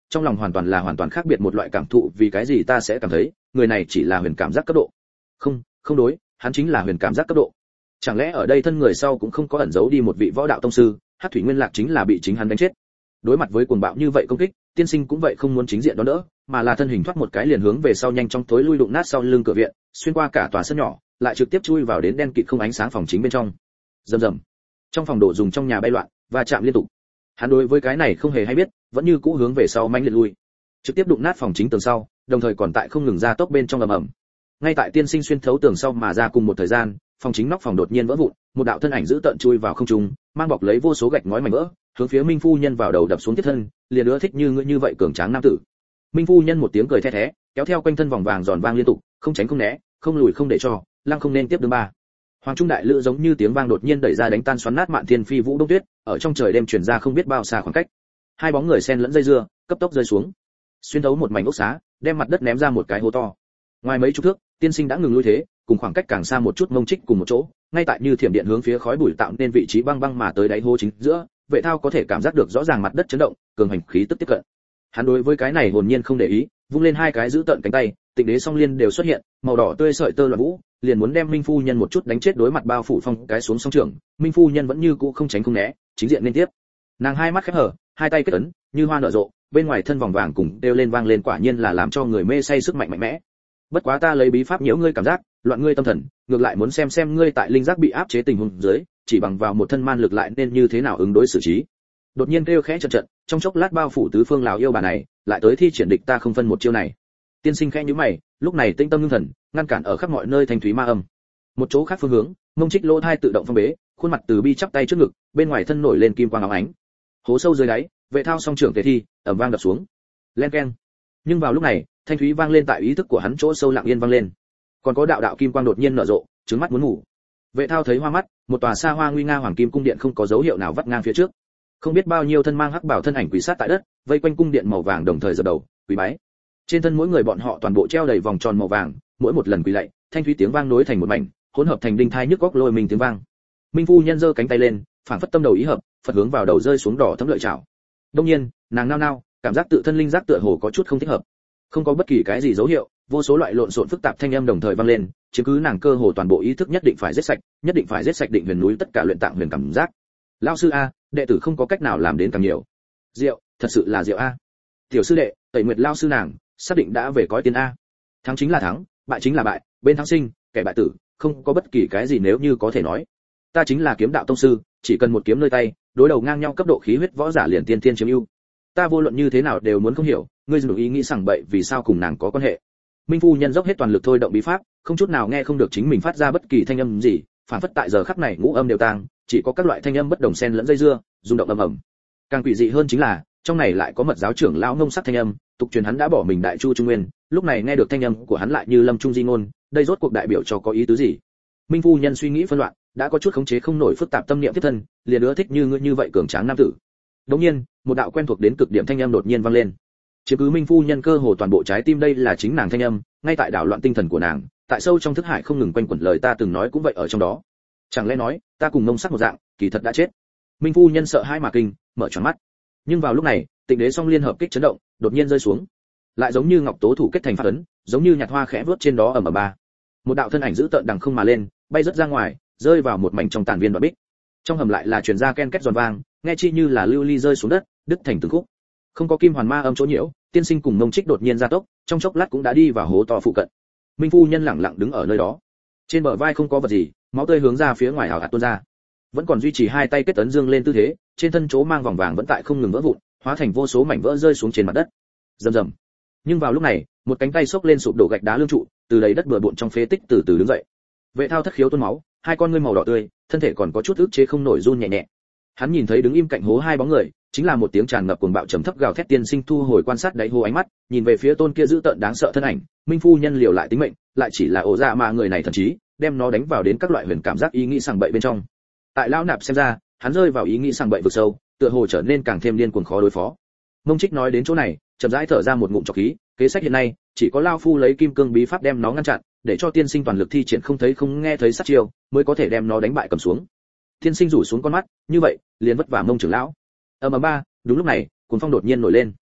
S1: trong lòng hoàn toàn là hoàn toàn khác biệt một loại cảm thụ. Vì cái gì ta sẽ cảm thấy người này chỉ là huyền cảm giác cấp độ? Không, không đối, hắn chính là huyền cảm giác cấp độ. Chẳng lẽ ở đây thân người sau cũng không có ẩn giấu đi một vị võ đạo tông sư? Hắc thủy nguyên lạc chính là bị chính hắn đánh chết. Đối mặt với cuồng bạo như vậy công kích, tiên sinh cũng vậy không muốn chính diện đón đỡ, mà là thân hình thoát một cái liền hướng về sau nhanh chóng tối lui đụng nát sau lưng cửa viện, xuyên qua cả tòa sân nhỏ, lại trực tiếp chui vào đến đen kịt không ánh sáng phòng chính bên trong. Rầm rầm. Trong phòng đồ dùng trong nhà bay loạn, và chạm liên tục. Hắn đối với cái này không hề hay biết, vẫn như cũ hướng về sau manh liệt lui, trực tiếp đụng nát phòng chính tường sau, đồng thời còn tại không ngừng ra tốc bên trong ầm ầm. Ngay tại tiên sinh xuyên thấu tường sau mà ra cùng một thời gian, phòng chính nóc phòng đột nhiên vỡ vụn, một đạo thân ảnh giữ tận chui vào không trung, mang bọc lấy vô số gạch ngói mảnh vỡ, hướng phía Minh phu nhân vào đầu đập xuống thiết thân, liền ưa thích như ngươi như vậy cường tráng nam tử. Minh phu nhân một tiếng cười the thé, kéo theo quanh thân vòng vàng giòn vang liên tục, không tránh không né, không lùi không để cho, lăng không nên tiếp đương ba. Hoàng trung đại lữ giống như tiếng vang đột nhiên đẩy ra đánh tan xoắn nát mạn thiên phi vũ đông tuyết, ở trong trời đêm truyền ra không biết bao xa khoảng cách. Hai bóng người xen lẫn dây dưa, cấp tốc rơi xuống, xuyên thấu một mảnh ốc xá, đem mặt đất ném ra một cái hố to. Ngoài mấy chục thước, tiên sinh đã ngừng lui thế, cùng khoảng cách càng xa một chút mông trích cùng một chỗ, ngay tại như thiểm điện hướng phía khói bụi tạo nên vị trí băng băng mà tới đáy hố chính giữa, Vệ Thao có thể cảm giác được rõ ràng mặt đất chấn động, cường hành khí tức tiếp cận. Hắn đối với cái này hồn nhiên không để ý, vung lên hai cái giữ tận cánh tay, Tịnh Đế Song Liên đều xuất hiện, màu đỏ tươi sợi tơ loạn vũ, liền muốn đem Minh phu nhân một chút đánh chết đối mặt bao phủ phong cái xuống song trường, Minh phu nhân vẫn như cũ không tránh không né, chính diện liên tiếp. Nàng hai mắt khép hở, hai tay kết ấn, như hoa nở rộ, bên ngoài thân vòng vàng cùng đều lên vang lên quả nhiên là làm cho người mê say sức mạnh mạnh mẽ. Bất quá ta lấy bí pháp nhiễu ngươi cảm giác, loạn ngươi tâm thần, ngược lại muốn xem xem ngươi tại linh giác bị áp chế tình huống dưới, chỉ bằng vào một thân man lực lại nên như thế nào ứng đối xử trí. Đột nhiên kêu khẽ trận trận, trong chốc lát bao phủ tứ phương lào yêu bà này, lại tới thi triển địch ta không phân một chiêu này. Tiên sinh khẽ nhíu mày, lúc này tĩnh tâm ngưng thần, ngăn cản ở khắp mọi nơi thanh thúy ma âm. Một chỗ khác phương hướng, Mông Trích lỗ thai tự động phong bế, khuôn mặt từ bi chắp tay trước ngực, bên ngoài thân nổi lên kim quang óng ánh. Hố sâu dưới đáy, Vệ Thao song trưởng tề thi, ầm vang đập xuống. Len keng. Nhưng vào lúc này, thanh thúy vang lên tại ý thức của hắn chỗ sâu lặng yên vang lên. Còn có đạo đạo kim quang đột nhiên nở rộ, trứng mắt muốn ngủ. Vệ Thao thấy hoa mắt, một tòa xa hoa nguy nga hoàng kim cung điện không có dấu hiệu nào vắt ngang phía trước. Không biết bao nhiêu thân mang hắc bảo thân ảnh quỳ sát tại đất, vây quanh cung điện màu vàng đồng thời dập đầu, quỳ bái. Trên thân mỗi người bọn họ toàn bộ treo đầy vòng tròn màu vàng, mỗi một lần quỳ lạy, thanh thúy tiếng vang nối thành một mảnh, hỗn hợp thành đinh thai nhức góc lôi mình tiếng vang. Minh phu nhân giơ cánh tay lên, phảng phất tâm đầu ý hợp, Phật hướng vào đầu rơi xuống đỏ thấm lợi chảo. Đông nhiên, nàng nao nao, cảm giác tự thân linh giác tựa hồ có chút không thích hợp. Không có bất kỳ cái gì dấu hiệu, vô số loại lộn xộn phức tạp thanh âm đồng thời vang lên, chiếm cứ nàng cơ hồ toàn bộ ý thức nhất định phải giết sạch, nhất định phải giết sạch định huyền núi tất cả luyện tạng huyền cảm giác. Lão sư a, đệ tử không có cách nào làm đến càng nhiều. Diệu, thật sự là diệu a. Tiểu sư đệ, Tẩy Nguyệt lão sư nàng, xác định đã về cõi tiên a. Thắng chính là thắng, bại chính là bại, bên thắng sinh, kẻ bại tử, không có bất kỳ cái gì nếu như có thể nói. Ta chính là kiếm đạo tông sư, chỉ cần một kiếm nơi tay, đối đầu ngang nhau cấp độ khí huyết võ giả liền tiên tiên chiếm ưu. Ta vô luận như thế nào đều muốn không hiểu, ngươi dùng ý nghĩ sảng bậy vì sao cùng nàng có quan hệ. Minh phu nhân dốc hết toàn lực thôi động bí pháp, không chút nào nghe không được chính mình phát ra bất kỳ thanh âm gì, phản phất tại giờ khắc này ngũ âm đều tang, chỉ có các loại thanh âm bất đồng xen lẫn dây dưa, rung động ầm ầm. Càng quỷ dị hơn chính là, trong này lại có mật giáo trưởng lão ngông sắc thanh âm, tục truyền hắn đã bỏ mình đại chu trung nguyên, lúc này nghe được thanh âm của hắn lại như lâm trung di ngôn, đây rốt cuộc đại biểu cho có ý tứ gì? Minh phu nhân suy nghĩ phân loạn, đã có chút khống chế không nổi phức tạp tâm niệm tiếp thân, liền ưa thích như ngươi như vậy cường tráng nam tử. Đột nhiên, một đạo quen thuộc đến cực điểm thanh âm đột nhiên vang lên. Chiếm cứ Minh phu nhân cơ hồ toàn bộ trái tim đây là chính nàng thanh âm, ngay tại đảo loạn tinh thần của nàng, tại sâu trong thức hải không ngừng quanh quẩn lời ta từng nói cũng vậy ở trong đó. Chẳng lẽ nói, ta cùng Mông Sắc một dạng, kỳ thật đã chết. Minh phu nhân sợ hãi mà kinh, mở tròn mắt. Nhưng vào lúc này, Tịnh Đế Song Liên hợp kích chấn động, đột nhiên rơi xuống. Lại giống như ngọc tố thủ kết thành phát ấn, giống như nhạt hoa khẽ vớt trên đó ầm ầm ba. Một đạo thân ảnh giữ tợn đằng không mà lên, bay rất ra ngoài, rơi vào một mảnh trong tàn viên đoạn bích. Trong hầm lại là truyền ra ken két giòn vang, nghe chi như là lưu ly rơi xuống đất, đứt thành từng khúc. Không có kim hoàn ma âm chỗ nhiễu, tiên sinh cùng Mông Trích đột nhiên gia tốc, trong chốc lát cũng đã đi vào hố to phụ cận. Minh phu nhân lẳng lặng đứng ở nơi đó, trên bờ vai không có vật gì, máu tươi hướng ra phía ngoài hào hạt tuôn ra, vẫn còn duy trì hai tay kết ấn dương lên tư thế, trên thân chỗ mang vòng vàng vẫn tại không ngừng vỡ vụn, hóa thành vô số mảnh vỡ rơi xuống trên mặt đất. Rầm rầm. Nhưng vào lúc này, một cánh tay xốc lên sụp đổ gạch đá lương trụ, từ đầy đất bừa bộn trong phế tích từ từ đứng dậy. Vệ Thao thất khiếu tuôn máu, hai con ngươi màu đỏ tươi, thân thể còn có chút ức chế không nổi run nhẹ nhẹ. Hắn nhìn thấy đứng im cạnh hố hai bóng người, chính là một tiếng tràn ngập cuồng bạo trầm thấp gào thét tiên sinh thu hồi quan sát đáy hố ánh mắt, nhìn về phía tôn kia dữ tợn đáng sợ thân ảnh, Minh phu nhân liều lại tính mệnh, lại chỉ là ổ dạ mà người này thần trí, đem nó đánh vào đến các loại huyền cảm giác ý nghĩ sằng bậy bên trong. Tại lão nạp xem ra, hắn rơi vào ý nghĩ sằng bậy vực sâu, tựa hồ trở nên càng thêm điên cuồng khó đối phó. Mông Trích nói đến chỗ này, chậm rãi thở ra một ngụm trọc khí, kế sách hiện nay, chỉ có lão phu lấy kim cương bí pháp đem nó ngăn chặn, để cho tiên sinh toàn lực thi triển không thấy không nghe thấy sát chiêu, mới có thể đem nó đánh bại cầm xuống. Tiên sinh rủ xuống con mắt, như vậy, liền vất vả Mông trưởng lão. Ầm ầm ba, đúng lúc này, cuồng phong đột nhiên nổi lên.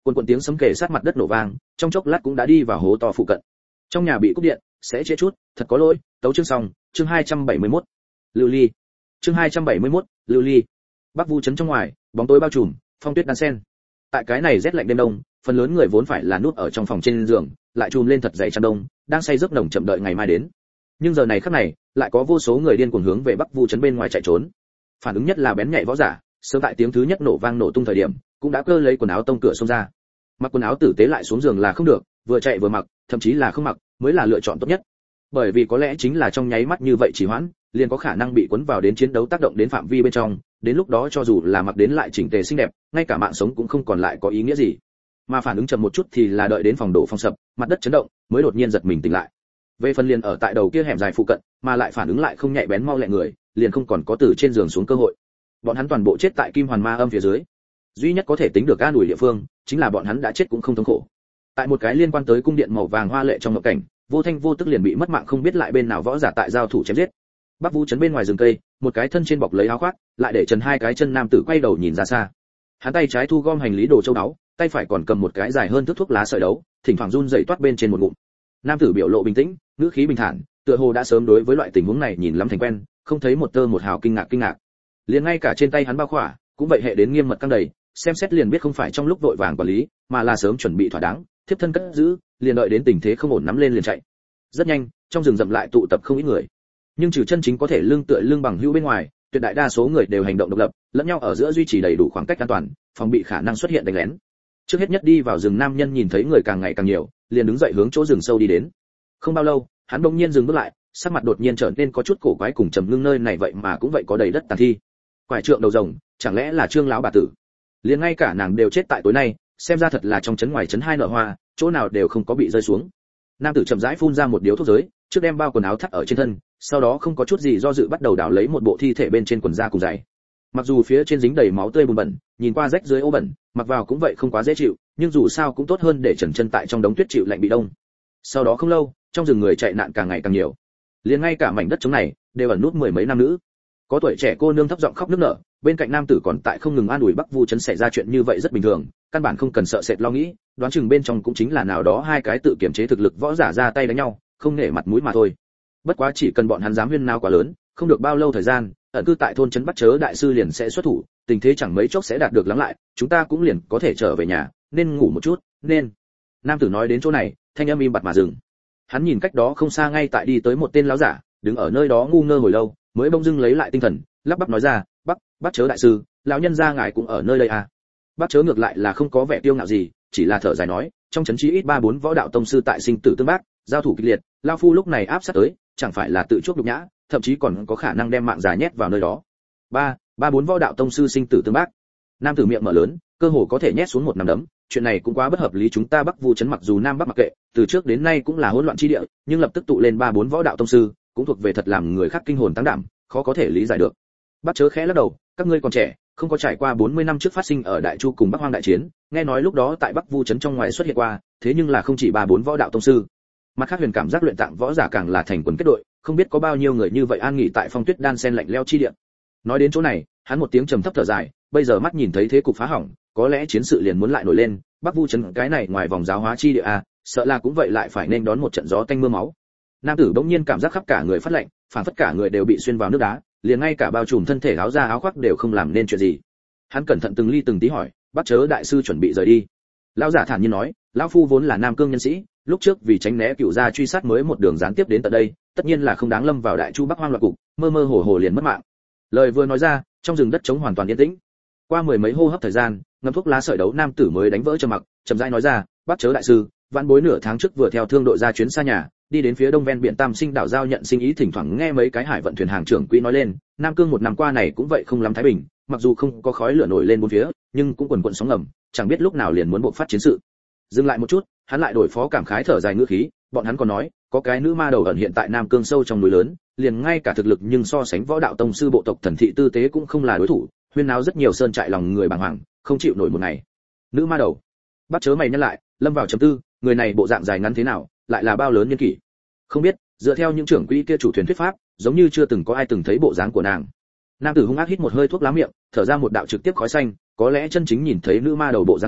S1: Cuồn cuộn tiếng sấm kề sát mặt đất nổ vang, trong chốc lát cũng đã đi vào hố to phụ cận. Trong nhà bị cúp điện, sẽ trễ chút, thật có lỗi. Tấu chương xong, chương hai trăm bảy mươi mốt. Lưu ly. Chương hai trăm bảy mươi mốt, Lưu ly. Bắc Vu trấn trong ngoài, bóng tối bao trùm, phong tuyết đan sen. Tại cái này rét lạnh đêm đông, phần lớn người vốn phải là núp ở trong phòng trên giường, lại trùm lên thật dày chăn đông, đang say giấc nồng chậm đợi ngày mai đến. Nhưng giờ này khắc này, lại có vô số người điên cuồng hướng về Bắc Vu trấn bên ngoài chạy trốn. Phản ứng nhất là bén nhạy võ giả, sớm tại tiếng thứ nhất nổ vang nổ tung thời điểm, cũng đã cơ lấy quần áo tông cửa xông ra. Mặc quần áo tử tế lại xuống giường là không được, vừa chạy vừa mặc, thậm chí là không mặc, mới là lựa chọn tốt nhất. Bởi vì có lẽ chính là trong nháy mắt như vậy chỉ hoãn, liền có khả năng bị cuốn vào đến chiến đấu tác động đến phạm vi bên trong, đến lúc đó cho dù là mặc đến lại chỉnh tề xinh đẹp, ngay cả mạng sống cũng không còn lại có ý nghĩa gì. Mà phản ứng chậm một chút thì là đợi đến phòng đổ phong sập, mặt đất chấn động, mới đột nhiên giật mình tỉnh lại. Về phần liền ở tại đầu kia hẻm dài phụ cận, mà lại phản ứng lại không nhạy bén mau lẹ người, liền không còn có từ trên giường xuống cơ hội. Bọn hắn toàn bộ chết tại Kim Hoàn Ma Âm phía dưới. Duy nhất có thể tính được an ủi địa phương, chính là bọn hắn đã chết cũng không thống khổ. Tại một cái liên quan tới cung điện màu vàng hoa lệ trong ngộ cảnh, vô thanh vô tức liền bị mất mạng không biết lại bên nào võ giả tại giao thủ chém giết. Bắc Vu trấn bên ngoài rừng cây, một cái thân trên bọc lấy áo khoác, lại để trần hai cái chân nam tử quay đầu nhìn ra xa. Hắn tay trái thu gom hành lý đồ châu báu, tay phải còn cầm một cái dài hơn thước thuốc lá sợi đấu, thỉnh thoảng run rẩy toát bên trên một ngụm. Nam tử biểu lộ bình tĩnh, ngữ khí bình thản, tựa hồ đã sớm đối với loại tình huống này nhìn lắm thành quen, không thấy một tơ một hào kinh ngạc kinh ngạc. Liền ngay cả trên tay hắn bao khỏa, cũng vậy hệ đến nghiêm mật căng đầy, xem xét liền biết không phải trong lúc vội vàng quản lý, mà là sớm chuẩn bị thỏa đáng, thiếp thân cất giữ, liền đợi đến tình thế không ổn nắm lên liền chạy. Rất nhanh, trong rừng rậm lại tụ tập không ít người. Nhưng trừ chân chính có thể lưng tựa lưng bằng hữu bên ngoài, tuyệt đại đa số người đều hành động độc lập, lẫn nhau ở giữa duy trì đầy đủ khoảng cách an toàn, phòng bị khả năng xuất hiện đánh lén. Trước hết nhất đi vào rừng nam nhân nhìn thấy người càng ngày càng nhiều, liền đứng dậy hướng chỗ rừng sâu đi đến. Không bao lâu, hắn bỗng nhiên dừng bước lại, sắc mặt đột nhiên trở nên có chút cổ quái cùng trầm ngưng, nơi này vậy mà cũng vậy có đầy đất tàn thi. Quải trượng đầu rồng, chẳng lẽ là Trương lão bà tử? Liền ngay cả nàng đều chết tại tối nay, xem ra thật là trong trấn ngoài trấn hai nợ hoa, chỗ nào đều không có bị rơi xuống. Nam tử chậm rãi phun ra một điếu thuốc giới, trước đem bao quần áo thắt ở trên thân, sau đó không có chút gì do dự bắt đầu đào lấy một bộ thi thể bên trên quần da cùng giày. Mặc dù phía trên dính đầy máu tươi bùn bẩn, nhìn qua rách dưới ô bẩn, mặc vào cũng vậy không quá dễ chịu, nhưng dù sao cũng tốt hơn để trần chân tại trong đống tuyết chịu lạnh bị đông. Sau đó không lâu, trong rừng người chạy nạn càng ngày càng nhiều, liền ngay cả mảnh đất trống này đều ẩn nút mười mấy nam nữ. Có tuổi trẻ cô nương thấp giọng khóc nức nở, bên cạnh nam tử còn tại không ngừng an ủi Bắc Vu trấn xảy ra chuyện như vậy rất bình thường, căn bản không cần sợ sệt lo nghĩ, đoán chừng bên trong cũng chính là nào đó hai cái tự kiểm chế thực lực võ giả ra tay đánh nhau, không nể mặt mũi mà thôi. Bất quá chỉ cần bọn hắn dám huyên náo quá lớn, không được bao lâu thời gian, ẩn cư tại thôn trấn Bắc Chớ đại sư liền sẽ xuất thủ, tình thế chẳng mấy chốc sẽ đạt được lắng lại, chúng ta cũng liền có thể trở về nhà, nên ngủ một chút, nên. Nam tử nói đến chỗ này, thanh âm im bặt mà dừng. Hắn nhìn cách đó không xa ngay tại đi tới một tên lão giả, đứng ở nơi đó ngu ngơ hồi lâu, mới bỗng dưng lấy lại tinh thần, lắp bắp nói ra, "Bắc, Bắc Chớ đại sư, lão nhân gia ngài cũng ở nơi đây à?" Bắc Chớ ngược lại là không có vẻ tiêu ngạo gì, chỉ là thở dài nói, trong trấn chí ít ba bốn võ đạo tông sư tại sinh tử tương bác, giao thủ kịch liệt, lão phu lúc này áp sát tới, chẳng phải là tự chuốc nhục nhã, thậm chí còn có khả năng đem mạng già nhét vào nơi đó. Ba, ba bốn võ đạo tông sư sinh tử tương bác. Nam tử miệng mở lớn, cơ hồ có thể nhét xuống một nắm đấm, chuyện này cũng quá bất hợp lý, chúng ta Bắc Vu trấn mặc dù nam bắc mặc kệ, từ trước đến nay cũng là hỗn loạn chi địa, nhưng lập tức tụ lên ba bốn võ đạo tông sư, cũng thuộc về thật làm người khác kinh hồn tăng đảm, khó có thể lý giải được. Bắc Chớ khẽ lắc đầu, các ngươi còn trẻ, không có trải qua bốn mươi năm trước phát sinh ở Đại Chu cùng Bắc Hoang đại chiến, nghe nói lúc đó tại Bắc Vu trấn trong ngoài xuất hiện qua, thế nhưng là không chỉ ba bốn võ đạo tông sư. Mặt khác huyền cảm giác luyện tạng võ giả càng là thành quần kết đội, không biết có bao nhiêu người như vậy an nghỉ tại phong tuyết đan sen lạnh lẽo chi địa. Nói đến chỗ này, hắn một tiếng trầm thấp thở dài, bây giờ mắt nhìn thấy thế cục phá hỏng, có lẽ chiến sự liền muốn lại nổi lên, Bắc Vu trấn cái này ngoài vòng giáo hóa chi địa a, sợ là cũng vậy lại phải nên đón một trận gió tanh mưa máu. Nam tử bỗng nhiên cảm giác khắp cả người phát lạnh, phản phất cả người đều bị xuyên vào nước đá, liền ngay cả bao trùm thân thể áo da áo khoác đều không làm nên chuyện gì. Hắn cẩn thận từng ly từng tí hỏi, Bắc Chớ đại sư chuẩn bị rời đi. Lão giả thản nhiên nói, lão phu vốn là Nam Cương nhân sĩ, lúc trước vì tránh né cựu gia truy sát mới một đường gián tiếp đến tận đây, tất nhiên là không đáng lâm vào Đại Chu Bắc Hoang loạn cục, mơ mơ hồ hồ liền mất mạng. Lời vừa nói ra, trong rừng đất trống hoàn toàn yên tĩnh. Qua mười mấy hô hấp thời gian, ngâm thuốc lá sợi đấu nam tử mới đánh vỡ trầm mặc, chậm rãi nói ra, Bắc Chớ đại sư, vãn bối nửa tháng trước vừa theo thương đội ra chuyến xa nhà, đi đến phía đông ven biển Tam Sinh đảo giao nhận sinh ý, thỉnh thoảng nghe mấy cái hải vận thuyền hàng trưởng quỹ nói lên, Nam Cương một năm qua này cũng vậy không lắm thái bình, mặc dù không có khói lửa nổi lên bốn phía, nhưng cũng quần quần sóng ngầm, chẳng biết lúc nào liền muốn bộc phát chiến sự. Dừng lại một chút, hắn lại đổi phó cảm khái thở dài ngữ khí, bọn hắn còn nói, có cái nữ ma đầu ẩn hiện tại Nam Cương sâu trong núi lớn, liền ngay cả thực lực nhưng so sánh võ đạo tông sư bộ tộc thần thị tư tế cũng không là đối thủ, huyên náo rất nhiều sơn trại lòng người bàng hoàng, không chịu nổi một ngày. Nữ ma đầu. Bắc Chớ mày nhăn lại, lâm vào trầm tư, người này bộ dạng dài ngắn thế nào, lại là bao lớn nhân kỷ. Không biết, dựa theo những trưởng quỹ kia chủ thuyền thuyết pháp, giống như chưa từng có ai từng thấy bộ dáng của nàng. Nam tử hung ác hít một hơi thuốc lá miệng, thở ra một đạo trực tiếp khói xanh, có lẽ chân chính nhìn thấy nữ ma đầu bộ dáng người,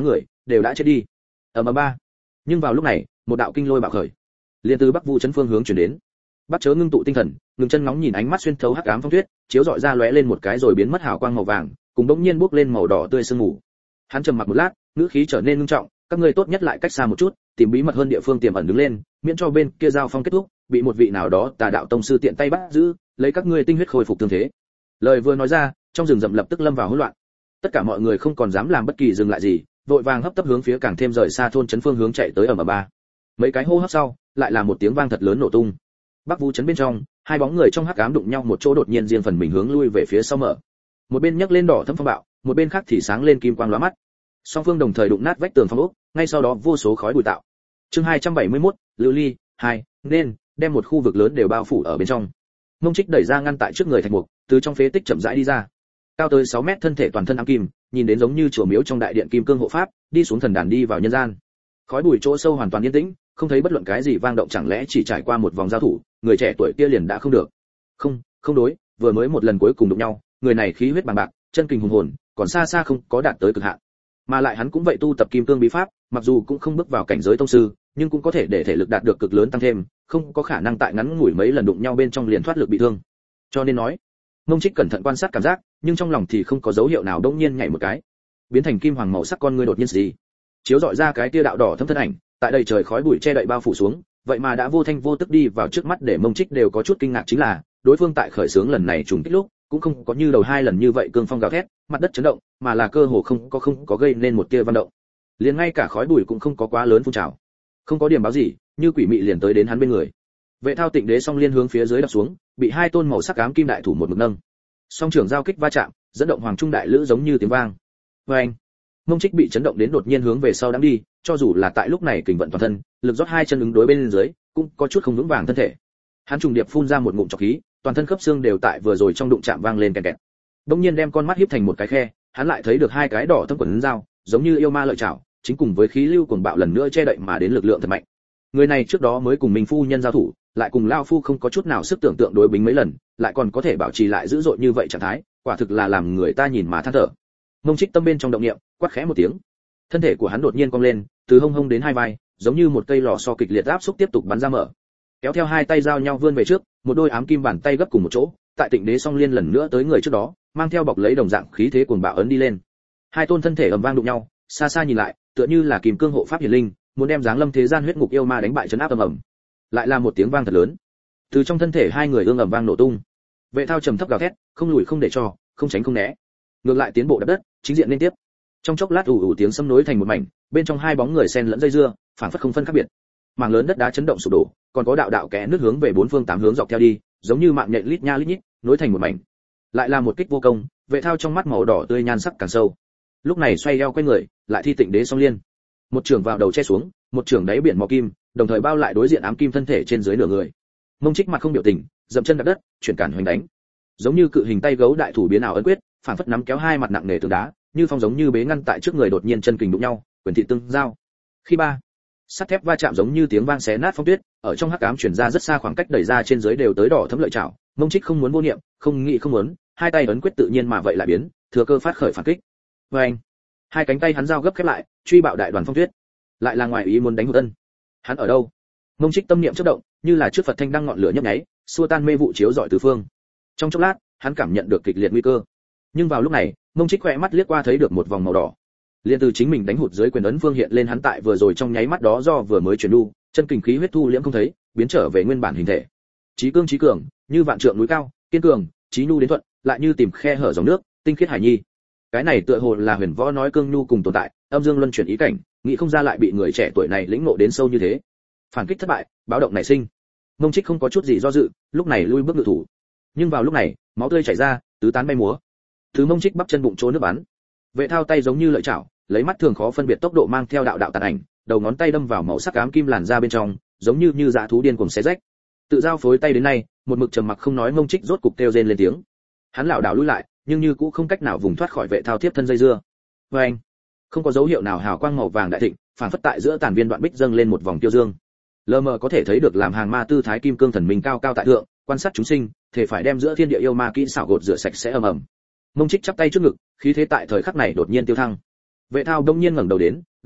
S1: đều đã chết đi. Ở mà ba. Nhưng vào lúc này, một đạo kinh lôi bạo khởi, liền từ Bắc Vu trấn phương hướng chuyển đến. Bắc Chớ ngưng tụ tinh thần, ngừng chân ngóng nhìn ánh mắt xuyên thấu hắc ám phong tuyết, chiếu rọi ra lóe lên một cái rồi biến mất hào quang màu vàng, cùng bỗng nhiên bốc lên màu đỏ tươi sương mù. Hắn trầm mặc một lát, ngữ khí trở nên nghiêm trọng, các ngươi tốt nhất lại cách xa một chút, tìm bí mật hơn địa phương tiềm ẩn đứng lên, miễn cho bên kia giao phong kết thúc, bị một vị nào đó tà đạo tông sư tiện tay bắt giữ, lấy các ngươi tinh huyết khôi phục thương thế. Lời vừa nói ra, trong rừng rậm lập tức lâm vào hỗn loạn. Tất cả mọi người không còn dám làm bất kỳ dừng lại gì, vội vàng hấp tấp hướng phía càng thêm rời xa thôn trấn phương hướng chạy tới ở mà ba. Mấy cái hô hấp sau, lại là một tiếng vang thật lớn nổ tung. Bắc Vu trấn bên trong, hai bóng người trong hắc ám đụng nhau một chỗ đột nhiên riêng phần mình hướng lui về phía sau mở. Một bên nhấc lên đỏ thẫm phong bạo, một bên khác thì sáng lên kim quang lóa mắt. Song phương đồng thời đụng nát vách tường phong ốc, ngay sau đó vô số khói bụi tạo. Chương hai trăm bảy mươi mốt, Lưu Ly, hai, nên đem một khu vực lớn đều bao phủ ở bên trong. Mông Trích đẩy ra ngăn tại trước người Thạch Mục, từ trong phế tích chậm rãi đi ra. Cao tới sáu mét thân thể toàn thân ám kim, nhìn đến giống như chùa miếu trong đại điện kim cương hộ pháp, đi xuống thần đàn đi vào nhân gian. Khói bụi chỗ sâu hoàn toàn yên tĩnh, không thấy bất luận cái gì vang động, chẳng lẽ chỉ trải qua một vòng giao thủ, người trẻ tuổi kia liền đã không được. Không, không đối, vừa mới một lần cuối cùng đụng nhau, người này khí huyết bằng bạc, chân kình hùng hồn, còn xa xa không có đạt tới cực hạn. Mà lại hắn cũng vậy tu tập kim cương bí pháp, mặc dù cũng không bước vào cảnh giới tông sư, nhưng cũng có thể để thể lực đạt được cực lớn tăng thêm, không có khả năng tại ngắn ngủi mấy lần đụng nhau bên trong liền thoát lực bị thương. Cho nên nói, Mông Trích cẩn thận quan sát cảm giác, nhưng trong lòng thì không có dấu hiệu nào đống nhiên nhảy một cái, biến thành kim hoàng màu sắc con ngươi đột nhiên gì, chiếu rọi ra cái tia đạo đỏ thâm thân ảnh, tại đây trời khói bụi che đậy bao phủ xuống, vậy mà đã vô thanh vô tức đi vào trước mắt, để Mông Trích đều có chút kinh ngạc chính là, đối phương tại khởi xướng lần này trùng kích lúc, cũng không có như đầu hai lần như vậy cương phong gào thét, mặt đất chấn động, mà là cơ hồ không có không có gây nên một tia vận động. Liền ngay cả khói bụi cũng không có quá lớn phun trào. Không có điểm báo gì, như quỷ mị liền tới đến hắn bên người. Vệ Thao Tịnh Đế song liên hướng phía dưới đập xuống, bị hai tôn màu sắc ám kim đại thủ một mực nâng. Song trưởng giao kích va chạm, dẫn động hoàng trung đại lữ giống như tiếng vang. Oeng! Mông Trích bị chấn động đến đột nhiên hướng về sau đắm đi, cho dù là tại lúc này kình vận toàn thân, lực rót hai chân ứng đối bên dưới, cũng có chút không vững vàng thân thể. Hắn trùng điệp phun ra một ngụm trọc khí, toàn thân khớp xương đều tại vừa rồi trong đụng chạm vang lên kẹt kẹt. Đông nhiên đem con mắt híp thành một cái khe, hắn lại thấy được hai cái đỏ thâm quần dao, giống như yêu ma lợi chảo, chính cùng với khí lưu cuồng bạo lần nữa che đậy mà đến lực lượng thật mạnh. Người này trước đó mới cùng Minh phu nhân giao thủ, lại cùng Lao phu không có chút nào sức tưởng tượng đối bính mấy lần, lại còn có thể bảo trì lại dữ dội như vậy trạng thái, quả thực là làm người ta nhìn mà than thở. Mông Trích tâm bên trong động niệm, quát khẽ một tiếng. Thân thể của hắn đột nhiên cong lên, từ hông hông đến hai vai, giống như một cây lò xo kịch liệt áp xúc tiếp tục bắn ra mở. Kéo theo hai tay giao nhau vươn về trước, một đôi ám kim bàn tay gấp cùng một chỗ, tại Tịnh Đế song liên lần nữa tới người trước đó, mang theo bọc lấy đồng dạng khí thế cuồng bạo ấn đi lên. Hai tôn thân thể ầm vang đụng nhau, xa xa nhìn lại, tựa như là kim cương hộ pháp hiển linh, muốn đem giáng lâm thế gian huyết ngục yêu ma đánh bại trấn áp ầm ầm. Lại là một tiếng vang thật lớn. Từ trong thân thể hai người ương ầm vang nổ tung. Vệ Thao trầm thấp gào thét, không lùi không để cho, không tránh không né. Ngược lại tiến bộ đập đất, chính diện liên tiếp. Trong chốc lát ù ù tiếng sấm nối thành một mảnh, bên trong hai bóng người xen lẫn dây dưa, phảng phất không phân khác biệt. Mảng lớn đất đá chấn động sụp đổ, còn có đạo đạo kẽ nước hướng về bốn phương tám hướng dọc theo đi, giống như mạng nhện lít nha lít nhít, nối thành một mảnh. Lại là một kích vô công, Vệ Thao trong mắt màu đỏ tươi nhan sắc càng sâu. Lúc này xoay eo quay người, lại thi Tịnh Đế song liên. Một trường vào đầu che xuống, một trường đáy biển màu kim, đồng thời bao lại đối diện ám kim thân thể trên dưới nửa người. Mông Trích mặt không biểu tình, dậm chân đạp đất, chuyển cản hoành đánh. Giống như cự hình tay gấu đại thủ biến ảo ấn quyết, phản phất nắm kéo hai mặt nặng nề tường đá, như phong giống như bế ngăn tại trước người đột nhiên chân kình đụng nhau, quyền thị tương giao. Khi ba, sắt thép va chạm giống như tiếng vang xé nát phong tuyết, ở trong hắc ám truyền ra rất xa, khoảng cách đẩy ra trên dưới đều tới đỏ thấm lợi chảo. Mông Trích không muốn vô niệm, không nghĩ không muốn, hai tay ấn quyết tự nhiên mà vậy lại biến, thừa cơ phát khởi phản kích. Và anh, hai cánh tay hắn giao gấp khép lại, truy bạo đại đoàn phong tuyết. Lại là ngoài ý muốn đánh hụt ân. Hắn ở đâu? Mông Trích tâm niệm chớp động, như là trước Phật thanh đăng ngọn lửa nhấp nháy, xua tan mê vụ chiếu rọi tứ phương. Trong chốc lát, hắn cảm nhận được kịch liệt nguy cơ. Nhưng vào lúc này, Mông Trích khẽ mắt liếc qua thấy được một vòng màu đỏ. Liên từ chính mình đánh hụt dưới quyền ấn phương hiện lên hắn tại vừa rồi trong nháy mắt đó do vừa mới chuyển đu, chân kình khí huyết thu liễm không thấy, biến trở về nguyên bản hình thể. Chí cương chí cường, như vạn trượng núi cao, kiên cường, chí nhu đến thuận, lại như tìm khe hở dòng nước, tinh khiết hải nhi. Cái này tựa hồ là Huyền Võ nói cương nhu cùng tồn tại, âm dương luân chuyển ý cảnh, nghĩ không ra lại bị người trẻ tuổi này lĩnh ngộ đến sâu như thế. Phản kích thất bại, báo động nảy sinh. Mông Trích không có chút gì do dự, lúc này lui bước ngự thủ. Nhưng vào lúc này, máu tươi chảy ra, tứ tán bay múa. Thứ Mông Trích bắp chân bụng chỗ nước bắn. Vệ Thao tay giống như lợi chảo, lấy mắt thường khó phân biệt tốc độ mang theo đạo đạo tàn ảnh, đầu ngón tay đâm vào màu sắc ám kim làn ra bên trong, giống như như dã thú điên cuồng xé rách. Tự giao phối tay đến nay, một mực trầm mặc không nói, Mông Trích rốt cục kêu rên lên tiếng. Hắn lảo đảo lùi lại, nhưng như cũng không cách nào vùng thoát khỏi Vệ Thao tiếp thân dây dưa. Và anh, không có dấu hiệu nào hào quang màu vàng đại thịnh, phản phất tại giữa tàn viên đoạn bích dâng lên một vòng tiêu dương. Lờ mờ có thể thấy được làm hàng ma tư thái kim cương thần minh cao cao tại thượng, quan sát chúng sinh, thể phải đem giữa thiên địa yêu ma kỹ xảo gột rửa sạch sẽ ầm ầm. Mông Trích chắp tay trước ngực, khí thế tại thời khắc này đột nhiên tiêu thăng. Vệ Thao đông nhiên ngẩng đầu đến,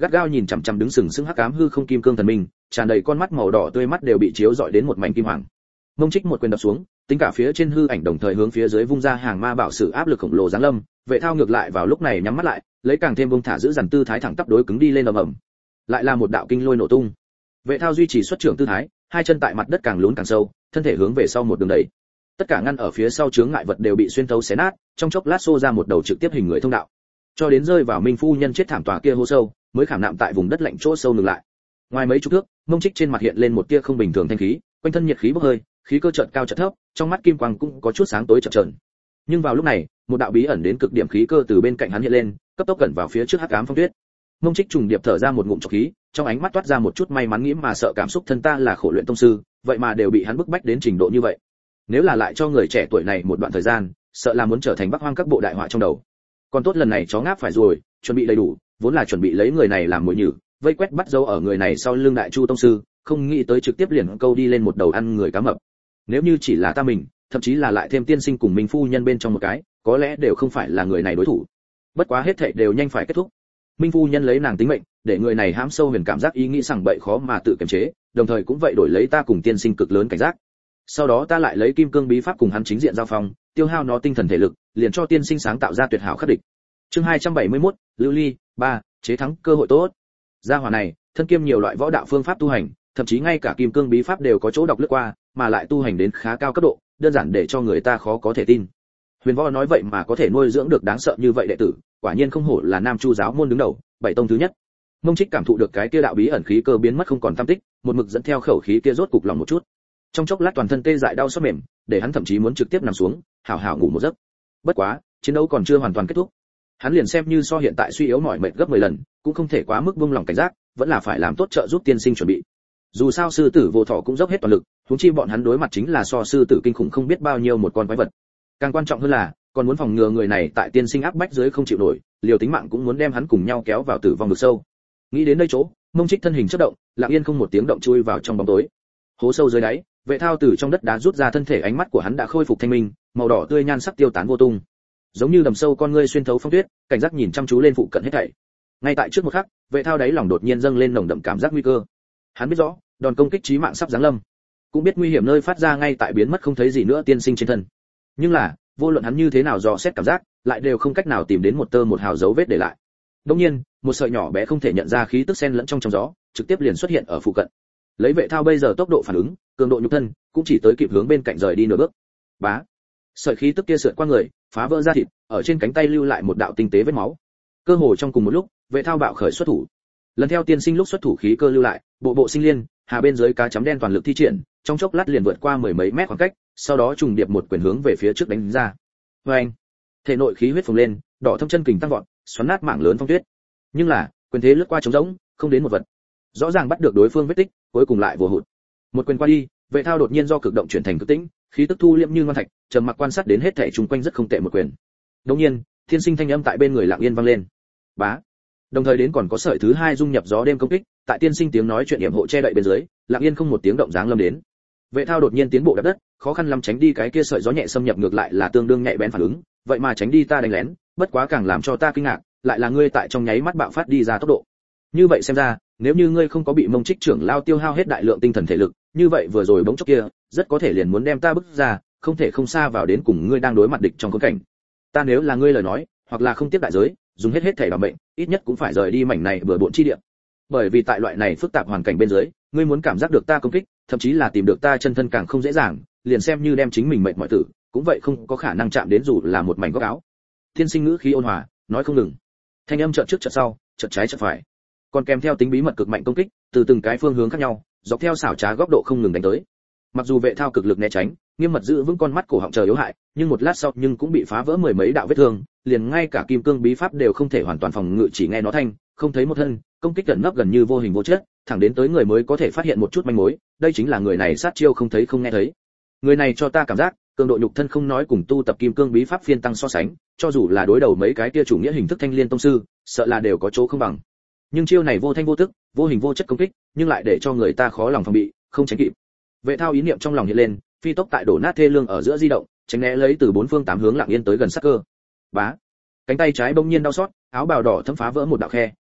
S1: gắt gao nhìn chằm chằm đứng sừng sững hắc ám hư không kim cương thần minh, tràn đầy con mắt màu đỏ tươi mắt đều bị chiếu rọi đến một mảnh kim hoàng. Mông Trích một quyền đập xuống, tính cả phía trên hư ảnh đồng thời hướng phía dưới vung ra hàng ma bảo sử áp lực khổng lồ giáng lâm. Vệ Thao ngược lại vào lúc này nhắm mắt lại, lấy càng thêm bông thả giữ dằn tư thái thẳng tắp đối cứng đi lên ầm ầm. Lại là một đạo kinh lôi nổ tung. Vệ Thao duy trì xuất trưởng tư thái, hai chân tại mặt đất càng lún càng sâu, thân thể hướng về sau một đường đẩy. Tất cả ngăn ở phía sau chướng ngại vật đều bị xuyên thấu xé nát, trong chốc lát xô ra một đầu trực tiếp hình người thông đạo. Cho đến rơi vào Minh phu nhân chết thảm tòa kia hố sâu, mới khảm nạm tại vùng đất lạnh chỗ sâu ngừng lại. Ngoài mấy chục thước, Mông Trích trên mặt hiện lên một tia không bình thường thanh khí, quanh thân nhiệt khí bốc hơi, khí cơ chợt cao chợt thấp, trong mắt kim quang cũng có chút sáng tối chập chờn. Nhưng vào lúc này, một đạo bí ẩn đến cực điểm khí cơ từ bên cạnh hắn hiện lên, cấp tốc gần vào phía trước hắc ám phong tuyết. Mông Trích trùng điệp thở ra một ngụm trọc khí, trong ánh mắt toát ra một chút may mắn nghĩ mà sợ cảm xúc thân ta là khổ luyện tông sư, vậy mà đều bị hắn bức bách đến trình độ như vậy. Nếu là lại cho người trẻ tuổi này một đoạn thời gian, sợ là muốn trở thành Bắc Hoang các bộ đại họa trong đầu. Còn tốt lần này chó ngáp phải rồi, chuẩn bị đầy đủ, vốn là chuẩn bị lấy người này làm mồi nhử, vây quét bắt dấu ở người này sau lưng đại chu tông sư, không nghĩ tới trực tiếp liền câu đi lên một đầu ăn người cá mập. Nếu như chỉ là ta mình, thậm chí là lại thêm tiên sinh cùng Minh phu nhân bên trong một cái, có lẽ đều không phải là người này đối thủ. Bất quá hết thảy đều nhanh phải kết thúc. Minh phu nhân lấy nàng tính mệnh, để người này hãm sâu huyền cảm giác ý nghĩ rằng bậy khó mà tự kiềm chế, đồng thời cũng vậy đổi lấy ta cùng tiên sinh cực lớn cảnh giác. Sau đó ta lại lấy kim cương bí pháp cùng hắn chính diện giao phong, tiêu hao nó tinh thần thể lực, liền cho tiên sinh sáng tạo ra tuyệt hảo khắc địch. Chương hai trăm bảy mươi mốt, Lưu Ly, ba, chế thắng cơ hội tốt. Gia hỏa này, thân kiêm nhiều loại võ đạo phương pháp tu hành, thậm chí ngay cả kim cương bí pháp đều có chỗ đọc lướt qua, mà lại tu hành đến khá cao cấp độ, đơn giản để cho người ta khó có thể tin. Huyền Võ nói vậy mà có thể nuôi dưỡng được đáng sợ như vậy đệ tử, quả nhiên không hổ là Nam Chu giáo môn đứng đầu, bảy tông thứ nhất. Mông Trích cảm thụ được cái kia đạo bí ẩn khí cơ biến mất không còn tăm tích, một mực dẫn theo khẩu khí kia rốt cục lòng một chút. Trong chốc lát toàn thân tê dại đau xót mềm, để hắn thậm chí muốn trực tiếp nằm xuống, hảo hảo ngủ một giấc. Bất quá, chiến đấu còn chưa hoàn toàn kết thúc. Hắn liền xem như so hiện tại suy yếu mỏi mệt gấp mười lần, cũng không thể quá mức buông lỏng cảnh giác, vẫn là phải làm tốt trợ giúp tiên sinh chuẩn bị. Dù sao sư tử vô thọ cũng dốc hết toàn lực, huống chi bọn hắn đối mặt chính là so sư tử kinh khủng không biết bao nhiêu một con quái vật. Càng quan trọng hơn là, còn muốn phòng ngừa người này tại tiên sinh áp bách dưới không chịu nổi, liều tính mạng cũng muốn đem hắn cùng nhau kéo vào tử vong vực sâu. Nghĩ đến đây chỗ, Mông Trích thân hình chớp động, lặng yên không một tiếng động chui vào trong bóng tối. Hố sâu dưới đáy, Vệ Thao từ trong đất đá rút ra thân thể, ánh mắt của hắn đã khôi phục thanh minh, màu đỏ tươi nhan sắc tiêu tán vô tung. Giống như đầm sâu con ngươi xuyên thấu phong tuyết, cảnh giác nhìn chăm chú lên phụ cận hết thảy. Ngay tại trước một khắc, Vệ Thao đáy lòng đột nhiên dâng lên nồng đậm cảm giác nguy cơ. Hắn biết rõ, đòn công kích chí mạng sắp giáng lâm, cũng biết nguy hiểm nơi phát ra ngay tại biến mất không thấy gì nữa tiên sinh trên thân. Nhưng là, vô luận hắn như thế nào dò xét cảm giác, lại đều không cách nào tìm đến một tơ một hào dấu vết để lại. Đương nhiên, một sợi nhỏ bé không thể nhận ra khí tức xen lẫn trong trong gió, trực tiếp liền xuất hiện ở phụ cận. Lấy Vệ Thao bây giờ tốc độ phản ứng, cường độ nhục thân, cũng chỉ tới kịp hướng bên cạnh rời đi nửa bước. Bá, sợi khí tức kia sượt qua người, phá vỡ da thịt, ở trên cánh tay lưu lại một đạo tinh tế vết máu. Cơ hồ trong cùng một lúc, Vệ Thao bạo khởi xuất thủ. Lần theo tiên sinh lúc xuất thủ khí cơ lưu lại, bộ bộ sinh liên, hà bên dưới cá chấm đen toàn lực thi triển, trong chốc lát liền vượt qua mười mấy mét khoảng cách, sau đó trùng điệp một quyền hướng về phía trước đánh ra. Oeng! Thể nội khí huyết phồng lên, đỏ thâm chân kình tăng vọt, xoắn nát mảng lớn phong tuyết. Nhưng là, quyền thế lướt qua trống rỗng, không đến một vật. Rõ ràng bắt được đối phương vết tích, cuối cùng lại vô hụt. Một quyền qua đi, Vệ Thao đột nhiên do cực động chuyển thành cực tĩnh, khí tức thu liễm như ngoan thạch, trầm mặc quan sát đến hết thảy xung quanh rất không tệ một quyền. Đột nhiên, thiên sinh thanh âm tại bên người lặng yên vang lên. Bá. Đồng thời đến còn có sợi thứ hai dung nhập gió đêm công kích, tại tiên sinh tiếng nói chuyện yểm hộ che đậy bên dưới, lặng yên không một tiếng động dáng lâm đến. Vệ Thao đột nhiên tiến bộ đạp đất, khó khăn lắm tránh đi cái kia sợi gió nhẹ xâm nhập ngược lại là tương đương nhạy bén phản ứng, vậy mà tránh đi ta đánh lén, bất quá càng làm cho ta kinh ngạc, lại là ngươi tại trong nháy mắt bạo phát đi ra tốc độ. Như vậy xem ra, nếu như ngươi không có bị Mông Trích trưởng lao tiêu hao hết đại lượng tinh thần thể lực, như vậy vừa rồi bỗng chốc kia, rất có thể liền muốn đem ta bức ra, không thể không xa vào đến cùng ngươi đang đối mặt địch trong khốn cảnh. Ta nếu là ngươi lời nói, hoặc là không tiếp đại giới, dùng hết hết thể bảo mệnh, ít nhất cũng phải rời đi mảnh này bừa bộn chi địa. Bởi vì tại loại này phức tạp hoàn cảnh bên dưới, ngươi muốn cảm giác được ta công kích, thậm chí là tìm được ta chân thân càng không dễ dàng, liền xem như đem chính mình mệnh mọi tử, cũng vậy không có khả năng chạm đến dù là một mảnh góc áo. Thiên sinh ngữ khí ôn hòa, nói không ngừng. Thanh âm chợt trước chợt sau, chợt trái chợt phải, còn kèm theo tính bí mật cực mạnh công kích, từ từng cái phương hướng khác nhau, dọc theo xảo trá góc độ không ngừng đánh tới. Mặc dù Vệ Thao cực lực né tránh, nghiêm mật giữ vững con mắt cổ họng chờ yếu hại, nhưng một lát sau nhưng cũng bị phá vỡ mười mấy đạo vết thương, liền ngay cả kim cương bí pháp đều không thể hoàn toàn phòng ngự, chỉ nghe nó thanh, không thấy một thân, công kích gần nấp gần như vô hình vô chất, thẳng đến tới người mới có thể phát hiện một chút manh mối, đây chính là người này sát chiêu không thấy không nghe thấy. Người này cho ta cảm giác, cường độ nhục thân không nói cùng tu tập kim cương bí pháp phiên tăng so sánh, cho dù là đối đầu mấy cái kia chủ nghĩa hình thức thanh liên tông sư, sợ là đều có chỗ không bằng. Nhưng chiêu này vô thanh vô tức, vô hình vô chất công kích, nhưng lại để cho người ta khó lòng phòng bị, không tránh kịp. Vệ Thao ý niệm trong lòng hiện lên, phi tốc tại đổ nát thê lương ở giữa di động, tránh né lấy từ bốn phương tám hướng lặng yên tới gần sắc cơ. Bá, cánh tay trái bỗng nhiên đau xót, áo bào đỏ thấm phá vỡ một đạo khe,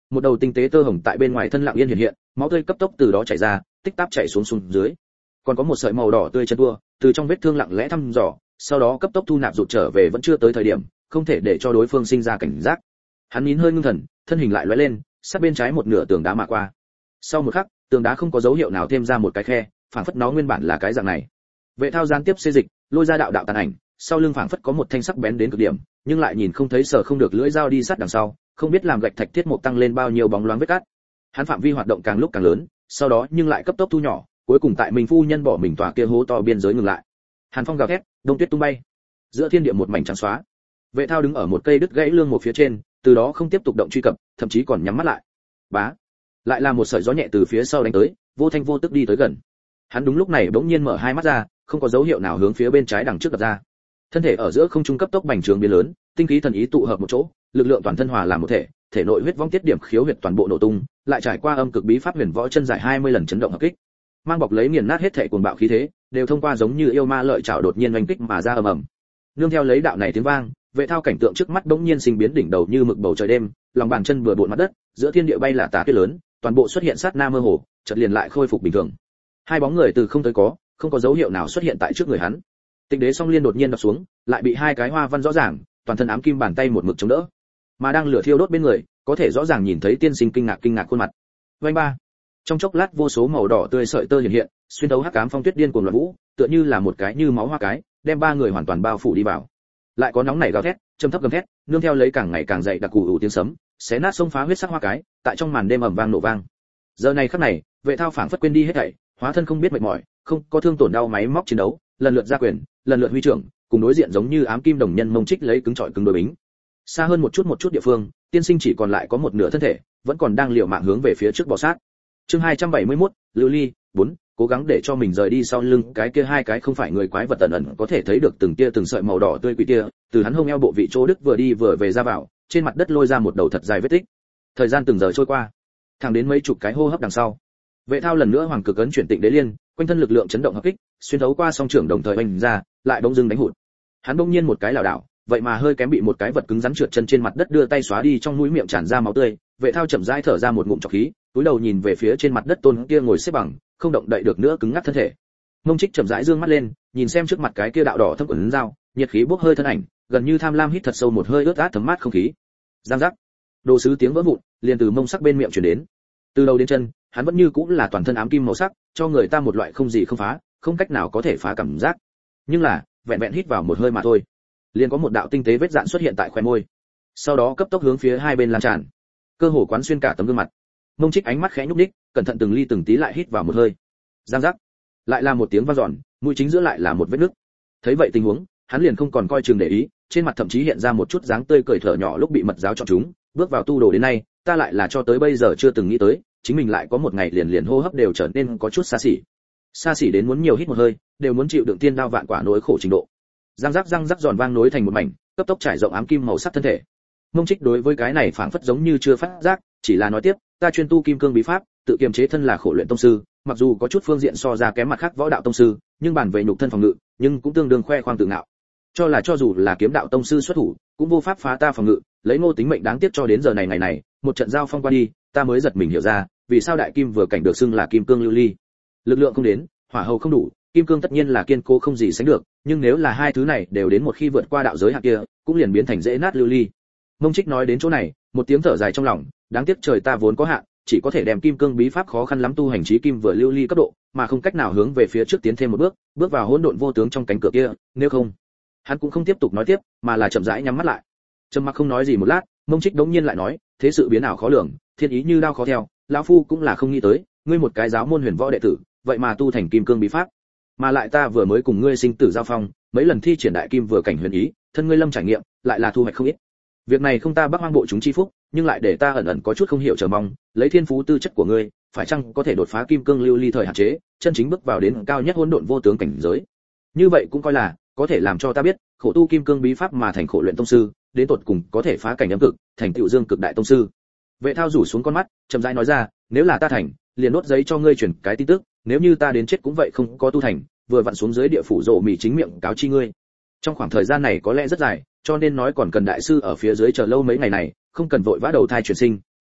S1: một đầu tinh tế tơ hồng tại bên ngoài thân lặng yên hiện hiện, máu tươi cấp tốc từ đó chảy ra, tích tắc chảy xuống xuống dưới. Còn có một sợi màu đỏ tươi chân tua, từ trong vết thương lặng lẽ thăm dò, sau đó cấp tốc thu nạp rụt trở về vẫn chưa tới thời điểm, không thể để cho đối phương sinh ra cảnh giác. Hắn nín hơi ngưng thần, thân hình lại lóe lên, sát bên trái một nửa tường đá mà qua. Sau một khắc, tường đá không có dấu hiệu nào thêm ra một cái khe, phảng phất nó nguyên bản là cái dạng này. Vệ thao gián tiếp xê dịch, lôi ra đạo đạo tàn ảnh, sau lưng phảng phất có một thanh sắc bén đến cực điểm, nhưng lại nhìn không thấy sở không được lưỡi dao đi sát đằng sau, không biết làm gạch thạch thiết mục tăng lên bao nhiêu bóng loáng vết cát. Hắn phạm vi hoạt động càng lúc càng lớn, sau đó nhưng lại cấp tốc thu nhỏ, cuối cùng tại mình phu nhân bỏ mình tòa kia hố to biên giới ngừng lại. Hàn phong gào thét, đông tuyết tung bay, giữa thiên địa một mảnh trắng xóa. Vệ thao đứng ở một cây đứt gãy lương một phía trên, từ đó không tiếp tục động truy cập, thậm chí còn nhắm mắt lại. Bá, lại là một sợi gió nhẹ từ phía sau đánh tới, vô thanh vô tức đi tới gần. Hắn đúng lúc này bỗng nhiên mở hai mắt ra, không có dấu hiệu nào hướng phía bên trái đằng trước đập ra. Thân thể ở giữa không trung cấp tốc bành trướng biến lớn, tinh khí thần ý tụ hợp một chỗ, lực lượng toàn thân hòa làm một thể, thể nội huyết vong tiết điểm khiếu huyệt toàn bộ nổ tung, lại trải qua âm cực bí pháp huyền võ chân giải hai mươi lần chấn động hợp kích, mang bọc lấy nghiền nát hết thể cuồng bạo khí thế, đều thông qua giống như yêu ma lợi chảo đột nhiên oanh kích mà ra ầm ầm. Nương theo lấy đạo này tiếng vang, Vệ thao cảnh tượng trước mắt bỗng nhiên sinh biến đỉnh đầu như mực bầu trời đêm, lòng bàn chân vừa bộn mặt đất, giữa thiên địa bay là tà tuyết lớn, toàn bộ xuất hiện sát na mơ hồ, chợt liền lại khôi phục bình thường. Hai bóng người từ không tới có, không có dấu hiệu nào xuất hiện tại trước người hắn. Tịnh đế song liên đột nhiên đập xuống, lại bị hai cái hoa văn rõ ràng, toàn thân ám kim bàn tay một mực chống đỡ. Mà đang lửa thiêu đốt bên người, có thể rõ ràng nhìn thấy tiên sinh kinh ngạc kinh ngạc khuôn mặt. Vành ba. Trong chốc lát vô số màu đỏ tươi sợi tơ hiện hiện, xuyên thấu hắc ám phong tuyết điên cuồng loạn vũ, tựa như là một cái như máu hoa cái, đem ba người hoàn toàn bao phủ đi vào. Lại có nóng nảy gào thét, trầm thấp gầm thét, nương theo lấy càng ngày càng dậy đặc cù ủ tiếng sấm, xé nát sông phá huyết sắc hoa cái, tại trong màn đêm ầm vang nổ vang. Giờ này khắc này, Vệ thao phảng phất quên đi hết thảy, hóa thân không biết mệt mỏi, không có thương tổn đau máy móc chiến đấu, lần lượt ra quyền, lần lượt huy trưởng, cùng đối diện giống như ám kim đồng nhân mông trích lấy cứng trọi cứng đối bính. Xa hơn một chút một chút địa phương, tiên sinh chỉ còn lại có một nửa thân thể, vẫn còn đang liều mạng hướng về phía trước bò sát. Chương hai trăm bảy mươi mốt, Lưu Ly, bốn, cố gắng để cho mình rời đi sau lưng, cái kia hai cái không phải người quái vật ẩn ẩn có thể thấy được từng tia từng sợi màu đỏ tươi quỷ tia, từ hắn hông eo bộ vị chỗ đức vừa đi vừa về ra vào, trên mặt đất lôi ra một đầu thật dài vết tích. Thời gian từng giờ trôi qua, thẳng đến mấy chục cái hô hấp đằng sau, Vệ thao lần nữa hoàng cực ấn chuyển tịnh đế liên, quanh thân lực lượng chấn động hợp kích, xuyên thấu qua song trưởng đồng thời oanh ra, lại bỗng dưng đánh hụt. Hắn bỗng nhiên một cái lảo đảo, vậy mà hơi kém bị một cái vật cứng rắn trượt chân trên mặt đất đưa tay xóa đi trong mũi miệng tràn ra máu tươi. Vệ thao chậm rãi thở ra một ngụm trọc khí, túi đầu nhìn về phía trên mặt đất tôn kia ngồi xếp bằng, không động đậy được nữa cứng ngắc thân thể. Mông Trích chậm rãi dương mắt lên, nhìn xem trước mặt cái kia đạo đỏ thâm ấn dao, nhiệt khí bốc hơi thân ảnh, gần như tham lam hít thật sâu một hơi ướt át thấm mát không khí. Giang giác, đồ sứ tiếng vỡ vụn, liền từ mông sắc bên miệng truyền đến. Từ đầu đến chân, hắn vẫn như cũng là toàn thân ám kim màu sắc, cho người ta một loại không gì không phá, không cách nào có thể phá cảm giác. Nhưng là, vẹn vẹn hít vào một hơi mà thôi, liền có một đạo tinh tế vết dạn xuất hiện tại khóe môi, sau đó cấp tốc hướng phía hai bên lan tràn, cơ hồ quán xuyên cả tấm gương mặt. Mông Trích ánh mắt khẽ nhúc nhích, cẩn thận từng ly từng tí lại hít vào một hơi. Giang giác, lại là một tiếng vang dọn, mũi chính giữa lại là một vết nứt. Thấy vậy tình huống, hắn liền không còn coi chừng để ý, trên mặt thậm chí hiện ra một chút dáng tươi cười thở nhỏ lúc bị mật giáo chọn chúng, bước vào tu đồ đến nay, ta lại là cho tới bây giờ chưa từng nghĩ tới, chính mình lại có một ngày liền liền hô hấp đều trở nên có chút xa xỉ. Xa xỉ đến muốn nhiều hít một hơi, đều muốn chịu đựng tiên đao vạn quả nỗi khổ trình độ. Răng rắc răng rắc giòn vang nối thành một mảnh, cấp tốc trải rộng ám kim màu sắc thân thể. Mông Trích đối với cái này phảng phất giống như chưa phát giác, chỉ là nói tiếp, ta chuyên tu kim cương bí pháp, tự kiềm chế thân là khổ luyện tông sư, mặc dù có chút phương diện so ra kém mặt khác võ đạo tông sư, nhưng bản về nhục thân phòng ngự, nhưng cũng tương đương khoe khoang tự ngạo. Cho là cho dù là kiếm đạo tông sư xuất thủ, cũng vô pháp phá ta phòng ngự, lấy Ngô tính mệnh đáng tiếc cho đến giờ này ngày này, một trận giao phong qua đi, ta mới giật mình hiểu ra, vì sao đại kim vừa cảnh được xưng là kim cương lưu ly. Lực lượng không đến, hỏa hầu không đủ, kim cương tất nhiên là kiên cố không gì sánh được, nhưng nếu là hai thứ này đều đến một khi vượt qua đạo giới hạn kia, cũng liền biến thành dễ nát lưu ly. Mông Trích nói đến chỗ này, một tiếng thở dài trong lòng, đáng tiếc trời ta vốn có hạn, chỉ có thể đem kim cương bí pháp khó khăn lắm tu hành chí kim vừa lưu ly cấp độ, mà không cách nào hướng về phía trước tiến thêm một bước, bước vào hỗn độn vô tướng trong cánh cửa kia, nếu không, hắn cũng không tiếp tục nói tiếp, mà là chậm rãi nhắm mắt lại. Trầm mặc không nói gì một lát, Mông Trích đống nhiên lại nói, thế sự biến ảo khó lường, thiên ý như đao khó theo, lão phu cũng là không nghĩ tới, ngươi một cái giáo môn huyền võ đệ tử, vậy mà tu thành kim cương bí pháp, mà lại ta vừa mới cùng ngươi sinh tử giao phong, mấy lần thi triển đại kim vừa cảnh huyền ý, thân ngươi lâm trải nghiệm, lại là thu hoạch không ít. Việc này không ta Bắc Hoang bộ chúng chi phúc, nhưng lại để ta ẩn ẩn có chút không hiểu chờ mong, lấy thiên phú tư chất của ngươi, phải chăng có thể đột phá kim cương lưu ly thời hạn chế, chân chính bước vào đến cao nhất hỗn độn vô tướng cảnh giới. Như vậy cũng coi là có thể làm cho ta biết, khổ tu kim cương bí pháp mà thành khổ luyện tông sư, đến tột cùng có thể phá cảnh âm cực, thành tựu dương cực đại tông sư. Vệ Thao rủ xuống con mắt, chậm rãi nói ra, nếu là ta thành, liền đốt giấy cho ngươi truyền cái tin tức, nếu như ta đến chết cũng vậy không có tu thành, vừa vặn xuống dưới địa phủ rộ mỉ chính miệng cáo chi ngươi. Trong khoảng thời gian này có lẽ rất dài, cho nên nói còn cần đại sư ở phía dưới chờ lâu mấy ngày này, không cần vội vã đầu thai chuyển sinh,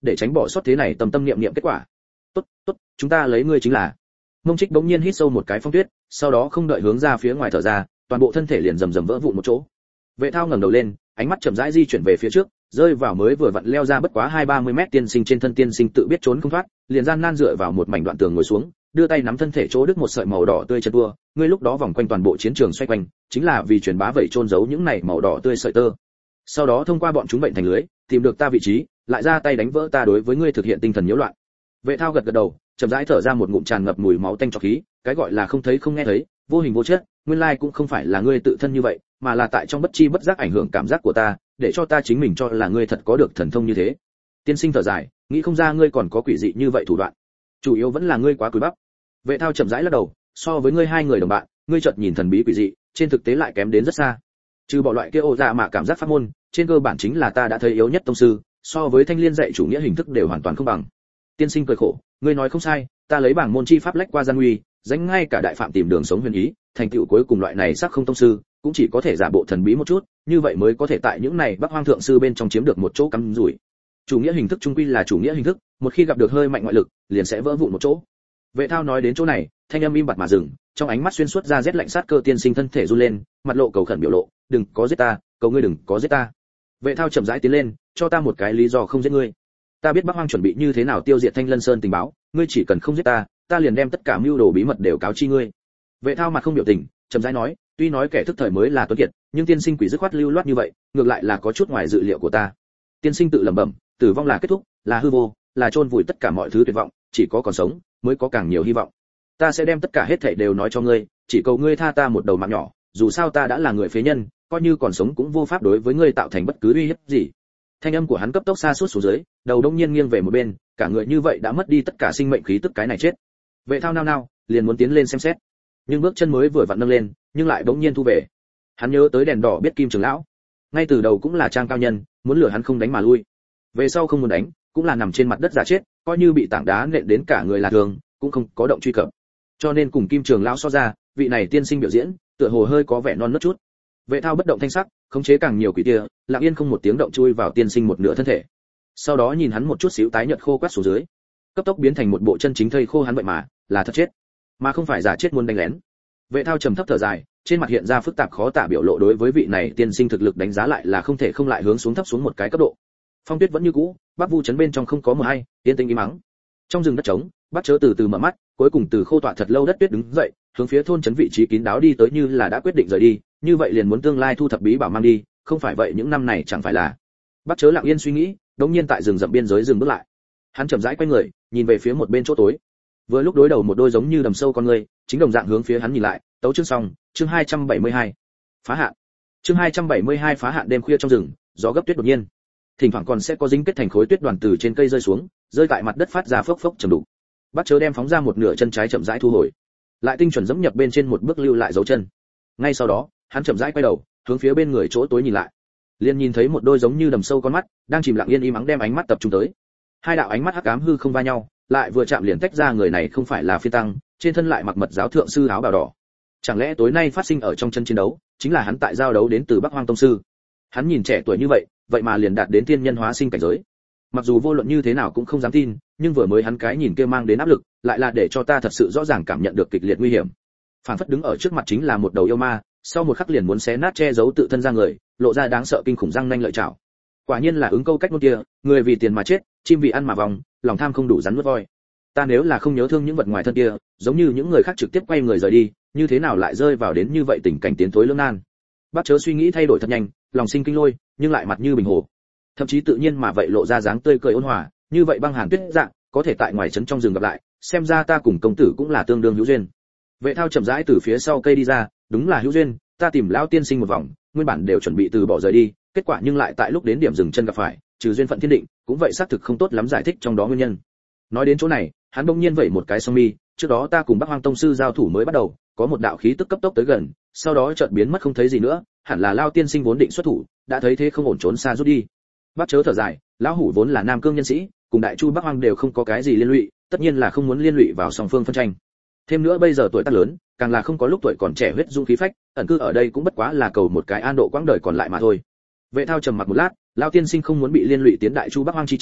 S1: để tránh bỏ sót thế này tâm tâm niệm niệm kết quả. Tốt, tốt, chúng ta lấy ngươi chính là. Mông Trích bỗng nhiên hít sâu một cái phong tuyết, sau đó không đợi hướng ra phía ngoài thở ra, toàn bộ thân thể liền rầm rầm vỡ vụn một chỗ. Vệ Thao ngẩng đầu lên, ánh mắt chậm rãi di chuyển về phía trước, rơi vào mới vừa vặn leo ra bất quá hai ba mươi mét tiên sinh trên thân. Tiên sinh tự biết trốn không thoát, liền gian nan dựa vào một mảnh đoạn tường ngồi xuống, đưa tay nắm thân thể chỗ đứt một sợi màu đỏ tươi chân tua, ngươi lúc đó vòng quanh toàn bộ chiến trường xoay quanh, chính là vì truyền bá vậy trôn giấu những này màu đỏ tươi sợi tơ. Sau đó thông qua bọn chúng bệnh thành lưới, tìm được ta vị trí, lại ra tay đánh vỡ ta đối với ngươi thực hiện tinh thần nhiễu loạn. Vệ Thao gật gật đầu, chậm rãi thở ra một ngụm tràn ngập mùi máu tanh trọc khí, cái gọi là không thấy không nghe thấy, vô hình vô chất, nguyên lai cũng không phải là ngươi tự thân như vậy, mà là tại trong bất chi bất giác ảnh hưởng cảm giác của ta, để cho ta chính mình cho là ngươi thật có được thần thông như thế. Tiên sinh thở dài, nghĩ không ra ngươi còn có quỷ dị như vậy thủ đoạn. Chủ yếu vẫn là ngươi quá cúi bắp. Vệ Thao chậm rãi lắc đầu, so với ngươi hai người đồng bạn, ngươi chợt nhìn thần bí quỷ dị, trên thực tế lại kém đến rất xa. Trừ bỏ loại kia ô dạ mà cảm giác pháp môn, trên cơ bản chính là ta đã thấy yếu nhất tông sư, so với Thanh Liên dạy chủ nghĩa hình thức đều hoàn toàn không bằng. Tiên sinh cười khổ, ngươi nói không sai, ta lấy bảng môn chi pháp lách qua gian nguy, danh ngay cả đại phạm tìm đường sống huyền ý, thành tựu cuối cùng loại này sắc không tông sư, cũng chỉ có thể giả bộ thần bí một chút, như vậy mới có thể tại những này Bắc Hoang thượng sư bên trong chiếm được một chỗ cắm rủi. Chủ nghĩa hình thức trung quy là chủ nghĩa hình thức, một khi gặp được hơi mạnh ngoại lực, liền sẽ vỡ vụn một chỗ. Vệ Thao nói đến chỗ này, thanh âm im bặt mà dừng, trong ánh mắt xuyên suốt ra rét lạnh sát cơ. Tiên sinh thân thể run lên, mặt lộ cầu khẩn biểu lộ, đừng có giết ta, cầu ngươi đừng có giết ta. Vệ Thao chậm rãi tiến lên, cho ta một cái lý do không giết ngươi. Ta biết Bắc Hoang chuẩn bị như thế nào tiêu diệt Thanh Lân Sơn tình báo, ngươi chỉ cần không giết ta, ta liền đem tất cả mưu đồ bí mật đều cáo chi ngươi. Vệ Thao mặt không biểu tình, chậm rãi nói, tuy nói kẻ thức thời mới là tuấn kiệt, nhưng tiên sinh quỷ dứt khoát lưu loát như vậy, ngược lại là có chút ngoài dự liệu của ta. Tiên sinh tự lẩm bẩm, tử vong là kết thúc, là hư vô, là chôn vùi tất cả mọi thứ tuyệt vọng, chỉ có còn sống mới có càng nhiều hy vọng. Ta sẽ đem tất cả hết thảy đều nói cho ngươi, chỉ cầu ngươi tha ta một đầu mạng nhỏ, dù sao ta đã là người phế nhân, coi như còn sống cũng vô pháp đối với ngươi tạo thành bất cứ uy hiếp gì. Thanh âm của hắn cấp tốc xa suốt xuống dưới, đầu đông nhiên nghiêng về một bên, cả người như vậy đã mất đi tất cả sinh mệnh khí tức, cái này chết. Vệ Thao nao nao, liền muốn tiến lên xem xét, nhưng bước chân mới vừa vặn nâng lên, nhưng lại bỗng nhiên thu về. Hắn nhớ tới đèn đỏ biết Kim trưởng lão, ngay từ đầu cũng là trang cao nhân, muốn lừa hắn không đánh mà lui. Về sau không muốn đánh, cũng là nằm trên mặt đất giả chết, coi như bị tảng đá nện đến cả người là thường, cũng không có động truy cập. Cho nên cùng Kim trưởng lão so ra, vị này tiên sinh biểu diễn, tựa hồ hơi có vẻ non nớt chút. Vệ Thao bất động thanh sắc, khống chế càng nhiều quỷ tia, lặng yên không một tiếng động chui vào tiên sinh một nửa thân thể. Sau đó nhìn hắn một chút xíu tái nhợt khô quắt xuống dưới, cấp tốc biến thành một bộ chân chính thây khô. Hắn vậy mà là thật chết, mà không phải giả chết muốn đánh lén. Vệ Thao trầm thấp thở dài, trên mặt hiện ra phức tạp khó tả biểu lộ, đối với vị này tiên sinh thực lực đánh giá lại là không thể không lại hướng xuống thấp xuống một cái cấp độ. Phong tuyết vẫn như cũ, Bắc Vu trấn bên trong không có mờ hay, yên tĩnh im mắng. Trong rừng đất trống, Bắc Chớ từ từ mở mắt, cuối cùng từ khô tọa thật lâu đất tuyết đứng dậy, hướng phía thôn trấn vị trí kín đáo đi tới, như là đã quyết định rời đi, như vậy liền muốn tương lai thu thập bí bảo mang đi, không phải vậy những năm này chẳng phải là. Bắc Chớ lặng yên suy nghĩ, đột nhiên tại rừng rậm biên giới dừng bước lại. Hắn chậm rãi quay người, nhìn về phía một bên chỗ tối. Vừa lúc đối đầu một đôi giống như đầm sâu con người, chính đồng dạng hướng phía hắn nhìn lại. Tấu chương xong, chương hai trăm bảy mươi hai. Phá hạn. Chương hai trăm bảy mươi hai phá hạn. Đêm khuya trong rừng, gió gấp tuyết đột nhiên. Thỉnh thoảng còn sẽ có dính kết thành khối tuyết đoàn từ trên cây rơi xuống, rơi tại mặt đất phát ra phốc phốc trầm đục. Bắc Chớ đem phóng ra một nửa chân trái chậm rãi thu hồi, lại tinh chuẩn dẫm nhập bên trên một bước lưu lại dấu chân. Ngay sau đó, hắn chậm rãi quay đầu, hướng phía bên người chỗ tối nhìn lại. Liền nhìn thấy một đôi giống như đầm sâu con mắt, đang chìm lặng yên im ắng đem ánh mắt tập trung tới. Hai đạo ánh mắt hắc ám hư không va nhau, lại vừa chạm liền tách ra, người này không phải là phi tăng, trên thân lại mặc mật giáo thượng sư áo bào đỏ. Chẳng lẽ tối nay phát sinh ở trong chân chiến đấu, chính là hắn tại giao đấu đến từ Bắc Hoang tông sư? Hắn nhìn trẻ tuổi như vậy, vậy mà liền đạt đến tiên nhân hóa sinh cảnh giới. Mặc dù vô luận như thế nào cũng không dám tin, nhưng vừa mới hắn cái nhìn kia mang đến áp lực, lại là để cho ta thật sự rõ ràng cảm nhận được kịch liệt nguy hiểm. Phản phất đứng ở trước mặt chính là một đầu yêu ma, sau một khắc liền muốn xé nát che giấu tự thân ra người, lộ ra đáng sợ kinh khủng răng nanh lợi chảo. Quả nhiên là ứng câu cách ngôn kia, người vì tiền mà chết, chim vì ăn mà vòng, lòng tham không đủ rắn nuốt voi. Ta nếu là không nhớ thương những vật ngoài thân kia, giống như những người khác trực tiếp quay người rời đi, như thế nào lại rơi vào đến như vậy tình cảnh tiến thối lưỡng nan. Bác Chớ suy nghĩ thay đổi thật nhanh, lòng sinh kinh lôi, nhưng lại mặt như bình hồ, thậm chí tự nhiên mà vậy lộ ra dáng tươi cười ôn hòa, như vậy băng hàn tuyết dạng, có thể tại ngoài trấn trong rừng gặp lại, xem ra ta cùng công tử cũng là tương đương hữu duyên. Vệ Thao chậm rãi từ phía sau cây đi ra, đúng là hữu duyên, ta tìm lão tiên sinh một vòng, nguyên bản đều chuẩn bị từ bỏ rời đi, kết quả nhưng lại tại lúc đến điểm dừng chân gặp phải, trừ duyên phận thiên định, cũng vậy xác thực không tốt lắm giải thích trong đó nguyên nhân. Nói đến chỗ này, hắn bỗng nhiên vẩy một cái song mi, trước đó ta cùng Bắc Hoang tông sư giao thủ mới bắt đầu, có một đạo khí tức cấp tốc tới gần, sau đó chợt biến mất không thấy gì nữa, hẳn là Lão tiên sinh vốn định xuất thủ, đã thấy thế không ổn trốn xa rút đi. Bác Chớ thở dài, lão hủ vốn là Nam Cương nhân sĩ, cùng Đại Chu Bắc Hoang đều không có cái gì liên lụy, tất nhiên là không muốn liên lụy vào song phương phân tranh. Thêm nữa bây giờ tuổi tác lớn, càng là không có lúc tuổi còn trẻ huyết dung khí phách, ẩn cư ở đây cũng bất quá là cầu một cái an độ quãng đời còn lại mà thôi. Vệ Thao trầm mặc một lát, Lão tiên sinh không muốn bị liên lụy tiến Đại Chu Bắc Hoang chi tranh,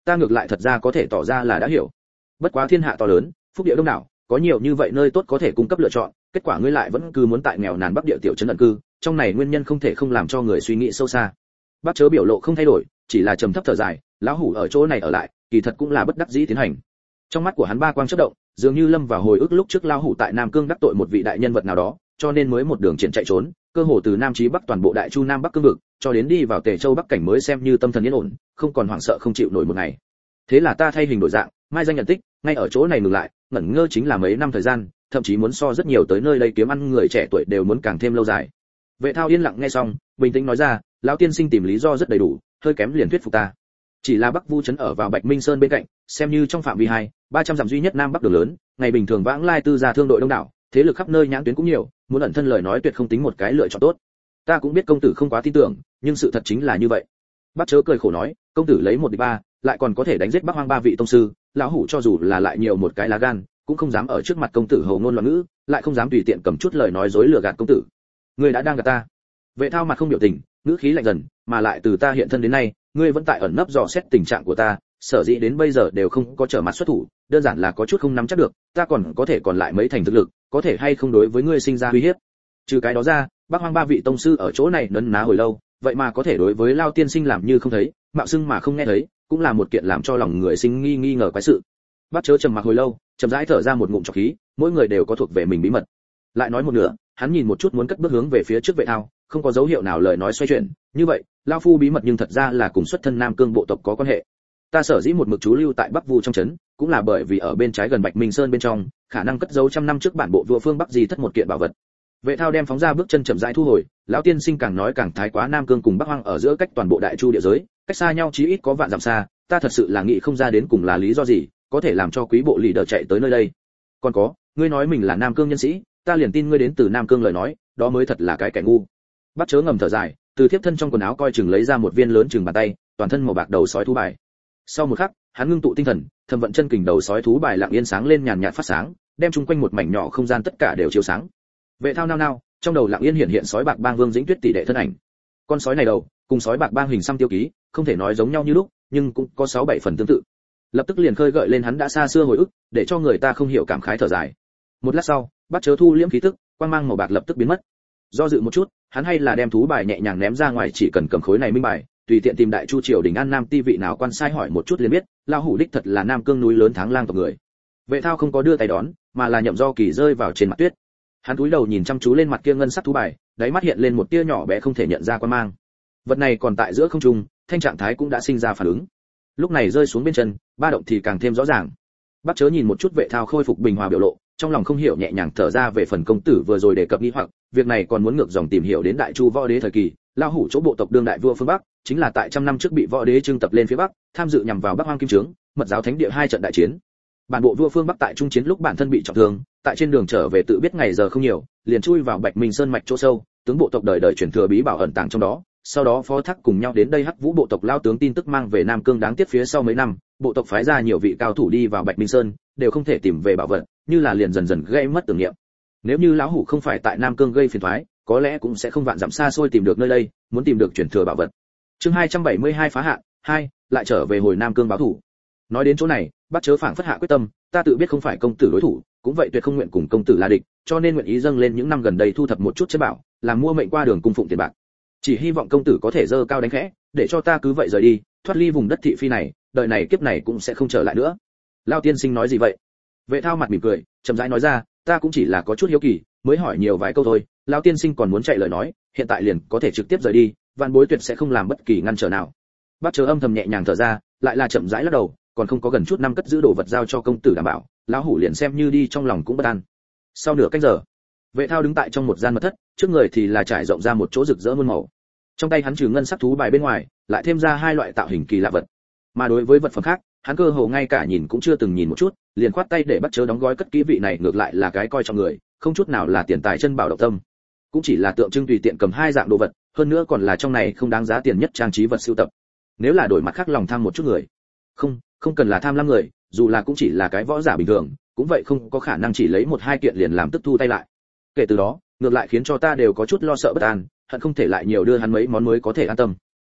S1: ta ngược lại thật ra có thể tỏ ra là đã hiểu. Bất quá thiên hạ to lớn, phúc địa đông đảo, có nhiều như vậy nơi tốt có thể cung cấp lựa chọn, kết quả ngươi lại vẫn cứ muốn tại nghèo nàn bắc địa tiểu trấn ẩn cư, trong này nguyên nhân không thể không làm cho người suy nghĩ sâu xa. Bác Chớ biểu lộ không thay đổi, chỉ là trầm thấp thở dài, lão hủ ở chỗ này ở lại, kỳ thật cũng là bất đắc dĩ tiến hành. Trong mắt của hắn ba quang chớp động, dường như lâm vào hồi ức lúc trước lão hủ tại Nam Cương đắc tội một vị đại nhân vật nào đó, cho nên mới một đường triển chạy trốn, cơ hồ từ Nam chí Bắc toàn bộ Đại Chu Nam Bắc cương vực, cho đến đi vào Tề Châu Bắc cảnh mới xem như tâm thần yên ổn, không còn hoảng sợ không chịu nổi một ngày. Thế là ta thay hình đổi dạng, mai danh nhận tích, ngay ở chỗ này ngừng lại, ngẩn ngơ chính là mấy năm thời gian, thậm chí muốn so rất nhiều tới nơi đây kiếm ăn người trẻ tuổi đều muốn càng thêm lâu dài. Vệ Thao yên lặng nghe xong, bình tĩnh nói ra, lão tiên sinh tìm lý do rất đầy đủ, hơi kém liền thuyết phục ta. Chỉ là Bắc Vu trấn ở vào Bạch Minh Sơn bên cạnh, xem như trong phạm vi hai, ba trăm dặm duy nhất Nam Bắc đường lớn, ngày bình thường vãng lai tư gia thương đội đông đảo, thế lực khắp nơi nhãn tuyến cũng nhiều, muốn ẩn thân lời nói tuyệt không tính một cái lựa chọn tốt. Ta cũng biết công tử không quá tin tưởng, nhưng sự thật chính là như vậy. Bác Chớ cười khổ nói, công tử lấy một địch ba, lại còn có thể đánh giết Bắc Hoang ba vị tông sư, lão hủ cho dù là lại nhiều một cái lá gan, cũng không dám ở trước mặt công tử hầu ngôn loạn ngữ, lại không dám tùy tiện cầm chút lời nói dối lừa gạt công tử. Ngươi đã đang gạt ta. Vệ Thao mặt không biểu tình, ngữ khí lạnh dần, mà lại từ ta hiện thân đến nay, ngươi vẫn tại ẩn nấp dò xét tình trạng của ta, sở dĩ đến bây giờ đều không có trở mặt xuất thủ, đơn giản là có chút không nắm chắc được, ta còn có thể còn lại mấy thành thực lực, có thể hay không đối với ngươi sinh ra uy hiếp. Trừ cái đó ra, Bắc Hoang ba vị tông sư ở chỗ này nấn ná hồi lâu, vậy mà có thể đối với Lao tiên sinh làm như không thấy, mạo xưng mà không nghe thấy, cũng là một kiện làm cho lòng người sinh nghi nghi ngờ quái sự. Bác Chớ trầm mặc hồi lâu, chậm rãi thở ra một ngụm trọc khí, mỗi người đều có thuộc về mình bí mật. Lại nói một nửa, hắn nhìn một chút muốn cất bước hướng về phía trước Vệ Thao, không có dấu hiệu nào lời nói xoay chuyển, như vậy, Lao phu bí mật nhưng thật ra là cùng xuất thân Nam Cương bộ tộc có quan hệ. Ta sở dĩ một mực trú lưu tại Bắc Vu trong trấn, cũng là bởi vì ở bên trái gần Bạch Minh Sơn bên trong, khả năng cất giấu trăm năm trước bản bộ vua phương Bắc gì thất một kiện bảo vật. Vệ Thao đem phóng ra bước chân chậm rãi thu hồi, lão tiên sinh càng nói càng thái quá, Nam Cương cùng Bắc Hoang ở giữa cách toàn bộ Đại Chu địa giới, cách xa nhau chí ít có vạn dặm xa, ta thật sự là nghĩ không ra đến cùng là lý do gì, có thể làm cho quý bộ lì đờ chạy tới nơi đây. Còn có, ngươi nói mình là Nam Cương nhân sĩ, ta liền tin ngươi đến từ Nam Cương lời nói, đó mới thật là cái kẻ ngu. Bác Chớ ngầm thở dài, từ thiếp thân trong quần áo coi chừng lấy ra một viên lớn chừng bàn tay, toàn thân màu bạc đầu sói thú bài. Sau một khắc, hắn ngưng tụ tinh thần, thầm vận chân kình đầu sói thú bài lặng yên sáng lên nhàn nhạt phát sáng, đem chung quanh một mảnh nhỏ không gian tất cả đều chiếu sáng. Vệ Thao nao nao, trong đầu lặng yên hiện hiện sói bạc bang Vương Dĩnh Tuyết tỷ đệ thân ảnh. Con sói này đầu, cùng sói bạc bang hình xăm tiêu ký, không thể nói giống nhau như lúc, nhưng cũng có sáu bảy phần tương tự. Lập tức liền khơi gợi lên hắn đã xa xưa hồi ức, để cho người ta không hiểu cảm khái thở dài. Một lát sau, Bác Chớ thu liễm khí tức, quang mang màu bạc lập tức biến mất. Do dự một chút, hắn hay là đem thú bài nhẹ nhàng ném ra ngoài, chỉ cần cầm khối này minh bài, tùy tiện tìm Đại Chu triều đình An Nam ti vị nào quan sai hỏi một chút liền biết, lão hủ đích thật là Nam Cương núi lớn Tháng Lang tộc người. Vệ Thao không có đưa tay đón, mà là nhậm do kỳ rơi vào trên mặt tuyết. Hắn cúi đầu nhìn chăm chú lên mặt kia ngân sắc thú bài, đáy mắt hiện lên một tia nhỏ bé không thể nhận ra quan mang. Vật này còn tại giữa không trung, thanh trạng thái cũng đã sinh ra phản ứng. Lúc này rơi xuống bên chân, ba động thì càng thêm rõ ràng. Bác Chớ nhìn một chút Vệ Thao khôi phục bình hòa biểu lộ, trong lòng không hiểu nhẹ nhàng thở ra về phần công tử vừa rồi đề cập nghi hoặc, việc này còn muốn ngược dòng tìm hiểu đến Đại Chu võ đế thời kỳ, lão hủ chỗ bộ tộc đương đại vua phương Bắc, chính là tại trăm năm trước bị võ đế trưng tập lên phía Bắc, tham dự nhằm vào Bắc Hoang Kim Trướng, mật giáo thánh địa hai trận đại chiến. Bản bộ vua phương Bắc tại trung chiến lúc bản thân bị trọng thương, tại trên đường trở về tự biết ngày giờ không nhiều, liền chui vào Bạch Minh Sơn mạch chỗ sâu, tướng bộ tộc đời đời truyền thừa bí bảo ẩn tàng trong đó. Sau đó phó thác cùng nhau đến đây Hắc Vũ bộ tộc lao tướng tin tức mang về Nam Cương, đáng tiếc phía sau mấy năm, bộ tộc phái ra nhiều vị cao thủ đi vào Bạch Minh Sơn, đều không thể tìm về bảo vật, như là liền dần dần gây mất tưởng niệm. Nếu như lão hủ không phải tại Nam Cương gây phiền toái, có lẽ cũng sẽ không vạn dặm xa xôi tìm được nơi đây, muốn tìm được truyền thừa bảo vật. Chương hai trăm bảy mươi hai phá hạn, hai, lại trở về hồi Nam Cương báo thủ. Nói đến chỗ này, Bác Chớ phảng phất hạ quyết tâm, ta tự biết không phải công tử đối thủ, cũng vậy tuyệt không nguyện cùng công tử là địch, cho nên nguyện ý dâng lên những năm gần đây thu thập một chút chất bảo, làm mua mệnh qua đường cung phụng tiền bạc. Chỉ hy vọng công tử có thể dơ cao đánh khẽ, để cho ta cứ vậy rời đi, thoát ly vùng đất thị phi này, đời này kiếp này cũng sẽ không trở lại nữa. Lao tiên sinh nói gì vậy? Vệ Thao mặt mỉm cười, chậm rãi nói ra, ta cũng chỉ là có chút hiếu kỳ, mới hỏi nhiều vài câu thôi. Lao tiên sinh còn muốn chạy lời nói, hiện tại liền có thể trực tiếp rời đi, vạn bối tuyệt sẽ không làm bất kỳ ngăn trở nào. Bác Chớ âm thầm nhẹ nhàng thở ra, lại là chậm rãi lắc đầu, còn không có gần chút năm cất giữ đồ vật giao cho công tử đảm bảo, lão hủ liền xem như đi trong lòng cũng bất an. Sau nửa canh giờ, Vệ Thao đứng tại trong một gian mật thất, trước người thì là trải rộng ra một chỗ rực rỡ muôn màu. Trong tay hắn trừ ngân sắc thú bài bên ngoài, lại thêm ra hai loại tạo hình kỳ lạ vật. Mà đối với vật phẩm khác, hắn cơ hồ ngay cả nhìn cũng chưa từng nhìn một chút, liền khoát tay để Bác Chớ đóng gói cất kỹ, vị này ngược lại là cái coi trọng người, không chút nào là tiền tài chân bảo động tâm. Cũng chỉ là tượng trưng tùy tiện cầm hai dạng đồ vật, hơn nữa còn là trong này không đáng giá tiền nhất trang trí vật sưu tập. Nếu là đổi mặt khác lòng tham một chút người, không, không cần là tham lam người, dù là cũng chỉ là cái võ giả bình thường, cũng vậy không có khả năng chỉ lấy một hai kiện liền làm tức thu tay lại. Kể từ đó, ngược lại khiến cho ta đều có chút lo sợ bất an, hận không thể lại nhiều đưa hắn mấy món mới có thể an tâm.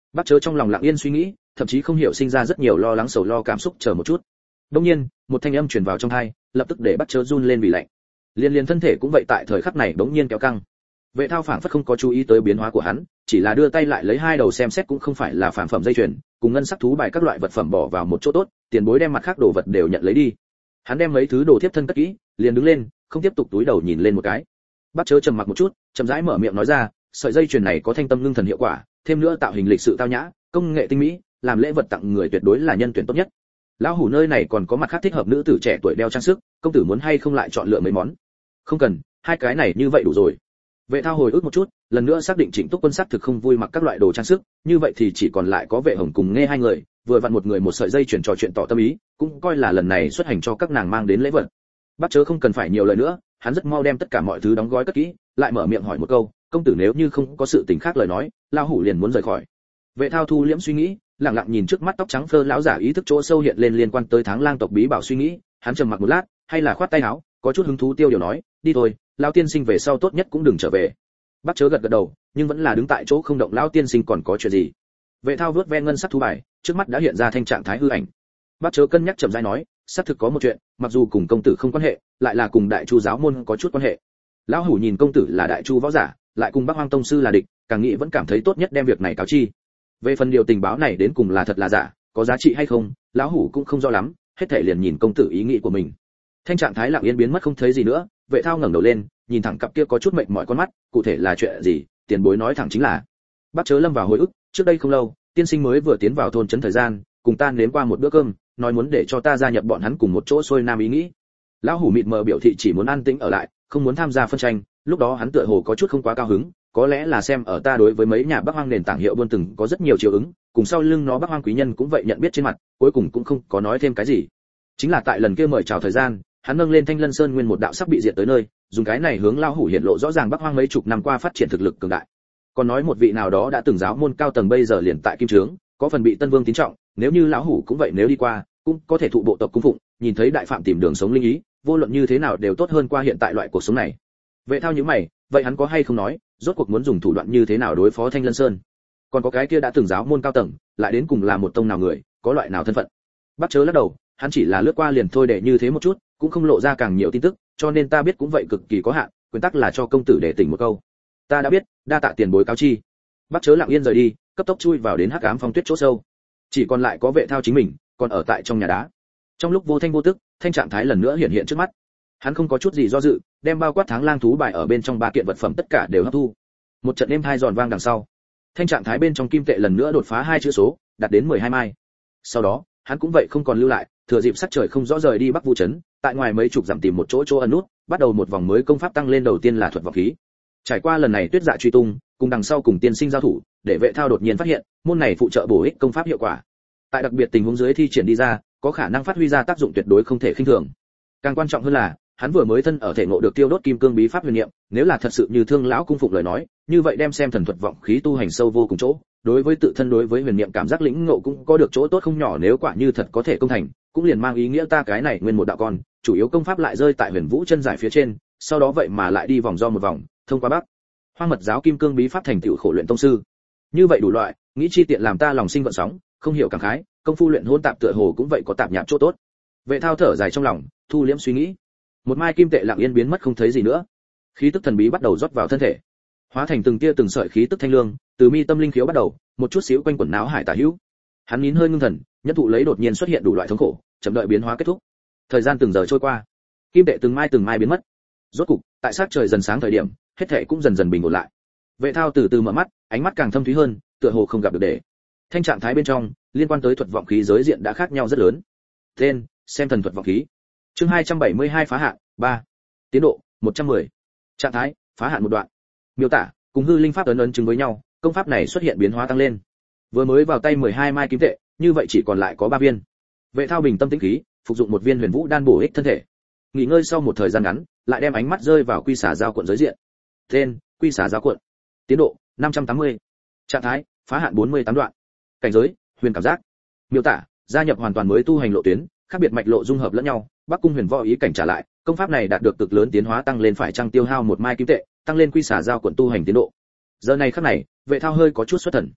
S1: Bắc Chớ trong lòng lặng yên suy nghĩ, thậm chí không hiểu sinh ra rất nhiều lo lắng sầu lo cảm xúc, chờ một chút. Đương nhiên, một thanh âm truyền vào trong tai, lập tức để Bắc Chớ run lên vì lạnh. Liên liên thân thể cũng vậy tại thời khắc này bỗng nhiên kéo căng. Vệ Thao phảng phất không có chú ý tới biến hóa của hắn, chỉ là đưa tay lại lấy hai đầu xem xét cũng không phải là phản phẩm dây chuyền, cùng ngân sắc thú bài các loại vật phẩm bỏ vào một chỗ tốt, tiền bối đem mặt khác đồ vật đều nhận lấy đi. Hắn đem mấy thứ đồ tiếp thân cất kỹ, liền đứng lên, không tiếp tục túi đầu nhìn lên một cái. Bắc Chớ trầm mặc một chút, chậm rãi mở miệng nói ra, sợi dây chuyền này có thanh tâm ngưng thần hiệu quả, thêm nữa tạo hình lịch sự tao nhã, công nghệ tinh mỹ, làm lễ vật tặng người tuyệt đối là nhân tuyển tốt nhất. Lão hủ nơi này còn có mặt khác thích hợp nữ tử trẻ tuổi đeo trang sức, công tử muốn hay không lại chọn lựa mấy món? Không cần, hai cái này như vậy đủ rồi. Vệ Thao hồi ức một chút, lần nữa xác định Trịnh Túc Quân sắc thực không vui mặc các loại đồ trang sức, như vậy thì chỉ còn lại có Vệ Hồng cùng Nghe hai người, vừa vặn một người một sợi dây chuyền trò chuyện tỏ tâm ý, cũng coi là lần này xuất hành cho các nàng mang đến lễ vật. Bắc Chớ không cần phải nhiều lời nữa, hắn rất mau đem tất cả mọi thứ đóng gói cất kỹ, lại mở miệng hỏi một câu, công tử nếu như không có sự tình khác lời nói, lão hủ liền muốn rời khỏi. Vệ Thao thu liễm suy nghĩ, lặng lặng nhìn trước mắt tóc trắng phơ lão giả, ý thức chỗ sâu hiện lên liên quan tới Tháng Lang tộc bí bảo suy nghĩ, hắn trầm mặc một lát, hay là khoát tay áo, có chút hứng thú tiêu điều nói, đi thôi, lão tiên sinh về sau tốt nhất cũng đừng trở về. Bắc Chớ gật gật đầu, nhưng vẫn là đứng tại chỗ không động. Lão tiên sinh còn có chuyện gì? Vệ Thao vớt ven ngân sắc thú bài, trước mắt đã hiện ra thanh trạng thái hư ảnh. Bắc Chớ cân nhắc chậm rãi nói, xác thực có một chuyện, mặc dù cùng công tử không quan hệ, lại là cùng Đại Chu giáo môn có chút quan hệ. Lão hủ nhìn công tử là Đại Chu võ giả, lại cùng Bắc Hoang tông sư là địch, càng nghĩ vẫn cảm thấy tốt nhất đem việc này cáo chi. Về phần điều tình báo này đến cùng là thật là giả, có giá trị hay không, lão hủ cũng không rõ lắm, hết thảy liền nhìn công tử ý nghĩ của mình. Thanh trạng thái lặng yên biến mất không thấy gì nữa, Vệ Thao ngẩng đầu lên, nhìn thẳng cặp kia có chút mệt mỏi con mắt, cụ thể là chuyện gì, tiền bối nói thẳng chính là. Bắc Chớ lâm vào hồi ức, trước đây không lâu, tiên sinh mới vừa tiến vào thôn trấn thời gian, cùng ta nếm qua một bữa cơm, nói muốn để cho ta gia nhập bọn hắn cùng một chỗ xuôi nam ý nghĩ. Lão hủ mịt mờ biểu thị chỉ muốn an tĩnh ở lại, không muốn tham gia phân tranh, lúc đó hắn tựa hồ có chút không quá cao hứng, có lẽ là xem ở ta đối với mấy nhà Bắc Hoang nền tảng hiệu buôn từng có rất nhiều chiều ứng, cùng sau lưng nó Bắc Hoang quý nhân cũng vậy nhận biết trên mặt, cuối cùng cũng không có nói thêm cái gì. Chính là tại lần kia mời chào thời gian, hắn nâng lên Thanh Lân Sơn nguyên một đạo sắp bị diệt tới nơi, dùng cái này hướng lão hủ hiện lộ rõ ràng Bắc Hoang mấy chục năm qua phát triển thực lực cường đại. Còn nói một vị nào đó đã từng giáo môn cao tầng bây giờ liền tại kim trướng, có phần bị Tân Vương tín trọng, nếu như lão hủ cũng vậy nếu đi qua, cũng có thể thụ bộ tộc cung phụng, nhìn thấy đại phạm tìm đường sống linh ý, vô luận như thế nào đều tốt hơn qua hiện tại loại cuộc sống này. Vệ Thao nhíu mày, vậy hắn có hay không nói, rốt cuộc muốn dùng thủ đoạn như thế nào đối phó Thanh Lân Sơn? Còn có cái kia đã từng giáo môn cao tầng, lại đến cùng là một tông nào người, có loại nào thân phận? Bắc Chớ lắc đầu, hắn chỉ là lướt qua liền thôi để như thế một chút, cũng không lộ ra càng nhiều tin tức, cho nên ta biết cũng vậy cực kỳ có hạn, nguyên tắc là cho công tử để tỉnh một câu. Ta đã biết, đa tạ tiền bối cáo chi. Bắc Chớ lặng yên rời đi, cấp tốc chui vào đến hắc ám phong tuyết chỗ sâu. Chỉ còn lại có Vệ Thao chính mình, còn ở tại trong nhà đá. Trong lúc vô thanh vô tức, thanh trạng thái lần nữa hiện hiện trước mắt. Hắn không có chút gì do dự, đem bao quát Tháng Lang thú bài ở bên trong ba kiện vật phẩm tất cả đều hấp thu. Một trận êm hai giòn vang đằng sau, thanh trạng thái bên trong kim tệ lần nữa đột phá hai chữ số, đạt đến mười hai mai. Sau đó, hắn cũng vậy không còn lưu lại, thừa dịp sắc trời không rõ rời đi Bắc Vũ trấn, tại ngoài mấy chục dặm tìm một chỗ chỗ ẩn nút, bắt đầu một vòng mới công pháp tăng lên, đầu tiên là thuật vọng khí. Trải qua lần này tuyết dạ truy tung, cùng đằng sau cùng tiên sinh giao thủ, để Vệ Thao đột nhiên phát hiện, môn này phụ trợ bổ ích công pháp hiệu quả. Tại đặc biệt tình huống dưới thi triển đi ra, có khả năng phát huy ra tác dụng tuyệt đối không thể khinh thường. Càng quan trọng hơn là, hắn vừa mới thân ở thể ngộ được tiêu đốt kim cương bí pháp huyền niệm, nếu là thật sự như Thương lão cung phục lời nói, như vậy đem xem thần thuật vọng khí tu hành sâu vô cùng chỗ, đối với tự thân đối với huyền niệm cảm giác lĩnh ngộ cũng có được chỗ tốt không nhỏ, nếu quả như thật có thể công thành, cũng liền mang ý nghĩa ta cái này nguyên một đạo con, chủ yếu công pháp lại rơi tại Huyền Vũ chân giải phía trên, sau đó vậy mà lại đi vòng do một vòng, thông qua Bắc Hoang mật giáo kim cương bí pháp thành tựu khổ luyện tông sư. Như vậy đủ loại, nghĩ chi tiện làm ta lòng sinh gợn sóng, không hiểu cảm khái, công phu luyện hỗn tạp tựa hồ cũng vậy có tạp nhạp chỗ tốt. Vệ Thao thở dài trong lòng, thu liễm suy nghĩ. Một mai kim tệ lặng yên biến mất không thấy gì nữa. Khí tức thần bí bắt đầu rót vào thân thể, hóa thành từng tia từng sợi khí tức thanh lương, từ mi tâm linh khiếu bắt đầu, một chút xíu quanh quẩn não hải tả hữu. Hắn nín hơi ngưng thần, nhất thụ lấy đột nhiên xuất hiện đủ loại thống khổ, chậm đợi biến hóa kết thúc. Thời gian từng giờ trôi qua, kim tệ từng mai từng mai biến mất. Rốt cục, tại sát trời dần sáng thời điểm, hết thảy cũng dần dần bình ổn lại. Vệ Thao từ từ mở mắt, ánh mắt càng thâm thúy hơn, tựa hồ không gặp được để. Thanh trạng thái bên trong, liên quan tới thuật vọng khí giới diện đã khác nhau rất lớn. Tên: xem thần thuật vọng khí. Chương hai trăm bảy mươi hai phá hạn, ba. Tiến độ: một trăm mười. Trạng thái: phá hạn một đoạn. Miêu tả: cùng hư linh pháp ấn ấn chứng với nhau, công pháp này xuất hiện biến hóa tăng lên. Vừa mới vào tay mười hai mai kim tệ, như vậy chỉ còn lại có ba viên. Vệ Thao bình tâm tĩnh khí, phục dụng một viên huyền vũ đan bổ ích thân thể. Nghỉ ngơi sau một thời gian ngắn, lại đem ánh mắt rơi vào quy xả giao cuộn giới diện. Tên: quy xả giao cuộn. Tiến độ: năm trăm tám mươi. Trạng thái: phá hạn bốn mươi tám đoạn. Cảnh giới: huyền cảm giác. Miêu tả: gia nhập hoàn toàn mới tu hành lộ tuyến, khác biệt mạch lộ dung hợp lẫn nhau, Bắc cung huyền võ ý cảnh trả lại, công pháp này đạt được cực lớn tiến hóa, tăng lên phải trang tiêu hao một mai kim tệ, tăng lên quy xả giao cuộn tu hành tiến độ. Giờ này khắc này, Vệ Thao hơi có chút xuất thần.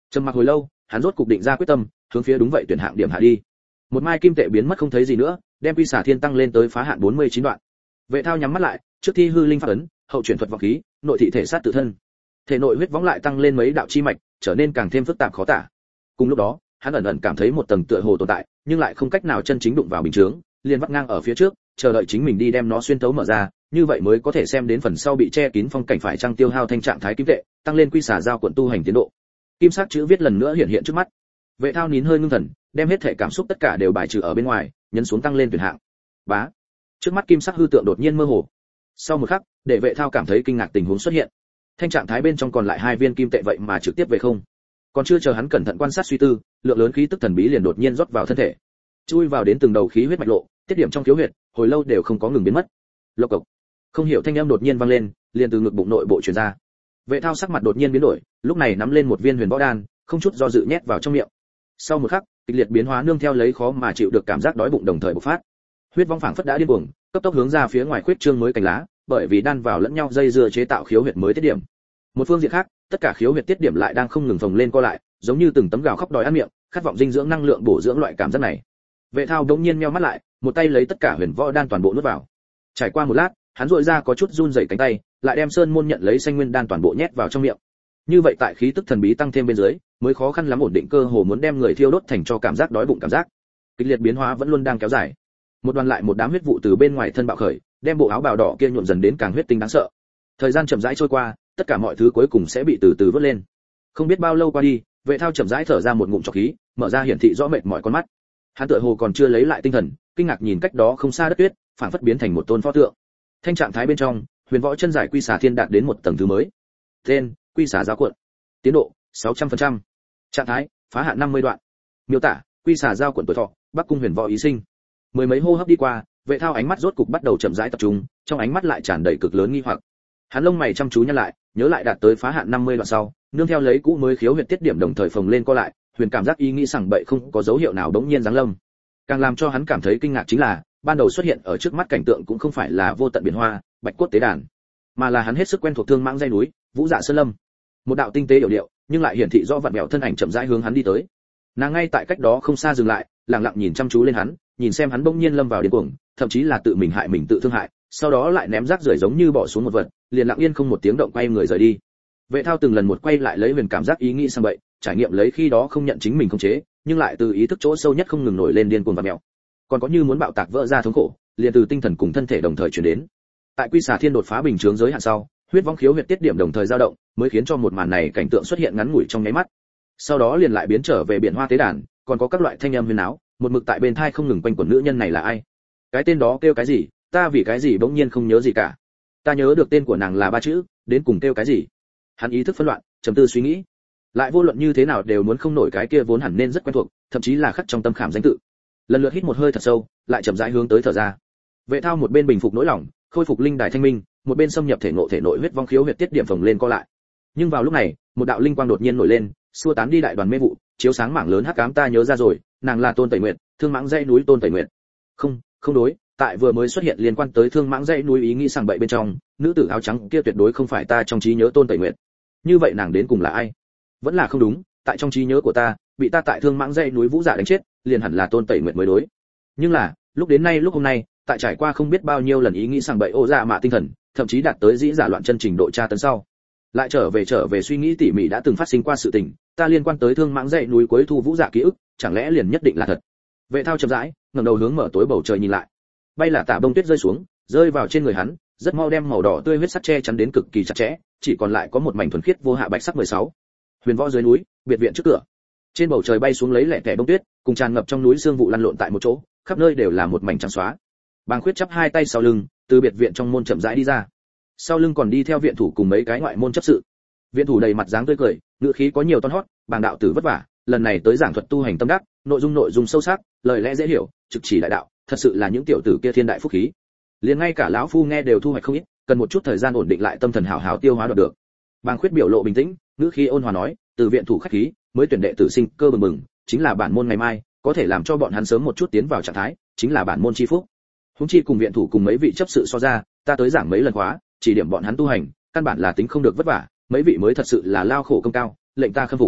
S1: Trầm mặc hồi lâu, hắn rốt cục định ra quyết tâm, hướng phía đúng vậy tuyển hạng điểm hạ đi. Một mai kim tệ biến mất không thấy gì nữa, đem quy xả thiên tăng lên tới phá hạn bốn mươi chín đoạn. Vệ Thao nhắm mắt lại, trước thi hư linh pháp ấn, hậu chuyển thuật vọng khí, nội thị thể sát tự thân. Thể nội huyết võng lại tăng lên mấy đạo chi mạch, trở nên càng thêm phức tạp khó tả. Cùng lúc đó, hắn ẩn ẩn cảm thấy một tầng tựa hồ tồn tại, nhưng lại không cách nào chân chính đụng vào bình chướng, liền vắt ngang ở phía trước, chờ đợi chính mình đi đem nó xuyên thấu mở ra, như vậy mới có thể xem đến phần sau bị che kín phong cảnh phải trang tiêu hao thanh trạng thái kim tệ, tăng lên quy xả giao quận tu hành tiến độ. Kim sắc chữ viết lần nữa hiện hiện trước mắt. Vệ Thao nín hơi ngưng thần, đem hết thể cảm xúc tất cả đều bài trừ ở bên ngoài, nhấn xuống tăng lên tuyển hạng. Bá. Trước mắt kim sắc hư tượng đột nhiên mơ hồ. Sau một khắc, để Vệ Thao cảm thấy kinh ngạc tình huống xuất hiện. Thanh trạng thái bên trong còn lại hai viên kim tệ vậy mà trực tiếp về không. Còn chưa chờ hắn cẩn thận quan sát suy tư, lượng lớn khí tức thần bí liền đột nhiên rót vào thân thể, chui vào đến từng đầu khí huyết mạch lộ, tiết điểm trong khiếu huyệt, hồi lâu đều không có ngừng biến mất. Lộc cộc. Không hiểu thanh âm đột nhiên vang lên, liền từ ngực bụng nội bộ truyền ra. Vệ Thao sắc mặt đột nhiên biến đổi, lúc này nắm lên một viên huyền võ đan, không chút do dự nhét vào trong miệng. Sau một khắc, kịch liệt biến hóa nương theo lấy khó mà chịu được cảm giác đói bụng đồng thời bộc phát. Huyết vong phảng phất đã điên cuồng, cấp tốc hướng ra phía ngoài khuyết trương mới cành lá, bởi vì đan vào lẫn nhau dây dưa chế tạo khiếu huyệt mới tiết điểm. Một phương diện khác, tất cả khiếu huyệt tiết điểm lại đang không ngừng phồng lên co lại, giống như từng tấm gào khóc đòi ăn miệng, khát vọng dinh dưỡng năng lượng bổ dưỡng loại cảm giác này. Vệ Thao đống nhiên nheo mắt lại, một tay lấy tất cả huyền võ đan toàn bộ nuốt vào. Trải qua một lát, hắn duỗi ra có chút run rẩy cánh tay, lại đem sơn môn nhận lấy xanh nguyên đan toàn bộ nhét vào trong miệng. Như vậy tại khí tức thần bí tăng thêm bên dưới, mới khó khăn lắm ổn định cơ hồ muốn đem người thiêu đốt thành cho cảm giác đói bụng cảm giác. Kịch liệt biến hóa vẫn luôn đang kéo dài. Một đoàn lại một đám huyết vụ từ bên ngoài thân bạo khởi, đem bộ áo bào đỏ kia nhuộm dần đến càng huyết tinh đáng sợ. Thời gian chậm rãi trôi qua, tất cả mọi thứ cuối cùng sẽ bị từ từ vớt lên. Không biết bao lâu qua đi, Vệ Thao chậm rãi thở ra một ngụm trọc khí, mở ra hiển thị rõ mệt mỏi con mắt. Hắn tựa hồ còn chưa lấy lại tinh thần, kinh ngạc nhìn cách đó không xa đất tuyết, phảng phất biến thành một tôn pho tượng. Thanh trạng thái bên trong, huyền võ chân giải quy xả thiên đạt đến một tầng thứ mới. Tên: Quy xả giáo cuộn. Tiến độ: sáu trăm phần trăm. Trạng thái: phá hạn năm mươi đoạn. Miêu tả: Quy xả giao cuộn tuổi thọ, Bắc cung huyền võ ý sinh. Mười mấy hô hấp đi qua, Vệ Thao ánh mắt rốt cục bắt đầu chậm rãi tập trung, trong ánh mắt lại tràn đầy cực lớn nghi hoặc. Hắn lông mày chăm chú nhăn lại, nhớ lại đạt tới phá hạn năm mươi đoạn sau, nương theo lấy cũ mới khiếu huyệt tiết điểm đồng thời phồng lên co lại, huyền cảm giác ý nghĩ sảng bậy không có dấu hiệu nào đống nhiên giáng lâm. Càng làm cho hắn cảm thấy kinh ngạc chính là, ban đầu xuất hiện ở trước mắt cảnh tượng cũng không phải là vô tận biển hoa, bạch cốt tế đàn, mà là hắn hết sức quen thuộc thương mãng dây núi, vũ dạ sơn lâm. Một đạo tinh tế điệu điệu, nhưng lại hiển thị rõ vặn vẹo thân ảnh chậm rãi hướng hắn đi tới. Nàng ngay tại cách đó không xa dừng lại, lặng lặng nhìn chăm chú lên hắn, nhìn xem hắn bỗng nhiên lâm vào điên cuồng, thậm chí là tự mình hại mình tự thương hại, sau đó lại ném rác rưởi giống như bỏ xuống một vật, liền lặng yên không một tiếng động quay người rời đi. Vệ Thao từng lần một quay lại lấy huyền cảm giác ý nghĩ sang bậy, trải nghiệm lấy khi đó không nhận chính mình không chế, nhưng lại từ ý thức chỗ sâu nhất không ngừng nổi lên điên cuồng và mèo. Còn có như muốn bạo tạc vỡ ra thống khổ, liền từ tinh thần cùng thân thể đồng thời chuyển đến. Tại quy xả thiên đột phá bình chướng giới hạn sau, huyết vong khiếu huyệt tiết điểm đồng thời dao động, mới khiến cho một màn này cảnh tượng xuất hiện ngắn ngủi trong nháy mắt. Sau đó liền lại biến trở về biển hoa tế đàn, còn có các loại thanh âm huyền áo, một mực tại bên tai không ngừng quanh quẩn nữ nhân này là ai? Cái tên đó kêu cái gì? Ta vì cái gì bỗng nhiên không nhớ gì cả. Ta nhớ được tên của nàng là ba chữ, đến cùng kêu cái gì? Hắn ý thức phân loạn, trầm tư suy nghĩ. Lại vô luận như thế nào đều muốn không nổi cái kia vốn hẳn nên rất quen thuộc, thậm chí là khắc trong tâm khảm danh tự. Lần lượt hít một hơi thật sâu, lại chậm rãi hướng tới thở ra. Vệ Thao một bên bình phục nỗi lòng, khôi phục linh đài thanh minh, một bên xâm nhập thể nội thể nội huyết vong khiếu huyệt tiết điểm phồng lên co lại. Nhưng vào lúc này, một đạo linh quang đột nhiên nổi lên, xua tán đi đại đoàn mê vụ, chiếu sáng mảng lớn hắc ám. Ta nhớ ra rồi, nàng là Tôn Tẩy Nguyệt, Thương Mãng dãy núi Tôn Tẩy Nguyệt. Không, không đối, tại vừa mới xuất hiện liên quan tới Thương Mãng dãy núi ý nghĩ sảng bậy bên trong, nữ tử áo trắng kia tuyệt đối không phải ta trong trí nhớ Tôn Tẩy Nguyệt. Như vậy nàng đến cùng là ai? Vẫn là không đúng, tại trong trí nhớ của ta, bị ta tại Thương Mãng dãy núi Vũ Dạ đánh chết, liền hẳn là Tôn Tẩy Nguyệt mới đối. Nhưng là, lúc đến nay lúc hôm nay, tại trải qua không biết bao nhiêu lần ý nghĩ sảng bậy ô dạ mạ tinh thần, thậm chí đạt tới dĩ giả loạn chân trình độ tra tấn sau, lại trở về trở về suy nghĩ tỉ mỉ đã từng phát sinh qua sự tình, ta liên quan tới Thương Mãng dãy núi cuối thu Vũ Dạ ký ức, chẳng lẽ liền nhất định là thật? Vệ Thao chậm rãi ngẩng đầu hướng mở tối bầu trời nhìn lại. Bay là tả bông tuyết rơi xuống, rơi vào trên người hắn, rất mau đem màu đỏ tươi huyết sắc che chắn đến cực kỳ chặt chẽ, chỉ còn lại có một mảnh thuần khiết vô hạ bạch sắc mười sáu. Huyền võ dưới núi, biệt viện trước cửa. Trên bầu trời bay xuống lấy lẻ tẻ bông tuyết, cùng tràn ngập trong núi sương vụ lăn lộn tại một chỗ, khắp nơi đều là một mảnh trắng xóa. Bàng Khuyết chắp hai tay sau lưng, từ biệt viện trong môn chậm rãi đi ra. Sau lưng còn đi theo viện thủ cùng mấy cái ngoại môn chấp sự. Viện thủ đầy mặt dáng tươi cười, ngữ khí có nhiều toan hót, Bàng đạo tử vất vả, lần này tới giảng thuật tu hành tâm đắc, nội dung nội dung sâu sắc, lời lẽ dễ hiểu, trực chỉ đại đạo, thật sự là những tiểu tử kia thiên đại phúc khí. Liền ngay cả lão phu nghe đều thu hoạch không ít, cần một chút thời gian ổn định lại tâm thần hảo hảo tiêu hóa được. Bàng Khuyết biểu lộ bình tĩnh, ngữ khí ôn hòa nói, từ viện thủ khách khí, mới tuyển đệ tử sinh cơ bừng bừng, chính là bản môn ngày mai, có thể làm cho bọn hắn sớm một chút tiến vào trạng thái, chính là bản môn chi phúc. Huống chi cùng viện thủ cùng mấy vị chấp sự so ra, ta tới giảng mấy lần khóa, chỉ điểm bọn hắn tu hành, căn bản là tính không được vất vả, mấy vị mới thật sự là lao khổ công cao, lệnh ta khâm phục.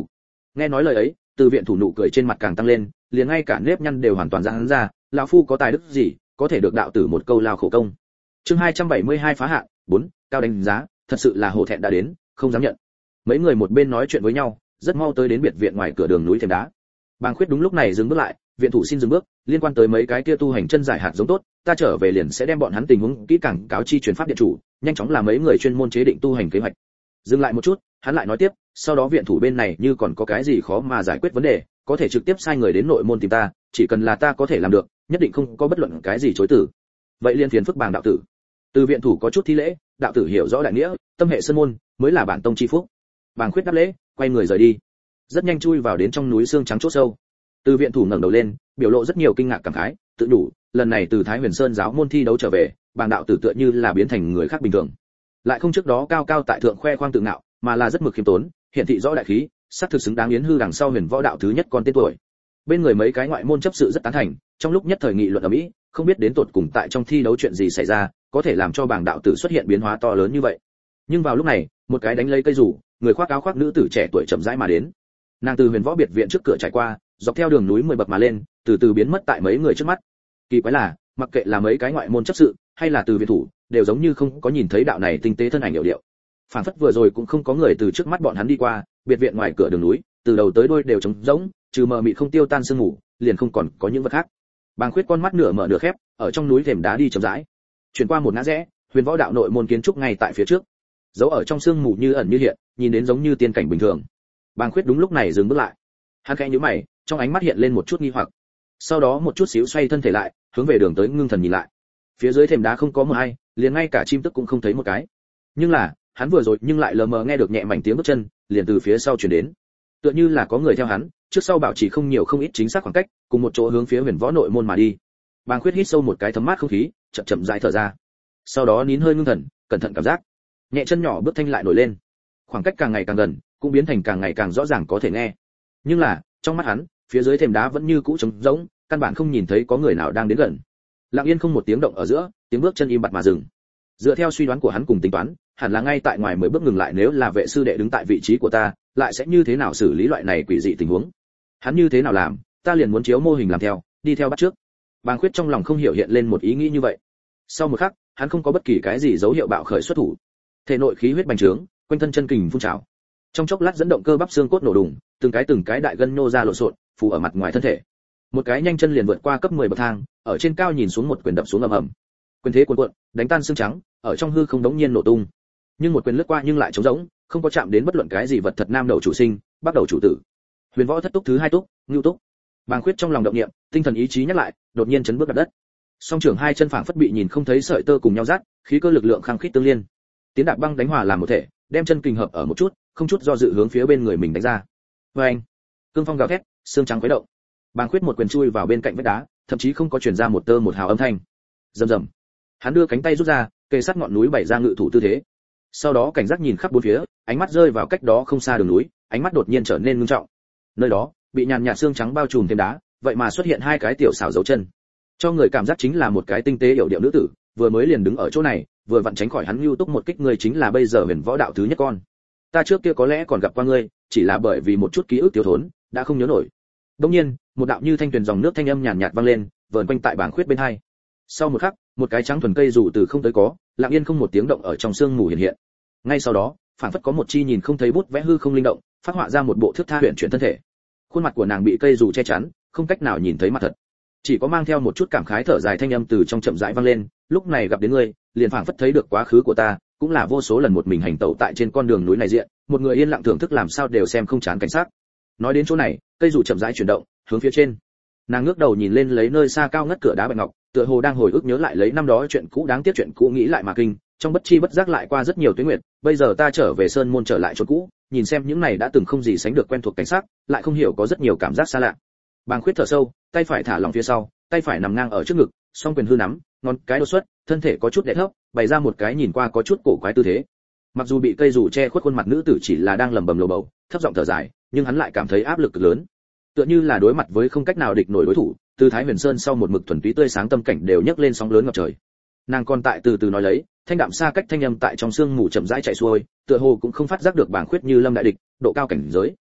S1: Nghe nói lời ấy, Từ Viện Thủ nụ cười trên mặt càng tăng lên, liền ngay cả nếp nhăn đều hoàn toàn giãn ra, lão phu có tài đức gì, có thể được đạo tử một câu lao khổ công. Chương hai trăm bảy mươi hai phá hạn, bốn, cao đánh giá, thật sự là hổ thẹn đã đến, không dám nhận. Mấy người một bên nói chuyện với nhau, rất mau tới đến biệt viện ngoài cửa đường núi thềm đá. Bàng Khuyết đúng lúc này dừng bước lại, viện thủ xin dừng bước, liên quan tới mấy cái kia tu hành chân giải hạt giống tốt, ta trở về liền sẽ đem bọn hắn tình huống kỹ càng cáo chi truyền pháp điện chủ, nhanh chóng làm mấy người chuyên môn chế định tu hành kế hoạch. Dừng lại một chút, hắn lại nói tiếp, sau đó viện thủ bên này như còn có cái gì khó mà giải quyết vấn đề, có thể trực tiếp sai người đến nội môn tìm ta, chỉ cần là ta có thể làm được, nhất định không có bất luận cái gì chối từ. Vậy liên phiền phức Bàng đạo tử. Từ viện thủ có chút thi lễ, đạo tử hiểu rõ đại nghĩa, tâm hệ sơn môn mới là bản tông chi phúc. Bàng Khuyết đáp lễ, quay người rời đi. Rất nhanh chui vào đến trong núi xương trắng chỗ sâu. Từ viện thủ ngẩng đầu lên, biểu lộ rất nhiều kinh ngạc cảm khái, tự đủ, lần này từ Thái Huyền Sơn giáo môn thi đấu trở về, Bàng đạo tử tựa như là biến thành người khác bình thường. Lại không trước đó cao cao tại thượng khoe khoang tự ngạo, mà là rất mực khiêm tốn, hiện thị rõ đại khí, sắp thực xứng đáng yến hư đằng sau huyền võ đạo thứ nhất con tên tuổi. Bên người mấy cái ngoại môn chấp sự rất tán thành, trong lúc nhất thời nghị luận ở mỹ, không biết đến tột cùng tại trong thi đấu chuyện gì xảy ra, có thể làm cho Bàng đạo tử xuất hiện biến hóa to lớn như vậy. Nhưng vào lúc này, một cái đánh lấy cây rủ, người khoác áo khoác nữ tử trẻ tuổi chậm rãi mà đến. Nàng từ huyền võ biệt viện trước cửa trải qua, dọc theo đường núi mười bậc mà lên, từ từ biến mất tại mấy người trước mắt. Kỳ quái là, mặc kệ là mấy cái ngoại môn chấp sự, hay là từ viện thủ, đều giống như không có nhìn thấy đạo này tinh tế thân ảnh hiệu điệu. Phản phất vừa rồi cũng không có người từ trước mắt bọn hắn đi qua, biệt viện ngoài cửa đường núi, từ đầu tới đuôi đều trống rỗng, trừ mờ mịt không tiêu tan sương ngủ, liền không còn có những vật khác. Bàng Khuyết con mắt nửa mở nửa khép, ở trong núi thềm đá đi chậm rãi. Chuyển qua một ngã rẽ, huyền võ đạo nội môn kiến trúc ngay tại phía trước. Dấu ở trong sương mù như ẩn như hiện, nhìn đến giống như tiên cảnh bình thường. Bàng Khuyết đúng lúc này dừng bước lại. Hắn khẽ nhíu mày, trong ánh mắt hiện lên một chút nghi hoặc. Sau đó một chút xíu xoay thân thể lại, hướng về đường tới ngưng thần nhìn lại. Phía dưới thềm đá không có một ai, liền ngay cả chim tức cũng không thấy một cái. Nhưng là, hắn vừa rồi nhưng lại lờ mờ nghe được nhẹ mảnh tiếng bước chân, liền từ phía sau truyền đến. Tựa như là có người theo hắn, trước sau bảo trì không nhiều không ít chính xác khoảng cách, cùng một chỗ hướng phía huyền võ nội môn mà đi. Bàng Khuyết hít sâu một cái thấm mát không khí, chậm chậm rãi thở ra. Sau đó nín hơi ngưng thần, cẩn thận cảm giác. Nhẹ chân nhỏ bước thanh lại nổi lên. Khoảng cách càng ngày càng gần, cũng biến thành càng ngày càng rõ ràng có thể nghe. Nhưng là, trong mắt hắn, phía dưới thềm đá vẫn như cũ trống rỗng, căn bản không nhìn thấy có người nào đang đến gần. Lặng yên không một tiếng động ở giữa, tiếng bước chân im bặt mà dừng. Dựa theo suy đoán của hắn cùng tính toán, hẳn là ngay tại ngoài mười bước ngừng lại, nếu là vệ sư đệ đứng tại vị trí của ta, lại sẽ như thế nào xử lý loại này quỷ dị tình huống? Hắn như thế nào làm, ta liền muốn chiếu mô hình làm theo, đi theo bắt trước. Bàng Khuyết trong lòng không hiểu hiện lên một ý nghĩ như vậy. Sau một khắc, hắn không có bất kỳ cái gì dấu hiệu bạo khởi xuất thủ. Thể nội khí huyết bành trướng, quanh thân chân kình phun trào. Trong chốc lát dẫn động cơ bắp xương cốt nổ đùng, từng cái từng cái đại gân nô ra lộn xộn, phủ ở mặt ngoài thân thể. Một cái nhanh chân liền vượt qua cấp mười bậc thang, ở trên cao nhìn xuống một quyền đập xuống ầm ầm. Quyền thế cuồn cuộn, đánh tan xương trắng, ở trong hư không đống nhiên nổ tung. Nhưng một quyền lướt qua nhưng lại trống rỗng, không có chạm đến bất luận cái gì vật thật nam đầu chủ sinh, bắc đầu chủ tử. Huyền võ thất túc thứ hai túc, ngưu túc. Bàng Khuyết trong lòng động niệm, tinh thần ý chí nhắc lại, đột nhiên chấn bước đặt đất. Song trưởng hai chân phảng phất bị nhìn không thấy sợi tơ cùng nhau dắt, khí cơ lực lượng khăng khít tương liên. Tiến đạp băng đánh hòa làm một thể, đem chân kình hợp ở một chút, không chút do dự hướng phía bên người mình đánh ra. Oeng! Cương phong gào thét, xương trắng khuấy động. Bàng Khuyết một quyền chui vào bên cạnh vách đá, thậm chí không có truyền ra một tơ một hào âm thanh. Rầm rầm. Hắn đưa cánh tay rút ra, kề sát ngọn núi bày ra ngự thủ tư thế. Sau đó cảnh giác nhìn khắp bốn phía, ánh mắt rơi vào cách đó không xa đường núi, ánh mắt đột nhiên trở nên ngưng trọng. Nơi đó, bị nhàn nhạt xương trắng bao trùm thêm đá, vậy mà xuất hiện hai cái tiểu xảo dấu chân. Cho người cảm giác chính là một cái tinh tế hiểu điệu nữ tử, vừa mới liền đứng ở chỗ này, vừa vặn tránh khỏi hắn lưu túc một kích, người chính là bây giờ huyền võ đạo thứ nhất con. Ta trước kia có lẽ còn gặp qua ngươi, chỉ là bởi vì một chút ký ức thiếu thốn, đã không nhớ nổi. Đương nhiên, một đạo như thanh tuyền dòng nước thanh âm nhàn nhạt vang lên, vờn quanh tại Bàng Khuyết bên hai. Sau một khắc, một cái trắng thuần cây rủ từ không tới có, lặng yên không một tiếng động ở trong sương mù hiện hiện. Ngay sau đó, phản phất có một chi nhìn không thấy bút vẽ hư không linh động, phát họa ra một bộ thước tha huyền chuyển thân thể. Khuôn mặt của nàng bị cây rủ che chắn, không cách nào nhìn thấy mặt thật. Chỉ có mang theo một chút cảm khái thở dài thanh âm từ trong chậm rãi vang lên, lúc này gặp đến ngươi, liền phảng phất thấy được quá khứ của ta, cũng là vô số lần một mình hành tẩu tại trên con đường núi này diện, một người yên lặng thưởng thức làm sao đều xem không chán cảnh sát. Nói đến chỗ này, cây rủ chậm rãi chuyển động, hướng phía trên. Nàng ngước đầu nhìn lên lấy nơi xa cao ngất cửa đá bạch ngọc, tựa hồ đang hồi ức nhớ lại lấy năm đó chuyện cũ đáng tiếc, chuyện cũ nghĩ lại mà kinh, trong bất chi bất giác lại qua rất nhiều tuyến nguyệt, bây giờ ta trở về sơn môn trở lại chỗ cũ, nhìn xem những này đã từng không gì sánh được quen thuộc cảnh sát, lại không hiểu có rất nhiều cảm giác xa lạ. Bàng Khuyết thở sâu, tay phải thả lỏng phía sau, tay phải nằm ngang ở trước ngực, song quyền hư nắm, ngón cái đột xuất, thân thể có chút đè thấp, bày ra một cái nhìn qua có chút cổ quái tư thế. Mặc dù bị cây rủ che khuất khuôn mặt nữ tử chỉ là đang lẩm bẩm lồ bầu, thấp giọng thở dài, nhưng hắn lại cảm thấy áp lực cực lớn. Tựa như là đối mặt với không cách nào địch nổi đối thủ, từ Thái Huyền Sơn sau một mực thuần túy tươi sáng tâm cảnh đều nhấc lên sóng lớn ngập trời. Nàng còn tại từ từ nói lấy, thanh đạm xa cách thanh âm tại trong sương mù chậm rãi chạy xuôi, tựa hồ cũng không phát giác được Bàng Khuyết như lâm đại địch, độ cao cảnh giới.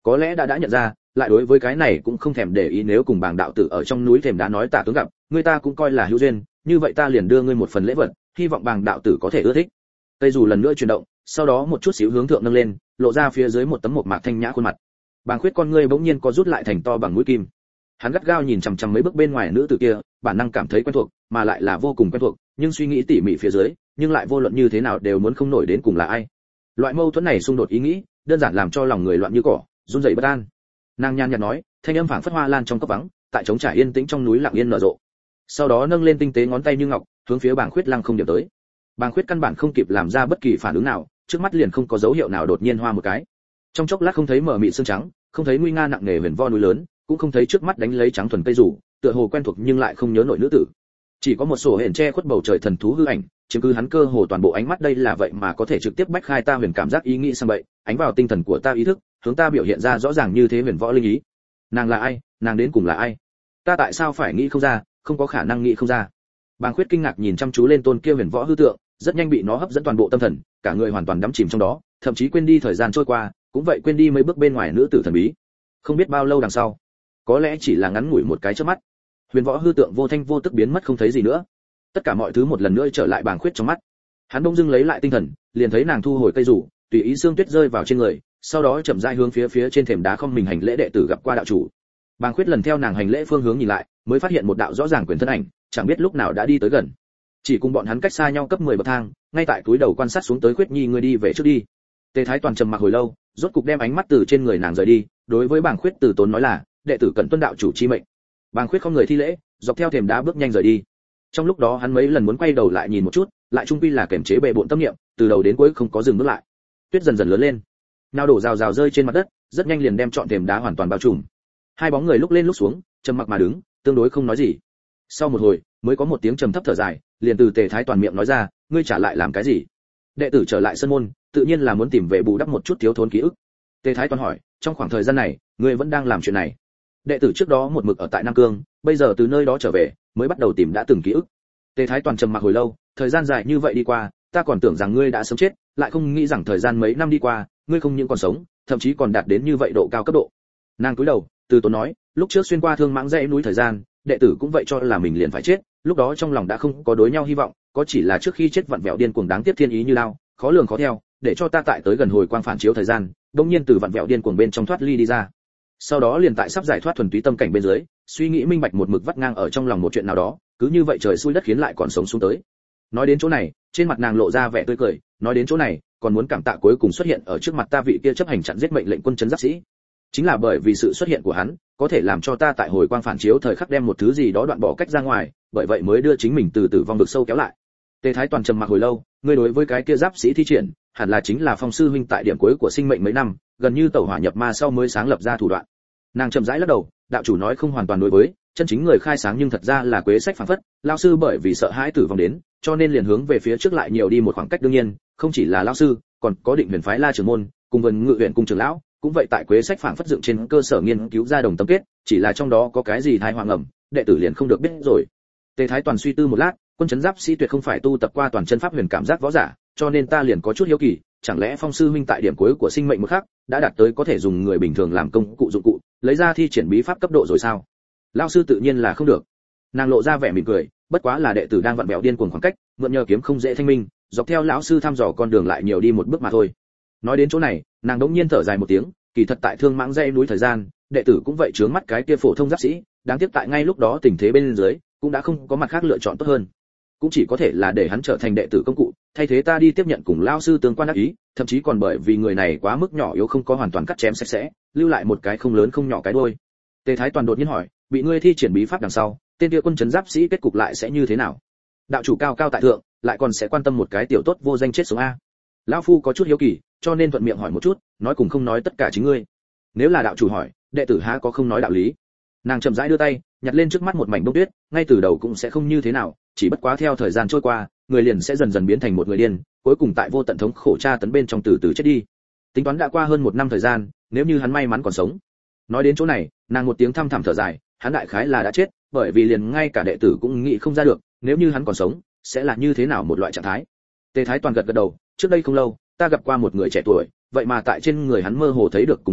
S1: có lẽ đã đã nhận ra, lại đối với cái này cũng không thèm để ý. Nếu cùng bảng đạo tử ở trong núi thềm đá nói tả tướng gặp, người ta cũng coi là hữu duyên, như vậy ta liền đưa ngươi một phần lễ vật, hy vọng bảng đạo tử có thể ưa thích. Tây dù lần nữa chuyển động, sau đó một chút xíu hướng thượng nâng lên, lộ ra phía dưới một tấm một mạc thanh nhã khuôn mặt. Bàng Khuyết con ngươi bỗng nhiên có rút lại thành to bằng mũi kim. Hắn gắt gao nhìn chằm chằm mấy bước bên ngoài nữ tử kia, bản năng cảm thấy quen thuộc, mà lại là vô cùng quen thuộc, nhưng suy nghĩ tỉ mỉ phía dưới, nhưng lại vô luận như thế nào đều muốn không nổi đến cùng là ai. Loại mâu thuẫn này xung đột ý nghĩ, đơn giản làm cho lòng người loạn như cỏ, run rẩy bất an. Nàng nhàn nhạt nói, thanh âm phảng phất hoa lan trong cốc vắng, tại trống trải yên tĩnh trong núi lặng yên nở rộ. Sau đó nâng lên tinh tế ngón tay như ngọc, hướng phía Bàng Khuyết lăng không điểm tới. Bàng Khuyết căn bản không kịp làm ra bất kỳ phản ứng nào, trước mắt liền không có dấu hiệu nào đột nhiên hoa một cái. Trong chốc lát không thấy mờ mịt sương trắng, không thấy nguy nga nặng nề huyền vo núi lớn, cũng không thấy trước mắt đánh lấy trắng thuần cây rủ, tựa hồ quen thuộc nhưng lại không nhớ nổi nữ tử. Chỉ có một sổ hển che khuất bầu trời thần thú hư ảnh, chiếm cứ hắn cơ hồ toàn bộ ánh mắt. Đây là vậy mà có thể trực tiếp bách khai ta huyền cảm giác ý nghĩ sang bậy, ánh vào tinh thần của ta ý thức, hướng ta biểu hiện ra rõ ràng như thế huyền võ linh ý. Nàng là ai? Nàng đến cùng là ai? Ta tại sao phải nghĩ không ra, không có khả năng nghĩ không ra. Bàng Khuyết kinh ngạc nhìn chăm chú lên tôn kia huyền võ hư tượng, rất nhanh bị nó hấp dẫn toàn bộ tâm thần, cả người hoàn toàn đắm chìm trong đó, thậm chí quên đi thời gian trôi qua, cũng vậy quên đi mấy bước bên ngoài nữ tử thần bí. Không biết bao lâu đằng sau, có lẽ chỉ là ngắn ngủi một cái chớp mắt, huyền võ hư tượng vô thanh vô tức biến mất không thấy gì nữa. Tất cả mọi thứ một lần nữa trở lại Bàng Khuyết trong mắt. Hắn bỗng dưng lấy lại tinh thần, liền thấy nàng thu hồi cây rủ, tùy ý sương tuyết rơi vào trên người, sau đó chậm rãi hướng phía phía trên thềm đá không mình hành lễ đệ tử gặp qua đạo chủ. Bàng Khuyết lần theo nàng hành lễ phương hướng nhìn lại, mới phát hiện một đạo rõ ràng quyền thân ảnh, chẳng biết lúc nào đã đi tới gần. Chỉ cùng bọn hắn cách xa nhau cấp mười bậc thang, ngay tại túi đầu quan sát xuống tới. Khuyết Nhi, ngươi đi về trước đi. Tề Thái Toàn trầm mặc hồi lâu, rốt cục đem ánh mắt từ trên người nàng rời đi, đối với Bàng Khuyết từ tốn nói là, đệ tử cần tuân đạo chủ chi mệnh. Bàng Khuyết không người thi lễ, dọc theo thềm đá bước nhanh rời đi. Trong lúc đó hắn mấy lần muốn quay đầu lại nhìn một chút, lại trung quy là kiềm chế bệ bội tâm niệm, từ đầu đến cuối không có dừng bước lại. Tuyết dần dần lớn lên, nào đổ rào rào rơi trên mặt đất, rất nhanh liền đem trọn thềm đá hoàn toàn bao trùm. Hai bóng người lúc lên lúc xuống, trầm mặc mà đứng, tương đối không nói gì. Sau một hồi, mới có một tiếng trầm thấp thở dài, liền từ Tề Thái Toàn miệng nói ra, ngươi trả lại làm cái gì? Đệ tử trở lại sân môn, tự nhiên là muốn tìm về bù đắp một chút thiếu thốn ký ức. Tề Thái Toàn hỏi, trong khoảng thời gian này, ngươi vẫn đang làm chuyện này? Đệ tử trước đó một mực ở tại Nam Cương, bây giờ từ nơi đó trở về, mới bắt đầu tìm đã từng ký ức. Tề Thái Toàn trầm mặc hồi lâu, thời gian dài như vậy đi qua, ta còn tưởng rằng ngươi đã sống chết, lại không nghĩ rằng thời gian mấy năm đi qua, ngươi không những còn sống, thậm chí còn đạt đến như vậy độ cao cấp độ. Nàng cúi đầu, từ tốn nói, lúc trước xuyên qua thương mãng dãy núi thời gian, đệ tử cũng vậy cho là mình liền phải chết, lúc đó trong lòng đã không có đối nhau hy vọng, có chỉ là trước khi chết vặn vẹo điên cuồng đáng tiếc thiên ý như lao, khó lường khó theo, để cho ta tại tới gần hồi quang phản chiếu thời gian, đống nhiên từ vặn vẹo điên cuồng bên trong thoát ly đi ra. Sau đó liền tại sắp giải thoát thuần túy tâm cảnh bên dưới, suy nghĩ minh bạch một mực vắt ngang ở trong lòng một chuyện nào đó, cứ như vậy trời xui đất khiến lại còn sống xuống tới. Nói đến chỗ này, trên mặt nàng lộ ra vẻ tươi cười, nói đến chỗ này, còn muốn cảm tạ cuối cùng xuất hiện ở trước mặt ta vị kia chấp hành chặn giết mệnh lệnh quân trấn giáp sĩ. Chính là bởi vì sự xuất hiện của hắn, có thể làm cho ta tại hồi quang phản chiếu thời khắc đem một thứ gì đó đoạn bỏ cách ra ngoài, bởi vậy mới đưa chính mình từ tử vong vực sâu kéo lại. Tề Thái Toàn trầm mặc hồi lâu, ngươi đối với cái kia giáp sĩ thi triển, hẳn là chính là Phong sư huynh tại điểm cuối của sinh mệnh mấy năm, gần như tẩu hỏa nhập ma sau mới sáng lập ra thủ đoạn. Nàng chậm rãi lắc đầu, đạo chủ nói không hoàn toàn đối với, chân chính người khai sáng nhưng thật ra là Quế Sách phảng phất, lão sư bởi vì sợ hãi tử vong đến, cho nên liền hướng về phía trước lại nhiều đi một khoảng cách. Đương nhiên, không chỉ là lão sư, còn có Định Huyền phái La trưởng môn, cùng Vân Ngự huyện cung trưởng lão, cũng vậy tại Quế Sách phảng phất dựng trên cơ sở nghiên cứu ra đồng tâm kết, chỉ là trong đó có cái gì thai hoang ẩm, đệ tử liền không được biết rồi. Tề Thái Toàn suy tư một lát, quân trấn giáp sĩ tuyệt không phải tu tập qua toàn chân pháp huyền cảm giác võ giả, cho nên ta liền có chút hiếu kỳ, chẳng lẽ Phong sư huynh tại điểm cuối của sinh mệnh một khắc đã đạt tới có thể dùng người bình thường làm công cụ dụng cụ, lấy ra thi triển bí pháp cấp độ rồi sao? Lão sư tự nhiên là không được. Nàng lộ ra vẻ mỉm cười, bất quá là đệ tử đang vặn vẹo điên cuồng khoảng cách, mượn nhờ kiếm không dễ thanh minh, dọc theo lão sư thăm dò con đường lại nhiều đi một bước mà thôi. Nói đến chỗ này, nàng đống nhiên thở dài một tiếng, kỳ thật tại thương mãng dãy núi thời gian, đệ tử cũng vậy chướng mắt cái kia phổ thông giáp sĩ, đáng tiếc tại ngay lúc đó tình thế bên dưới, cũng đã không có mặt khác lựa chọn tốt hơn, cũng chỉ có thể là để hắn trở thành đệ tử công cụ, thay thế ta đi tiếp nhận cùng lão sư tương quan đắc ý, thậm chí còn bởi vì người này quá mức nhỏ yếu không có hoàn toàn cắt chém sạch sẽ, lưu lại một cái không lớn không nhỏ cái đuôi. Tề Thái Toàn đột nhiên hỏi, bị ngươi thi triển bí pháp đằng sau, tên kia quân trấn giáp sĩ kết cục lại sẽ như thế nào? Đạo chủ cao cao tại thượng, lại còn sẽ quan tâm một cái tiểu tốt vô danh chết sống a? Lão phu có chút hiếu kỳ, cho nên thuận miệng hỏi một chút, nói cùng không nói tất cả chính ngươi. Nếu là đạo chủ hỏi, đệ tử há có không nói đạo lý. Nàng chậm rãi đưa tay, nhặt lên trước mắt một mảnh bông tuyết, ngay từ đầu cũng sẽ không như thế nào, chỉ bất quá theo thời gian trôi qua, người liền sẽ dần dần biến thành một người điên, cuối cùng tại vô tận thống khổ tra tấn bên trong từ từ chết đi. Tính toán đã qua hơn một năm thời gian, nếu như hắn may mắn còn sống. Nói đến chỗ này, nàng một tiếng thăm thẳm thở dài, hắn đại khái là đã chết, bởi vì liền ngay cả đệ tử cũng nghĩ không ra được, nếu như hắn còn sống, sẽ là như thế nào một loại trạng thái. Tề Thái Toàn gật gật đầu, trước đây không lâu, ta gặp qua một người trẻ tuổi, vậy mà tại trên người hắn mơ hồ thấy được cùng ngươi,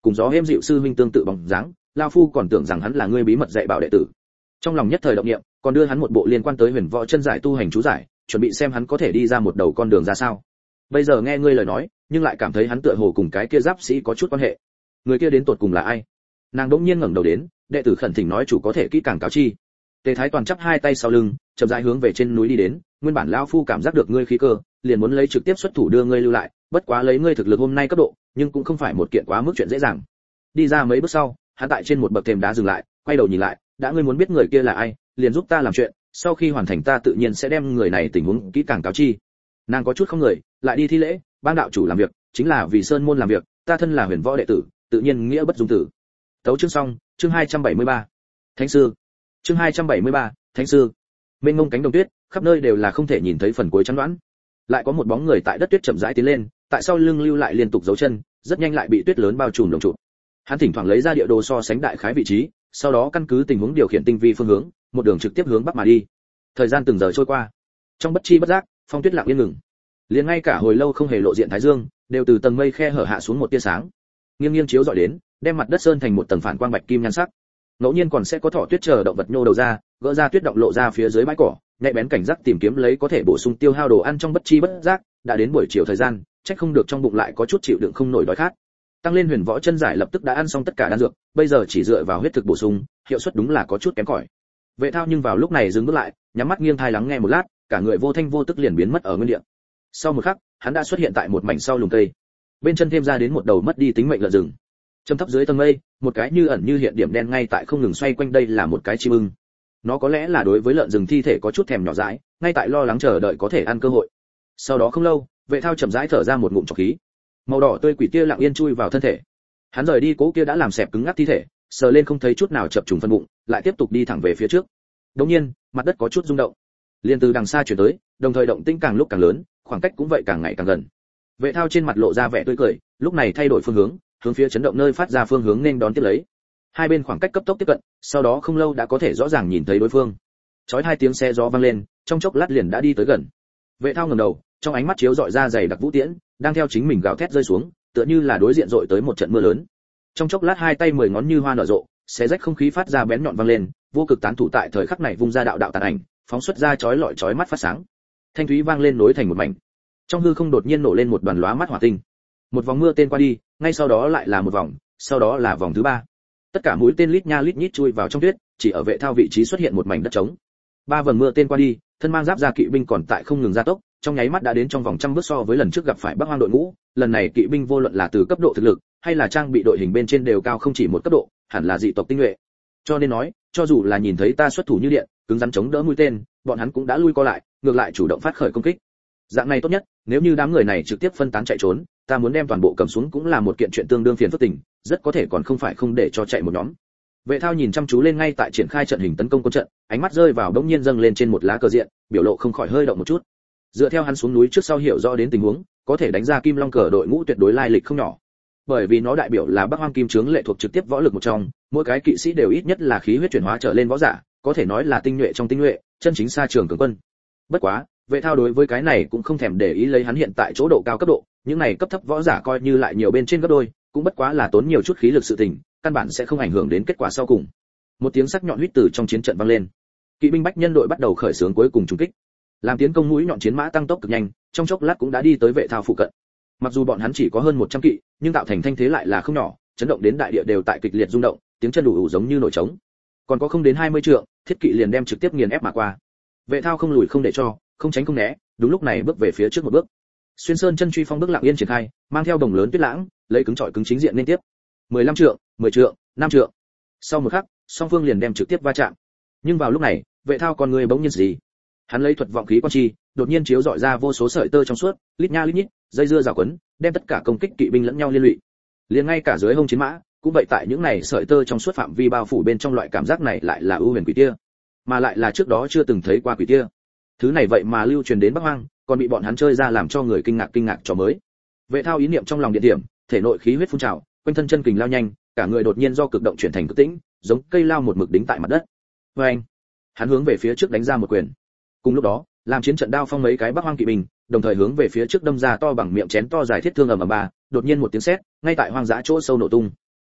S1: cùng gió êm dịu sư huynh tương tự bóng dáng, lão phu còn tưởng rằng hắn là ngươi bí mật dạy bảo đệ tử. Trong lòng nhất thời động niệm, còn đưa hắn một bộ liên quan tới huyền võ chân giải tu hành chú giải, chuẩn bị xem hắn có thể đi ra một đầu con đường ra sao. Bây giờ nghe ngươi lời nói, nhưng lại cảm thấy hắn tựa hồ cùng cái kia giáp sĩ có chút quan hệ. Người kia đến tột cùng là ai? Nàng đỗng nhiên ngẩng đầu đến, đệ tử khẩn thỉnh nói chủ có thể kỹ càng cáo chi. Tề Thái Toàn chắp hai tay sau lưng, chậm rãi hướng về trên núi đi đến, nguyên bản lão phu cảm giác được ngươi khí cơ, liền muốn lấy trực tiếp xuất thủ đưa ngươi lưu lại, bất quá lấy ngươi thực lực hôm nay cấp độ, nhưng cũng không phải một kiện quá mức chuyện dễ dàng. Đi ra mấy bước sau, hắn tại trên một bậc thềm đá dừng lại, quay đầu nhìn lại, đã ngươi muốn biết người kia là ai, liền giúp ta làm chuyện, sau khi hoàn thành ta tự nhiên sẽ đem người này tình huống kỹ càng cáo chi. Nàng có chút không người, lại đi thi lễ, bang đạo chủ làm việc, chính là vì sơn môn làm việc, ta thân là huyền võ đệ tử, tự nhiên nghĩa bất dung tử. Tấu chương xong, chương hai trăm bảy mươi ba. Thánh sư. Chương hai trăm bảy mươi ba, Thánh sư. Mênh mông cánh đồng tuyết, khắp nơi đều là không thể nhìn thấy phần cuối trắng đoán. Lại có một bóng người tại đất tuyết chậm rãi tiến lên, tại sau lưng lưu lại liên tục dấu chân, rất nhanh lại bị tuyết lớn bao trùm đồng trụ. Hắn thỉnh thoảng lấy ra địa đồ so sánh đại khái vị trí, sau đó căn cứ tình huống điều khiển tinh vi phương hướng, một đường trực tiếp hướng bắc mà đi. Thời gian từng giờ trôi qua, trong bất chi bất giác, phong tuyết lặng yên ngừng. Liền ngay cả hồi lâu không hề lộ diện thái dương, đều từ tầng mây khe hở hạ xuống một tia sáng, nghiêng nghiêng chiếu rọi đến, đem mặt đất sơn thành một tầng phản quang bạch kim nhan sắc. Ngẫu nhiên còn sẽ có thỏ tuyết chờ động vật nhô đầu ra, gỡ ra tuyết động lộ ra phía dưới bãi cỏ, nhạy bén cảnh giác tìm kiếm lấy có thể bổ sung tiêu hao đồ ăn trong bất chi bất giác. Đã đến buổi chiều thời gian, trách không được trong bụng lại có chút chịu đựng không nổi đói khát. Tăng lên huyền võ chân giải lập tức đã ăn xong tất cả đan dược, bây giờ chỉ dựa vào huyết thực bổ sung, hiệu suất đúng là có chút kém cỏi. Vệ Thao nhưng vào lúc này dừng bước lại, nhắm mắt nghiêng tai lắng nghe một lát, cả người vô thanh vô tức liền biến mất ở nguyên địa. Sau một khắc, hắn đã xuất hiện tại một mảnh sau lùm cây. Bên chân thêm ra đến một đầu mất đi tính mệnh lợn rừng. Trầm thấp dưới tầng mây, một cái như ẩn như hiện điểm đen ngay tại không ngừng xoay quanh, đây là một cái chim ưng. Nó có lẽ là đối với lợn rừng thi thể có chút thèm nhỏ dãi, ngay tại lo lắng chờ đợi có thể ăn cơ hội. Sau đó không lâu, Vệ Thao chậm rãi thở ra một ngụm trọc khí. Màu đỏ tươi quỷ tia lặng yên chui vào thân thể. Hắn rời đi cố kia đã làm xẹp cứng ngắc thi thể, sờ lên không thấy chút nào chập trùng phân bụng, lại tiếp tục đi thẳng về phía trước. Đột nhiên, mặt đất có chút rung động. Liên từ đằng xa truyền tới, đồng thời động tĩnh càng lúc càng lớn, khoảng cách cũng vậy càng ngày càng gần. Vệ Thao trên mặt lộ ra vẻ tươi cười, lúc này thay đổi phương hướng, hướng phía chấn động nơi phát ra phương hướng nên đón tiếp lấy. Hai bên khoảng cách cấp tốc tiếp cận, sau đó không lâu đã có thể rõ ràng nhìn thấy đối phương. Chói hai tiếng xe gió vang lên, trong chốc lát liền đã đi tới gần. Vệ Thao ngẩng đầu, trong ánh mắt chiếu dọi ra dày đặc vũ tiễn, đang theo chính mình gào thét rơi xuống, tựa như là đối diện dội tới một trận mưa lớn. Trong chốc lát hai tay mười ngón như hoa nở rộ, xé rách không khí phát ra bén nhọn vang lên, vô cực tán thủ tại thời khắc này vung ra đạo đạo tàn ảnh, phóng xuất ra chói lọi chói mắt phát sáng. Thanh thúy vang lên nối thành một mảnh. Trong hư không đột nhiên nổ lên một đoàn lóa mắt hỏa tinh. Một vòng mưa tên qua đi, ngay sau đó lại là một vòng, sau đó là vòng thứ ba. Tất cả mũi tên lít nha lít nhít chui vào trong tuyết, chỉ ở Vệ Thao vị trí xuất hiện một mảnh đất trống. Ba vầng mưa tên qua đi, thân mang giáp da kỵ binh còn tại không ngừng gia tốc, trong nháy mắt đã đến trong vòng trăm bước so với lần trước gặp phải Bắc Hoang đội ngũ, lần này kỵ binh vô luận là từ cấp độ thực lực hay là trang bị đội hình bên trên đều cao không chỉ một cấp độ, hẳn là dị tộc tinh nhuệ. Cho nên nói, cho dù là nhìn thấy ta xuất thủ như điện, cứng rắn chống đỡ mũi tên, bọn hắn cũng đã lui co lại, ngược lại chủ động phát khởi công kích. Dạng này tốt nhất, nếu như đám người này trực tiếp phân tán chạy trốn, ta muốn đem toàn bộ cầm xuống cũng là một kiện chuyện tương đương phiền phức tình, rất có thể còn không phải không để cho chạy một nhóm. Vệ Thao nhìn chăm chú lên ngay tại triển khai trận hình tấn công quân trận, ánh mắt rơi vào bỗng nhiên dâng lên trên một lá cờ diện, biểu lộ không khỏi hơi động một chút. Dựa theo hắn xuống núi trước sau hiểu rõ đến tình huống, có thể đánh ra Kim Long cờ đội ngũ tuyệt đối lai lịch không nhỏ. Bởi vì nó đại biểu là Bắc Hoang Kim Trướng lệ thuộc trực tiếp võ lực một trong, mỗi cái kỵ sĩ đều ít nhất là khí huyết chuyển hóa trở lên võ giả, có thể nói là tinh nhuệ trong tinh nhuệ, chân chính xa trường cường quân. Bất quá, Vệ Thao đối với cái này cũng không thèm để ý, lấy hắn hiện tại chỗ độ cao cấp độ, những này cấp thấp võ giả coi như lại nhiều bên trên gấp đôi, cũng bất quá là tốn nhiều chút khí lực sự tình, căn bản sẽ không ảnh hưởng đến kết quả sau cùng. Một tiếng sắc nhọn huýt từ trong chiến trận vang lên. Kỵ binh bách nhân đội bắt đầu khởi xướng cuối cùng trùng kích. Làm tiến công mũi nhọn chiến mã tăng tốc cực nhanh, trong chốc lát cũng đã đi tới Vệ Thao phụ cận. Mặc dù bọn hắn chỉ có hơn một trăm kỵ, nhưng tạo thành thanh thế lại là không nhỏ, chấn động đến đại địa đều tại kịch liệt rung động, tiếng chân ù ù giống như nổi trống. Còn có không đến hai mươi trượng, thiết kỵ liền đem trực tiếp nghiền ép mà qua. Vệ Thao không lùi không để cho, không tránh không né, đúng lúc này bước về phía trước một bước. Xuyên sơn chân truy phong bước lặng yên triển khai, mang theo đồng lớn tuyết lãng, lấy cứng trọi cứng chính diện liên tiếp. mười lăm trượng, mười trượng, năm trượng. Sau một khắc, song phương liền đem trực tiếp va chạm. Nhưng vào lúc này, Vệ Thao con người bỗng nhiên gì? Hắn lấy thuật vọng khí quan chi, đột nhiên chiếu dọi ra vô số sợi tơ trong suốt, lít nha lít nhít, dây dưa rào quấn, đem tất cả công kích kỵ binh lẫn nhau liên lụy. Liền ngay cả dưới hông chiến mã, cũng vậy tại những này sợi tơ trong suốt phạm vi bao phủ bên trong, loại cảm giác này lại là ưu huyền quỷ tia, mà lại là trước đó chưa từng thấy qua quỷ tia. Thứ này vậy mà lưu truyền đến Bắc Hoang, còn bị bọn hắn chơi ra làm cho người kinh ngạc kinh ngạc trò mới. Vệ Thao ý niệm trong lòng điện điểm, thể nội khí huyết phun trào, quanh thân chân kình lao nhanh, cả người đột nhiên do cực động chuyển thành cực tĩnh, giống cây lao một mực đính tại mặt đất. Và anh, hắn hướng về phía trước đánh ra một quyền. Cùng lúc đó, làm chiến trận đao phong mấy cái Bắc Hoang kỵ binh, đồng thời hướng về phía trước đâm ra to bằng miệng chén to dài thiết thương ầm ầm ba, đột nhiên một tiếng sét, ngay tại hoang dã chỗ sâu nổ tung.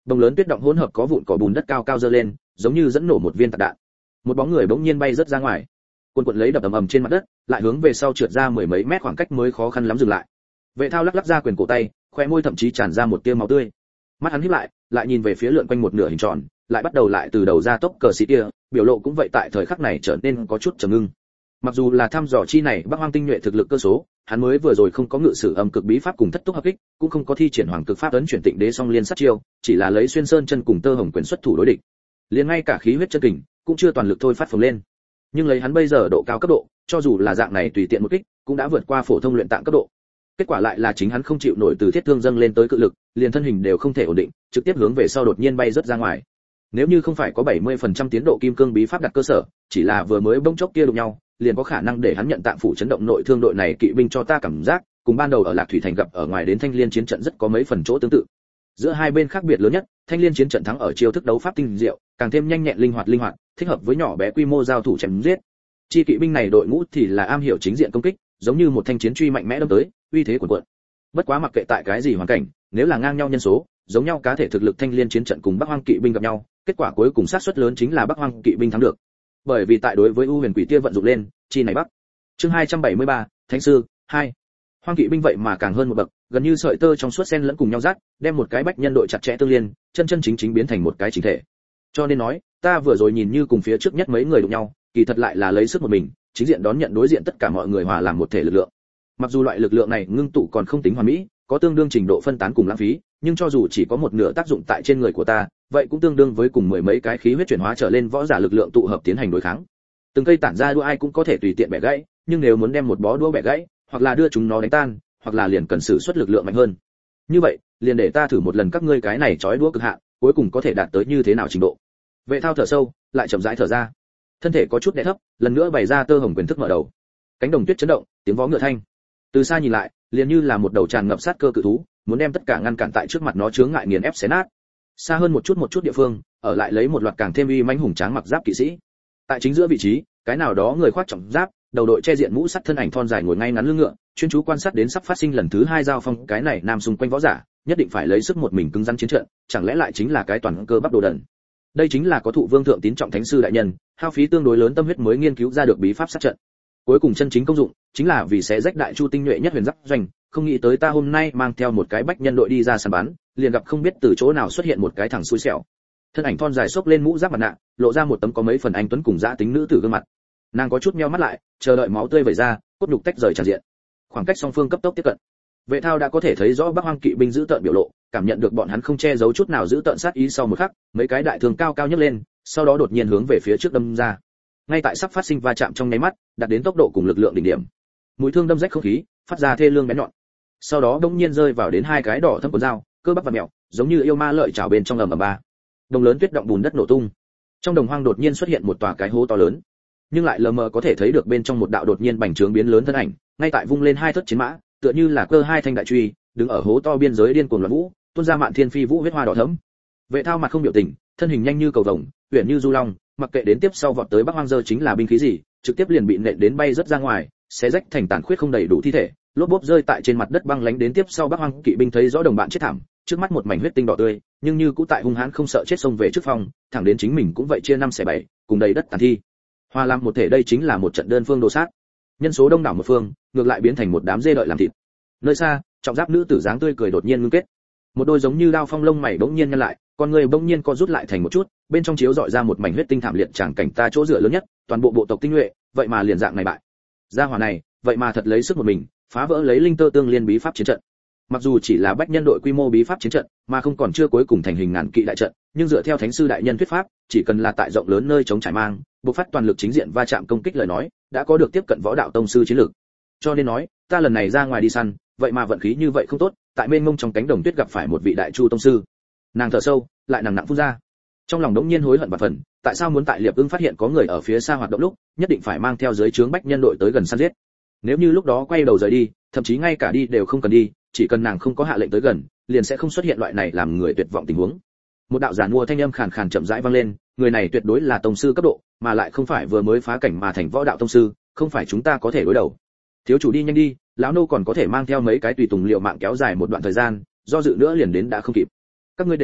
S1: Đồng lớn tuyết động hỗn hợp có vụn cỏ bùn đất cao cao dơ lên, giống như dẫn nổ một viên tạc đạn. Một bóng người bỗng nhiên bay rất ra ngoài, cuộn cuộn lấy đập ầm ầm trên mặt đất, lại hướng về sau trượt ra mười mấy mét khoảng cách mới khó khăn lắm dừng lại. Vệ Thao lắc lắc ra quyền cổ tay, khoe môi thậm chí tràn ra một tia máu tươi. Mắt hắn híp lại, lại nhìn về phía lượn quanh một nửa hình tròn, lại bắt đầu lại từ đầu ra tốc cờ xí kia, biểu lộ cũng vậy tại thời khắc này trở nên có chút trầm ngưng. Mặc dù là thăm dò chi này Bắc Hoang tinh nhuệ thực lực cơ số, hắn mới vừa rồi không có ngự sử âm cực bí pháp cùng thất túc hợp kích, cũng không có thi triển hoàng cực pháp ấn chuyển tịnh đế song liên sát chiêu, chỉ là lấy xuyên sơn chân cùng tơ hồng quyền xuất thủ đối địch. Liền ngay cả khí huyết chân kình cũng chưa toàn lực thôi phát phồng lên. Nhưng lấy hắn bây giờ độ cao cấp độ, cho dù là dạng này tùy tiện một kích, cũng đã vượt qua phổ thông luyện tạng cấp độ. Kết quả lại là chính hắn không chịu nổi từ thiết thương dâng lên tới cự lực, liền thân hình đều không thể ổn định, trực tiếp hướng về sau đột nhiên bay rất ra ngoài. Nếu như không phải có bảy mươi phần trăm tiến độ kim cương bí pháp đặt cơ sở, chỉ là vừa mới bỗng chốc kia đụng nhau, liền có khả năng để hắn nhận tạng phủ chấn động nội thương đội này kỵ binh cho ta cảm giác, cùng ban đầu ở Lạc Thủy thành gặp ở ngoài đến Thanh Liên chiến trận rất có mấy phần chỗ tương tự. Giữa hai bên khác biệt lớn nhất, Thanh Liên chiến trận thắng ở chiêu thức đấu pháp tinh diệu, càng thêm nhanh nhẹn linh hoạt linh hoạt, thích hợp với nhỏ bé quy mô giao thủ chém giết. Chi kỵ binh này đội ngũ thì là am hiểu chính diện công kích, giống như một thanh chiến truy mạnh mẽ đâm tới, uy thế cuồn cuộn. Bất quá mặc kệ tại cái gì hoàn cảnh, nếu là ngang nhau nhân số, giống nhau cá thể thực lực Thanh Liên chiến trận cùng Bắc Hoang kỵ binh gặp nhau, kết quả cuối cùng xác suất lớn chính là Bắc Hoang kỵ binh thắng được. Bởi vì tại đối với U Huyền Quỷ Tia vận dụng lên, chi này Bắc. Chương hai trăm bảy mươi ba, Thánh sư hai. Hoang kỵ binh vậy mà càng hơn một bậc, gần như sợi tơ trong suốt xen lẫn cùng nhau rát, đem một cái bách nhân đội chặt chẽ tương liên, chân chân chính chính biến thành một cái chỉnh thể. Cho nên nói, ta vừa rồi nhìn như cùng phía trước nhất mấy người đụng nhau, kỳ thật lại là lấy sức một mình, chính diện đón nhận đối diện tất cả mọi người hòa làm một thể lực lượng. Mặc dù loại lực lượng này ngưng tụ còn không tính hoàn mỹ, có tương đương trình độ phân tán cùng lãng phí, nhưng cho dù chỉ có một nửa tác dụng tại trên người của ta, vậy cũng tương đương với cùng mười mấy cái khí huyết chuyển hóa trở lên võ giả lực lượng tụ hợp tiến hành đối kháng. Từng cây tản ra đũa ai cũng có thể tùy tiện bẻ gãy, nhưng nếu muốn đem một bó đũa bẻ gãy, hoặc là đưa chúng nó đánh tan, hoặc là liền cần sử xuất lực lượng mạnh hơn. Như vậy, liền để ta thử một lần các ngươi cái này chói đũa cực hạn, cuối cùng có thể đạt tới như thế nào trình độ. Vệ Thao thở sâu, lại chậm rãi thở ra. Thân thể có chút đè thấp, lần nữa bày ra tơ hồng quyền thức mở đầu. Cánh đồng tuyết chấn động, tiếng vó ngựa thanh. Từ xa nhìn lại, liền như là một đầu tràn ngập sát cơ cự thú, muốn đem tất cả ngăn cản tại trước mặt nó chướng ngại nghiền ép xé nát. Xa hơn một chút một chút địa phương, ở lại lấy một loạt càng thêm uy mãnh hùng tráng mặc giáp kỵ sĩ. Tại chính giữa vị trí, cái nào đó người khoác trọng giáp, đầu đội che diện mũ sắt thân ảnh thon dài ngồi ngay ngắn lưng ngựa, chuyên chú quan sát đến sắp phát sinh lần thứ hai giao phong, cái này nam xung quanh võ giả, nhất định phải lấy sức một mình cứng rắn chiến trận, chẳng lẽ lại chính là cái toàn cơ bắp đồ đần. Đây chính là có thụ vương thượng tín trọng thánh sư đại nhân, hao phí tương đối lớn tâm huyết mới nghiên cứu ra được bí pháp sát trận. Cuối cùng chân chính công dụng, chính là vì sẽ rách đại chu tinh nhuệ nhất huyền giáp doanh, không nghĩ tới ta hôm nay mang theo một cái bách nhân đội đi ra săn bắn, liền gặp không biết từ chỗ nào xuất hiện một cái thằng xui xẻo. Thân ảnh thon dài xốc lên mũ giáp mặt nạ, lộ ra một tấm có mấy phần anh tuấn cùng dã tính nữ tử gương mặt. Nàng có chút meo mắt lại, chờ đợi máu tươi vẩy ra, cốt nhục tách rời tràn diện. Khoảng cách song phương cấp tốc tiếp cận. Vệ Thao đã có thể thấy rõ Bắc Hoang kỵ binh giữ tợn biểu lộ, cảm nhận được bọn hắn không che giấu chút nào giữ tợn sát ý. Sau một khắc, mấy cái đại thương cao cao nhấc lên, sau đó đột nhiên hướng về phía trước đâm ra. Ngay tại sắp phát sinh va chạm trong nháy mắt, đạt đến tốc độ cùng lực lượng đỉnh điểm. Mũi thương đâm rách không khí, phát ra thê lương bén nhọn. Sau đó đống nhiên rơi vào đến hai cái đỏ thâm cuốn dao, cơ bắp và mèo, giống như yêu ma lợi chảo bên trong ầm ầm ba. Đồng lớn tuyết động bùn đất nổ tung. Trong đồng hoang đột nhiên xuất hiện một tòa cái hố to lớn, nhưng lại lờ mờ có thể thấy được bên trong một đạo đột nhiên bành trướng biến lớn thân ảnh, ngay tại vung lên hai thất chiến mã, tựa như là cơ hai thanh đại truy, đứng ở hố to biên giới điên cuồng loạn vũ, tuôn ra mạn thiên phi vũ huyết hoa đỏ thẫm. Vệ Thao mặt không biểu tình, thân hình nhanh như cầu vồng, huyền như du long, mặc kệ đến tiếp sau vọt tới Bắc Hoang Dơ chính là binh khí gì, trực tiếp liền bị nện đến bay rất ra ngoài, xé rách thành tàn khuyết không đầy đủ thi thể, lốp bốp rơi tại trên mặt đất băng lánh. Đến tiếp sau Bắc Hoang kỵ binh thấy rõ đồng bạn chết thảm, trước mắt một mảnh huyết tinh đỏ tươi, nhưng như cũ tại hung hãn không sợ chết xông về trước phòng, thẳng đến chính mình cũng vậy chia năm xẻ bảy, cùng đầy đất tàn thi. Hoa làm một thể, đây chính là một trận đơn phương đồ sát. Nhân số đông đảo một phương, ngược lại biến thành một đám dê đợi làm thịt. Nơi xa, trọng giáp nữ tử dáng tươi cười đột nhiên ngưng kết, một đôi giống như đao phong lông mày bỗng nhiên nhăn lại, con người bỗng nhiên co rút lại thành một chút, bên trong chiếu dọi ra một mảnh huyết tinh thảm liệt tràng cảnh. Ta chỗ dựa lớn nhất, toàn bộ bộ tộc tinh nhuệ, vậy mà liền dạng này bại. Gia hỏa này, vậy mà thật lấy sức một mình, phá vỡ lấy linh tơ tương liên bí pháp chiến trận. Mặc dù chỉ là bách nhân đội quy mô bí pháp chiến trận, mà không còn chưa cuối cùng thành hình ngàn kỵ đại trận, nhưng dựa theo thánh sư đại nhân thuyết pháp, chỉ cần là tại rộng lớn nơi chống trải mang, bộc phát toàn lực chính diện va chạm công kích lời nói, đã có được tiếp cận võ đạo tông sư chiến lược. Cho nên nói, ta lần này ra ngoài đi săn, vậy mà vận khí như vậy không tốt, tại mênh mông trong cánh đồng tuyết gặp phải một vị đại chu tông sư. Nàng thở sâu, lại nặng nặng phun ra. Trong lòng đống nhiên hối hận và phần, tại sao muốn tại Liệp Ưng phát hiện có người ở phía xa hoạt động lúc, nhất định phải mang theo dưới trướng bách nhân đội tới gần săn giết. Nếu như lúc đó quay đầu rời đi, thậm chí ngay cả đi đều không cần đi, chỉ cần nàng không có hạ lệnh tới gần, liền sẽ không xuất hiện loại này làm người tuyệt vọng tình huống. Một đạo giản mua thanh âm khàn khàn chậm rãi vang lên, người này tuyệt đối là tông sư cấp độ, mà lại không phải vừa mới phá cảnh mà thành võ đạo tông sư, không phải chúng ta có thể đối đầu. Thiếu chủ đi nhanh đi, lão nô còn có thể mang theo mấy cái tùy tùng liệu mạng kéo dài một đoạn thời gian, do dự nữa liền đến đã không kịp. Các ngươi đều đã chết,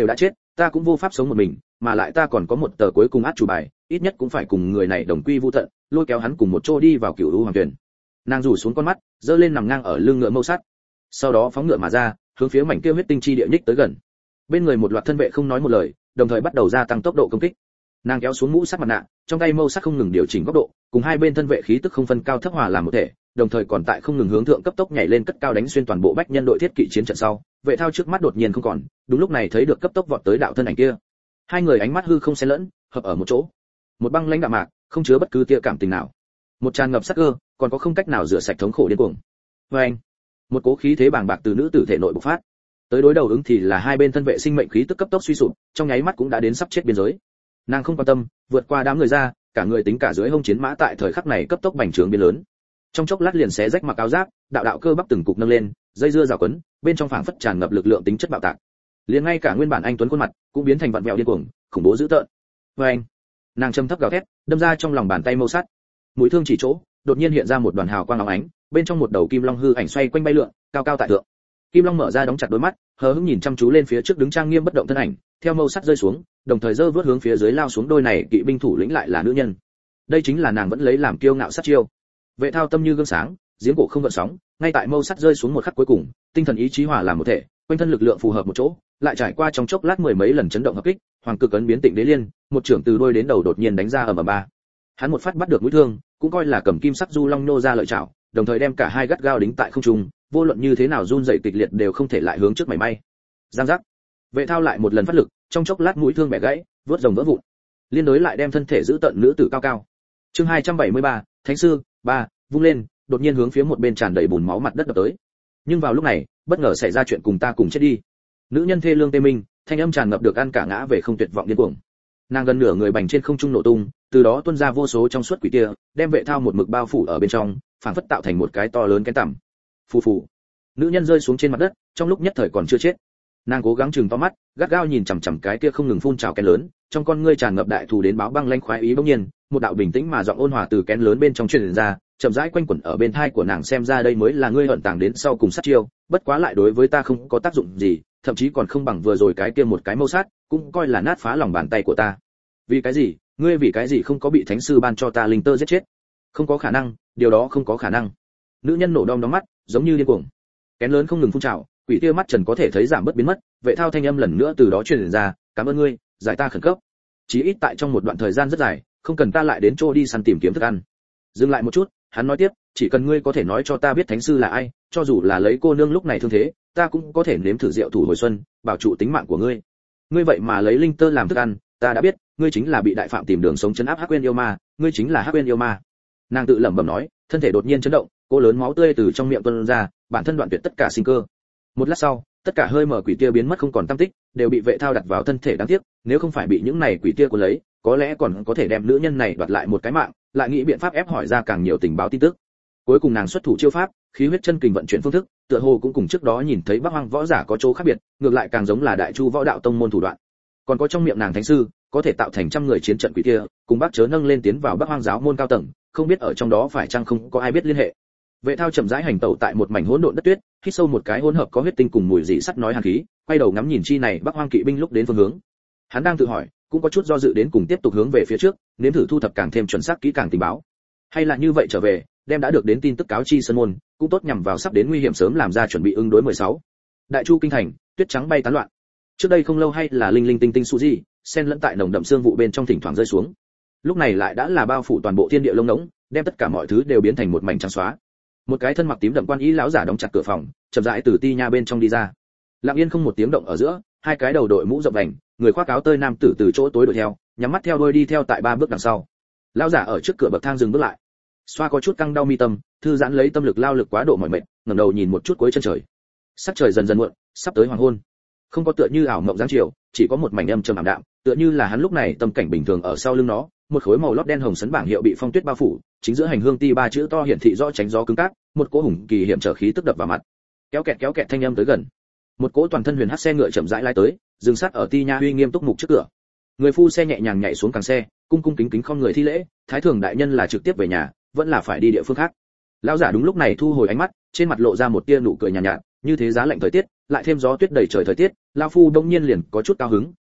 S1: ta cũng vô pháp sống một mình, mà lại ta còn có một tờ cuối cùng át chủ bài, ít nhất cũng phải cùng người này đồng quy vu tận, lôi kéo hắn cùng một chỗ đi vào cựu u hoàng tuyển. Nàng rủ xuống con mắt, giơ lên nằm ngang ở lưng ngựa mâu sắt, sau đó phóng ngựa mà ra, hướng phía mảnh kia huyết tinh chi địa nhích tới gần. Bên người một loạt thân vệ không nói một lời, đồng thời bắt đầu gia tăng tốc độ công kích. Nàng kéo xuống mũ sắt mặt nạ, trong tay mâu sắt không ngừng điều chỉnh góc độ, cùng hai bên thân vệ khí tức không phân cao thấp hòa làm một thể, đồng thời còn tại không ngừng hướng thượng cấp tốc nhảy lên cất cao đánh xuyên toàn bộ bách nhân đội thiết kỵ chiến trận sau. Vệ Thao trước mắt đột nhiên không còn, đúng lúc này thấy được cấp tốc vọt tới đạo thân ảnh kia. Hai người ánh mắt hư không xen lẫn, hợp ở một chỗ. Một băng lãnh đạm mạc, không chứa bất cứ tia cảm tình nào. Một tràn ngập sắc cơ, còn có không cách nào rửa sạch thống khổ điên cuồng. Và anh, một cố khí thế bàng bạc từ nữ tử thể nội bộc phát. Tới đối đầu ứng thì là hai bên thân vệ sinh mệnh khí tức cấp tốc suy sụp, trong nháy mắt cũng đã đến sắp chết biên giới. Nàng không quan tâm, vượt qua đám người ra, cả người tính cả dưới hông chiến mã tại thời khắc này cấp tốc bành trướng biến lớn. Trong chốc lát liền xé rách mặc áo giáp, đạo đạo cơ bắp từng cục nâng lên, dây dưa rào quấn, bên trong phảng phất tràn ngập lực lượng tính chất bạo tạc. Liền ngay cả nguyên bản anh tuấn khuôn mặt cũng biến thành vặn vẹo điên cuồng, khủng bố dữ tợn. Và anh, nàng châm thấp gào thét, đâm ra trong lòng bàn tay mâu sắt. Mũi thương chỉ chỗ, đột nhiên hiện ra một đoàn hào quang óng ánh, bên trong một đầu kim long hư ảnh xoay quanh bay lượn, cao cao tại thượng. Kim long mở ra đóng chặt đôi mắt, hờ hững nhìn chăm chú lên phía trước đứng trang nghiêm bất động thân ảnh, theo mâu sắt rơi xuống, đồng thời giơ vớt hướng phía dưới lao xuống đôi này kỵ binh thủ lĩnh lại là nữ nhân. Đây chính là nàng vẫn lấy làm kiêu ngạo sát chiêu. Vệ Thao tâm như gương sáng, giếng cổ không gợn sóng, ngay tại mâu sắt rơi xuống một khắc cuối cùng, tinh thần ý chí hòa làm một thể, quanh thân lực lượng phù hợp một chỗ, lại trải qua trong chốc lát mười mấy lần chấn động hợp kích, hoàng cực ấn biến tịnh đế liên, một trưởng từ đôi đến đầu đột nhiên đánh ra ầm ầm ba. Hắn một phát bắt được mũi thương, cũng coi là cầm kim sắc du long nô ra lợi chảo, đồng thời đem cả hai gắt gao đính tại không trung, vô luận như thế nào run rẩy kịch liệt đều không thể lại hướng trước mảy may. Giang giác. Vệ Thao lại một lần phát lực, trong chốc lát mũi thương bẻ gãy, vớt rồng vỡ vụn. Liên đối lại đem thân thể giữ tận nữ tử cao cao. Chương hai trăm bảy mươi ba, Thánh sư, ba, vung lên, đột nhiên hướng phía một bên tràn đầy bùn máu mặt đất đập tới. Nhưng vào lúc này, bất ngờ xảy ra chuyện cùng ta cùng chết đi. Nữ nhân thê lương tê minh, thanh âm tràn ngập được ăn cả ngã về không tuyệt vọng điên cuồng. Nàng gần nửa người bành trên không trung nổ tung, từ đó tuôn ra vô số trong suốt quỷ tia, đem Vệ Thao một mực bao phủ ở bên trong, phảng phất tạo thành một cái to lớn cái tằm. Phù phù. Nữ nhân rơi xuống trên mặt đất, trong lúc nhất thời còn chưa chết. Nàng cố gắng chừng to mắt, gắt gao nhìn chằm chằm cái kia không ngừng phun trào kén lớn, trong con ngươi tràn ngập đại thù đến báo băng lanh khoái ý bỗng nhiên, một đạo bình tĩnh mà giọng ôn hòa từ kén lớn bên trong truyền ra, chậm rãi quanh quẩn ở bên tai của nàng, xem ra đây mới là ngươi hận tàng đến sau cùng sát chiêu, bất quá lại đối với ta không có tác dụng gì, thậm chí còn không bằng vừa rồi cái kia một cái mâu sát, cũng coi là nát phá lòng bàn tay của ta. Vì cái gì? Ngươi vì cái gì không có bị thánh sư ban cho ta linh tơ giết chết? Không có khả năng, điều đó không có khả năng. Nữ nhân nổ đom đóm mắt, giống như điên cuồng. Kén lớn không ngừng phun trào, quỷ tia mắt trần có thể thấy giảm bớt biến mất, Vệ Thao thanh âm lần nữa từ đó truyền ra, cảm ơn ngươi, giải ta khẩn cấp. Chí ít tại trong một đoạn thời gian rất dài, không cần ta lại đến chỗ đi săn tìm kiếm thức ăn. Dừng lại một chút, hắn nói tiếp, chỉ cần ngươi có thể nói cho ta biết thánh sư là ai, cho dù là lấy cô nương lúc này thương thế, ta cũng có thể nếm thử rượu thủ hồi xuân, bảo trụ tính mạng của ngươi. Ngươi vậy mà lấy linh tơ làm thức ăn, ta đã biết, ngươi chính là bị đại phạm tìm đường sống chấn áp Hắc Uyên yêu ma, ngươi chính là Hắc Uyên yêu ma. Nàng tự lẩm bẩm nói, thân thể đột nhiên chấn động, cô lớn máu tươi từ trong miệng tuôn ra, bản thân đoạn tuyệt tất cả sinh cơ. Một lát sau, tất cả hơi mở quỷ tia biến mất không còn tăm tích, đều bị Vệ Thao đặt vào thân thể đáng tiếc, nếu không phải bị những này quỷ tia cuốn lấy, có lẽ còn có thể đem nữ nhân này đoạt lại một cái mạng, lại nghĩ biện pháp ép hỏi ra càng nhiều tình báo tin tức. Cuối cùng nàng xuất thủ chiêu pháp, khí huyết chân kình vận chuyển phương thức, tựa hồ cũng cùng trước đó nhìn thấy Bắc Hoang võ giả có chỗ khác biệt, ngược lại càng giống là Đại Chu võ đạo tông môn thủ đoạn. Còn có trong miệng nàng thánh sư, có thể tạo thành trăm người chiến trận quỷ tia, cùng Bắc chớ nâng lên tiến vào Bắc Hoang giáo môn cao tầng, không biết ở trong đó phải chăng không có ai biết liên hệ. Vệ Thao chậm rãi hành tẩu tại một mảnh hỗn độn đất tuyết, hít sâu một cái hỗn hợp có huyết tinh cùng mùi dị sắt nói hàn khí, quay đầu ngắm nhìn chi này Bắc Hoang kỵ binh lúc đến phương hướng. Hắn đang tự hỏi, cũng có chút do dự đến cùng tiếp tục hướng về phía trước, nếm thử thu thập càng thêm chuẩn xác kỹ càng tình báo, hay là như vậy trở về, đem đã được đến tin tức cáo chi sơn môn, cũng tốt nhằm vào sắp đến nguy hiểm sớm làm ra chuẩn bị ứng đối mười sáu. Đại Chu kinh thành, tuyết trắng bay tán loạn. Trước đây không lâu hay là linh linh tinh tinh su di, xen lẫn tại nồng đậm sương vụ bên trong thỉnh thoảng rơi xuống. Lúc này lại đã là bao phủ toàn bộ thiên địa lông ngỗng, đem tất cả mọi thứ đều biến thành một mảnh trắng xóa. Một cái thân mặc tím đậm quan y lão giả đóng chặt cửa phòng, chậm rãi từ ti nha bên trong đi ra. Lặng yên không một tiếng động ở giữa, hai cái đầu đội mũ rộng vành, người khoác áo tơi nam tử từ chỗ tối đuổi theo, nhắm mắt theo đuôi đi theo tại ba bước đằng sau. Lão giả ở trước cửa bậc thang dừng bước lại, xoa có chút căng đau mi tâm, thư giãn lấy tâm lực lao lực quá độ mỏi mệt, ngẩng đầu nhìn một chút cuối chân trời. Sắc trời dần dần muộn, sắp tới hoàng hôn. Không có tựa như ảo mộng dáng chiều, chỉ có một mảnh âm trầm ảm đạm, tựa như là hắn lúc này tâm cảnh bình thường ở sau lưng nó, một khối màu lót đen hồng sấn bảng hiệu bị phong tuyết bao phủ, chính giữa hành hương ti ba chữ to hiển thị rõ tránh gió cứng cáp, một cỗ hùng kỳ hiểm trở khí tức đập vào mặt. Kéo kẹt kéo kẹt thanh âm tới gần. Một cỗ toàn thân huyền hắc xe ngựa chậm rãi lái tới, dừng sát ở ti nha uy nghiêm túc mục trước cửa. Người phu xe nhẹ nhàng nhảy xuống càng xe, cung cung kính kính không người thi lễ, thái thường đại nhân là trực tiếp về nhà, vẫn là phải đi địa phương khác. Lão giả đúng lúc này thu hồi ánh mắt, trên mặt lộ ra một tia nụ cười nhàn nhạt, nhạt, như thế giá lạnh thời tiết, lại thêm gió tuyết đầy trời thời tiết, lão phu đông nhiên liền có chút cao hứng,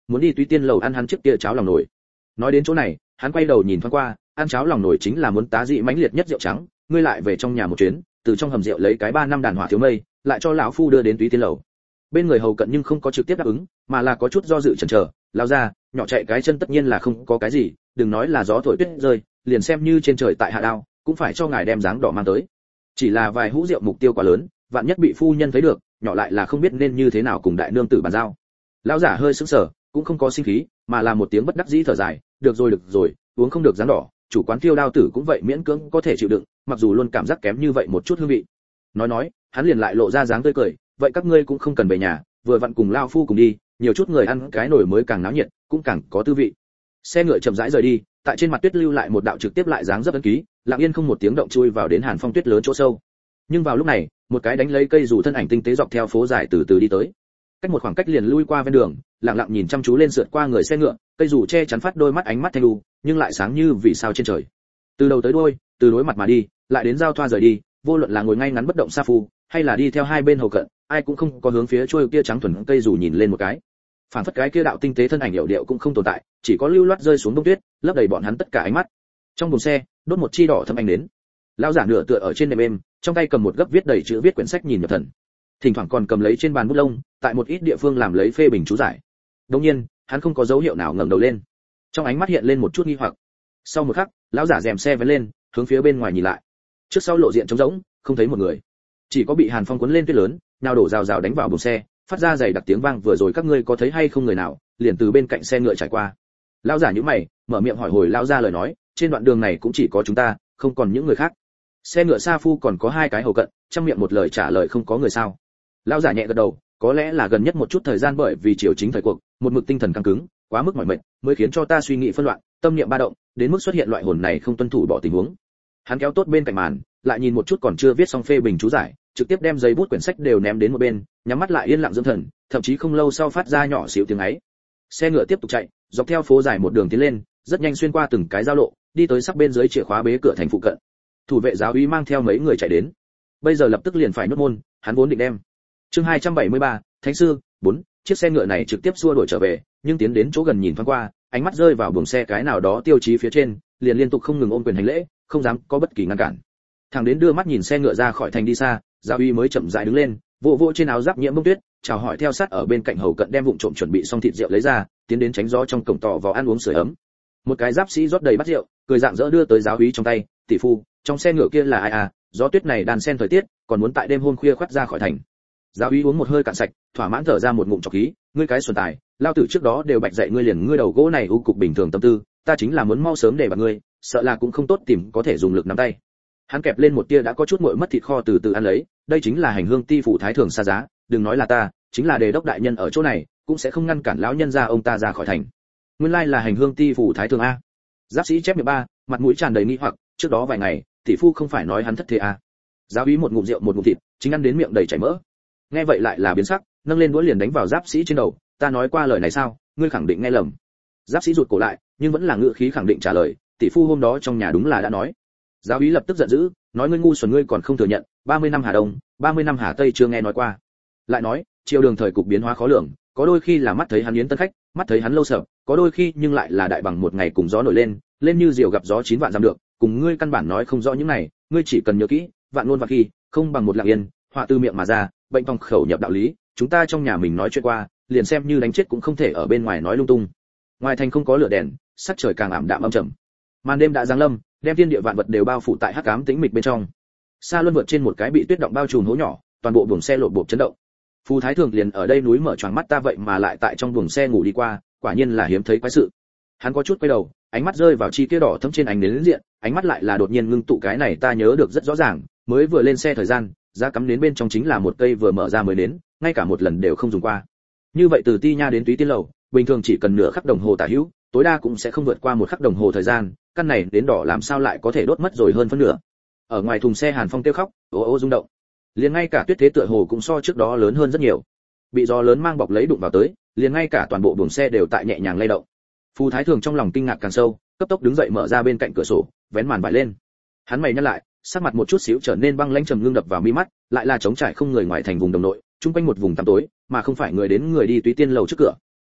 S1: muốn đi Túy Tiên lầu ăn hắn trước kia cháo lòng nồi. Nói đến chỗ này, hắn quay đầu nhìn thoáng qua, ăn cháo lòng nồi chính là muốn tá dị mãnh liệt nhất rượu trắng, ngươi lại về trong nhà một chuyến, từ trong hầm rượu lấy cái ba năm đàn hỏa thiếu mây, lại cho lão phu đưa đến Túy Tiên lầu. Bên người hầu cận nhưng không có trực tiếp đáp ứng, mà là có chút do dự chần chờ, lao ra, nhỏ chạy cái chân tất nhiên là không có cái gì, đừng nói là gió thổi tuyết rơi, liền xem như trên trời tại hạ đao, cũng phải cho ngài đem dáng đỏ mang tới. Chỉ là vài hũ rượu mục tiêu quá lớn, vạn nhất bị phu nhân thấy được, nhỏ lại là không biết nên như thế nào cùng đại nương tử bàn giao. Lão giả hơi sững sờ, cũng không có sinh khí, mà là một tiếng bất đắc dĩ thở dài, được rồi được rồi, uống không được dáng đỏ, chủ quán Tiêu Đao tử cũng vậy miễn cưỡng có thể chịu đựng, mặc dù luôn cảm giác kém như vậy một chút hương vị. Nói nói, hắn liền lại lộ ra dáng tươi cười, vậy các ngươi cũng không cần về nhà, vừa vặn cùng lao phu cùng đi, nhiều chút người ăn cái nổi mới càng náo nhiệt, cũng càng có tư vị. Xe ngựa chậm rãi rời đi, tại trên mặt tuyết lưu lại một đạo trực tiếp lại dáng rất ấn ký, lặng yên không một tiếng động chui vào đến hàn phong tuyết lớn chỗ sâu. Nhưng vào lúc này, một cái đánh lấy cây dù thân ảnh tinh tế dọc theo phố dài từ từ đi tới. Cách một khoảng cách liền lui qua ven đường, lặng lặng nhìn chăm chú lên sượt qua người xe ngựa, cây dù che chắn phát đôi mắt ánh mắt thanh lưu, nhưng lại sáng như vì sao trên trời. Từ đầu tới đuôi, từ đối mặt mà đi, lại đến giao thoa rời đi, vô luận là ngồi ngay ngắn bất động sa phu, hay là đi theo hai bên hầu cận, ai cũng không có hướng phía trôi kia trắng thuần cây dù nhìn lên một cái. Phản phất cái kia đạo tinh tế thân ảnh hiệu điệu cũng không tồn tại, chỉ có lưu loát rơi xuống đông tuyết, lấp đầy bọn hắn tất cả ánh mắt. Trong buồng xe, đốt một chi đỏ thâm ánh đến. Lão giả nửa tựa ở trên nệm êm, trong tay cầm một gấp viết đầy chữ viết quyển sách nhìn nhập thần. Thỉnh thoảng còn cầm lấy trên bàn bút lông, tại một ít địa phương làm lấy phê bình chú giải. Đương nhiên, hắn không có dấu hiệu nào ngẩng đầu lên. Trong ánh mắt hiện lên một chút nghi hoặc. Sau một khắc, lão giả rèm xe vén lên, hướng phía bên ngoài nhìn lại. Trước sau lộ diện trống rỗng, không thấy một người. Chỉ có bị hàn phong cuốn lên tuyết lớn, nào đổ rào rào đánh vào buồng xe, phát ra dày đặc tiếng vang vừa rồi các ngươi có thấy hay không người nào, liền từ bên cạnh xe ngựa trải qua. Lão giả nhíu mày, mở miệng hỏi hồi lão ra lời nói, trên đoạn đường này cũng chỉ có chúng ta, không còn những người khác. Xe ngựa sa phu còn có hai cái hầu cận, trong miệng một lời trả lời không có người sao. Lão giả nhẹ gật đầu, có lẽ là gần nhất một chút thời gian bởi vì chiều chính thời cuộc, một mực tinh thần căng cứng, quá mức mỏi mệt, mới khiến cho ta suy nghĩ phân loạn, tâm niệm ba động, đến mức xuất hiện loại hồn này không tuân thủ bỏ tình huống. Hắn kéo tốt bên cạnh màn, lại nhìn một chút còn chưa viết xong phê bình chú giải, trực tiếp đem giấy bút quyển sách đều ném đến một bên, nhắm mắt lại yên lặng dưỡng thần, thậm chí không lâu sau phát ra nhỏ xíu tiếng ấy. Xe ngựa tiếp tục chạy, dọc theo phố dài một đường tiến lên, rất nhanh xuyên qua từng cái giao lộ, đi tới sắc bên dưới chìa khóa bế cửa thành phụ cận. Thủ vệ giáo úy mang theo mấy người chạy đến. Bây giờ lập tức liền phải nốt môn, hắn vốn định đem. Chương hai trăm bảy mươi ba, Thánh sư, bốn, chiếc xe ngựa này trực tiếp xua đuổi trở về, nhưng tiến đến chỗ gần nhìn thoáng qua, ánh mắt rơi vào buồng xe cái nào đó tiêu chí phía trên, liền liên tục không ngừng ôm quyền hành lễ, không dám có bất kỳ ngăn cản. Thằng đến đưa mắt nhìn xe ngựa ra khỏi thành đi xa, giáo úy mới chậm rãi đứng lên, vỗ vỗ trên áo giáp nhiễm bông tuyết, chào hỏi theo sát ở bên cạnh hầu cận đem vụng trộm chuẩn bị xong thịt rượu lấy ra, tiến đến tránh gió trong cổng tỏ vào ăn uống sưởi ấm. Một cái giáp sĩ rót đầy bát rượu, cười rạng rỡ đưa tới giáo úy trong tay, tỷ phu, trong xe ngựa kia là ai à, gió tuyết này đàn sen thời tiết, còn muốn tại đêm hôm khuya khoắt ra khỏi thành. Giáo úy uống một hơi cạn sạch, thỏa mãn thở ra một ngụm trọc khí, ngươi cái xuẩn tài, lao tử trước đó đều bạch dạy ngươi liền ngươi đầu gỗ này u cục bình thường tâm tư, ta chính là muốn mau sớm để bạt ngươi, sợ là cũng không tốt tìm có thể dùng lực nắm tay. Hắn kẹp lên một tia đã có chút nguội mất thịt kho từ từ ăn lấy, đây chính là hành hương ti phủ thái thường xa giá, đừng nói là ta, chính là đề đốc đại nhân ở chỗ này, cũng sẽ không ngăn cản lão nhân gia ông ta ra khỏi thành. Nguyên lai là hành hương ti phủ thái thường a. Giáp sĩ chép miệng ba, mặt mũi tràn đầy nghi hoặc, trước đó vài ngày, tỷ phu không phải nói hắn thất thế a. Giáo úy một ngụm rượu một ngụm thịt, chính ăn đến miệng đầy chảy mỡ. Nghe vậy lại là biến sắc, nâng lên đũa liền đánh vào giáp sĩ trên đầu, ta nói qua lời này sao, ngươi khẳng định nghe lầm. Giáp sĩ rụt cổ lại, nhưng vẫn là ngữ khí khẳng định trả lời, tỷ phu hôm đó trong nhà đúng là đã nói. Giáo úy lập tức giận dữ, nói ngươi ngu xuẩn ngươi còn không thừa nhận, ba mươi năm Hà Đông, ba mươi năm Hà Tây chưa nghe nói qua. Lại nói, triều đường thời cục biến hóa khó lường, có đôi khi là mắt thấy hắn yến tân khách, mắt thấy hắn lâu sợ, có đôi khi nhưng lại là đại bằng một ngày cùng gió nổi lên, lên như diều gặp gió chín vạn dặm được, cùng ngươi căn bản nói không rõ những này, ngươi chỉ cần nhớ kỹ, vạn ngôn vạn khi, không bằng một lặng yên, họa từ miệng mà ra, bệnh phòng khẩu nhập đạo lý, chúng ta trong nhà mình nói chuyện qua, liền xem như đánh chết cũng không thể ở bên ngoài nói lung tung. Ngoài thành không có lửa đèn, sắc trời càng ảm đạm âm trầm. Màn đêm đã giáng lâm, đem thiên địa vạn vật đều bao phủ tại hắc ám tĩnh mịch bên trong. Xa luân vượt trên một cái bị tuyết động bao trùm hố nhỏ, toàn bộ buồng xe lộn bộp chấn động. Phù Thái Thường liền ở đây núi mở choáng mắt ta vậy mà lại tại trong buồng xe ngủ đi qua, quả nhiên là hiếm thấy quái sự. Hắn có chút quay đầu, ánh mắt rơi vào chi kia đỏ thẫm trên ánh nến diện, ánh mắt lại là đột nhiên ngưng tụ cái này ta nhớ được rất rõ ràng, mới vừa lên xe thời gian, giá cắm nến bên trong chính là một cây vừa mở ra mới nến, ngay cả một lần đều không dùng qua. Như vậy từ Ti Nha đến Túy Tiên lầu, bình thường chỉ cần nửa khắc đồng hồ tả hữu, tối đa cũng sẽ không vượt qua một khắc đồng hồ thời gian, căn này đến đỏ làm sao lại có thể đốt mất rồi hơn phân nửa. Ở ngoài thùng xe Hàn Phong kêu khóc, ồ ồ rung động. Liền ngay cả tuyết thế tựa hồ cũng so trước đó lớn hơn rất nhiều. Bị gió lớn mang bọc lấy đụng vào tới, liền ngay cả toàn bộ buồng xe đều tại nhẹ nhàng lay động. Phù Thái Thường trong lòng kinh ngạc càng sâu, cấp tốc đứng dậy mở ra bên cạnh cửa sổ, vén màn vải lên. Hắn mày nhăn lại, sắc mặt một chút xíu trở nên băng lãnh trầm ngưng đập vào mi mắt, lại là trống trải không người ngoài thành vùng đồng nội, chung quanh một vùng tăm tối, mà không phải người đến người đi Túy Tiên lầu trước cửa.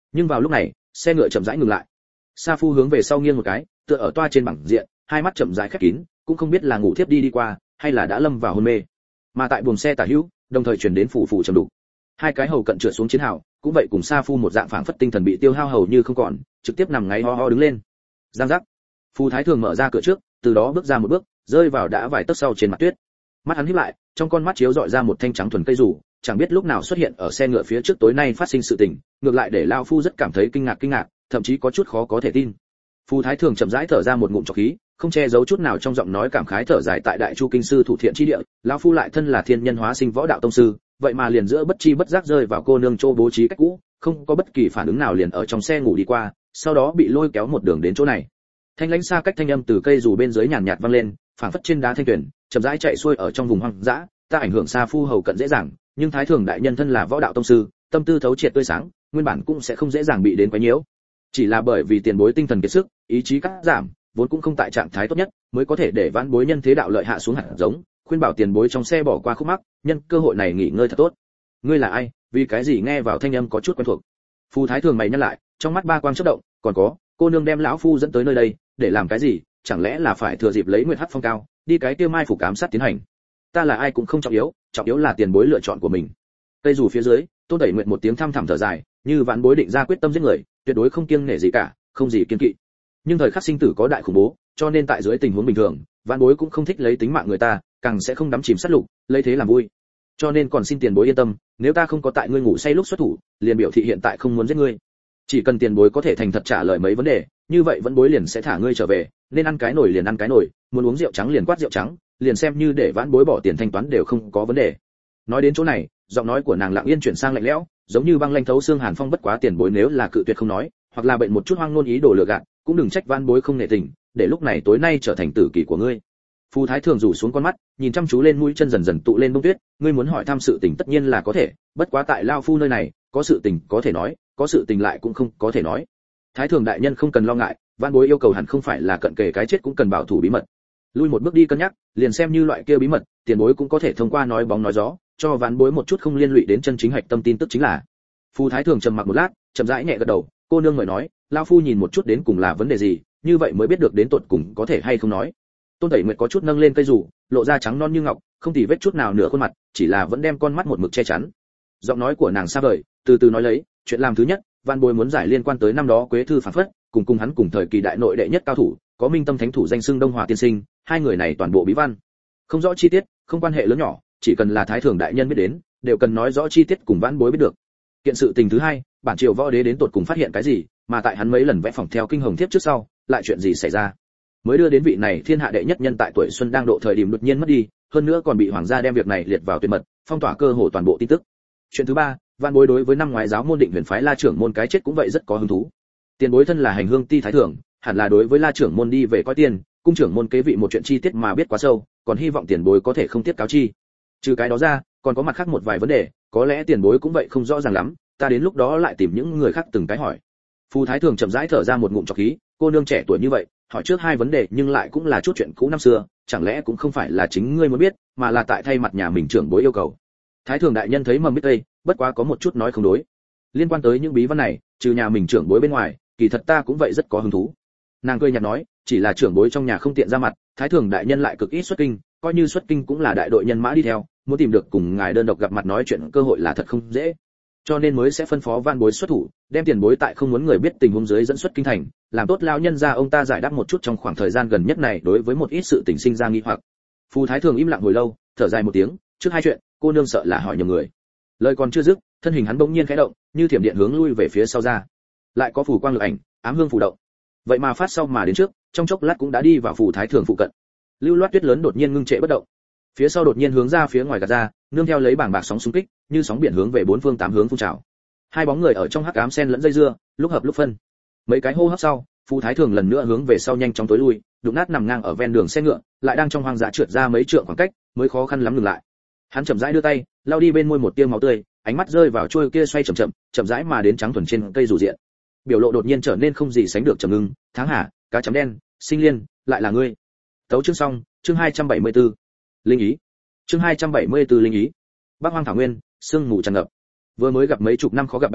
S1: Nhưng vào lúc này, xe ngựa chậm rãi ngừng lại. Sa Phu hướng về sau nghiêng một cái, tựa ở toa trên bảng diện, hai mắt chậm rãi khép kín, cũng không biết là ngủ thiếp đi đi qua, hay là đã lâm vào hôn mê. Mà tại buồng xe tả hữu, đồng thời truyền đến phủ phủ trầm đục. Hai cái hầu cận trượt xuống chiến hào, cũng vậy cùng Sa Phu một dạng phảng phất tinh thần bị tiêu hao hầu như không còn, trực tiếp nằm ngáy ho ho đứng lên. Giang giác. Phù Thái Thường mở ra cửa trước, từ đó bước ra một bước, rơi vào đã vài tấc sau trên mặt tuyết. Mắt hắn híp lại, trong con mắt chiếu dọi ra một thanh trắng thuần cây rủ, chẳng biết lúc nào xuất hiện ở xe ngựa phía trước tối nay phát sinh sự tình, ngược lại để lão phu rất cảm thấy kinh ngạc kinh ngạc, thậm chí có chút khó có thể tin. Phù Thái Thường chậm rãi thở ra một ngụm trọc khí, không che giấu chút nào trong giọng nói cảm khái thở dài tại Đại Chu kinh sư thủ thiện chi địa, lão phu lại thân là thiên nhân hóa sinh võ đạo tông sư, vậy mà liền giữa bất chi bất giác rơi vào cô nương chỗ bố trí cách cũ, không có bất kỳ phản ứng nào liền ở trong xe ngủ đi qua, sau đó bị lôi kéo một đường đến chỗ này. Thanh lãnh xa cách thanh âm từ cây dù bên dưới nhàn nhạt vang lên, phảng phất trên đá thanh tuyển, chậm rãi chạy xuôi ở trong vùng hoang dã, ta ảnh hưởng Sa Phu hầu cận dễ dàng, nhưng Thái Thường đại nhân thân là võ đạo tông sư, tâm tư thấu triệt tươi sáng, nguyên bản cũng sẽ không dễ dàng bị đến quấy nhiễu. Chỉ là bởi vì tiền bối tinh thần kiệt sức, ý chí cắt giảm, vốn cũng không tại trạng thái tốt nhất, mới có thể để vãn bối nhân thế đạo lợi hạ xuống hạt giống, khuyên bảo tiền bối trong xe bỏ qua khúc mắc, nhân cơ hội này nghỉ ngơi thật tốt. Ngươi là ai, vì cái gì nghe vào thanh âm có chút quen thuộc? Phù Thái Thường mày nhăn lại, trong mắt ba quang chớp động, còn có, cô nương đem lão phu dẫn tới nơi đây, để làm cái gì? Chẳng lẽ là phải thừa dịp lấy Nguyệt Hắc Phong cao, đi cái kia mai phủ ám sát tiến hành? Ta là ai cũng không trọng yếu, trọng yếu là tiền bối lựa chọn của mình. Cây dù phía dưới, Tôn Đẩy Nguyệt một tiếng thăm thẳm thở dài, như vãn bối định ra quyết tâm giết người, tuyệt đối không kiêng nể gì cả, không gì kiêng kỵ. Nhưng thời khắc sinh tử có đại khủng bố, cho nên tại dưới tình huống bình thường, vãn bối cũng không thích lấy tính mạng người ta, càng sẽ không đắm chìm sát lục, lấy thế làm vui. Cho nên còn xin tiền bối yên tâm, nếu ta không có tại ngươi ngủ say lúc xuất thủ, liền biểu thị hiện tại không muốn giết ngươi. Chỉ cần tiền bối có thể thành thật trả lời mấy vấn đề, như vậy vẫn bối liền sẽ thả ngươi trở về, nên ăn cái nồi liền ăn cái nồi, muốn uống rượu trắng liền quát rượu trắng, liền xem như để vãn bối bỏ tiền thanh toán đều không có vấn đề. Nói đến chỗ này, giọng nói của nàng lặng yên chuyển sang lạnh lẽo, giống như băng lanh thấu xương hàn phong, bất quá tiền bối nếu là cự tuyệt không nói, hoặc là bệnh một chút hoang ngôn ý đồ lừa gạt, cũng đừng trách vãn bối không nể tình, để lúc này tối nay trở thành tử kỷ của ngươi. Phù Thái Thường rủ xuống con mắt, nhìn chăm chú lên mũi chân dần dần tụ lên bông tuyết, ngươi muốn hỏi thăm sự tình tất nhiên là có thể, bất quá tại lao phu nơi này, có sự tình có thể nói, có sự tình lại cũng không có thể nói. Thái Thường đại nhân không cần lo ngại, vãn bối yêu cầu hẳn không phải là cận kề cái chết cũng cần bảo thủ bí mật. Lui một bước đi cân nhắc, liền xem như loại kia bí mật, tiền bối cũng có thể thông qua nói bóng nói gió, cho vãn bối một chút không liên lụy đến chân chính hạch tâm tin tức chính là. Phù Thái Thường trầm mặc một lát, chậm rãi nhẹ gật đầu, cô nương mời nói, lão phu nhìn một chút đến cùng là vấn đề gì, như vậy mới biết được đến tột cùng có thể hay không nói. Tôn Tẩy Nguyệt có chút nâng lên cây rủ, lộ ra trắng non như ngọc, không tì vết chút nào nửa khuôn mặt, chỉ là vẫn đem con mắt một mực che chắn. Giọng nói của nàng xa vời, từ từ nói lấy, chuyện làm thứ nhất, Vạn Bối muốn giải liên quan tới năm đó Quế thư phản phất, cùng cùng hắn cùng thời kỳ đại nội đệ nhất cao thủ, có Minh Tâm Thánh thủ danh xưng Đông Hòa tiên sinh, hai người này toàn bộ bí văn. Không rõ chi tiết, không quan hệ lớn nhỏ, chỉ cần là Thái Thường đại nhân biết đến, đều cần nói rõ chi tiết cùng Vãn Bối biết được. Kiện sự tình thứ hai, bản triều võ đế đến tột cùng phát hiện cái gì, mà tại hắn mấy lần vẽ phỏng theo kinh hồng thiếp trước sau, lại chuyện gì xảy ra? Mới đưa đến vị này thiên hạ đệ nhất nhân tại tuổi xuân đang độ thời điểm đột nhiên mất đi, hơn nữa còn bị hoàng gia đem việc này liệt vào tuyệt mật, phong tỏa cơ hồ toàn bộ tin tức. Chuyện thứ ba, Vạn Bối đối với năm ngoái giáo môn định huyền phái La trưởng môn cái chết cũng vậy rất có hứng thú. Tiền bối thân là hành hương ti thái thượng, hẳn là đối với La trưởng môn đi về coi tiền, cung trưởng môn kế vị một chuyện chi tiết mà biết quá sâu, còn hy vọng tiền bối có thể không tiết cáo chi. Trừ cái đó ra, còn có mặt khác một vài vấn đề, có lẽ tiền bối cũng vậy không rõ ràng lắm, ta đến lúc đó lại tìm những người khác từng cái hỏi. Phù Thái Thường chậm rãi thở ra một ngụm trọc khí, cô nương trẻ tuổi như vậy, hỏi trước hai vấn đề nhưng lại cũng là chút chuyện cũ năm xưa, chẳng lẽ cũng không phải là chính ngươi muốn biết, mà là tại thay mặt nhà mình trưởng bối yêu cầu. Thái Thường đại nhân thấy mầm biết tây, bất quá có một chút nói không đối. Liên quan tới những bí văn này, trừ nhà mình trưởng bối bên ngoài, kỳ thật ta cũng vậy rất có hứng thú. Nàng cười nhạt nói, chỉ là trưởng bối trong nhà không tiện ra mặt, Thái Thường đại nhân lại cực ít xuất kinh, coi như xuất kinh cũng là đại đội nhân mã đi theo, muốn tìm được cùng ngài đơn độc gặp mặt nói chuyện cơ hội là thật không dễ. Cho nên mới sẽ phân phó Van Bối xuất thủ, đem tiền bối tại không muốn người biết tình huống dưới dẫn xuất kinh thành, làm tốt lao nhân ra ông ta giải đáp một chút trong khoảng thời gian gần nhất này đối với một ít sự tình sinh ra nghi hoặc. Phù Thái Thường im lặng hồi lâu, thở dài một tiếng, trước hai chuyện, cô nương sợ là hỏi nhiều người. Lời còn chưa dứt, thân hình hắn bỗng nhiên khẽ động, như thiểm điện hướng lui về phía sau ra. Lại có phù quang lực ảnh, ám hương phù động. Vậy mà phát sau mà đến trước, trong chốc lát cũng đã đi vào Phù Thái Thường phụ cận. Lưu loát tuyết lớn đột nhiên ngưng trệ bất động. Phía sau đột nhiên hướng ra phía ngoài gạt ra, nương theo lấy bảng bạc sóng xung kích, như sóng biển hướng về bốn phương tám hướng phun trào. Hai bóng người ở trong hắc ám xen lẫn dây dưa, lúc hợp lúc phân. Mấy cái hô hấp sau, Phù Thái Thường lần nữa hướng về sau nhanh chóng tối lui, đụng nát nằm ngang ở ven đường xe ngựa, lại đang trong hoang dã trượt ra mấy trượng khoảng cách, mới khó khăn lắm ngừng lại. Hắn chậm rãi đưa tay, lau đi bên môi một tia máu tươi, ánh mắt rơi vào chuôi kia xoay chậm chậm, chậm rãi mà đến trắng thuần trên cây rủ diện. Biểu lộ đột nhiên trở nên không gì sánh được trầm ngưng, tháng hà, cá chấm đen, sinh liên, lại là ngươi. Tấu chương xong, chương hai trăm bảy mươi tư. Linh ý. Chương hai trăm bảy mươi tư linh ý. Bắc Hoang thảo nguyên, sương mù tràn ngập. Vừa mới gặp mấy chục năm khó gặp bạch hai,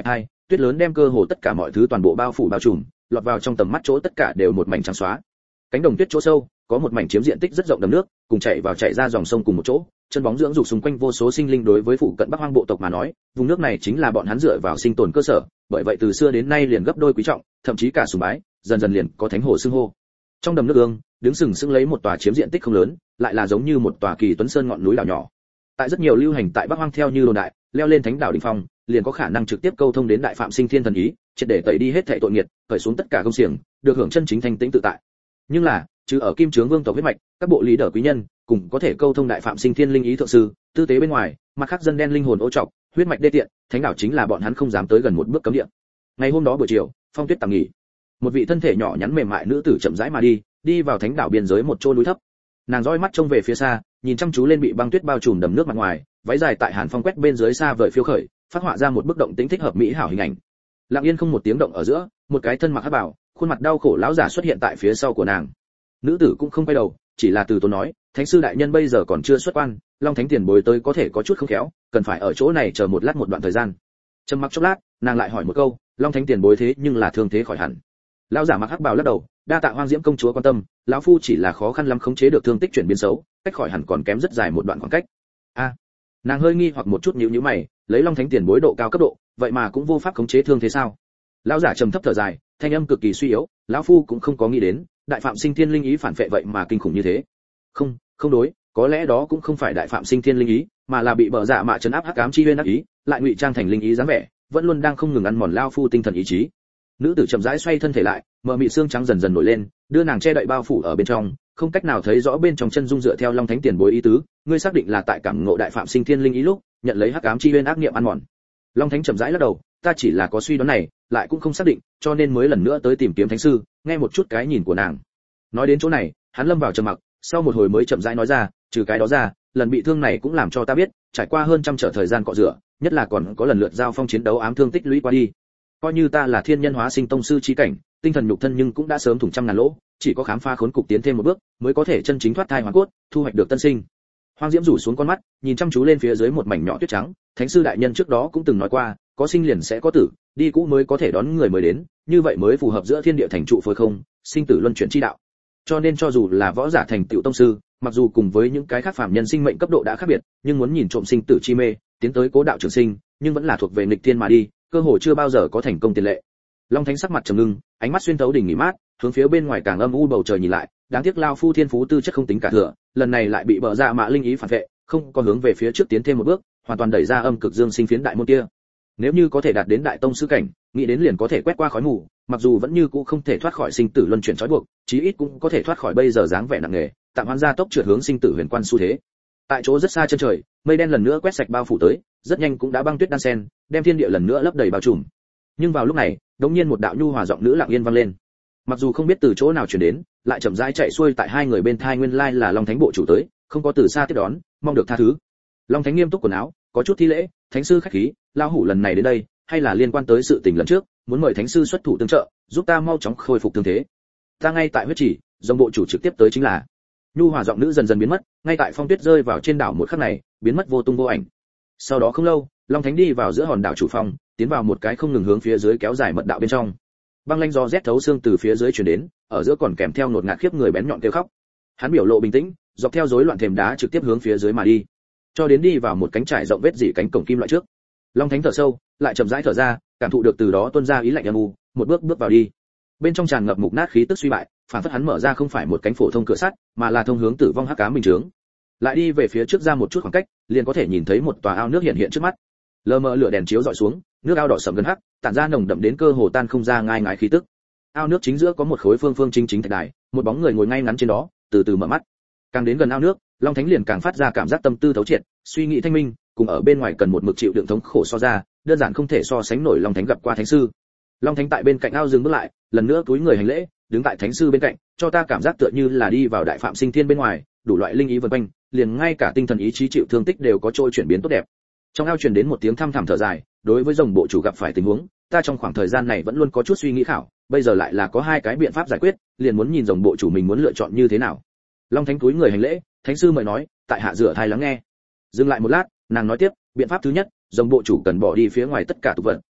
S1: tuyết lớn đem cơ hồ tất cả mọi thứ toàn bộ bao phủ bao trùm, lọt vào trong tầm mắt chỗ tất cả đều một mảnh trắng xóa. Cánh đồng tuyết chỗ sâu, có một mảnh chiếm diện tích rất rộng đầm nước, cùng chảy vào chảy ra dòng sông cùng một chỗ, chân bóng dưỡng dục xung quanh vô số sinh linh. Đối với phụ cận Bắc Hoang bộ tộc mà nói, vùng nước này chính là bọn hắn dựa vào sinh tồn cơ sở, bởi vậy từ xưa đến nay liền gấp đôi quý trọng, thậm chí cả sùng bái, dần dần liền có thánh hồ xưng hô. Trong đầm nước ương, đứng sừng sững lấy một tòa chiếm diện tích không lớn, lại là giống như một tòa kỳ tuấn sơn ngọn núi đảo nhỏ. Tại rất nhiều lưu hành tại Bắc Hoang theo như đồn đại, leo lên thánh đảo đỉnh phong, liền có khả năng trực tiếp câu thông đến đại phạm sinh thiên thần ý, triệt để tẩy đi hết thảy tội nghiệt, cởi xuống tất cả công xiềng, được hưởng chân chính thanh tĩnh tự tại. Nhưng là, trừ ở Kim Trướng Vương tộc huyết mạch, các bộ lý đỡ quý nhân, cùng có thể câu thông đại phạm sinh thiên linh ý thượng sư, tư tế bên ngoài, mặt khác dân đen linh hồn ô trọc, huyết mạch đê tiện, thánh đảo chính là bọn hắn không dám tới gần một bước cấm địa. Ngày hôm đó buổi chiều, phong tuyết tạm nghỉ, một vị thân thể nhỏ nhắn mềm mại nữ tử chậm rãi mà đi, đi vào thánh đảo biên giới một chỗ núi thấp. Nàng dõi mắt trông về phía xa, nhìn chăm chú lên bị băng tuyết bao trùm đầm nước mặt ngoài, váy dài tại hàn phong quét bên dưới xa vời phiêu khởi, phát họa ra một bức động tĩnh thích hợp mỹ hảo hình ảnh. Lặng yên không một tiếng động ở giữa, một cái thân mặc hắc bào, khuôn mặt đau khổ lão giả xuất hiện tại phía sau của nàng. Nữ tử cũng không quay đầu, chỉ là từ tốn nói, thánh sư đại nhân bây giờ còn chưa xuất quan, long thánh tiền bối tới có thể có chút không khéo, cần phải ở chỗ này chờ một lát một đoạn thời gian. Trầm mặc chốc lát, nàng lại hỏi một câu, long thánh tiền bối thế nhưng là thương thế khỏi hẳn. Lão giả mặc hắc bào lắc đầu, đa tạ Hoang Diễm công chúa quan tâm, lão phu chỉ là khó khăn lắm khống chế được thương tích chuyển biến xấu, cách khỏi hẳn còn kém rất dài một đoạn khoảng cách. A, à, nàng hơi nghi hoặc một chút nhíu nhíu mày, lấy long thánh tiền bối độ cao cấp độ, vậy mà cũng vô pháp khống chế thương thế sao? Lão giả trầm thấp thở dài, thanh âm cực kỳ suy yếu, lão phu cũng không có nghĩ đến, đại phạm sinh thiên linh ý phản phệ vậy mà kinh khủng như thế. Không, không đối, có lẽ đó cũng không phải đại phạm sinh thiên linh ý, mà là bị bờ dạ mạ trấn áp hắc ám chi uyên ác ý, lại ngụy trang thành linh ý dáng vẻ, vẫn luôn đang không ngừng ăn mòn lão phu tinh thần ý chí. Nữ tử chậm rãi xoay thân thể lại, mờ mịt xương trắng dần dần nổi lên, đưa nàng che đậy bao phủ ở bên trong, không cách nào thấy rõ bên trong chân dung. Dựa theo long thánh tiền bối ý tứ, ngươi xác định là tại cảm ngộ đại phạm sinh thiên linh ý lúc nhận lấy hắc ám chi uyên ác niệm ăn mòn. Long thánh chậm rãi lắc đầu, ta chỉ là có suy đoán này, lại cũng không xác định, cho nên mới lần nữa tới tìm kiếm thánh sư, nghe một chút cái nhìn của nàng. Nói đến chỗ này, hắn lâm vào trầm mặc, sau một hồi mới chậm rãi nói ra, trừ cái đó ra, lần bị thương này cũng làm cho ta biết, trải qua hơn trăm trở thời gian cọ rửa, nhất là còn có lần lượt giao phong chiến đấu ám thương tích lũy qua đi. Coi như ta là thiên nhân hóa sinh tông sư chi cảnh, tinh thần nhục thân nhưng cũng đã sớm thủng trăm ngàn lỗ, chỉ có khám phá khốn cục tiến thêm một bước, mới có thể chân chính thoát thai hoàn cốt, thu hoạch được tân sinh. Hoang Diễm rủ xuống con mắt, nhìn chăm chú lên phía dưới một mảnh nhỏ tuyết trắng, thánh sư đại nhân trước đó cũng từng nói qua, có sinh liền sẽ có tử, đi cũ mới có thể đón người mới đến, như vậy mới phù hợp giữa thiên địa thành trụ phối không, sinh tử luân chuyển chi đạo. Cho nên cho dù là võ giả thành tựu tông sư, mặc dù cùng với những cái khác phàm nhân sinh mệnh cấp độ đã khác biệt, nhưng muốn nhìn trộm sinh tử chi mê, tiến tới cố đạo trường sinh, nhưng vẫn là thuộc về nghịch thiên mà đi, cơ hội chưa bao giờ có thành công tiền lệ. Long thánh sắc mặt trầm ngưng, ánh mắt xuyên thấu đỉnh nghỉ mát, hướng phía bên ngoài càng âm u bầu trời nhìn lại, đáng tiếc lao phu thiên phú tư chất không tính cả thừa, lần này lại bị bờ dạ mạ linh ý phản vệ, không có hướng về phía trước tiến thêm một bước, hoàn toàn đẩy ra âm cực dương sinh phiến đại môn kia. Nếu như có thể đạt đến đại tông sư cảnh, nghĩ đến liền có thể quét qua khói mù, mặc dù vẫn như cũ không thể thoát khỏi sinh tử luân chuyển trói buộc, chí ít cũng có thể thoát khỏi bây giờ dáng vẻ nặng nề, tạm hoãn gia tốc trượt hướng sinh tử huyền quan xu thế. Tại chỗ rất xa chân trời, mây đen lần nữa quét sạch bao phủ tới, rất nhanh cũng đã băng tuyết đan sen, đem thiên địa lần nữa lấp đầy bao trùm. Nhưng vào lúc này, đống nhiên một đạo nhu hòa giọng nữ lặng yên vang lên. Mặc dù không biết từ chỗ nào truyền đến, lại chậm rãi chạy xuôi tại hai người bên thai, nguyên lai là Long Thánh bộ chủ tới, không có từ xa tiếp đón, mong được tha thứ. Long Thánh nghiêm túc quần áo, có chút thi lễ, thánh sư khách khí, lao hủ lần này đến đây, hay là liên quan tới sự tình lần trước, muốn mời thánh sư xuất thủ tương trợ, giúp ta mau chóng khôi phục thương thế. Ta ngay tại huyết chỉ, dòng bộ chủ trực tiếp tới chính là. Nhu hòa giọng nữ dần dần biến mất, ngay tại phong tuyết rơi vào trên đảo một khắc này, biến mất vô tung vô ảnh. Sau đó không lâu, Long Thánh đi vào giữa hòn đảo chủ phòng, tiến vào một cái không ngừng hướng phía dưới kéo dài mật đạo bên trong. Băng lanh gió rét thấu xương từ phía dưới truyền đến, ở giữa còn kèm theo nột ngạt khiếp người bén nhọn kêu khóc. Hắn biểu lộ bình tĩnh, dọc theo rối loạn thềm đá trực tiếp hướng phía dưới mà đi, cho đến đi vào một cánh trải rộng vết dỉ cánh cổng kim loại trước. Long Thánh thở sâu, lại chậm rãi thở ra, cảm thụ được từ đó tuôn ra ý lạnh âm u, một bước bước vào đi. Bên trong tràn ngập mục nát khí tức suy bại, phản phất hắn mở ra không phải một cánh phổ thông cửa sắt, mà là thông hướng tử vong hắc ám bình chướng. Lại đi về phía trước ra một chút khoảng cách, liền có thể nhìn thấy một tòa ao nước hiện hiện trước mắt. Lờ mờ lửa đèn chiếu dọi xuống, nước ao đỏ sẫm gần hắc, tản ra nồng đậm đến cơ hồ tan không ra ngai ngái khí tức. Ao nước chính giữa có một khối phương phương chính chính thạch đài, một bóng người ngồi ngay ngắn trên đó, từ từ mở mắt. Càng đến gần ao nước, Long Thánh liền càng phát ra cảm giác tâm tư thấu triệt, suy nghĩ thanh minh, cùng ở bên ngoài cần một mực chịu đựng thống khổ so ra, đơn giản không thể so sánh nổi. Long Thánh gặp qua thánh sư. Long Thánh tại bên cạnh ao dừng bước lại, lần nữa cúi người hành lễ, đứng tại thánh sư bên cạnh, cho ta cảm giác tựa như là đi vào đại phạm sinh thiên bên ngoài, đủ loại linh ý vần quanh, liền ngay cả tinh thần ý chí chịu thương tích đều có trôi chuyển biến tốt đẹp. Trong ao truyền đến một tiếng thăm thẳm thở dài, đối với rồng bộ chủ gặp phải tình huống, ta trong khoảng thời gian này vẫn luôn có chút suy nghĩ khảo, bây giờ lại là có hai cái biện pháp giải quyết, liền muốn nhìn rồng bộ chủ mình muốn lựa chọn như thế nào. Long Thánh cúi người hành lễ, thánh sư mời nói, tại hạ rửa thai lắng nghe. Dừng lại một lát, nàng nói tiếp, biện pháp thứ nhất, rồng bộ chủ cần bỏ đi phía ngoài tất cả tục vật,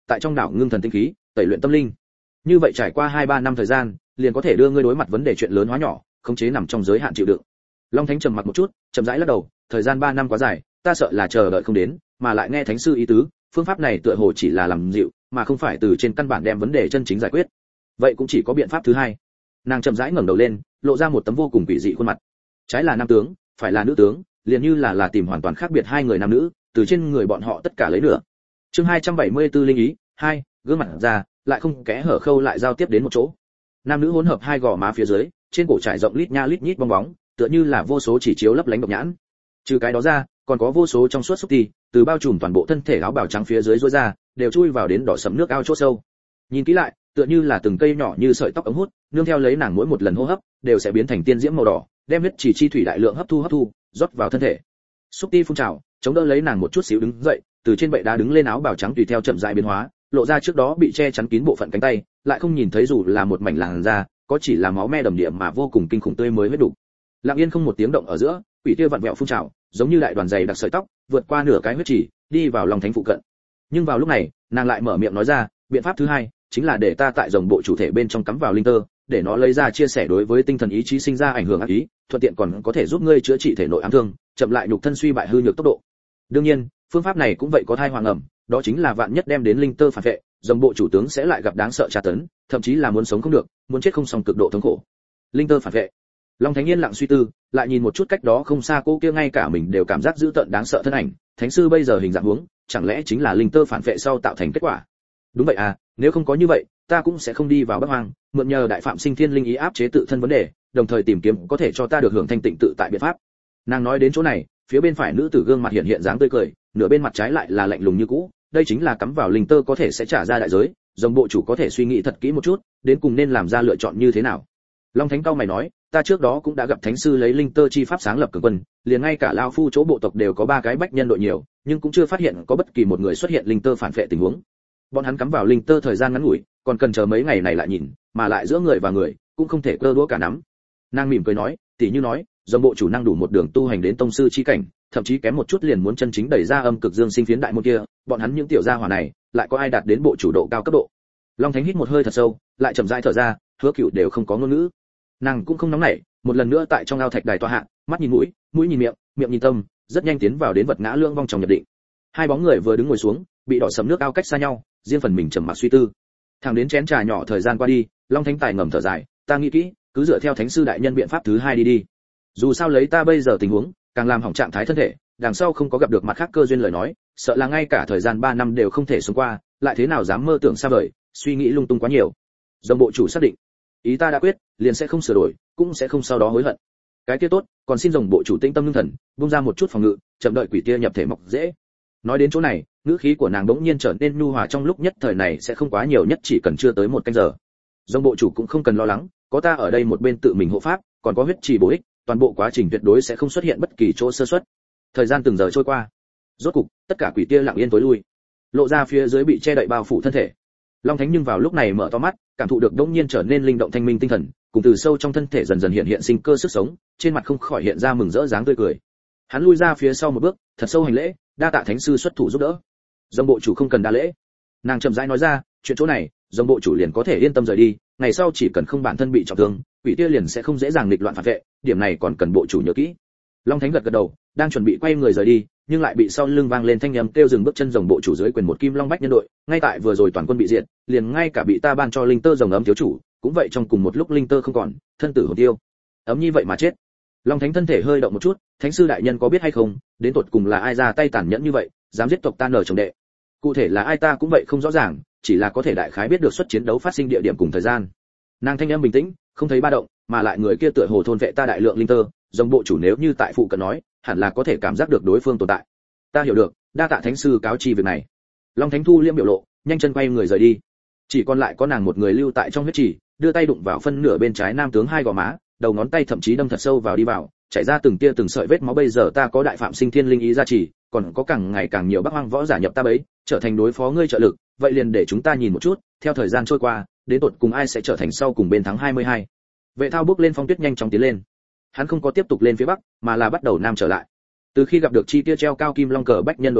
S1: tại trong đảo ngưng thần tinh khí, tẩy luyện tâm linh. Như vậy trải qua hai ba năm thời gian, liền có thể đưa ngươi đối mặt vấn đề chuyện lớn hóa nhỏ, khống chế nằm trong giới hạn chịu đựng. Long Thánh trầm mặc một chút, chậm rãi lắc đầu, thời gian ba năm quá dài, ta sợ là chờ đợi không đến, mà lại nghe thánh sư ý tứ, phương pháp này tựa hồ chỉ là làm dịu, mà không phải từ trên căn bản đem vấn đề chân chính giải quyết. Vậy cũng chỉ có biện pháp thứ hai. Nàng chậm rãi ngẩng đầu lên, lộ ra một tấm vô cùng quỷ dị khuôn mặt. Trái là nam tướng, phải là nữ tướng, liền như là là tìm hoàn toàn khác biệt hai người nam nữ, từ trên người bọn họ tất cả lấy nửa. Chương hai trăm bảy mươi tư linh ý, hai, gương mặt ra, lại không kẽ hở khâu lại giao tiếp đến một chỗ. Nam nữ hỗn hợp hai gò má phía dưới, trên cổ trải rộng lít nha lít nhít bong bóng, tựa như là vô số chỉ chiếu lấp lánh độc nhãn. Trừ cái đó ra, còn có vô số trong suốt xúc tì, từ bao trùm toàn bộ thân thể áo bào trắng phía dưới rối ra, đều chui vào đến đỏ sẫm nước ao chỗ sâu. Nhìn kỹ lại, tựa như là từng cây nhỏ như sợi tóc ống hút, nương theo lấy nàng mỗi một lần hô hấp, đều sẽ biến thành tiên diễm màu đỏ, đem huyết chỉ chi thủy đại lượng hấp thu hấp thu, rót vào thân thể. Xúc ti phun trào, chống đỡ lấy nàng một chút xíu đứng dậy, từ trên bệ đá đứng lên, áo bào trắng tùy theo chậm rãi biến hóa, lộ ra trước đó bị che chắn kín bộ phận cánh tay, lại không nhìn thấy dù là một mảnh làn da, có chỉ là máu me đầm địa mà vô cùng kinh khủng tươi mới huyết đủ. Lặng yên không một tiếng động ở giữa, quỷ tia vặn vẹo phun trào, giống như đại đoàn dày đặc sợi tóc, vượt qua nửa cái huyết chỉ, đi vào lòng thánh phụ cận. Nhưng vào lúc này, nàng lại mở miệng nói ra, biện pháp thứ hai chính là để ta tại rồng bộ chủ thể bên trong cắm vào linh tơ, để nó lấy ra chia sẻ đối với tinh thần ý chí sinh ra ảnh hưởng ác ý, thuận tiện còn có thể giúp ngươi chữa trị thể nội ám thương, chậm lại nhục thân suy bại hư nhược tốc độ. Đương nhiên, phương pháp này cũng vậy có thai hoàng ẩm, đó chính là vạn nhất đem đến linh tơ phản vệ, rồng bộ chủ tướng sẽ lại gặp đáng sợ tra tấn, thậm chí là muốn sống không được, muốn chết không xong cực độ thống khổ. Linh tơ phản vệ. Long Thánh yên lặng suy tư, lại nhìn một chút cách đó không xa cô kia ngay cả mình đều cảm giác dữ tợn đáng sợ thân ảnh, thánh sư bây giờ hình dạng huống, chẳng lẽ chính là linh tơ phản vệ sau tạo thành kết quả? Đúng vậy à, nếu không có như vậy, ta cũng sẽ không đi vào Bắc Hoang, mượn nhờ đại phạm sinh thiên linh ý áp chế tự thân vấn đề, đồng thời tìm kiếm có thể cho ta được hưởng thanh tịnh tự tại biện pháp. Nàng nói đến chỗ này, phía bên phải nữ tử gương mặt hiện hiện dáng tươi cười, nửa bên mặt trái lại là lạnh lùng như cũ, đây chính là cắm vào linh tơ có thể sẽ trả ra đại giới, rồng bộ chủ có thể suy nghĩ thật kỹ một chút, đến cùng nên làm ra lựa chọn như thế nào. Long Thánh cao mày nói, ta trước đó cũng đã gặp thánh sư lấy linh tơ chi pháp sáng lập cường quân, liền ngay cả lão phu chỗ bộ tộc đều có ba cái bách nhân đội nhiều, nhưng cũng chưa phát hiện có bất kỳ một người xuất hiện linh tơ phản vệ tình huống. Bọn hắn cắm vào linh tơ thời gian ngắn ngủi, còn cần chờ mấy ngày này lại nhìn, mà lại giữa người và người cũng không thể cơ đũa cả nắm. Nàng mỉm cười nói, tỷ như nói, dòng bộ chủ năng đủ một đường tu hành đến tông sư chi cảnh, thậm chí kém một chút liền muốn chân chính đẩy ra âm cực dương sinh phiến đại môn kia, bọn hắn những tiểu gia hỏa này, lại có ai đạt đến bộ chủ độ cao cấp độ. Long Thánh hít một hơi thật sâu, lại chậm rãi thở ra, Hứa Cửu đều không có ngôn ngữ. Nàng cũng không nóng nảy, một lần nữa tại trong ao thạch đài tọa hạ, mắt nhìn mũi, mũi nhìn miệng, miệng nhìn tâm, rất nhanh tiến vào đến vật ngã lương vong trong nhập định. Hai bóng người vừa đứng ngồi xuống, bị đỏ sẫm nước ao cách xa nhau, riêng phần mình trầm mặc suy tư. Thẳng đến chén trà nhỏ thời gian qua đi, Long Thánh tài ngầm thở dài, ta nghĩ kỹ, cứ dựa theo thánh sư đại nhân biện pháp thứ hai đi đi. Dù sao lấy ta bây giờ tình huống, càng làm hỏng trạng thái thân thể, đằng sau không có gặp được mặt khác cơ duyên lời nói, sợ là ngay cả thời gian ba năm đều không thể sống qua, lại thế nào dám mơ tưởng xa vời, suy nghĩ lung tung quá nhiều. Dòng bộ chủ xác định, ý ta đã quyết, liền sẽ không sửa đổi, cũng sẽ không sau đó hối hận. Cái kia tốt, còn xin dòng bộ chủ tĩnh tâm ngưng thần, buông ra một chút phòng ngự, chậm đợi quỷ tia nhập thể mọc dễ. Nói đến chỗ này, ngữ khí của nàng đống nhiên trở nên nhu hòa, trong lúc nhất thời này sẽ không quá nhiều, nhất chỉ cần chưa tới một canh giờ. Dòng bộ chủ cũng không cần lo lắng, có ta ở đây một bên tự mình hộ pháp, còn có huyết trì bổ ích, toàn bộ quá trình tuyệt đối sẽ không xuất hiện bất kỳ chỗ sơ suất. Thời gian từng giờ trôi qua, rốt cục tất cả quỷ tia lặng yên tối lui, lộ ra phía dưới bị che đậy bao phủ thân thể. Long Thánh nhưng vào lúc này mở to mắt, cảm thụ được đống nhiên trở nên linh động thanh minh tinh thần, cùng từ sâu trong thân thể dần dần hiện hiện sinh cơ sức sống, trên mặt không khỏi hiện ra mừng rỡ dáng tươi cười. Hắn lui ra phía sau một bước, thật sâu hành lễ, đa tạ thánh sư xuất thủ giúp đỡ. Dòng bộ chủ không cần đa lễ. Nàng chậm rãi nói ra, chuyện chỗ này, dòng bộ chủ liền có thể yên tâm rời đi, ngày sau chỉ cần không bản thân bị trọng thương, quỷ tia liền sẽ không dễ dàng nghịch loạn phản vệ, điểm này còn cần bộ chủ nhớ kỹ. Long Thánh gật gật đầu, đang chuẩn bị quay người rời đi, nhưng lại bị sau lưng vang lên thanh âm kêu dừng bước chân. Rồng bộ chủ dưới quyền một kim long bách nhân đội, ngay tại vừa rồi toàn quân bị diệt, liền ngay cả bị ta ban cho linh tơ rồng ấm thiếu chủ, cũng vậy trong cùng một lúc linh tơ không còn, thân tử hồn tiêu. Ấm như vậy mà chết. Long Thánh thân thể hơi động một chút, thánh sư đại nhân có biết hay không, đến tột cùng là ai ra tay tàn nhẫn như vậy, dám giết tộc ta nở chồng đệ. Cụ thể là ai ta cũng vậy không rõ ràng, chỉ là có thể đại khái biết được suất chiến đấu phát sinh địa điểm cùng thời gian. Nàng thanh âm bình tĩnh, không thấy ba động, mà lại người kia tựa hồ thôn vệ ta đại lượng linh tơ, dòng bộ chủ nếu như tại phụ cận nói, hẳn là có thể cảm giác được đối phương tồn tại. Ta hiểu được, đa tạ thánh sư cáo chi việc này. Long Thánh thu liễm biểu lộ, nhanh chân quay người rời đi. Chỉ còn lại có nàng một người lưu tại trong huyết trì, đưa tay đụng vào phân nửa bên trái nam tướng hai gò má, đầu ngón tay thậm chí đâm thật sâu vào đi vào, chảy ra từng tia từng sợi vết máu. Bây giờ ta có đại phạm sinh thiên linh ý gia trì, còn có càng ngày càng nhiều Bắc Hoang võ giả nhập ta bấy, trở thành đối phó ngươi trợ lực, vậy liền để chúng ta nhìn một chút, theo thời gian trôi qua, đến tột cùng ai sẽ trở thành sau cùng bên thắng hai mươi hai. Vệ Thao bước lên phong tuyết nhanh chóng tiến lên. Hắn không có tiếp tục lên phía bắc, mà là bắt đầu nam trở lại. Từ khi gặp được chi tiêu treo cao kim long cờ bách nhân đội sau,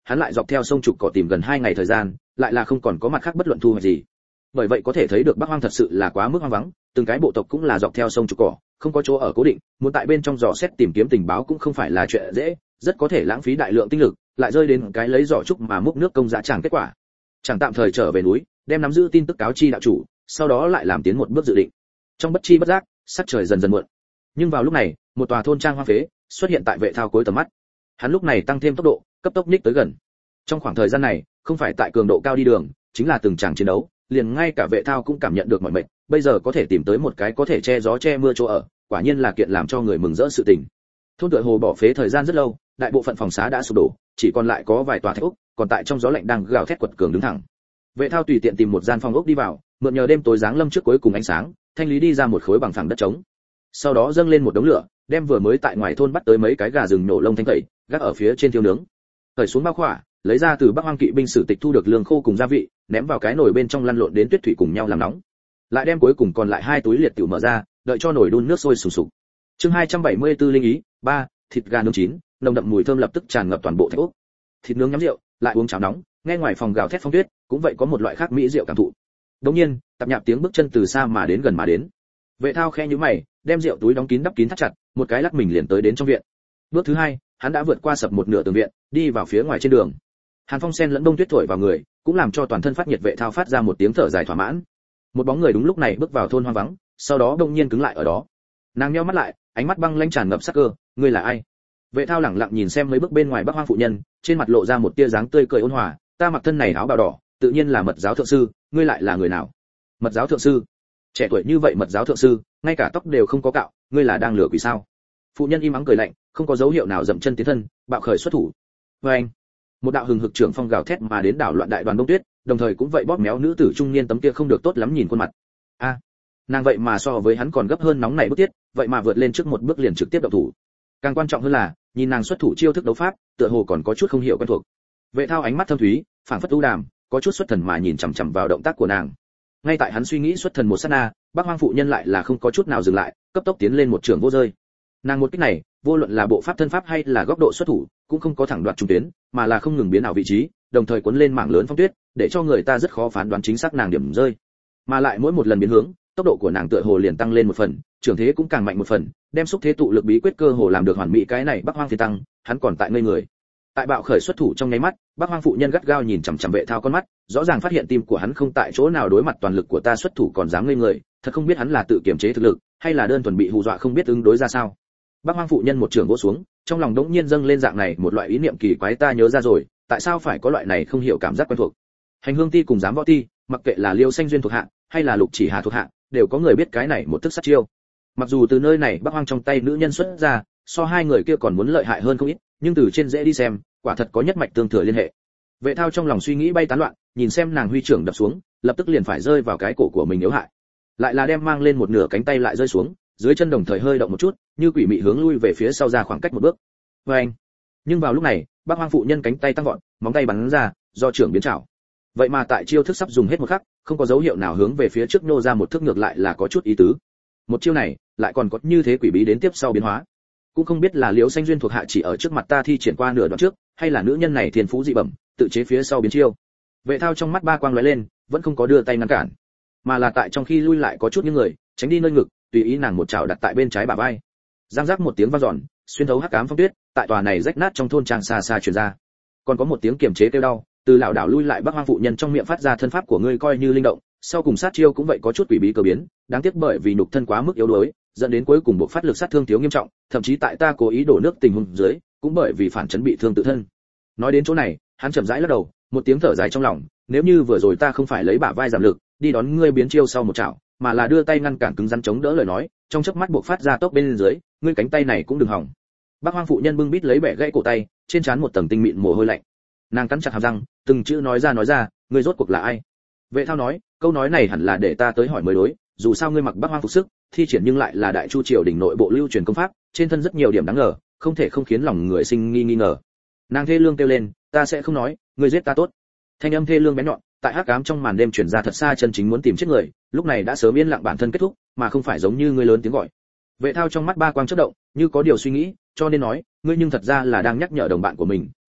S1: hắn lại dọc theo sông trục cỏ tìm gần hai ngày thời gian, lại là không còn có mặt khác bất luận thu hoạch gì. Bởi vậy có thể thấy được Bắc Hoang thật sự là quá mức hoang vắng, từng cái bộ tộc cũng là dọc theo sông trục cỏ, không có chỗ ở cố định, muốn tại bên trong dò xét tìm kiếm tình báo cũng không phải là chuyện dễ, rất có thể lãng phí đại lượng tinh lực, lại rơi đến cái lấy giỏ trúc mà múc nước công dã chẳng kết quả. Chẳng tạm thời trở về núi, đem nắm giữ tin tức cáo chi đạo chủ, sau đó lại làm tiến một bước dự định. Trong bất chi bất giác, sắc trời dần dần muộn. Nhưng vào lúc này, một tòa thôn trang hoang phế xuất hiện tại Vệ Thao cuối tầm mắt. Hắn lúc này tăng thêm tốc độ, cấp tốc ních tới gần. Trong khoảng thời gian này, không phải tại cường độ cao đi đường, chính là từng tràng chiến đấu, liền ngay cả Vệ Thao cũng cảm nhận được mọi mệt, bây giờ có thể tìm tới một cái có thể che gió che mưa chỗ ở, quả nhiên là kiện làm cho người mừng rỡ sự tình. Thôn tựa hồ bỏ phế thời gian rất lâu, đại bộ phận phòng xá đã sụp đổ, chỉ còn lại có vài tòa thạch ốc, còn tại trong gió lạnh đang gào thét quật cường đứng thẳng. Vệ Thao tùy tiện tìm một gian phòng ốc đi vào, mượn nhờ đêm tối dáng lâm trước cuối cùng ánh sáng, thanh lý đi ra một khối bằng phẳng đất trống. Sau đó dâng lên một đống lửa, đem vừa mới tại ngoài thôn bắt tới mấy cái gà rừng nổ lông thanh tẩy, gác ở phía trên thiêu nướng. Cởi xuống bao khỏa, lấy ra từ Bắc Hoang kỵ binh sử tịch thu được lương khô cùng gia vị, ném vào cái nồi bên trong lăn lộn đến tuyết thủy cùng nhau làm nóng. Lại đem cuối cùng còn lại hai túi liệt tiểu mở ra, đợi cho nồi đun nước sôi sùng sục. Chương hai trăm bảy mươi tư linh ý, ba, thịt gà nướng chín, nồng đậm mùi thơm lập tức tràn ngập toàn bộ thạch ốc. Thịt nướng nhắm rượu, lại uống cháo nóng, nghe ngoài phòng gào thét phong tuyết, cũng vậy có một loại khác mỹ rượu cảm thụ. Đột nhiên, tạp nhạp tiếng bước chân từ xa mà đến gần mà đến. Vệ Thao khẽ nhíu mày, đem rượu túi đóng kín đắp kín thắt chặt, một cái lắc mình liền tới đến trong viện. Bước thứ hai, hắn đã vượt qua sập một nửa tường viện, đi vào phía ngoài trên đường. Hàn phong sen lẫn đông tuyết thổi vào người, cũng làm cho toàn thân phát nhiệt. Vệ Thao phát ra một tiếng thở dài thỏa mãn. Một bóng người đúng lúc này bước vào thôn hoang vắng, sau đó đông nhiên cứng lại ở đó. Nàng nheo mắt lại, ánh mắt băng lãnh tràn ngập sắc cơ, ngươi là ai? Vệ Thao lẳng lặng nhìn xem mấy bước bên ngoài Bắc Hoang phụ nhân, trên mặt lộ ra một tia dáng tươi cười ôn hòa, ta mặc thân này áo bào đỏ, tự nhiên là mật giáo thượng sư, ngươi lại là người nào? Mật giáo thượng sư? Trẻ tuổi như vậy mật giáo thượng sư, ngay cả tóc đều không có cạo, ngươi là đang lừa quỷ sao? Phụ nhân im ắng cười lạnh, không có dấu hiệu nào dậm chân tiến thân, bạo khởi xuất thủ. Và anh, một đạo hừng hực trưởng phong gào thét mà đến đảo loạn đại đoàn đông tuyết, đồng thời cũng vậy bóp méo nữ tử trung niên tấm kia không được tốt lắm nhìn khuôn mặt. A, à, nàng vậy mà so với hắn còn gấp hơn nóng này bức tiết, vậy mà vượt lên trước một bước liền trực tiếp động thủ. Càng quan trọng hơn là, nhìn nàng xuất thủ chiêu thức đấu pháp, tựa hồ còn có chút không hiểu quen thuộc. Vệ Thao ánh mắt thâm thúy, phảng phất u đàm, có chút xuất thần mà nhìn chằm chằm vào động tác của nàng. Ngay tại hắn suy nghĩ xuất thần một sát na, Bắc Hoang phụ nhân lại là không có chút nào dừng lại, cấp tốc tiến lên một trường vô rơi. Nàng một kích này, vô luận là bộ pháp thân pháp hay là góc độ xuất thủ, cũng không có thẳng đoạt trung tuyến, mà là không ngừng biến ảo vị trí, đồng thời cuốn lên mảng lớn phong tuyết, để cho người ta rất khó phán đoán chính xác nàng điểm rơi. Mà lại mỗi một lần biến hướng, tốc độ của nàng tựa hồ liền tăng lên một phần, trường thế cũng càng mạnh một phần, đem xúc thế tụ lực bí quyết cơ hồ làm được hoàn mỹ. Cái này Bắc Hoang phi tăng, hắn còn tại ngây người. Tại bạo khởi xuất thủ trong nháy mắt, Bắc Hoang phụ nhân gắt gao nhìn chằm chằm Vệ Thao con mắt, rõ ràng phát hiện tim của hắn không tại chỗ nào, đối mặt toàn lực của ta xuất thủ còn dám ngây người, thật không biết hắn là tự kiềm chế thực lực, hay là đơn thuần bị hù dọa không biết ứng đối ra sao. Bắc Hoang phụ nhân một trường vỗ xuống, trong lòng đống nhiên dâng lên dạng này một loại ý niệm kỳ quái, ta nhớ ra rồi, tại sao phải có loại này không hiểu cảm giác quen thuộc. Hành hương ti cùng giám võ ti, mặc kệ là Liêu Xanh Duyên thuộc hạ, hay là Lục Chỉ Hà thuộc hạ, đều có người biết cái này một thức sát chiêu. Mặc dù từ nơi này Bắc Hoang trong tay nữ nhân xuất ra, so hai người kia còn muốn lợi hại hơn không ít, nhưng từ trên dễ đi xem, quả thật có nhất mạch tương thừa liên hệ. Vệ Thao trong lòng suy nghĩ bay tán loạn, nhìn xem nàng huy trưởng đập xuống, lập tức liền phải rơi vào cái cổ của mình yếu hại. Lại là đem mang lên một nửa cánh tay lại rơi xuống, dưới chân đồng thời hơi động một chút, như quỷ mị hướng lui về phía sau ra khoảng cách một bước. Và anh. Nhưng vào lúc này, Bắc Hoang phụ nhân cánh tay tăng vọt, móng tay bắn ra, do trưởng biến chảo. Vậy mà tại chiêu thức sắp dùng hết một khắc, không có dấu hiệu nào hướng về phía trước nô ra một thước, ngược lại là có chút ý tứ. Một chiêu này, lại còn có như thế quỷ bí đến tiếp sau biến hóa. Cũng không biết là Liễu Xanh Duyên thuộc hạ chỉ ở trước mặt ta thi triển qua nửa đoạn trước, hay là nữ nhân này thiên phú dị bẩm, tự chế phía sau biến chiêu. Vệ Thao trong mắt ba quang lóe lên, vẫn không có đưa tay ngăn cản, mà là tại trong khi lui lại có chút những người, tránh đi nơi ngực, tùy ý nàng một chảo đặt tại bên trái bả vai. Giang giác một tiếng vang dọn, xuyên thấu hắc ám phong tuyết, tại tòa này rách nát trong thôn trang xa xa truyền ra. Còn có một tiếng kiềm chế kêu đau, từ lão đảo lui lại Bắc Hoang phụ nhân trong miệng phát ra, thân pháp của ngươi coi như linh động, sau cùng sát chiêu cũng vậy có chút quỷ bí cơ biến, đáng tiếc bởi vì nhục thân quá mức yếu đuối, dẫn đến cuối cùng bộ phát lực sát thương thiếu nghiêm trọng, thậm chí tại ta cố ý đổ nước tình huống dưới, cũng bởi vì phản chấn bị thương tự thân. Nói đến chỗ này, hắn chậm rãi lắc đầu, một tiếng thở dài trong lòng, nếu như vừa rồi ta không phải lấy bả vai giảm lực, đi đón ngươi biến chiêu sau một chảo, mà là đưa tay ngăn cản cứng rắn chống đỡ lời nói, trong chớp mắt buộc phát ra tốc bên dưới, ngươi cánh tay này cũng đừng hỏng. Bắc Hoang phụ nhân bưng bít lấy bẻ gãy cổ tay, trên trán một tầng tinh mịn mồ hôi lạnh. Nàng cắn chặt hàm răng, từng chữ nói ra nói ra, ngươi rốt cuộc là ai? Vệ Thao nói, câu nói này hẳn là để ta tới hỏi mới đối, dù sao ngươi mặc Bắc Hoang phục sức, thi triển nhưng lại là Đại Chu triều đỉnh nội bộ lưu truyền công pháp, trên thân rất nhiều điểm đáng ngờ, không thể không khiến lòng người sinh nghi nghi ngờ. Nàng thê lương kêu lên, ta sẽ không nói, ngươi giết ta tốt. Thanh âm thê lương bén nhọn, tại hắc ám trong màn đêm truyền ra thật xa, chân chính muốn tìm chết người, lúc này đã sớm yên lặng bản thân kết thúc, mà không phải giống như ngươi lớn tiếng gọi. Vệ Thao trong mắt ba quang chớp động, như có điều suy nghĩ, cho nên nói, ngươi nhưng thật ra là đang nhắc nhở đồng bạn của mình,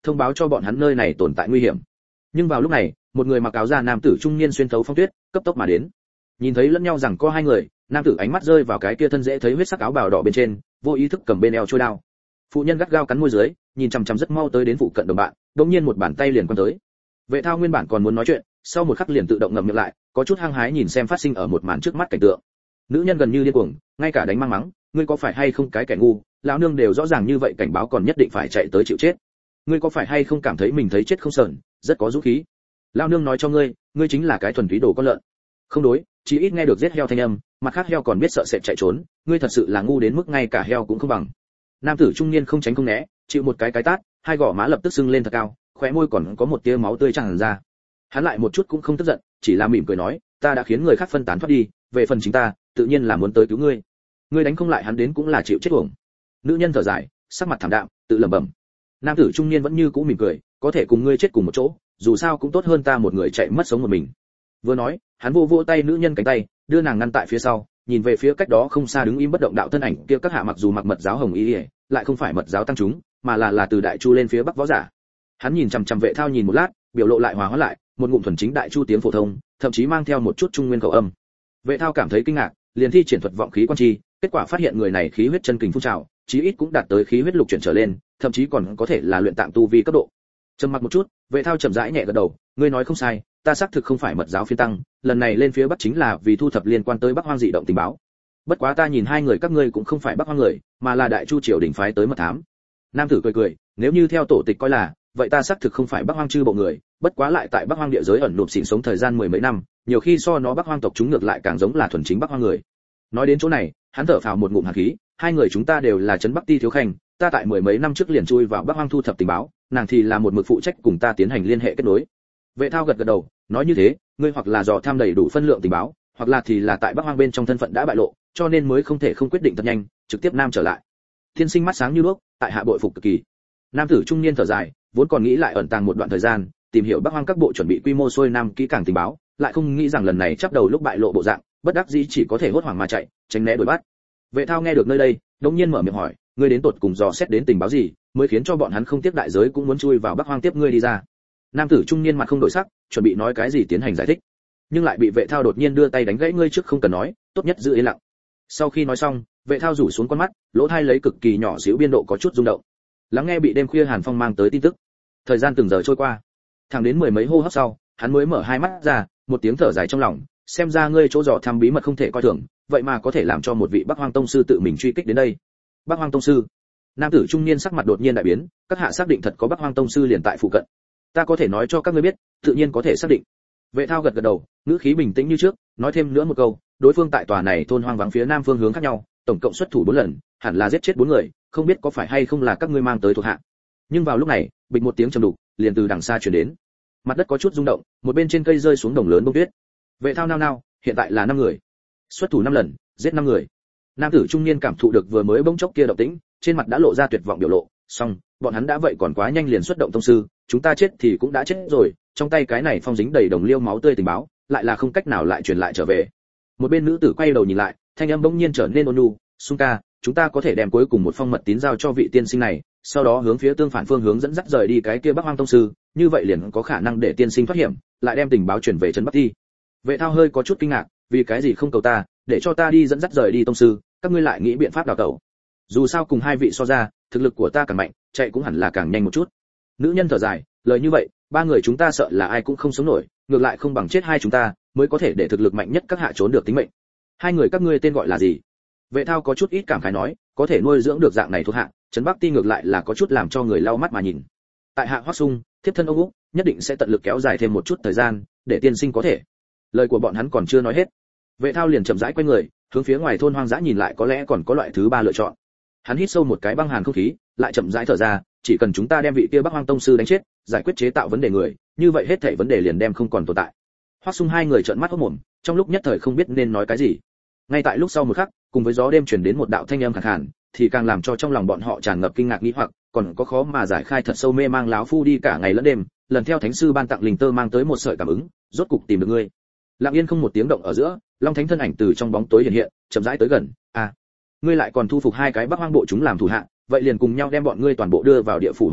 S1: thông báo cho bọn hắn nơi này tồn tại nguy hiểm. Nhưng vào lúc này, một người mặc áo da nam tử trung niên xuyên thấu phong tuyết, cấp tốc mà đến. Nhìn thấy lẫn nhau rằng có hai người, nam tử ánh mắt rơi vào cái kia thân dễ thấy huyết sắc áo bào đỏ bên trên, vô ý thức cầm bên eo trôi đao. Phụ nhân gắt gao cắn môi dưới, nhìn chằm chằm rất mau tới đến phụ cận đồng bạn, đột nhiên một bàn tay liền quăng tới. Vệ Thao nguyên bản còn muốn nói chuyện, sau một khắc liền tự động ngậm miệng lại, có chút hăng hái nhìn xem phát sinh ở một màn trước mắt cảnh tượng. Nữ nhân gần như điên cuồng, ngay cả đánh mang mắng, ngươi có phải hay không cái kẻ ngu, lão nương đều rõ ràng như vậy cảnh báo còn nhất định phải chạy tới chịu chết. Ngươi có phải hay không cảm thấy mình thấy chết không sờn, rất có dũng khí. Lão nương nói cho ngươi, ngươi chính là cái thuần túy đồ con lợn. Không đối, chỉ ít nghe được giết heo thanh âm, mặt khác heo còn biết sợ sệt chạy trốn, ngươi thật sự là ngu đến mức ngay cả heo cũng không bằng. Nam tử trung niên không tránh không né, chịu một cái cái tát, hai gò má lập tức sưng lên thật cao, khóe môi còn có một tia máu tươi tràn ra. Hắn lại một chút cũng không tức giận, chỉ là mỉm cười nói, ta đã khiến người khác phân tán thoát đi, về phần chính ta, tự nhiên là muốn tới cứu ngươi. Ngươi đánh không lại hắn đến cũng là chịu chết uổng. Nữ nhân thở dài, sắc mặt thảm đạm, tự lẩm bẩm. Nam tử trung niên vẫn như cũ mỉm cười, có thể cùng ngươi chết cùng một chỗ, dù sao cũng tốt hơn ta một người chạy mất sống một mình. Vừa nói, hắn vô vô tay nữ nhân cánh tay, đưa nàng ngăn tại phía sau, nhìn về phía cách đó không xa đứng im bất động đạo thân ảnh kia. Các hạ mặc dù mặc mật giáo hồng y, lại không phải mật giáo tăng chúng, mà là là từ đại chu lên phía bắc võ giả. Hắn nhìn chằm chằm Vệ Thao nhìn một lát, biểu lộ lại hòa hóa lại, một ngụm thuần chính đại chu tiếng phổ thông, thậm chí mang theo một chút trung nguyên khẩu âm. Vệ Thao cảm thấy kinh ngạc, liền thi triển thuật vọng khí quan chi, kết quả phát hiện người này khí huyết chân kình phun trào, chí ít cũng đạt tới khí huyết lục chuyển trở lên, thậm chí còn có thể là luyện tạng tu vi cấp độ. Trầm mặc một chút, Vệ Thao chậm rãi nhẹ gật đầu, ngươi nói không sai, ta xác thực không phải mật giáo phiên tăng, lần này lên phía bắc chính là vì thu thập liên quan tới Bắc Hoang dị động tình báo. Bất quá ta nhìn hai người các ngươi cũng không phải Bắc Hoang người, mà là đại chu triều đình phái tới mật thám. Nam tử cười cười, nếu như theo tổ tịch coi là, vậy ta xác thực không phải Bắc Hoang chư bộ người, bất quá lại tại Bắc Hoang địa giới ẩn núp xỉn sống thời gian mười mấy năm, nhiều khi so nó Bắc Hoang tộc chúng ngược lại càng giống là thuần chính Bắc Hoang người. Nói đến chỗ này, hắn thở phào một ngụm hàn khí, hai người chúng ta đều là trấn Bắc Ti thiếu khanh, ta tại mười mấy năm trước liền chui vào Bắc Hoang thu thập tình báo, nàng thì là một mực phụ trách cùng ta tiến hành liên hệ kết nối. Vệ Thao gật gật đầu, nói như thế, ngươi hoặc là dò tham đầy đủ phân lượng tình báo, hoặc là thì là tại Bắc Hoang bên trong thân phận đã bại lộ, cho nên mới không thể không quyết định thật nhanh, trực tiếp nam trở lại. Thiên sinh mắt sáng như đuốc, tại hạ bội phục cực kỳ. Nam tử trung niên thở dài, vốn còn nghĩ lại ẩn tàng một đoạn thời gian, tìm hiểu Bắc Hoang các bộ chuẩn bị quy mô xuôi nam kỹ càng tình báo, lại không nghĩ rằng lần này chắp đầu lúc bại lộ bộ dạng, bất đắc dĩ chỉ có thể hốt hoảng mà chạy, tránh né đuổi bắt. Vệ Thao nghe được nơi đây, đột nhiên mở miệng hỏi, ngươi đến tột cùng dò xét đến tình báo gì, mới khiến cho bọn hắn không tiếp đại giới cũng muốn chui vào Bắc Hoang tiếp ngươi đi ra. Nam tử trung niên mặt không đổi sắc, chuẩn bị nói cái gì tiến hành giải thích, nhưng lại bị Vệ Thao đột nhiên đưa tay đánh gãy, ngươi trước không cần nói, tốt nhất giữ yên lặng. Sau khi nói xong, Vệ Thao rủ xuống con mắt, lỗ tai lấy cực kỳ nhỏ xíu biên độ có chút rung động, lắng nghe bị đêm khuya hàn phong mang tới tin tức. Thời gian từng giờ trôi qua, thẳng đến mười mấy hô hấp sau, hắn mới mở hai mắt ra, một tiếng thở dài trong lòng, xem ra ngươi chỗ dò thăm bí mật không thể coi thường, vậy mà có thể làm cho một vị Bắc Hoang tông sư tự mình truy kích đến đây. Bắc Hoang tông sư? Nam tử trung niên sắc mặt đột nhiên đại biến, các hạ xác định thật có Bắc Hoang tông sư liền tại phụ cận? Ta có thể nói cho các ngươi biết, tự nhiên có thể xác định. Vệ Thao gật gật đầu, ngữ khí bình tĩnh như trước, nói thêm nữa một câu, đối phương tại tòa này thôn hoang vắng phía nam phương hướng khác nhau, tổng cộng xuất thủ bốn lần, hẳn là giết chết bốn người, không biết có phải hay không là các ngươi mang tới thuộc hạ. Nhưng vào lúc này, bịch một tiếng trầm đục, liền từ đằng xa truyền đến. Mặt đất có chút rung động, một bên trên cây rơi xuống đồng lớn bông tuyết. Vệ Thao nao nao, hiện tại là năm người, xuất thủ năm lần, giết năm người. Nam tử trung niên cảm thụ được vừa mới bỗng chốc kia động tĩnh, trên mặt đã lộ ra tuyệt vọng biểu lộ, xong, bọn hắn đã vậy còn quá nhanh liền xuất động tông sư, chúng ta chết thì cũng đã chết rồi, trong tay cái này phong dính đầy đồng liêu máu tươi tình báo, lại là không cách nào lại truyền lại trở về. Một bên nữ tử quay đầu nhìn lại, thanh âm bỗng nhiên trở nên ôn nhu, "Sung ca, chúng ta có thể đem cuối cùng một phong mật tín giao cho vị tiên sinh này, sau đó hướng phía tương phản phương hướng dẫn dắt rời đi cái kia Bắc Hoang tông sư, như vậy liền có khả năng để tiên sinh thoát hiểm, lại đem tình báo truyền về trấn Bắc Ti." Vệ Thao hơi có chút kinh ngạc, vì cái gì không cầu ta, để cho ta đi dẫn dắt rời đi tông sư, các ngươi lại nghĩ biện pháp đào tẩu? Dù sao cùng hai vị so ra, thực lực của ta càng mạnh, chạy cũng hẳn là càng nhanh một chút. Nữ nhân thở dài, lời như vậy, ba người chúng ta sợ là ai cũng không sống nổi, ngược lại không bằng chết hai chúng ta, mới có thể để thực lực mạnh nhất các hạ trốn được tính mệnh. Hai người các ngươi tên gọi là gì? Vệ Thao có chút ít cảm khái nói, có thể nuôi dưỡng được dạng này thuộc hạ, trấn Bắc Ti ngược lại là có chút làm cho người lau mắt mà nhìn. Tại hạ Hoắc Sung, thiếp thân ông Úc, nhất định sẽ tận lực kéo dài thêm một chút thời gian, để tiên sinh có thể. Lời của bọn hắn còn chưa nói hết, Vệ Thao liền chậm rãi quay người, hướng phía ngoài thôn hoang dã nhìn lại, có lẽ còn có loại thứ ba lựa chọn. Hắn hít sâu một cái băng hàn không khí, lại chậm rãi thở ra, chỉ cần chúng ta đem vị kia Bắc Hoang tông sư đánh chết, giải quyết chế tạo vấn đề người, như vậy hết thảy vấn đề liền đem không còn tồn tại. Hoắc Sung hai người trợn mắt hốt mồm, trong lúc nhất thời không biết nên nói cái gì. Ngay tại lúc sau một khắc, cùng với gió đêm truyền đến một đạo thanh âm khàn khàn, thì càng làm cho trong lòng bọn họ tràn ngập kinh ngạc nghi hoặc, còn có khó mà giải khai thật sâu mê mang láo phu đi cả ngày lẫn đêm, lần theo thánh sư ban tặng linh tơ mang tới một sợi cảm ứng, rốt cục tìm được ngươi. Lặng yên không một tiếng động ở giữa, Long Thánh thân ảnh từ trong bóng tối hiện hiện, chậm rãi tới gần. À, ngươi lại còn thu phục hai cái Bắc Hoang bộ chúng làm thủ hạ, vậy liền cùng nhau đem bọn ngươi toàn bộ đưa vào địa phủ hoàng tuyển,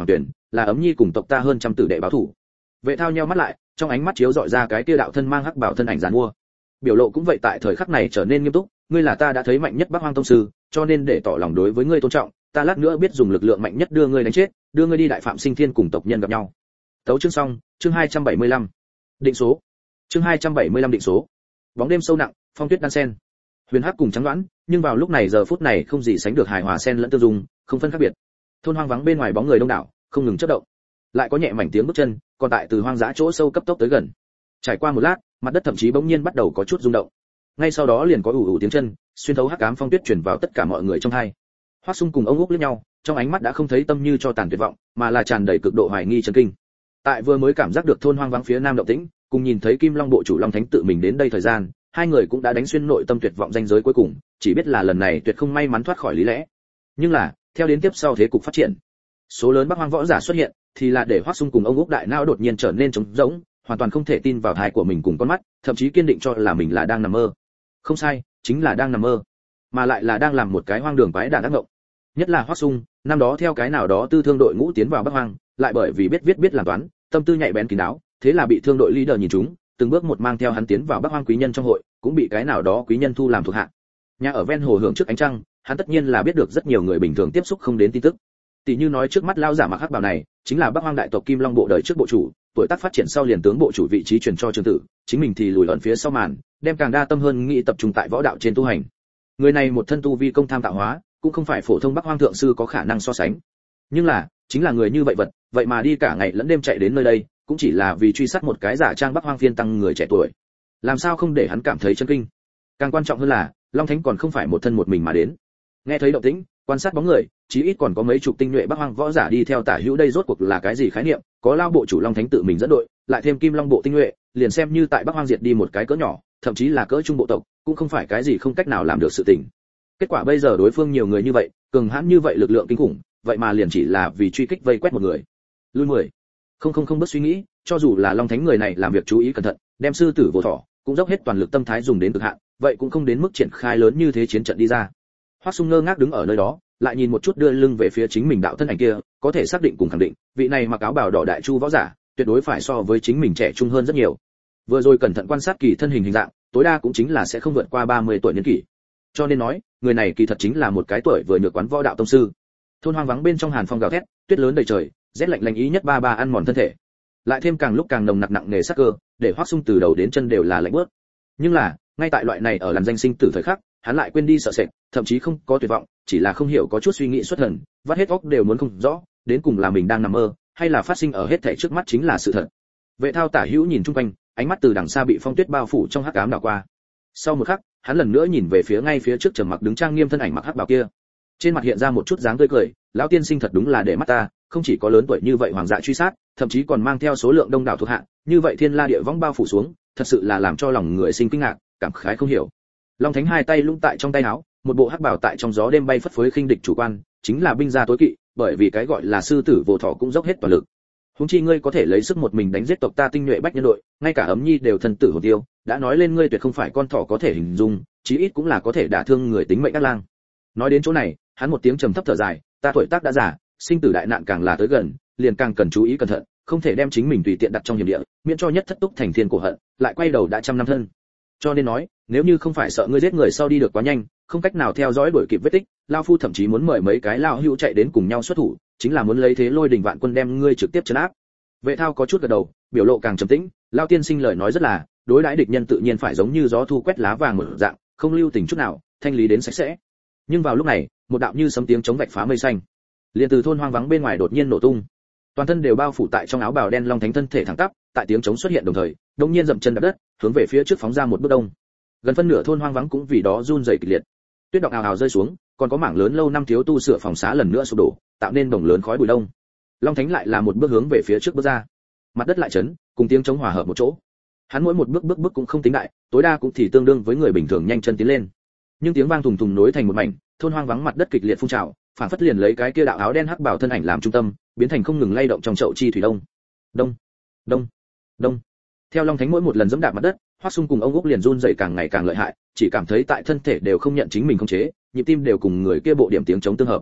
S1: là ấm nhi cùng tộc ta hơn trăm tử đệ báo thủ. Vệ Thao nheo mắt lại, trong ánh mắt chiếu dọi ra cái kia đạo thân mang hắc bảo thân ảnh giàn mua. Biểu lộ cũng vậy tại thời khắc này trở nên nghiêm túc, ngươi là ta đã thấy mạnh nhất Bắc Hoang tông sư, cho nên để tỏ lòng đối với ngươi tôn trọng, ta lát nữa biết dùng lực lượng mạnh nhất đưa ngươi đánh chết, đưa ngươi đi đại phạm sinh thiên cùng tộc nhân gặp nhau. Tấu chương xong, chương hai trăm bảy mươi lăm. Định số. Chương hai trăm bảy mươi lăm định số. Bóng đêm sâu nặng, phong tuyết đan sen. Huyền hắc cùng trắng đoán, nhưng vào lúc này giờ phút này không gì sánh được hài hòa xen lẫn tương dung, không phân khác biệt. Thôn hoang vắng bên ngoài bóng người đông đảo, không ngừng chớp động. Lại có nhẹ mảnh tiếng bước chân, còn tại từ hoang dã chỗ sâu cấp tốc tới gần. Trải qua một lát, mặt đất thậm chí bỗng nhiên bắt đầu có chút rung động. Ngay sau đó liền có ù ù tiếng chân, xuyên thấu hắc ám phong tuyết truyền vào tất cả mọi người trong hai. Hoắc Sung cùng ông Úc liếc nhau, trong ánh mắt đã không thấy tâm như cho tàn tuyệt vọng, mà là tràn đầy cực độ hoài nghi chấn kinh. Tại vừa mới cảm giác được thôn hoang vắng phía nam động tĩnh, cùng nhìn thấy Kim Long bộ chủ Long Thánh tự mình đến đây thời gian, hai người cũng đã đánh xuyên nội tâm tuyệt vọng ranh giới cuối cùng, chỉ biết là lần này tuyệt không may mắn thoát khỏi lý lẽ. Nhưng là, theo đến tiếp sau thế cục phát triển, số lớn Bắc Hoang võ giả xuất hiện, thì là để Hoắc Sung cùng ông Úc đại não đột nhiên trở nên trống rỗng, hoàn toàn không thể tin vào tai của mình cùng con mắt, thậm chí kiên định cho là mình là đang nằm mơ. Không sai, chính là đang nằm mơ, mà lại là đang làm một cái hoang đường quái đản ác ngộng. Nhất là Hoắc Sung, năm đó theo cái nào đó tư thương đội ngũ tiến vào Bắc Hoang, lại bởi vì biết viết biết làm toán, tâm tư nhạy bén kín đáo, thế là bị thương đội leader nhìn trúng, từng bước một mang theo hắn tiến vào Bắc Hoang quý nhân trong hội, cũng bị cái nào đó quý nhân thu làm thuộc hạ. Nhà ở ven hồ hưởng trước ánh trăng, hắn tất nhiên là biết được rất nhiều người bình thường tiếp xúc không đến tin tức. Tỷ như nói trước mắt lao giả mặc hắc bào này, chính là Bắc Hoang đại tộc Kim Long bộ đời trước bộ chủ, tuổi tác phát triển sau liền tướng bộ chủ vị trí truyền cho Trương Tử, chính mình thì lùi ẩn phía sau màn, đem càng đa tâm hơn nghĩ tập trung tại võ đạo trên tu hành. Người này một thân tu vi công tham tạo hóa, cũng không phải phổ thông Bắc Hoang thượng sư có khả năng so sánh. Nhưng là, chính là người như vậy vật, vậy mà đi cả ngày lẫn đêm chạy đến nơi đây, cũng chỉ là vì truy sát một cái giả trang Bắc Hoang phiên tăng người trẻ tuổi. Làm sao không để hắn cảm thấy chấn kinh? Càng quan trọng hơn là, Long Thánh còn không phải một thân một mình mà đến. Nghe thấy động tĩnh, quan sát bóng người, chí ít còn có mấy chục tinh nhuệ Bắc Hoang võ giả đi theo tả hữu, đây rốt cuộc là cái gì khái niệm? Có lao bộ chủ Long Thánh tự mình dẫn đội, lại thêm Kim Long bộ tinh nhuệ, liền xem như tại Bắc Hoang diệt đi một cái cỡ nhỏ, thậm chí là cỡ trung bộ tộc, cũng không phải cái gì không cách nào làm được sự tình. Kết quả bây giờ đối phương nhiều người như vậy, cường hãn như vậy lực lượng kinh khủng, vậy mà liền chỉ là vì truy kích vây quét một người. Lui mười. Không không không bất suy nghĩ, cho dù là Long Thánh người này làm việc chú ý cẩn thận, đem sư tử vô thọ, cũng dốc hết toàn lực tâm thái dùng đến cực hạn, vậy cũng không đến mức triển khai lớn như thế chiến trận đi ra. Hoắc Sung ngơ ngác đứng ở nơi đó, lại nhìn một chút đưa lưng về phía chính mình đạo thân ảnh kia, có thể xác định cùng khẳng định, vị này mặc áo bào đỏ đại chu võ giả, tuyệt đối phải so với chính mình trẻ trung hơn rất nhiều. Vừa rồi cẩn thận quan sát kỳ thân hình hình dạng, tối đa cũng chính là sẽ không vượt qua ba mươi tuổi niên kỷ. Cho nên nói, người này kỳ thật chính là một cái tuổi vừa nhược quán võ đạo tông sư. Thôn hoang vắng bên trong hàn phong gào thét, tuyết lớn đầy trời, rét lạnh lạnh ý nhất ba ba ăn mòn thân thể. Lại thêm càng lúc càng nồng nặc nặng nề sắc cơ, để Hoắc Sung từ đầu đến chân đều là lạnh buốt. Nhưng là, ngay tại loại này ở làn danh sinh tử thời khắc, hắn lại quên đi sợ sệt, thậm chí không có tuyệt vọng, chỉ là không hiểu có chút suy nghĩ xuất thần, vắt hết óc đều muốn không rõ, đến cùng là mình đang nằm mơ, hay là phát sinh ở hết thảy trước mắt chính là sự thật. Vệ Thao tả hữu nhìn chung quanh, ánh mắt từ đằng xa bị phong tuyết bao phủ trong hắc ám đảo qua. Sau một khắc, hắn lần nữa nhìn về phía ngay phía trước trầm mặc đứng trang nghiêm thân ảnh mặc hắc bào kia. Trên mặt hiện ra một chút dáng tươi cười, lão tiên sinh thật đúng là để mắt ta, không chỉ có lớn tuổi như vậy hoàng dạ truy sát, thậm chí còn mang theo số lượng đông đảo thuộc hạ, như vậy thiên la địa võng bao phủ xuống, thật sự là làm cho lòng người sinh kinh ngạc, cảm khái không hiểu. Long Thánh hai tay lũng tại trong tay áo, một bộ hắc bào tại trong gió đêm bay phất phới khinh địch chủ quan, chính là binh gia tối kỵ, bởi vì cái gọi là sư tử vô thọ cũng dốc hết toàn lực. Huống chi ngươi có thể lấy sức một mình đánh giết tộc ta tinh nhuệ bách nhân đội, ngay cả ấm nhi đều thần tử hồn tiêu, đã nói lên ngươi tuyệt không phải con thỏ có thể hình dung, chí ít cũng là có thể đả thương người tính mệnh ác lang. Nói đến chỗ này, hắn một tiếng trầm thấp thở dài, ta tuổi tác đã già, sinh tử đại nạn càng là tới gần, liền càng cần chú ý cẩn thận, không thể đem chính mình tùy tiện đặt trong hiểm địa, miễn cho nhất thất túc thành thiên cổ hận, lại quay đầu đã trăm năm thân. Cho nên nói, nếu như không phải sợ ngươi giết người sau đi được quá nhanh, không cách nào theo dõi đuổi kịp vết tích, lão phu thậm chí muốn mời mấy cái lão hữu chạy đến cùng nhau xuất thủ, chính là muốn lấy thế lôi đình vạn quân đem ngươi trực tiếp trấn áp. Vệ Thao có chút gật đầu, biểu lộ càng trầm tĩnh, lão tiên sinh lời nói rất là, đối đãi địch nhân tự nhiên phải giống như gió thu quét lá vàng một dạng, không lưu tình chút nào, thanh lý đến sạch sẽ. Nhưng vào lúc này, một đạo như sấm tiếng chống vạch phá mây xanh, liền từ thôn hoang vắng bên ngoài đột nhiên nổ tung. Toàn thân đều bao phủ tại trong áo bào đen Long Thánh thân thể thẳng tắp, tại tiếng chống xuất hiện đồng thời, đột nhiên dậm chân đạp đất, hướng về phía trước phóng ra một bước đông. Gần phân nửa thôn hoang vắng cũng vì đó run rẩy kịch liệt. Tuyết đọng ào ào rơi xuống, còn có mảng lớn lâu năm thiếu tu sửa phòng xá lần nữa sụp đổ, tạo nên đồng lớn khói bụi đông. Long Thánh lại là một bước hướng về phía trước bước ra. Mặt đất lại chấn, cùng tiếng chống hòa hợp một chỗ. Hắn mỗi một bước bước bước cũng không tính đại, tối đa cũng thì tương đương với người bình thường nhanh chân tiến lên. Nhưng tiếng vang thùng thùng nối thành một mảnh, thôn hoang vắng mặt đất kịch liệt phun trào, phản phất liền lấy cái kia đạo áo đen hắc bảo thân ảnh làm trung tâm, biến thành không ngừng lay động trong chậu chi thủy đông. Đông, đông, đông. Theo Long Thánh mỗi một lần giẫm đạp mặt đất, Hoắc Sung cùng ông Úc liền run rẩy càng ngày càng lợi hại, chỉ cảm thấy tại thân thể đều không nhận chính mình khống chế, nhịp tim đều cùng người kia bộ điểm tiếng chống tương hợp.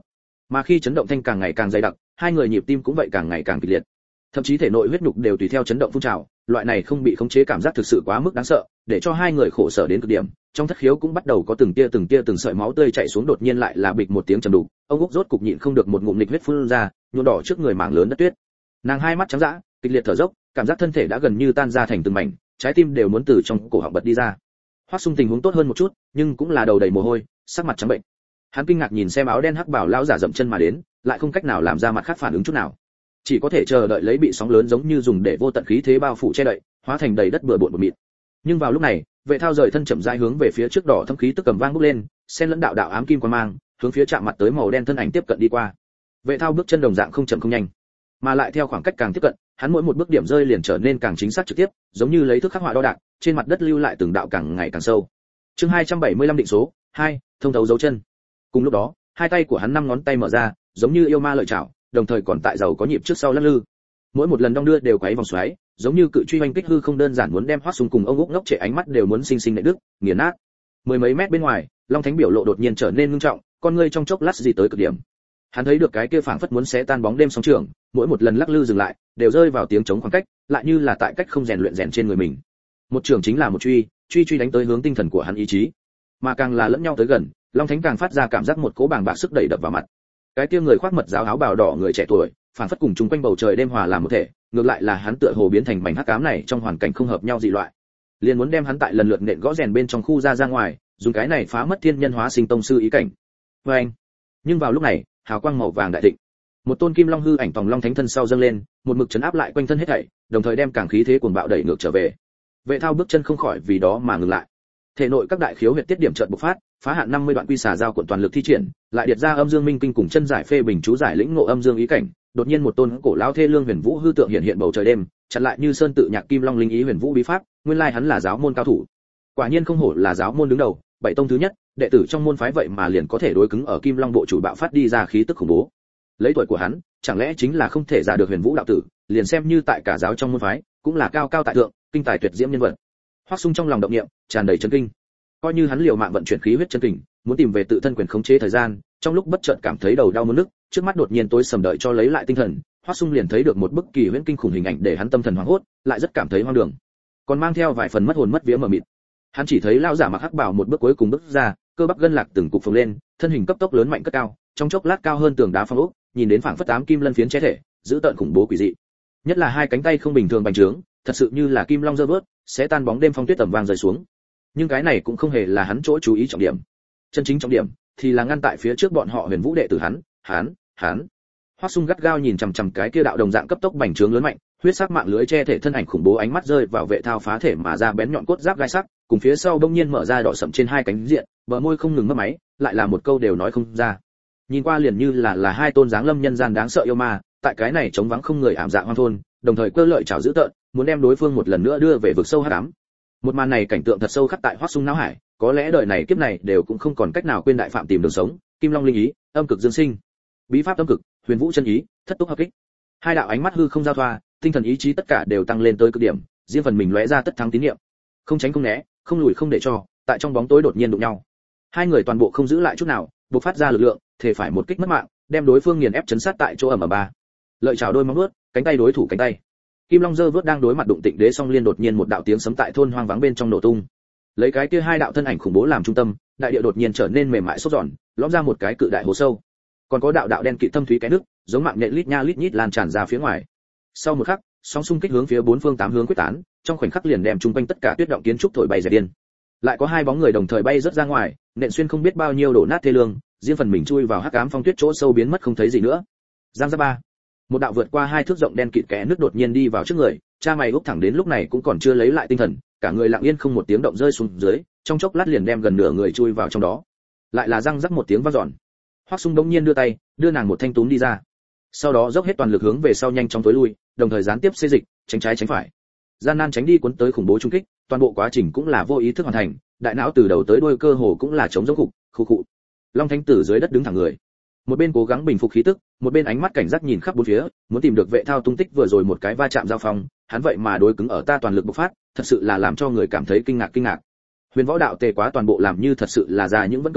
S1: Mà khi chấn động thanh càng ngày càng dày đặc, hai người nhịp tim cũng vậy càng ngày càng kịch liệt. Thậm chí thể nội huyết nhục đều tùy theo chấn động phun trào, loại này không bị khống chế cảm giác thực sự quá mức đáng sợ, để cho hai người khổ sở đến cực điểm. Trong thất khiếu cũng bắt đầu có từng tia từng tia từng sợi máu tươi chảy xuống, đột nhiên lại là bịch một tiếng trầm đục, ông Úc rốt cục nhịn không được một ngụm nghịch huyết phun ra, nhuộm đỏ trước người mảng lớn đất tuyết. Nàng hai mắt trắng dã, kịch liệt thở dốc, cảm giác thân thể đã gần như tan ra thành từng mảnh, trái tim đều muốn từ trong cổ họng bật đi ra. Hoắc Sung tình huống tốt hơn một chút, nhưng cũng là đầu đầy mồ hôi, sắc mặt trắng bệnh. Hắn kinh ngạc nhìn xem áo đen hắc bảo lão giả dậm chân mà đến, lại không cách nào làm ra mặt khác phản ứng chút nào, chỉ có thể chờ đợi lấy bị sóng lớn giống như dùng để vô tận khí thế bao phủ che đậy, hóa thành đầy đất bừa bộn bụi mịn. Nhưng vào lúc này, Vệ Thao rời thân chậm rãi hướng về phía trước, đỏ thâm khí tức cầm vang bốc lên, xen lẫn đạo đạo ám kim quang mang, hướng phía chạm mặt tới màu đen thân ảnh tiếp cận đi qua. Vệ Thao bước chân đồng dạng không chậm không nhanh, mà lại theo khoảng cách càng tiếp cận, hắn mỗi một bước điểm rơi liền trở nên càng chính xác trực tiếp, giống như lấy thước khắc họa đo đạc, trên mặt đất lưu lại từng đạo càng ngày càng sâu. Chương hai trăm bảy mươi lăm định số hai, thông thấu dấu chân. Cùng lúc đó, hai tay của hắn năm ngón tay mở ra, giống như yêu ma lợi chảo, đồng thời còn tại giàu có nhịp trước sau lắc lư. Mỗi một lần đong đưa đều quấy vòng xoáy, giống như cự truy oanh kích hư không, đơn giản muốn đem Hoắc Sung cùng ông Úc ngốc trệ ánh mắt đều muốn sinh sinh nện đứt, nghiền nát. Mười mấy mét bên ngoài, Long Thánh biểu lộ đột nhiên trở nên ngưng trọng, con ngươi trong chốc lát dị tới cực điểm. Hắn thấy được cái kia phảng phất muốn xé tan bóng đêm sóng trường, mỗi một lần lắc lư dừng lại, đều rơi vào tiếng trống khoảng cách, lại như là tại cách không rèn luyện rèn trên người mình. Một trường chính là một truy, truy truy đánh tới hướng tinh thần của hắn ý chí. Mà càng là lẫn nhau tới gần, Long Thánh càng phát ra cảm giác một cỗ bàng bạc sức đẩy đập vào mặt. Cái kia người khoác mật giáo áo bào đỏ người trẻ tuổi, phảng phất cùng chúng quanh bầu trời đêm hòa làm một thể, ngược lại là hắn tựa hồ biến thành mảnh hắc ám này trong hoàn cảnh không hợp nhau dị loại. Liền muốn đem hắn tại lần lượt nện gõ rèn bên trong khu ra ra ngoài, dùng cái này phá mất thiên nhân hóa sinh tông sư ý cảnh. Với anh. Nhưng vào lúc này, hào quang màu vàng đại thịnh. Một tôn kim long hư ảnh tòng long thánh thân sau dâng lên, một mực chấn áp lại quanh thân hết thảy, đồng thời đem càng khí thế cuồng bạo đẩy ngược trở về. Vệ Thao bước chân không khỏi vì đó mà ngừng lại. Thể nội các đại khiếu huyệt tiết điểm chợt bộc phát, phá hạn năm mươi đoạn quy xà giao cuộn toàn lực thi triển, lại điệt ra âm dương minh kinh cùng chân giải phê bình chú giải lĩnh ngộ âm dương ý cảnh. Đột nhiên một tôn cổ lão thê lương huyền vũ hư tượng hiện hiện bầu trời đêm, chặn lại như sơn tự nhạc kim long linh ý huyền vũ bí pháp, nguyên lai hắn là giáo môn cao thủ. Quả nhiên không hổ là giáo môn đứng đầu, bảy tông thứ nhất, đệ tử trong môn phái vậy mà liền có thể đối cứng ở kim long bộ chủ bạo phát đi ra khí tức khủng bố. Lấy tuổi của hắn, chẳng lẽ chính là không thể giả được huyền vũ đạo tử, liền xem như tại cả giáo trong môn phái, cũng là cao cao tại thượng, kinh tài tuyệt diễm nhân vật. Hoắc Sung trong lòng động niệm, tràn đầy chấn kinh. Coi như hắn liều mạng vận chuyển khí huyết chân kình, muốn tìm về tự thân quyền khống chế thời gian, trong lúc bất chợt cảm thấy đầu đau muốn nức, trước mắt đột nhiên tối sầm, đợi cho lấy lại tinh thần, Hoắc Sung liền thấy được một bức kỳ huyễn kinh khủng hình ảnh, để hắn tâm thần hoảng hốt, lại rất cảm thấy hoang đường, còn mang theo vài phần mất hồn mất vía mờ mịt. Hắn chỉ thấy lão giả mặc hắc bào một bước cuối cùng bước ra, cơ bắp gân lạc từng cục phồng lên, thân hình cấp tốc lớn mạnh cất cao, trong chốc lát cao hơn tường đá phong ốc, nhìn đến phảng phất tám kim lân phiến che thể, giữ tợn khủng bố quỷ dị. Nhất là hai cánh tay không bình thường bành trướng, thật sự như là kim long giơ vớt, sẽ tan bóng đêm phong tuyết tầm vang rơi xuống. Nhưng cái này cũng không hề là hắn chỗ chú ý trọng điểm. Chân chính trọng điểm thì là ngăn tại phía trước bọn họ huyền vũ đệ tử hắn, hắn, hắn. Hoắc Sung gắt gao nhìn chằm chằm cái kia đạo đồng dạng cấp tốc bành trướng lớn mạnh, huyết sắc mạng lưới che thể thân ảnh khủng bố, ánh mắt rơi vào Vệ Thao phá thể mà ra bén nhọn cốt giáp gai sắc, cùng phía sau bỗng nhiên mở ra đỏ sậm trên hai cánh diện, bờ môi không ngừng mấp máy, lại là một câu đều nói không ra. Nhìn qua liền như là là hai tôn dáng lâm nhân gian đáng sợ yêu ma, tại cái này trống vắng không người ảm dạ hoang thôn, đồng thời cơ lợi chảo dữ tợn, muốn đem đối phương một lần nữa đưa về vực sâu hắc ám. Một màn này cảnh tượng thật sâu khắc tại Hoắc Sung não hải, có lẽ đời này kiếp này đều cũng không còn cách nào quên đại phạm tìm đường sống, kim long linh ý, âm cực dương sinh, bí pháp âm cực, huyền vũ chân ý, thất túc hợp kích. Hai đạo ánh mắt hư không giao thoa, tinh thần ý chí tất cả đều tăng lên tới cực điểm, riêng phần mình lóe ra tất thắng tín niệm, không tránh không né, không lùi không để cho, tại trong bóng tối đột nhiên đụng nhau. Hai người toàn bộ không giữ lại chút nào, bộc phát ra lực lượng, thể phải một kích mất mạng, đem đối phương nghiền ép chấn sát tại chỗ ầm ầm ba. Lợi chảo đôi móng vuốt, cánh tay đối thủ cánh tay. Kim Long giơ vớt đang đối mặt đụng Tịnh Đế Song Liên, đột nhiên một đạo tiếng sấm tại thôn hoang vắng bên trong nổ tung. Lấy cái kia hai đạo thân ảnh khủng bố làm trung tâm, đại địa đột nhiên trở nên mềm mại xốp giòn, lõm ra một cái cự đại hố sâu. Còn có đạo đạo đen kịt thâm thúy cái nước, giống mạng nhện lít nha lít nhít lan tràn ra phía ngoài. Sau một khắc, sóng xung kích hướng phía bốn phương tám hướng quyết tán, trong khoảnh khắc liền đem trung quanh tất cả tuyết động kiến trúc thổi bay dẹp điên. Lại có hai bóng người đồng thời bay rất ra ngoài, nện xuyên không biết bao nhiêu đổ nát thê lương, riêng phần mình chui vào hắc ám phong tuyết chỗ sâu biến mất không thấy gì nữa. Giang ra ba, một đạo vượt qua hai thước rộng đen kịt kẽ nước đột nhiên đi vào trước người, cha mày úp thẳng đến lúc này cũng còn chưa lấy lại tinh thần, cả người lặng yên không một tiếng động rơi xuống dưới, trong chốc lát liền đem gần nửa người chui vào trong đó. Lại là răng rắc một tiếng vang dọn. Hoắc Sung đống nhiên đưa tay, đưa nàng một thanh túm đi ra. Sau đó dốc hết toàn lực hướng về sau nhanh chóng tối lui, đồng thời gián tiếp xê dịch, tránh trái tránh phải. Gian nan tránh đi cuốn tới khủng bố trung kích, toàn bộ quá trình cũng là vô ý thức hoàn thành, đại não từ đầu tới đuôi cơ hồ cũng là trống rỗng khục, khục khụ. Long Thánh Tử dưới đất đứng thẳng người, một bên cố gắng bình phục khí tức, một bên ánh mắt cảnh giác nhìn khắp bốn phía, muốn tìm được Vệ Thao tung tích vừa rồi một cái va chạm giao phong, hắn vậy mà đối cứng ở ta toàn lực bộc phát, thật sự là làm cho người cảm thấy kinh ngạc kinh ngạc. Huyền Võ đạo tề quá toàn bộ làm như thật sự là già những vẫn cường mãnh,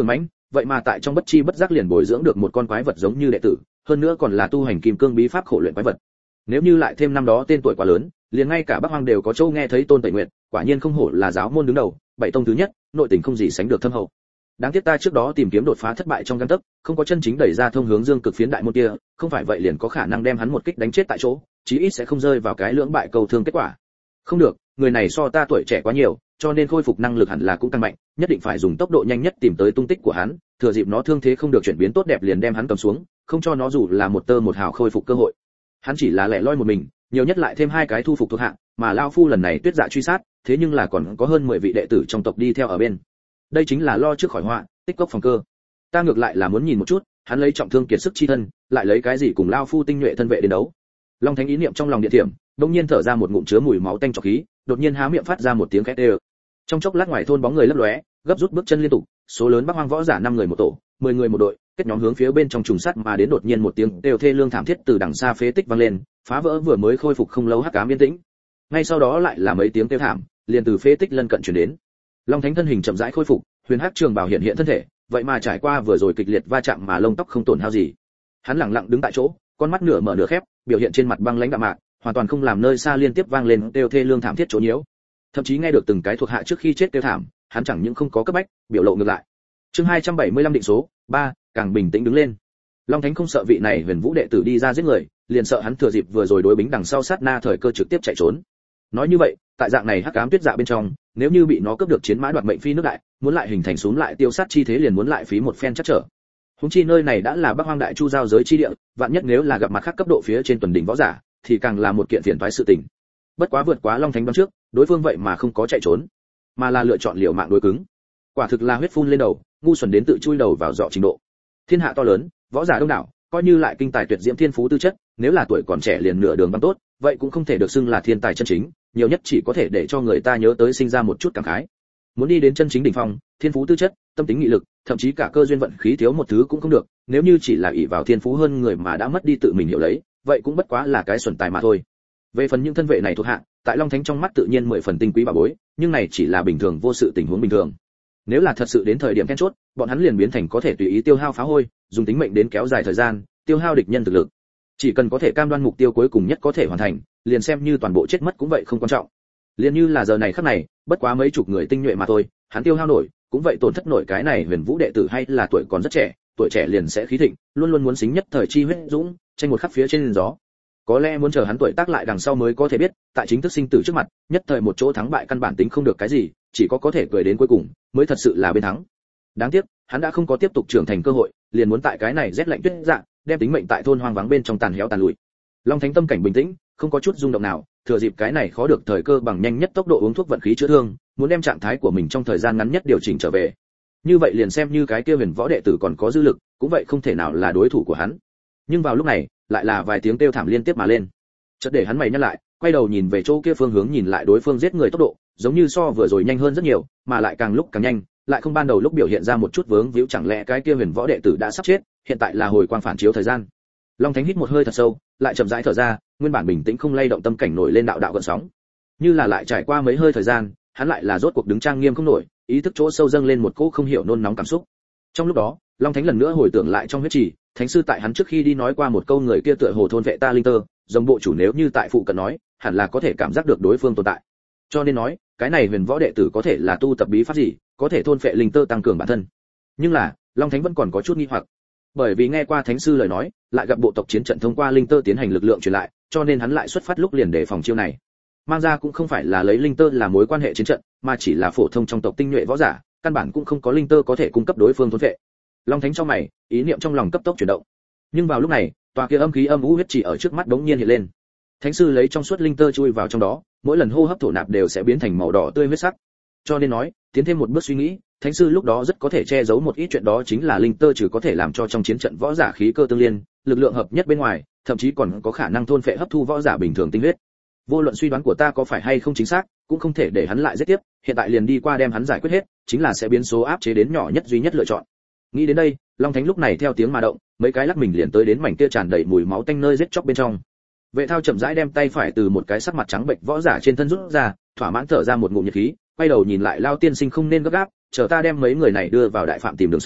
S1: vậy mà tại trong bất chi bất giác liền bồi dưỡng được một con quái vật giống như đệ tử, hơn nữa còn là tu hành kim cương bí pháp khổ luyện quái vật. Nếu như lại thêm năm đó tên tuổi quá lớn, liền ngay cả Bắc Hoang đều có châu nghe thấy Tôn Tẩy Nguyệt, quả nhiên không hổ là giáo môn đứng đầu, bảy tông thứ nhất, nội tình không gì sánh được thâm hậu. Đáng tiếc ta trước đó tìm kiếm đột phá thất bại trong gang tấc, không có chân chính đẩy ra thông hướng Dương Cực phiến đại môn kia, không phải vậy liền có khả năng đem hắn một kích đánh chết tại chỗ, chí ít sẽ không rơi vào cái lưỡng bại cầu thương kết quả. Không được, người này so ta tuổi trẻ quá nhiều, cho nên khôi phục năng lực hẳn là cũng tăng mạnh, nhất định phải dùng tốc độ nhanh nhất tìm tới tung tích của hắn, thừa dịp nó thương thế không được chuyển biến tốt đẹp liền đem hắn cầm xuống, không cho nó dù là một tơ một hào khôi phục cơ hội. Hắn chỉ là lẻ loi một mình, nhiều nhất lại thêm hai cái thu phục thuộc hạ, mà lão phu lần này tuyết dạ truy sát, thế nhưng là còn có hơn mười vị đệ tử trong tộc đi theo ở bên. Đây chính là lo trước khỏi họa, tích cốc phòng cơ. Ta ngược lại là muốn nhìn một chút, hắn lấy trọng thương kiệt sức chi thân, lại lấy cái gì cùng lão phu tinh nhuệ thân vệ đến đấu. Long Thánh ý niệm trong lòng điện thiểm, đột nhiên thở ra một ngụm chứa mùi máu tanh trọc khí, đột nhiên há miệng phát ra một tiếng khét đều. Trong chốc lát ngoài thôn bóng người lấp lóe, gấp rút bước chân liên tục, số lớn Bắc Hoang võ giả năm người một tổ, mười người một đội, kết nhóm hướng phía bên trong trùng sắt mà đến, đột nhiên một tiếng đều thê lương thảm thiết từ đằng xa phế tích vang lên, phá vỡ vừa mới khôi phục không lâu hắc ám yên tĩnh. Ngay sau đó lại là mấy tiếng kêu thảm, liền từ phế tích lân cận truyền đến. Long Thánh thân hình chậm rãi khôi phục, huyền hắc trường bào hiện hiện thân thể, vậy mà trải qua vừa rồi kịch liệt va chạm mà lông tóc không tổn hao gì. Hắn lặng lặng đứng tại chỗ, con mắt nửa mở nửa khép, biểu hiện trên mặt băng lãnh đạm mạc, hoàn toàn không làm nơi xa liên tiếp vang lên kêu thê lương thảm thiết chỗ nhiễu. Thậm chí nghe được từng cái thuộc hạ trước khi chết kêu thảm, hắn chẳng những không có cấp bách, biểu lộ ngược lại. Chương hai trăm bảy mươi lăm định số ba, càng bình tĩnh đứng lên. Long Thánh không sợ vị này Huyền Vũ đệ tử đi ra giết người, liền sợ hắn thừa dịp vừa rồi đối bính đằng sau sát na thời cơ trực tiếp chạy trốn. Nói như vậy, tại dạng này hắc ám tuyết dạ bên trong, nếu như bị nó cướp được chiến mã đoạt mệnh phi nước đại, muốn lại hình thành xuống lại tiêu sát chi thế liền muốn lại phí một phen chắc trở. Húng chi nơi này đã là Bắc Hoang đại chu giao giới chi địa, vạn nhất nếu là gặp mặt khác cấp độ phía trên tuần đỉnh võ giả, thì càng là một kiện phiền toái sự tình. Bất quá vượt quá Long Thánh đoán trước, đối phương vậy mà không có chạy trốn, mà là lựa chọn liều mạng đối cứng. Quả thực là huyết phun lên đầu, ngu xuẩn đến tự chui đầu vào dọ trình độ. Thiên hạ to lớn, võ giả đông đảo, coi như lại kinh tài tuyệt diễm thiên phú tư chất, nếu là tuổi còn trẻ liền nửa đường băng tốt, vậy cũng không thể được xưng là thiên tài chân chính, nhiều nhất chỉ có thể để cho người ta nhớ tới sinh ra một chút cảm khái. Muốn đi đến chân chính đỉnh phong, thiên phú tư chất, tâm tính nghị lực, thậm chí cả cơ duyên vận khí thiếu một thứ cũng không được, nếu như chỉ là ỷ vào thiên phú hơn người mà đã mất đi tự mình hiểu lấy, vậy cũng bất quá là cái xuẩn tài mà thôi. Về phần những thân vệ này thuộc hạ, tại Long Thánh trong mắt tự nhiên mười phần tinh quý bà bối, nhưng này chỉ là bình thường vô sự tình huống bình thường. Nếu là thật sự đến thời điểm then chốt, bọn hắn liền biến thành có thể tùy ý tiêu hao phá hôi, dùng tính mệnh đến kéo dài thời gian, tiêu hao địch nhân thực lực. Chỉ cần có thể cam đoan mục tiêu cuối cùng nhất có thể hoàn thành, liền xem như toàn bộ chết mất cũng vậy không quan trọng. Liền như là giờ này khắc này, bất quá mấy chục người tinh nhuệ mà thôi, hắn tiêu hao nổi, cũng vậy tổn thất nổi cái này Huyền Vũ đệ tử hay là tuổi còn rất trẻ, tuổi trẻ liền sẽ khí thịnh, luôn luôn muốn xính nhất thời chi huyết dũng, tranh một khắc phía trên gió. Có lẽ muốn chờ hắn tuổi tác lại đằng sau mới có thể biết, tại chính thức sinh tử trước mặt, nhất thời một chỗ thắng bại căn bản tính không được cái gì, chỉ có có thể cười đến cuối cùng, mới thật sự là bên thắng. Đáng tiếc, hắn đã không có tiếp tục trưởng thành cơ hội, liền muốn tại cái này rét lạnh tuyết dạ, đem tính mệnh tại thôn hoang vắng bên trong tàn héo tàn lụi. Long Thánh tâm cảnh bình tĩnh, không có chút rung động nào, thừa dịp cái này khó được thời cơ bằng nhanh nhất tốc độ uống thuốc vận khí chữa thương, muốn đem trạng thái của mình trong thời gian ngắn nhất điều chỉnh trở về. Như vậy liền xem như cái kia Huyền Võ đệ tử còn có dư lực, cũng vậy không thể nào là đối thủ của hắn. Nhưng vào lúc này, lại là vài tiếng kêu thảm liên tiếp mà lên. Chợt để hắn mày nhăn lại, quay đầu nhìn về chỗ kia phương hướng nhìn lại đối phương giết người tốc độ, giống như so vừa rồi nhanh hơn rất nhiều, mà lại càng lúc càng nhanh, lại không ban đầu lúc biểu hiện ra một chút vướng víu, chẳng lẽ cái kia Huyền Võ đệ tử đã sắp chết, hiện tại là hồi quang phản chiếu thời gian. Long Thánh hít một hơi thật sâu, lại chậm rãi thở ra, nguyên bản bình tĩnh không lay động tâm cảnh nổi lên đạo đạo gợn sóng. Như là lại trải qua mấy hơi thời gian, hắn lại là rốt cuộc đứng trang nghiêm không nổi, ý thức chỗ sâu dâng lên một cỗ không hiểu nôn nóng cảm xúc. Trong lúc đó, Long Thánh lần nữa hồi tưởng lại trong huyết trì, thánh sư tại hắn trước khi đi nói qua một câu, người kia tựa hồ thôn vệ ta linh tơ, dòng bộ chủ nếu như tại phụ cận nói, hẳn là có thể cảm giác được đối phương tồn tại. Cho nên nói, cái này Huyền Võ đệ tử có thể là tu tập bí pháp gì, có thể thôn vệ linh tơ tăng cường bản thân. Nhưng là, Long Thánh vẫn còn có chút nghi hoặc. Bởi vì nghe qua thánh sư lời nói, lại gặp bộ tộc chiến trận thông qua linh tơ tiến hành lực lượng truyền lại, cho nên hắn lại xuất phát lúc liền để phòng chiêu này. Mang ra cũng không phải là lấy linh tơ là mối quan hệ chiến trận, mà chỉ là phổ thông trong tộc tinh nhuệ võ giả, căn bản cũng không có linh tơ có thể cung cấp đối phương thôn vệ. Long Thánh trong mày, ý niệm trong lòng cấp tốc chuyển động. Nhưng vào lúc này, tòa kia âm khí âm u huyết chỉ ở trước mắt đống nhiên hiện lên. Thánh sư lấy trong suốt linh tơ chui vào trong đó, mỗi lần hô hấp thổ nạp đều sẽ biến thành màu đỏ tươi huyết sắc. Cho nên nói, tiến thêm một bước suy nghĩ, thánh sư lúc đó rất có thể che giấu một ít chuyện, đó chính là linh tơ trừ có thể làm cho trong chiến trận võ giả khí cơ tương liên, lực lượng hợp nhất bên ngoài, thậm chí còn có khả năng thôn phệ hấp thu võ giả bình thường tinh huyết. Vô luận suy đoán của ta có phải hay không chính xác, cũng không thể để hắn lại giết tiếp, hiện tại liền đi qua đem hắn giải quyết hết, chính là sẽ biến số áp chế đến nhỏ nhất duy nhất lựa chọn. Nghĩ đến đây, Long Thánh lúc này theo tiếng mà động, mấy cái lắc mình liền tới đến mảnh kia tràn đầy mùi máu tanh nơi giết chóc bên trong. Vệ Thao chậm rãi đem tay phải từ một cái sắc mặt trắng bệch võ giả trên thân rút ra, thỏa mãn thở ra một ngụm nhiệt khí, quay đầu nhìn lại Lao tiên sinh không nên gấp gáp, chờ ta đem mấy người này đưa vào đại phạm tìm đường sống,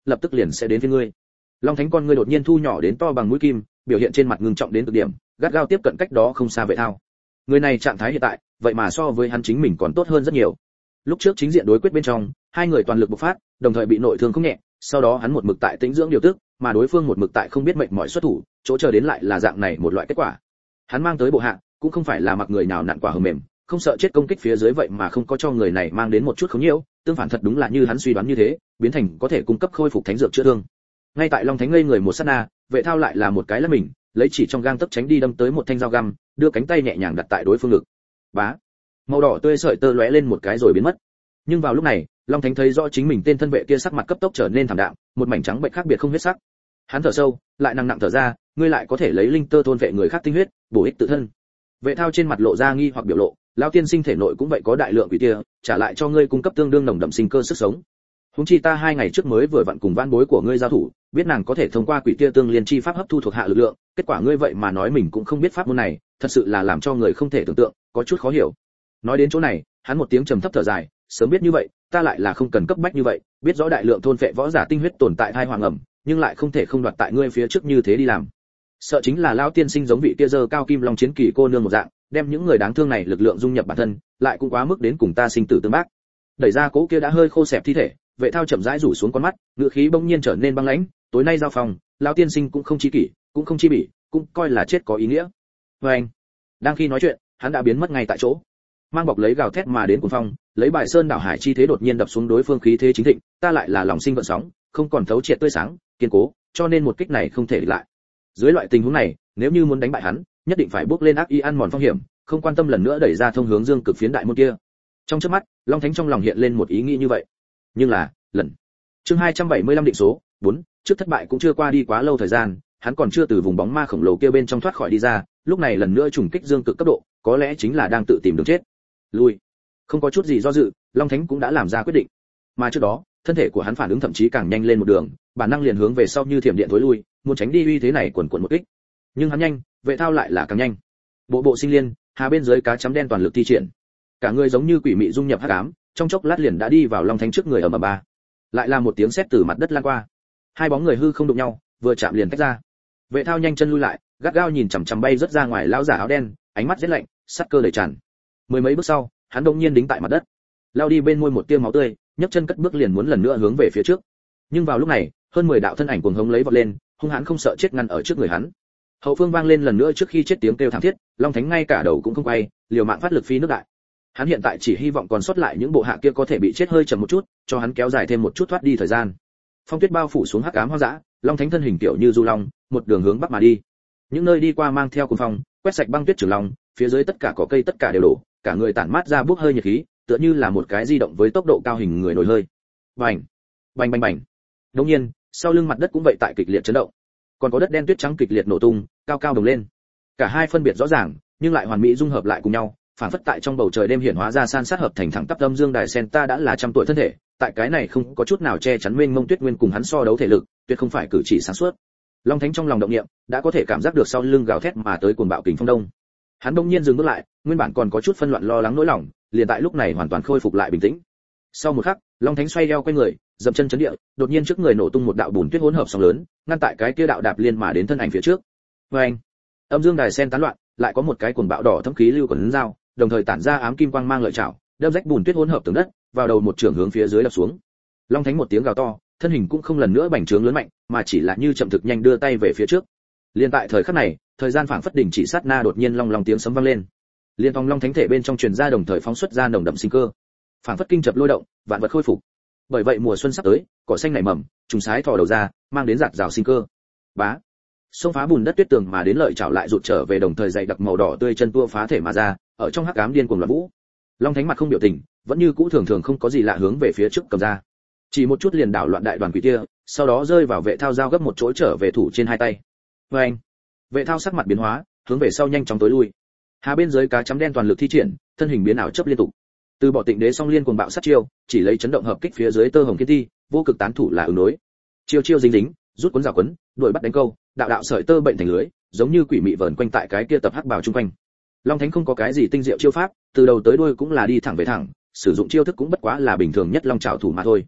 S1: lập tức liền sẽ đến phía ngươi. Long Thánh con ngươi đột nhiên thu nhỏ đến to bằng mũi kim, biểu hiện trên mặt ngưng trọng đến cực điểm, gắt gao tiếp cận cách đó không xa Vệ Thao. Người này trạng thái hiện tại, vậy mà so với hắn chính mình còn tốt hơn rất nhiều. Lúc trước chính diện đối quyết bên trong, hai người toàn lực bộc phát, đồng thời bị nội thương không nhẹ, sau đó hắn một mực tại tĩnh dưỡng điều tức, mà đối phương một mực tại không biết mệnh mỏi xuất thủ, chỗ chờ đến lại là dạng này một loại kết quả. Hắn mang tới bộ hạ, cũng không phải là mặc người nào nặn quả hờ mềm, không sợ chết công kích phía dưới vậy mà không có cho người này mang đến một chút khống nhiễu, tương phản thật đúng là như hắn suy đoán như thế, biến thành có thể cung cấp khôi phục thánh dược chữa thương. Ngay tại Long Thánh ngây người một sát na, Vệ Thao lại là một cái lắc mình, lấy chỉ trong gang tấc tránh đi đâm tới một thanh dao găm, đưa cánh tay nhẹ nhàng đặt tại đối phương ngực. Bá, màu đỏ tươi sợi tơ lóe lên một cái rồi biến mất. Nhưng vào lúc này, Long Thánh thấy rõ chính mình tên thân vệ kia sắc mặt cấp tốc trở nên thảm đạm, một mảnh trắng bệnh khác biệt không huyết sắc. Hắn thở sâu, lại nặng nặng thở ra, ngươi lại có thể lấy linh tơ thôn vệ người khác tinh huyết, bổ ích tự thân. Vệ Thao trên mặt lộ ra nghi hoặc biểu lộ, lão tiên sinh thể nội cũng vậy có đại lượng quỷ tia, trả lại cho ngươi cung cấp tương đương nồng đậm sinh cơ sức sống. Huống chi ta hai ngày trước mới vừa vặn cùng van bối của ngươi giao thủ, biết nàng có thể thông qua quỷ tia tương liên chi pháp hấp thu thuộc hạ lực lượng, kết quả ngươi vậy mà nói mình cũng không biết pháp môn này, thật sự là làm cho người không thể tưởng tượng, có chút khó hiểu. Nói đến chỗ này, hắn một tiếng trầm thấp thở dài, sớm biết như vậy, ta lại là không cần cấp bách như vậy, biết rõ đại lượng thôn phệ võ giả tinh huyết tồn tại thai hoàng ẩm, nhưng lại không thể không đoạt tại ngươi phía trước như thế đi làm. Sợ chính là lão tiên sinh giống vị kia giơ cao kim long chiến kỳ cô nương một dạng, đem những người đáng thương này lực lượng dung nhập bản thân, lại cũng quá mức đến cùng ta sinh tử tương bác. Đẩy ra cố kia đã hơi khô xẹp thi thể, Vệ Thao chậm rãi rủ xuống con mắt, ngựa khí bỗng nhiên trở nên băng lãnh, tối nay giao phòng, lão tiên sinh cũng không chi kỷ, cũng không chi bỉ, cũng coi là chết có ý nghĩa. Và anh, đang khi nói chuyện, hắn đã biến mất ngay tại chỗ. Mang bọc lấy gào thét mà đến cuồng phong, lấy bài sơn đảo hải chi thế đột nhiên đập xuống đối phương khí thế chính thịnh, ta lại là lòng sinh gợn sóng, không còn thấu triệt tươi sáng, kiên cố, cho nên một kích này không thể địch lại. Dưới loại tình huống này, nếu như muốn đánh bại hắn, nhất định phải bước lên ác ý ăn mòn phong hiểm, không quan tâm lần nữa đẩy ra thông hướng dương cực phiến đại môn kia. Trong chớp mắt, Long Thánh trong lòng hiện lên một ý nghĩ như vậy. Nhưng là, lần. Chương hai trăm bảy mươi lăm định số, bốn, trước thất bại cũng chưa qua đi quá lâu thời gian, hắn còn chưa từ vùng bóng ma khổng lồ kia bên trong thoát khỏi đi ra, lúc này lần nữa trùng kích dương cực cấp độ, có lẽ chính là đang tự tìm đường chết. Lui. Không có chút gì do dự, Long Thánh cũng đã làm ra quyết định. Mà trước đó, thân thể của hắn phản ứng thậm chí càng nhanh lên một đường, bản năng liền hướng về sau như thiểm điện tối lui, muốn tránh đi uy thế này quần quần một kích. Nhưng hắn nhanh, Vệ Thao lại là càng nhanh. Bộ bộ sinh liên, hà bên dưới cá chấm đen toàn lực thi triển. Cả người giống như quỷ mị dung nhập hắc ám, trong chốc lát liền đã đi vào Long Thánh trước người ở ầm ba. Lại là một tiếng sét từ mặt đất lan qua. Hai bóng người hư không đụng nhau, vừa chạm liền tách ra. Vệ Thao nhanh chân lui lại, gắt gao nhìn chằm chằm bay rất ra ngoài lão giả áo đen, ánh mắt giết lạnh, sát cơ đầy tràn. Mười mấy bước sau, hắn đột nhiên đính tại mặt đất, lao đi bên môi một tia máu tươi, nhấc chân cất bước liền muốn lần nữa hướng về phía trước. Nhưng vào lúc này, hơn mười đạo thân ảnh cuồng hống lấy vọt lên, hung hãn không sợ chết ngăn ở trước người hắn. Hậu phương vang lên lần nữa trước khi chết tiếng kêu thảm thiết, Long Thánh ngay cả đầu cũng không quay, liều mạng phát lực phi nước đại. Hắn hiện tại chỉ hy vọng còn sót lại những bộ hạ kia có thể bị chết hơi chậm một chút, cho hắn kéo dài thêm một chút thoát đi thời gian. Phong tuyết bao phủ xuống hắc ám hoang dã, Long Thánh thân hình tiểu như du long, một đường hướng bắc mà đi. Những nơi đi qua mang theo cuồng phong, quét sạch băng tuyết trường long, phía dưới tất cả cỏ cây tất cả đều đổ, cả người tản mát ra bốc hơi nhiệt khí, tựa như là một cái di động với tốc độ cao hình người nổi hơi. Bành, bành bành bành. Đột nhiên, sau lưng mặt đất cũng vậy tại kịch liệt chấn động. Còn có đất đen tuyết trắng kịch liệt nổ tung, cao cao đồng lên. Cả hai phân biệt rõ ràng, nhưng lại hoàn mỹ dung hợp lại cùng nhau, phản phất tại trong bầu trời đêm hiển hóa ra san sát hợp thành thẳng tắp âm dương đài sen. Ta đã là trăm tuổi thân thể, tại cái này không có chút nào che chắn mênh mông tuyết nguyên cùng hắn so đấu thể lực, tuyệt không phải cử chỉ sáng suốt. Long Thánh trong lòng động niệm, đã có thể cảm giác được sau lưng gào thét mà tới cuồng bạo kình phong đông. Hắn đông nhiên dừng bước lại, nguyên bản còn có chút phân loạn lo lắng nỗi lòng, liền tại lúc này hoàn toàn khôi phục lại bình tĩnh. Sau một khắc, Long Thánh xoay eo quay người, dậm chân chấn địa, đột nhiên trước người nổ tung một đạo bùn tuyết hỗn hợp sóng lớn, ngăn tại cái kia đạo đạp liên mà đến thân ảnh phía trước. Oeng! Âm dương đài sen tán loạn, lại có một cái cuồng bạo đỏ thấm khí lưu quần dao, đồng thời tản ra ám kim quang mang lợi chảo, đâm rách bùn tuyết hỗn hợp tường đất, vào đầu một trường hướng phía dưới đập xuống. Long Thánh một tiếng gào to, thân hình cũng không lần nữa bành trướng lớn mạnh, mà chỉ là như chậm thực nhanh đưa tay về phía trước. Liên tại thời khắc này, thời gian phảng phất đình chỉ sát na, đột nhiên long long tiếng sấm vang lên. Liên phong Long Thánh thể bên trong truyền ra đồng thời phóng xuất ra nồng đậm sinh cơ, phảng phất kinh chập lôi động, vạn vật khôi phục. Bởi vậy mùa xuân sắp tới, cỏ xanh nảy mầm, trùng sái thò đầu ra, mang đến giạt rào sinh cơ. Bá, xông phá bùn đất tuyết tường mà đến lợi chảo lại rụt trở về, đồng thời dày đặc màu đỏ tươi chân tua phá thể mà ra, ở trong hắc ám điên cuồng loạn vũ. Long Thánh mặt không biểu tình, vẫn như cũ thường thường không có gì lạ hướng về phía trước cầm ra. Chỉ một chút liền đảo loạn đại đoàn quỷ kia, sau đó rơi vào Vệ Thao giao gấp một chỗ trở về thủ trên hai tay. Và anh, Vệ Thao sắc mặt biến hóa, hướng về sau nhanh chóng tối lui. Hà bên dưới cá chấm đen toàn lực thi triển, thân hình biến ảo chấp liên tục. Từ bỏ Tịnh Đế song liên cuồng bạo sát chiêu, chỉ lấy chấn động hợp kích phía dưới tơ hồng thiên thi, vô cực tán thủ là ứng đối. Chiêu chiêu dính dính, rút cuốn rào quấn, đuổi bắt đánh câu, đạo đạo sợi tơ bệnh thành lưới, giống như quỷ mị vờn quanh tại cái kia tập hắc bào trung quanh. Long Thánh không có cái gì tinh diệu chiêu pháp, từ đầu tới đuôi cũng là đi thẳng về thẳng, sử dụng chiêu thức cũng bất quá là bình thường nhất long trảo thủ mà thôi.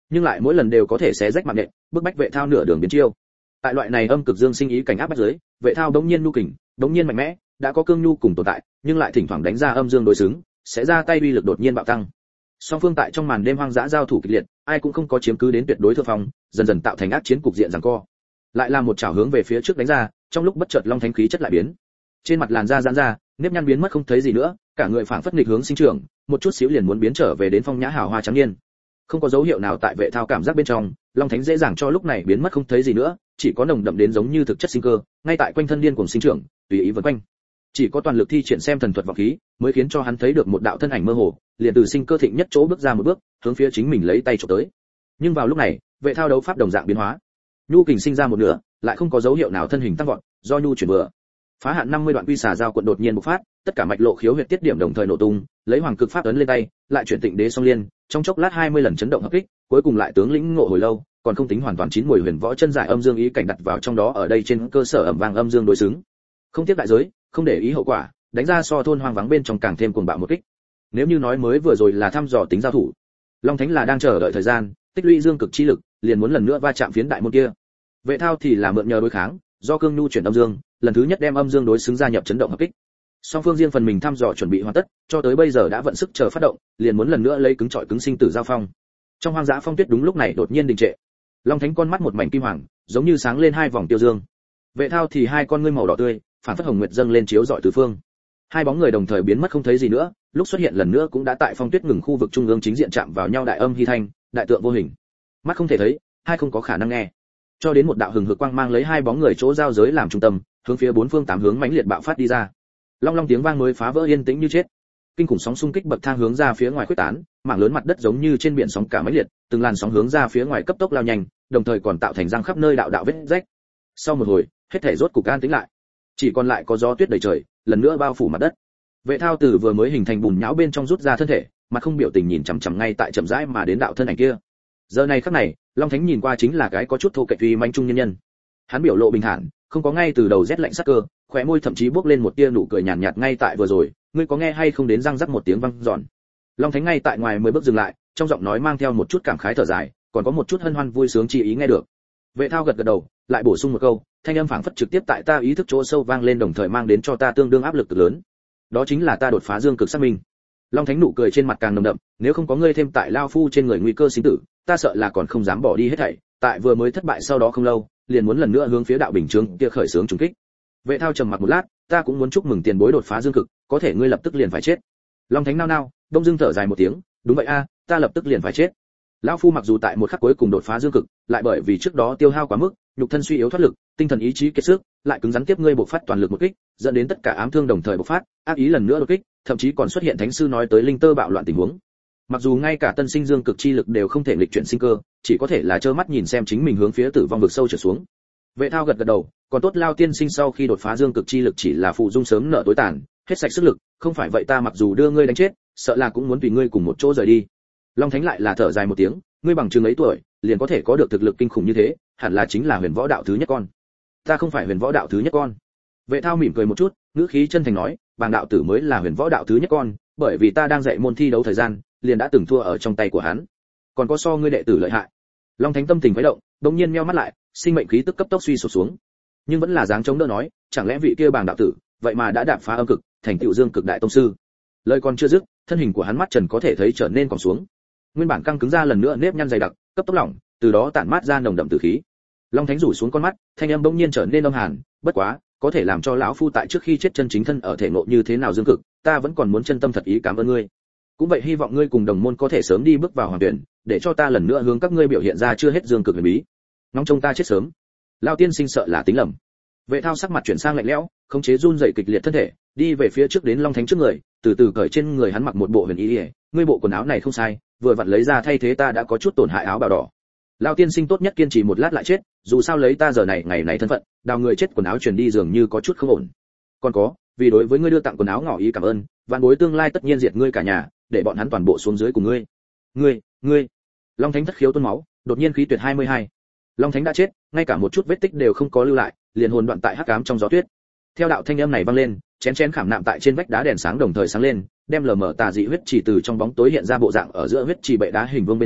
S1: nhưng lại mỗi lần đều có thể xé rách mạng nện, bức bách Vệ Thao nửa đường biến chiêu. Tại loại này âm cực dương sinh ý cảnh áp bách dưới, Vệ Thao đống nhiên nhu kình, đống nhiên mạnh mẽ, đã có cương nhu cùng tồn tại, nhưng lại thỉnh thoảng đánh ra âm dương đối xứng, sẽ ra tay uy lực đột nhiên bạo tăng. Song phương tại trong màn đêm hoang dã giao thủ kịch liệt, ai cũng không có chiếm cứ đến tuyệt đối thượng phong, dần dần tạo thành ác chiến cục diện giằng co. Lại là một chảo hướng về phía trước đánh ra, trong lúc bất chợt long thánh khí chất lại biến. Trên mặt làn da giãn ra, nếp nhăn biến mất không thấy gì nữa, cả người phảng phất nghịch hướng sinh trưởng, một chút xíu liền muốn biến trở về đến phong nhã hào hoa trắng niên. Không có dấu hiệu nào tại Vệ Thao cảm giác bên trong, long thánh dễ dàng cho lúc này biến mất không thấy gì nữa, chỉ có nồng đậm đến giống như thực chất sinh cơ, ngay tại quanh thân điên cuồng sinh trưởng, tùy ý vần quanh. Chỉ có toàn lực thi triển xem thần thuật vọng khí, mới khiến cho hắn thấy được một đạo thân ảnh mơ hồ, liền từ sinh cơ thịnh nhất chỗ bước ra một bước, hướng phía chính mình lấy tay chụp tới. Nhưng vào lúc này, Vệ Thao đấu pháp đồng dạng biến hóa. Nhu kình sinh ra một nửa, lại không có dấu hiệu nào thân hình tăng vọt, do nhu chuyển vừa. Phá hạn năm mươi đoạn quy xà giao quận đột nhiên bộc phát, tất cả mạch lộ khiếu huyệt tiết điểm đồng thời nổ tung, lấy hoàng cực pháp ấn lên tay, lại chuyển tịnh đế song liên, trong chốc lát hai mươi lần chấn động hợp kích, cuối cùng lại tướng lĩnh ngộ hồi lâu, còn không tính hoàn toàn chín mùi huyền võ chân giải âm dương ý cảnh đặt vào trong đó, ở đây trên cơ sở ẩm vang âm dương đối xứng. Không tiếc đại giới, không để ý hậu quả, đánh ra so thôn hoang vắng bên trong càng thêm cuồng bạo một kích. Nếu như nói mới vừa rồi là thăm dò tính giao thủ, Long Thánh là đang chờ đợi thời gian, tích lũy dương cực chi lực, liền muốn lần nữa va chạm phiến đại môn kia. Vệ Thao thì là mượn nhờ đối kháng, do cương nhu chuyển âm dương, lần thứ nhất đem âm dương đối xứng gia nhập chấn động hợp kích. Song phương riêng phần mình thăm dò chuẩn bị hoàn tất, cho tới bây giờ đã vận sức chờ phát động, liền muốn lần nữa lấy cứng trọi cứng sinh tử giao phong. Trong hoang dã phong tuyết đúng lúc này đột nhiên đình trệ. Long Thánh con mắt một mảnh kim hoàng, giống như sáng lên hai vòng tiêu dương. Vệ Thao thì hai con ngươi màu đỏ tươi, phản phất hồng nguyệt dâng lên chiếu rọi tứ phương. Hai bóng người đồng thời biến mất không thấy gì nữa, lúc xuất hiện lần nữa cũng đã tại phong tuyết ngừng khu vực trung ương chính diện chạm vào nhau, đại âm hy thanh, đại tượng vô hình. Mắt không thể thấy, hai không có khả năng nghe. Cho đến một đạo hừng hực quang mang lấy hai bóng người chỗ giao giới làm trung tâm, hướng phía bốn phương tám hướng mãnh liệt bạo phát đi ra. Long long tiếng vang mới phá vỡ yên tĩnh như chết. Kinh khủng sóng xung kích bậc thang hướng ra phía ngoài khuếch tán, mảng lớn mặt đất giống như trên biển sóng cả mãnh liệt, từng làn sóng hướng ra phía ngoài cấp tốc lao nhanh, đồng thời còn tạo thành răng khắp nơi đạo đạo vết rách. Sau một hồi, hết thảy rốt cục an tĩnh lại. Chỉ còn lại có gió tuyết đầy trời, lần nữa bao phủ mặt đất. Vệ Thao từ vừa mới hình thành bùn nhão bên trong rút ra thân thể, mặt không biểu tình nhìn chằm chằm ngay tại chậm rãi mà đến đạo thân ảnh kia. Giờ này khắc này, Long Thánh nhìn qua chính là cái có chút thô kệch uy manh trung nhân nhân. Hắn biểu lộ bình thản, không có ngay từ đầu rét lạnh sắc cơ, khóe môi thậm chí bước lên một tia nụ cười nhàn nhạt, nhạt ngay tại vừa rồi, ngươi có nghe hay không đến răng rắc một tiếng vang giòn. Long Thánh ngay tại ngoài mười bước dừng lại, trong giọng nói mang theo một chút cảm khái thở dài, còn có một chút hân hoan vui sướng chi ý nghe được. Vệ Thao gật gật đầu, lại bổ sung một câu, thanh âm phảng phất trực tiếp tại ta ý thức chỗ sâu vang lên, đồng thời mang đến cho ta tương đương áp lực cực lớn. Đó chính là ta đột phá dương cực xác minh. Long Thánh nụ cười trên mặt càng nồng đậm, nếu không có ngươi thêm tại lao phu trên người nguy cơ sinh tử, ta sợ là còn không dám bỏ đi hết thảy, tại vừa mới thất bại sau đó không lâu, liền muốn lần nữa hướng phía đạo bình chứng kia khởi xướng trùng kích. Vệ Thao trầm mặc một lát, ta cũng muốn chúc mừng tiền bối đột phá dương cực, có thể ngươi lập tức liền phải chết. Long Thánh nao nao, đông dương thở dài một tiếng, đúng vậy a, ta lập tức liền phải chết. Lão phu mặc dù tại một khắc cuối cùng đột phá dương cực, lại bởi vì trước đó tiêu hao quá mức, nhục thân suy yếu thoát lực, tinh thần ý chí kiệt sức, lại cứng rắn tiếp ngươi bộc phát toàn lực một kích, dẫn đến tất cả ám thương đồng thời bộc phát, ác ý lần nữa đột kích, thậm chí còn xuất hiện thánh sư nói tới linh tơ bạo loạn tình huống. Mặc dù ngay cả tân sinh dương cực chi lực đều không thể nghịch chuyển sinh cơ, chỉ có thể là trơ mắt nhìn xem chính mình hướng phía tử vong vực sâu trở xuống. Vệ Thao gật gật đầu, còn tốt Lao tiên sinh sau khi đột phá dương cực chi lực chỉ là phụ dung sớm nợ tối tàn, hết sạch sức lực, không phải vậy ta mặc dù đưa ngươi đánh chết, sợ là cũng muốn tùy ngươi cùng một chỗ rời đi. Long Thánh lại là thở dài một tiếng, ngươi bằng chừng ấy tuổi, liền có thể có được thực lực kinh khủng như thế, hẳn là chính là huyền võ đạo thứ nhất con. Ta không phải huyền võ đạo thứ nhất con. Vệ Thao mỉm cười một chút, ngữ khí chân thành nói, Bàng đạo tử mới là huyền võ đạo thứ nhất con, bởi vì ta đang dạy môn thi đấu thời gian, liền đã từng thua ở trong tay của hắn. Còn có so ngươi đệ tử lợi hại. Long Thánh tâm tình khuấy động, đột nhiên meo mắt lại, sinh mệnh khí tức cấp tốc suy sụp xuống, nhưng vẫn là dáng chống đỡ nói, chẳng lẽ vị kia Bàng đạo tử, vậy mà đã đạp phá âm cực, thành tựu dương cực đại tông sư. Lời còn chưa dứt, thân hình của hắn mắt trần có thể thấy trở nên còng xuống. Nguyên bản căng cứng ra lần nữa nếp nhăn dày đặc, cấp tốc lỏng, từ đó tản mát ra nồng đậm tử khí. Long Thánh rủ xuống con mắt, thanh âm bỗng nhiên trở nên âm hàn, bất quá, có thể làm cho lão phu tại trước khi chết chân chính thân ở thể ngộ như thế nào dương cực, ta vẫn còn muốn chân tâm thật ý cảm ơn ngươi. Cũng vậy hy vọng ngươi cùng đồng môn có thể sớm đi bước vào hoàng tuyển, để cho ta lần nữa hướng các ngươi biểu hiện ra chưa hết dương cực huyền bí. Ngóng trông ta chết sớm. Lão tiên sinh sợ là tính lầm. Vệ Thao sắc mặt chuyển sang lạnh lẽo, khống chế run rẩy kịch liệt thân thể, đi về phía trước đến Long Thánh trước người, từ từ cởi trên người hắn mặc một bộ huyền y, ngươi bộ quần áo này không sai, vừa vặn lấy ra thay thế ta đã có chút tổn hại áo bào đỏ. Lão tiên sinh tốt nhất kiên trì một lát lại chết, dù sao lấy ta giờ này ngày này thân phận, đào người chết quần áo truyền đi dường như có chút không ổn. Còn có, vì đối với ngươi đưa tặng quần áo ngỏ ý cảm ơn, vạn bối tương lai tất nhiên diệt ngươi cả nhà, để bọn hắn toàn bộ xuống dưới cùng ngươi. Ngươi, ngươi. Long Thánh thất khiếu tuôn máu, đột nhiên khí tuyệt hai mươi hai. Long Thánh đã chết, ngay cả một chút vết tích đều không có lưu lại, liền hồn đoạn tại hắc ám trong gió tuyết. Theo đạo thanh âm này vang lên, chén chén khảm nạm tại trên vách đá đèn sáng đồng thời sáng lên, đem lờ mờ tà dị huyết chỉ từ trong bóng tối hiện ra bộ dạng ở giữa huyết chỉ bệ đá hình vuông bên trên,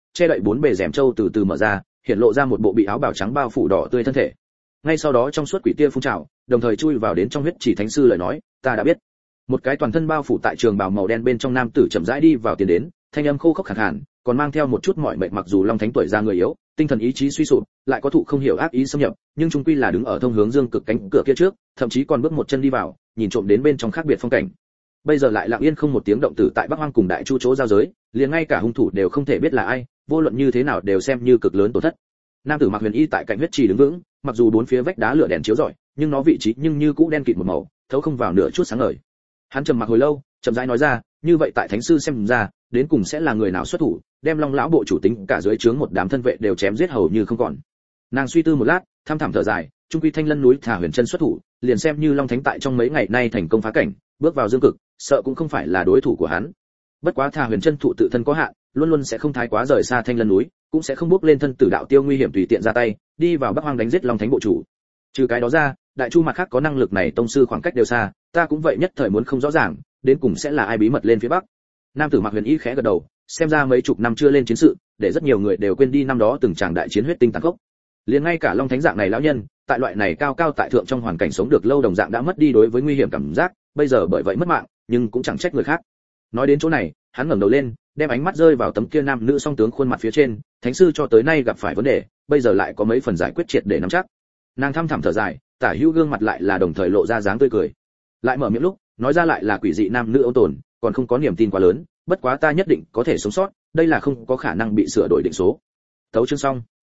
S1: che đậy bốn bề rèm châu từ từ mở ra, hiện lộ ra một bộ bị áo bào trắng bao phủ đỏ tươi thân thể. Ngay sau đó trong suốt quỷ tia phun trào, đồng thời chui vào đến trong huyết chỉ thánh sư lời nói, ta đã biết. Một cái toàn thân bao phủ tại trường bào màu đen bên trong nam tử chậm rãi đi vào tiến đến, thanh âm khô khốc khàn khàn, còn mang theo một chút mỏi mệt, mặc dù long thánh tuổi già người yếu, tinh thần ý chí suy sụp, lại có thụ không hiểu ác ý xâm nhập, nhưng trung quy là đứng ở thông hướng dương cực cánh cửa kia trước, thậm chí còn bước một chân đi vào, nhìn trộm đến bên trong khác biệt phong cảnh. Bây giờ lại lặng yên không một tiếng động tử tại Bắc Hoang cùng Đại Chu chỗ giao giới, liền ngay cả hung thủ đều không thể biết là ai, vô luận như thế nào đều xem như cực lớn tổn thất. Nam tử mặc huyền y tại cạnh huyết trì đứng vững, mặc dù bốn phía vách đá lửa đèn chiếu rọi, nhưng nó vị trí nhưng như cũ đen kịt một màu, thấu không vào nửa chút sáng ngời. Hắn trầm mặc hồi lâu, chậm rãi nói ra, như vậy tại thánh sư xem ra, đến cùng sẽ là người nào xuất thủ, đem Long lão bộ chủ tính cả dưới trướng một đám thân vệ đều chém giết hầu như không còn. Nàng suy tư một lát, thăm thẳm thở dài, trung quy Thanh Lân núi thả Huyền Chân xuất thủ, liền xem như Long thánh tại trong mấy ngày nay thành công phá cảnh, bước vào dương cực, sợ cũng không phải là đối thủ của hắn. Bất quá thả Huyền Chân thụ tự thân có hạn, luôn luôn sẽ không thái quá rời xa Thanh Lân núi, cũng sẽ không bước lên thân tử đạo tiêu nguy hiểm tùy tiện ra tay, đi vào Bắc Hoang đánh giết Long thánh bộ chủ. Trừ cái đó ra, Đại Chu mặt khác có năng lực này tông sư khoảng cách đều xa, ta cũng vậy nhất thời muốn không rõ ràng, đến cùng sẽ là ai bí mật lên phía Bắc. Nam tử mặc huyền y khẽ gật đầu, xem ra mấy chục năm chưa lên chiến sự, để rất nhiều người đều quên đi năm đó từng tràng đại chiến huyết tinh tàn khốc. Liền ngay cả Long thánh dạng này lão nhân, tại loại này cao cao tại thượng trong hoàn cảnh sống được lâu đồng dạng đã mất đi đối với nguy hiểm cảm giác, bây giờ bởi vậy mất mạng, nhưng cũng chẳng trách người khác. Nói đến chỗ này, hắn ngẩng đầu lên, đem ánh mắt rơi vào tấm kia nam nữ song tướng khuôn mặt phía trên, thánh sư cho tới nay gặp phải vấn đề, bây giờ lại có mấy phần giải quyết triệt để nắm chắc. Nàng thăm thẳm thở dài, tả hữu gương mặt lại là đồng thời lộ ra dáng tươi cười. Lại mở miệng lúc, nói ra lại là quỷ dị nam nữ ôn tồn, còn không có niềm tin quá lớn, bất quá ta nhất định có thể sống sót, đây là không có khả năng bị sửa đổi định số. Tấu chương xong.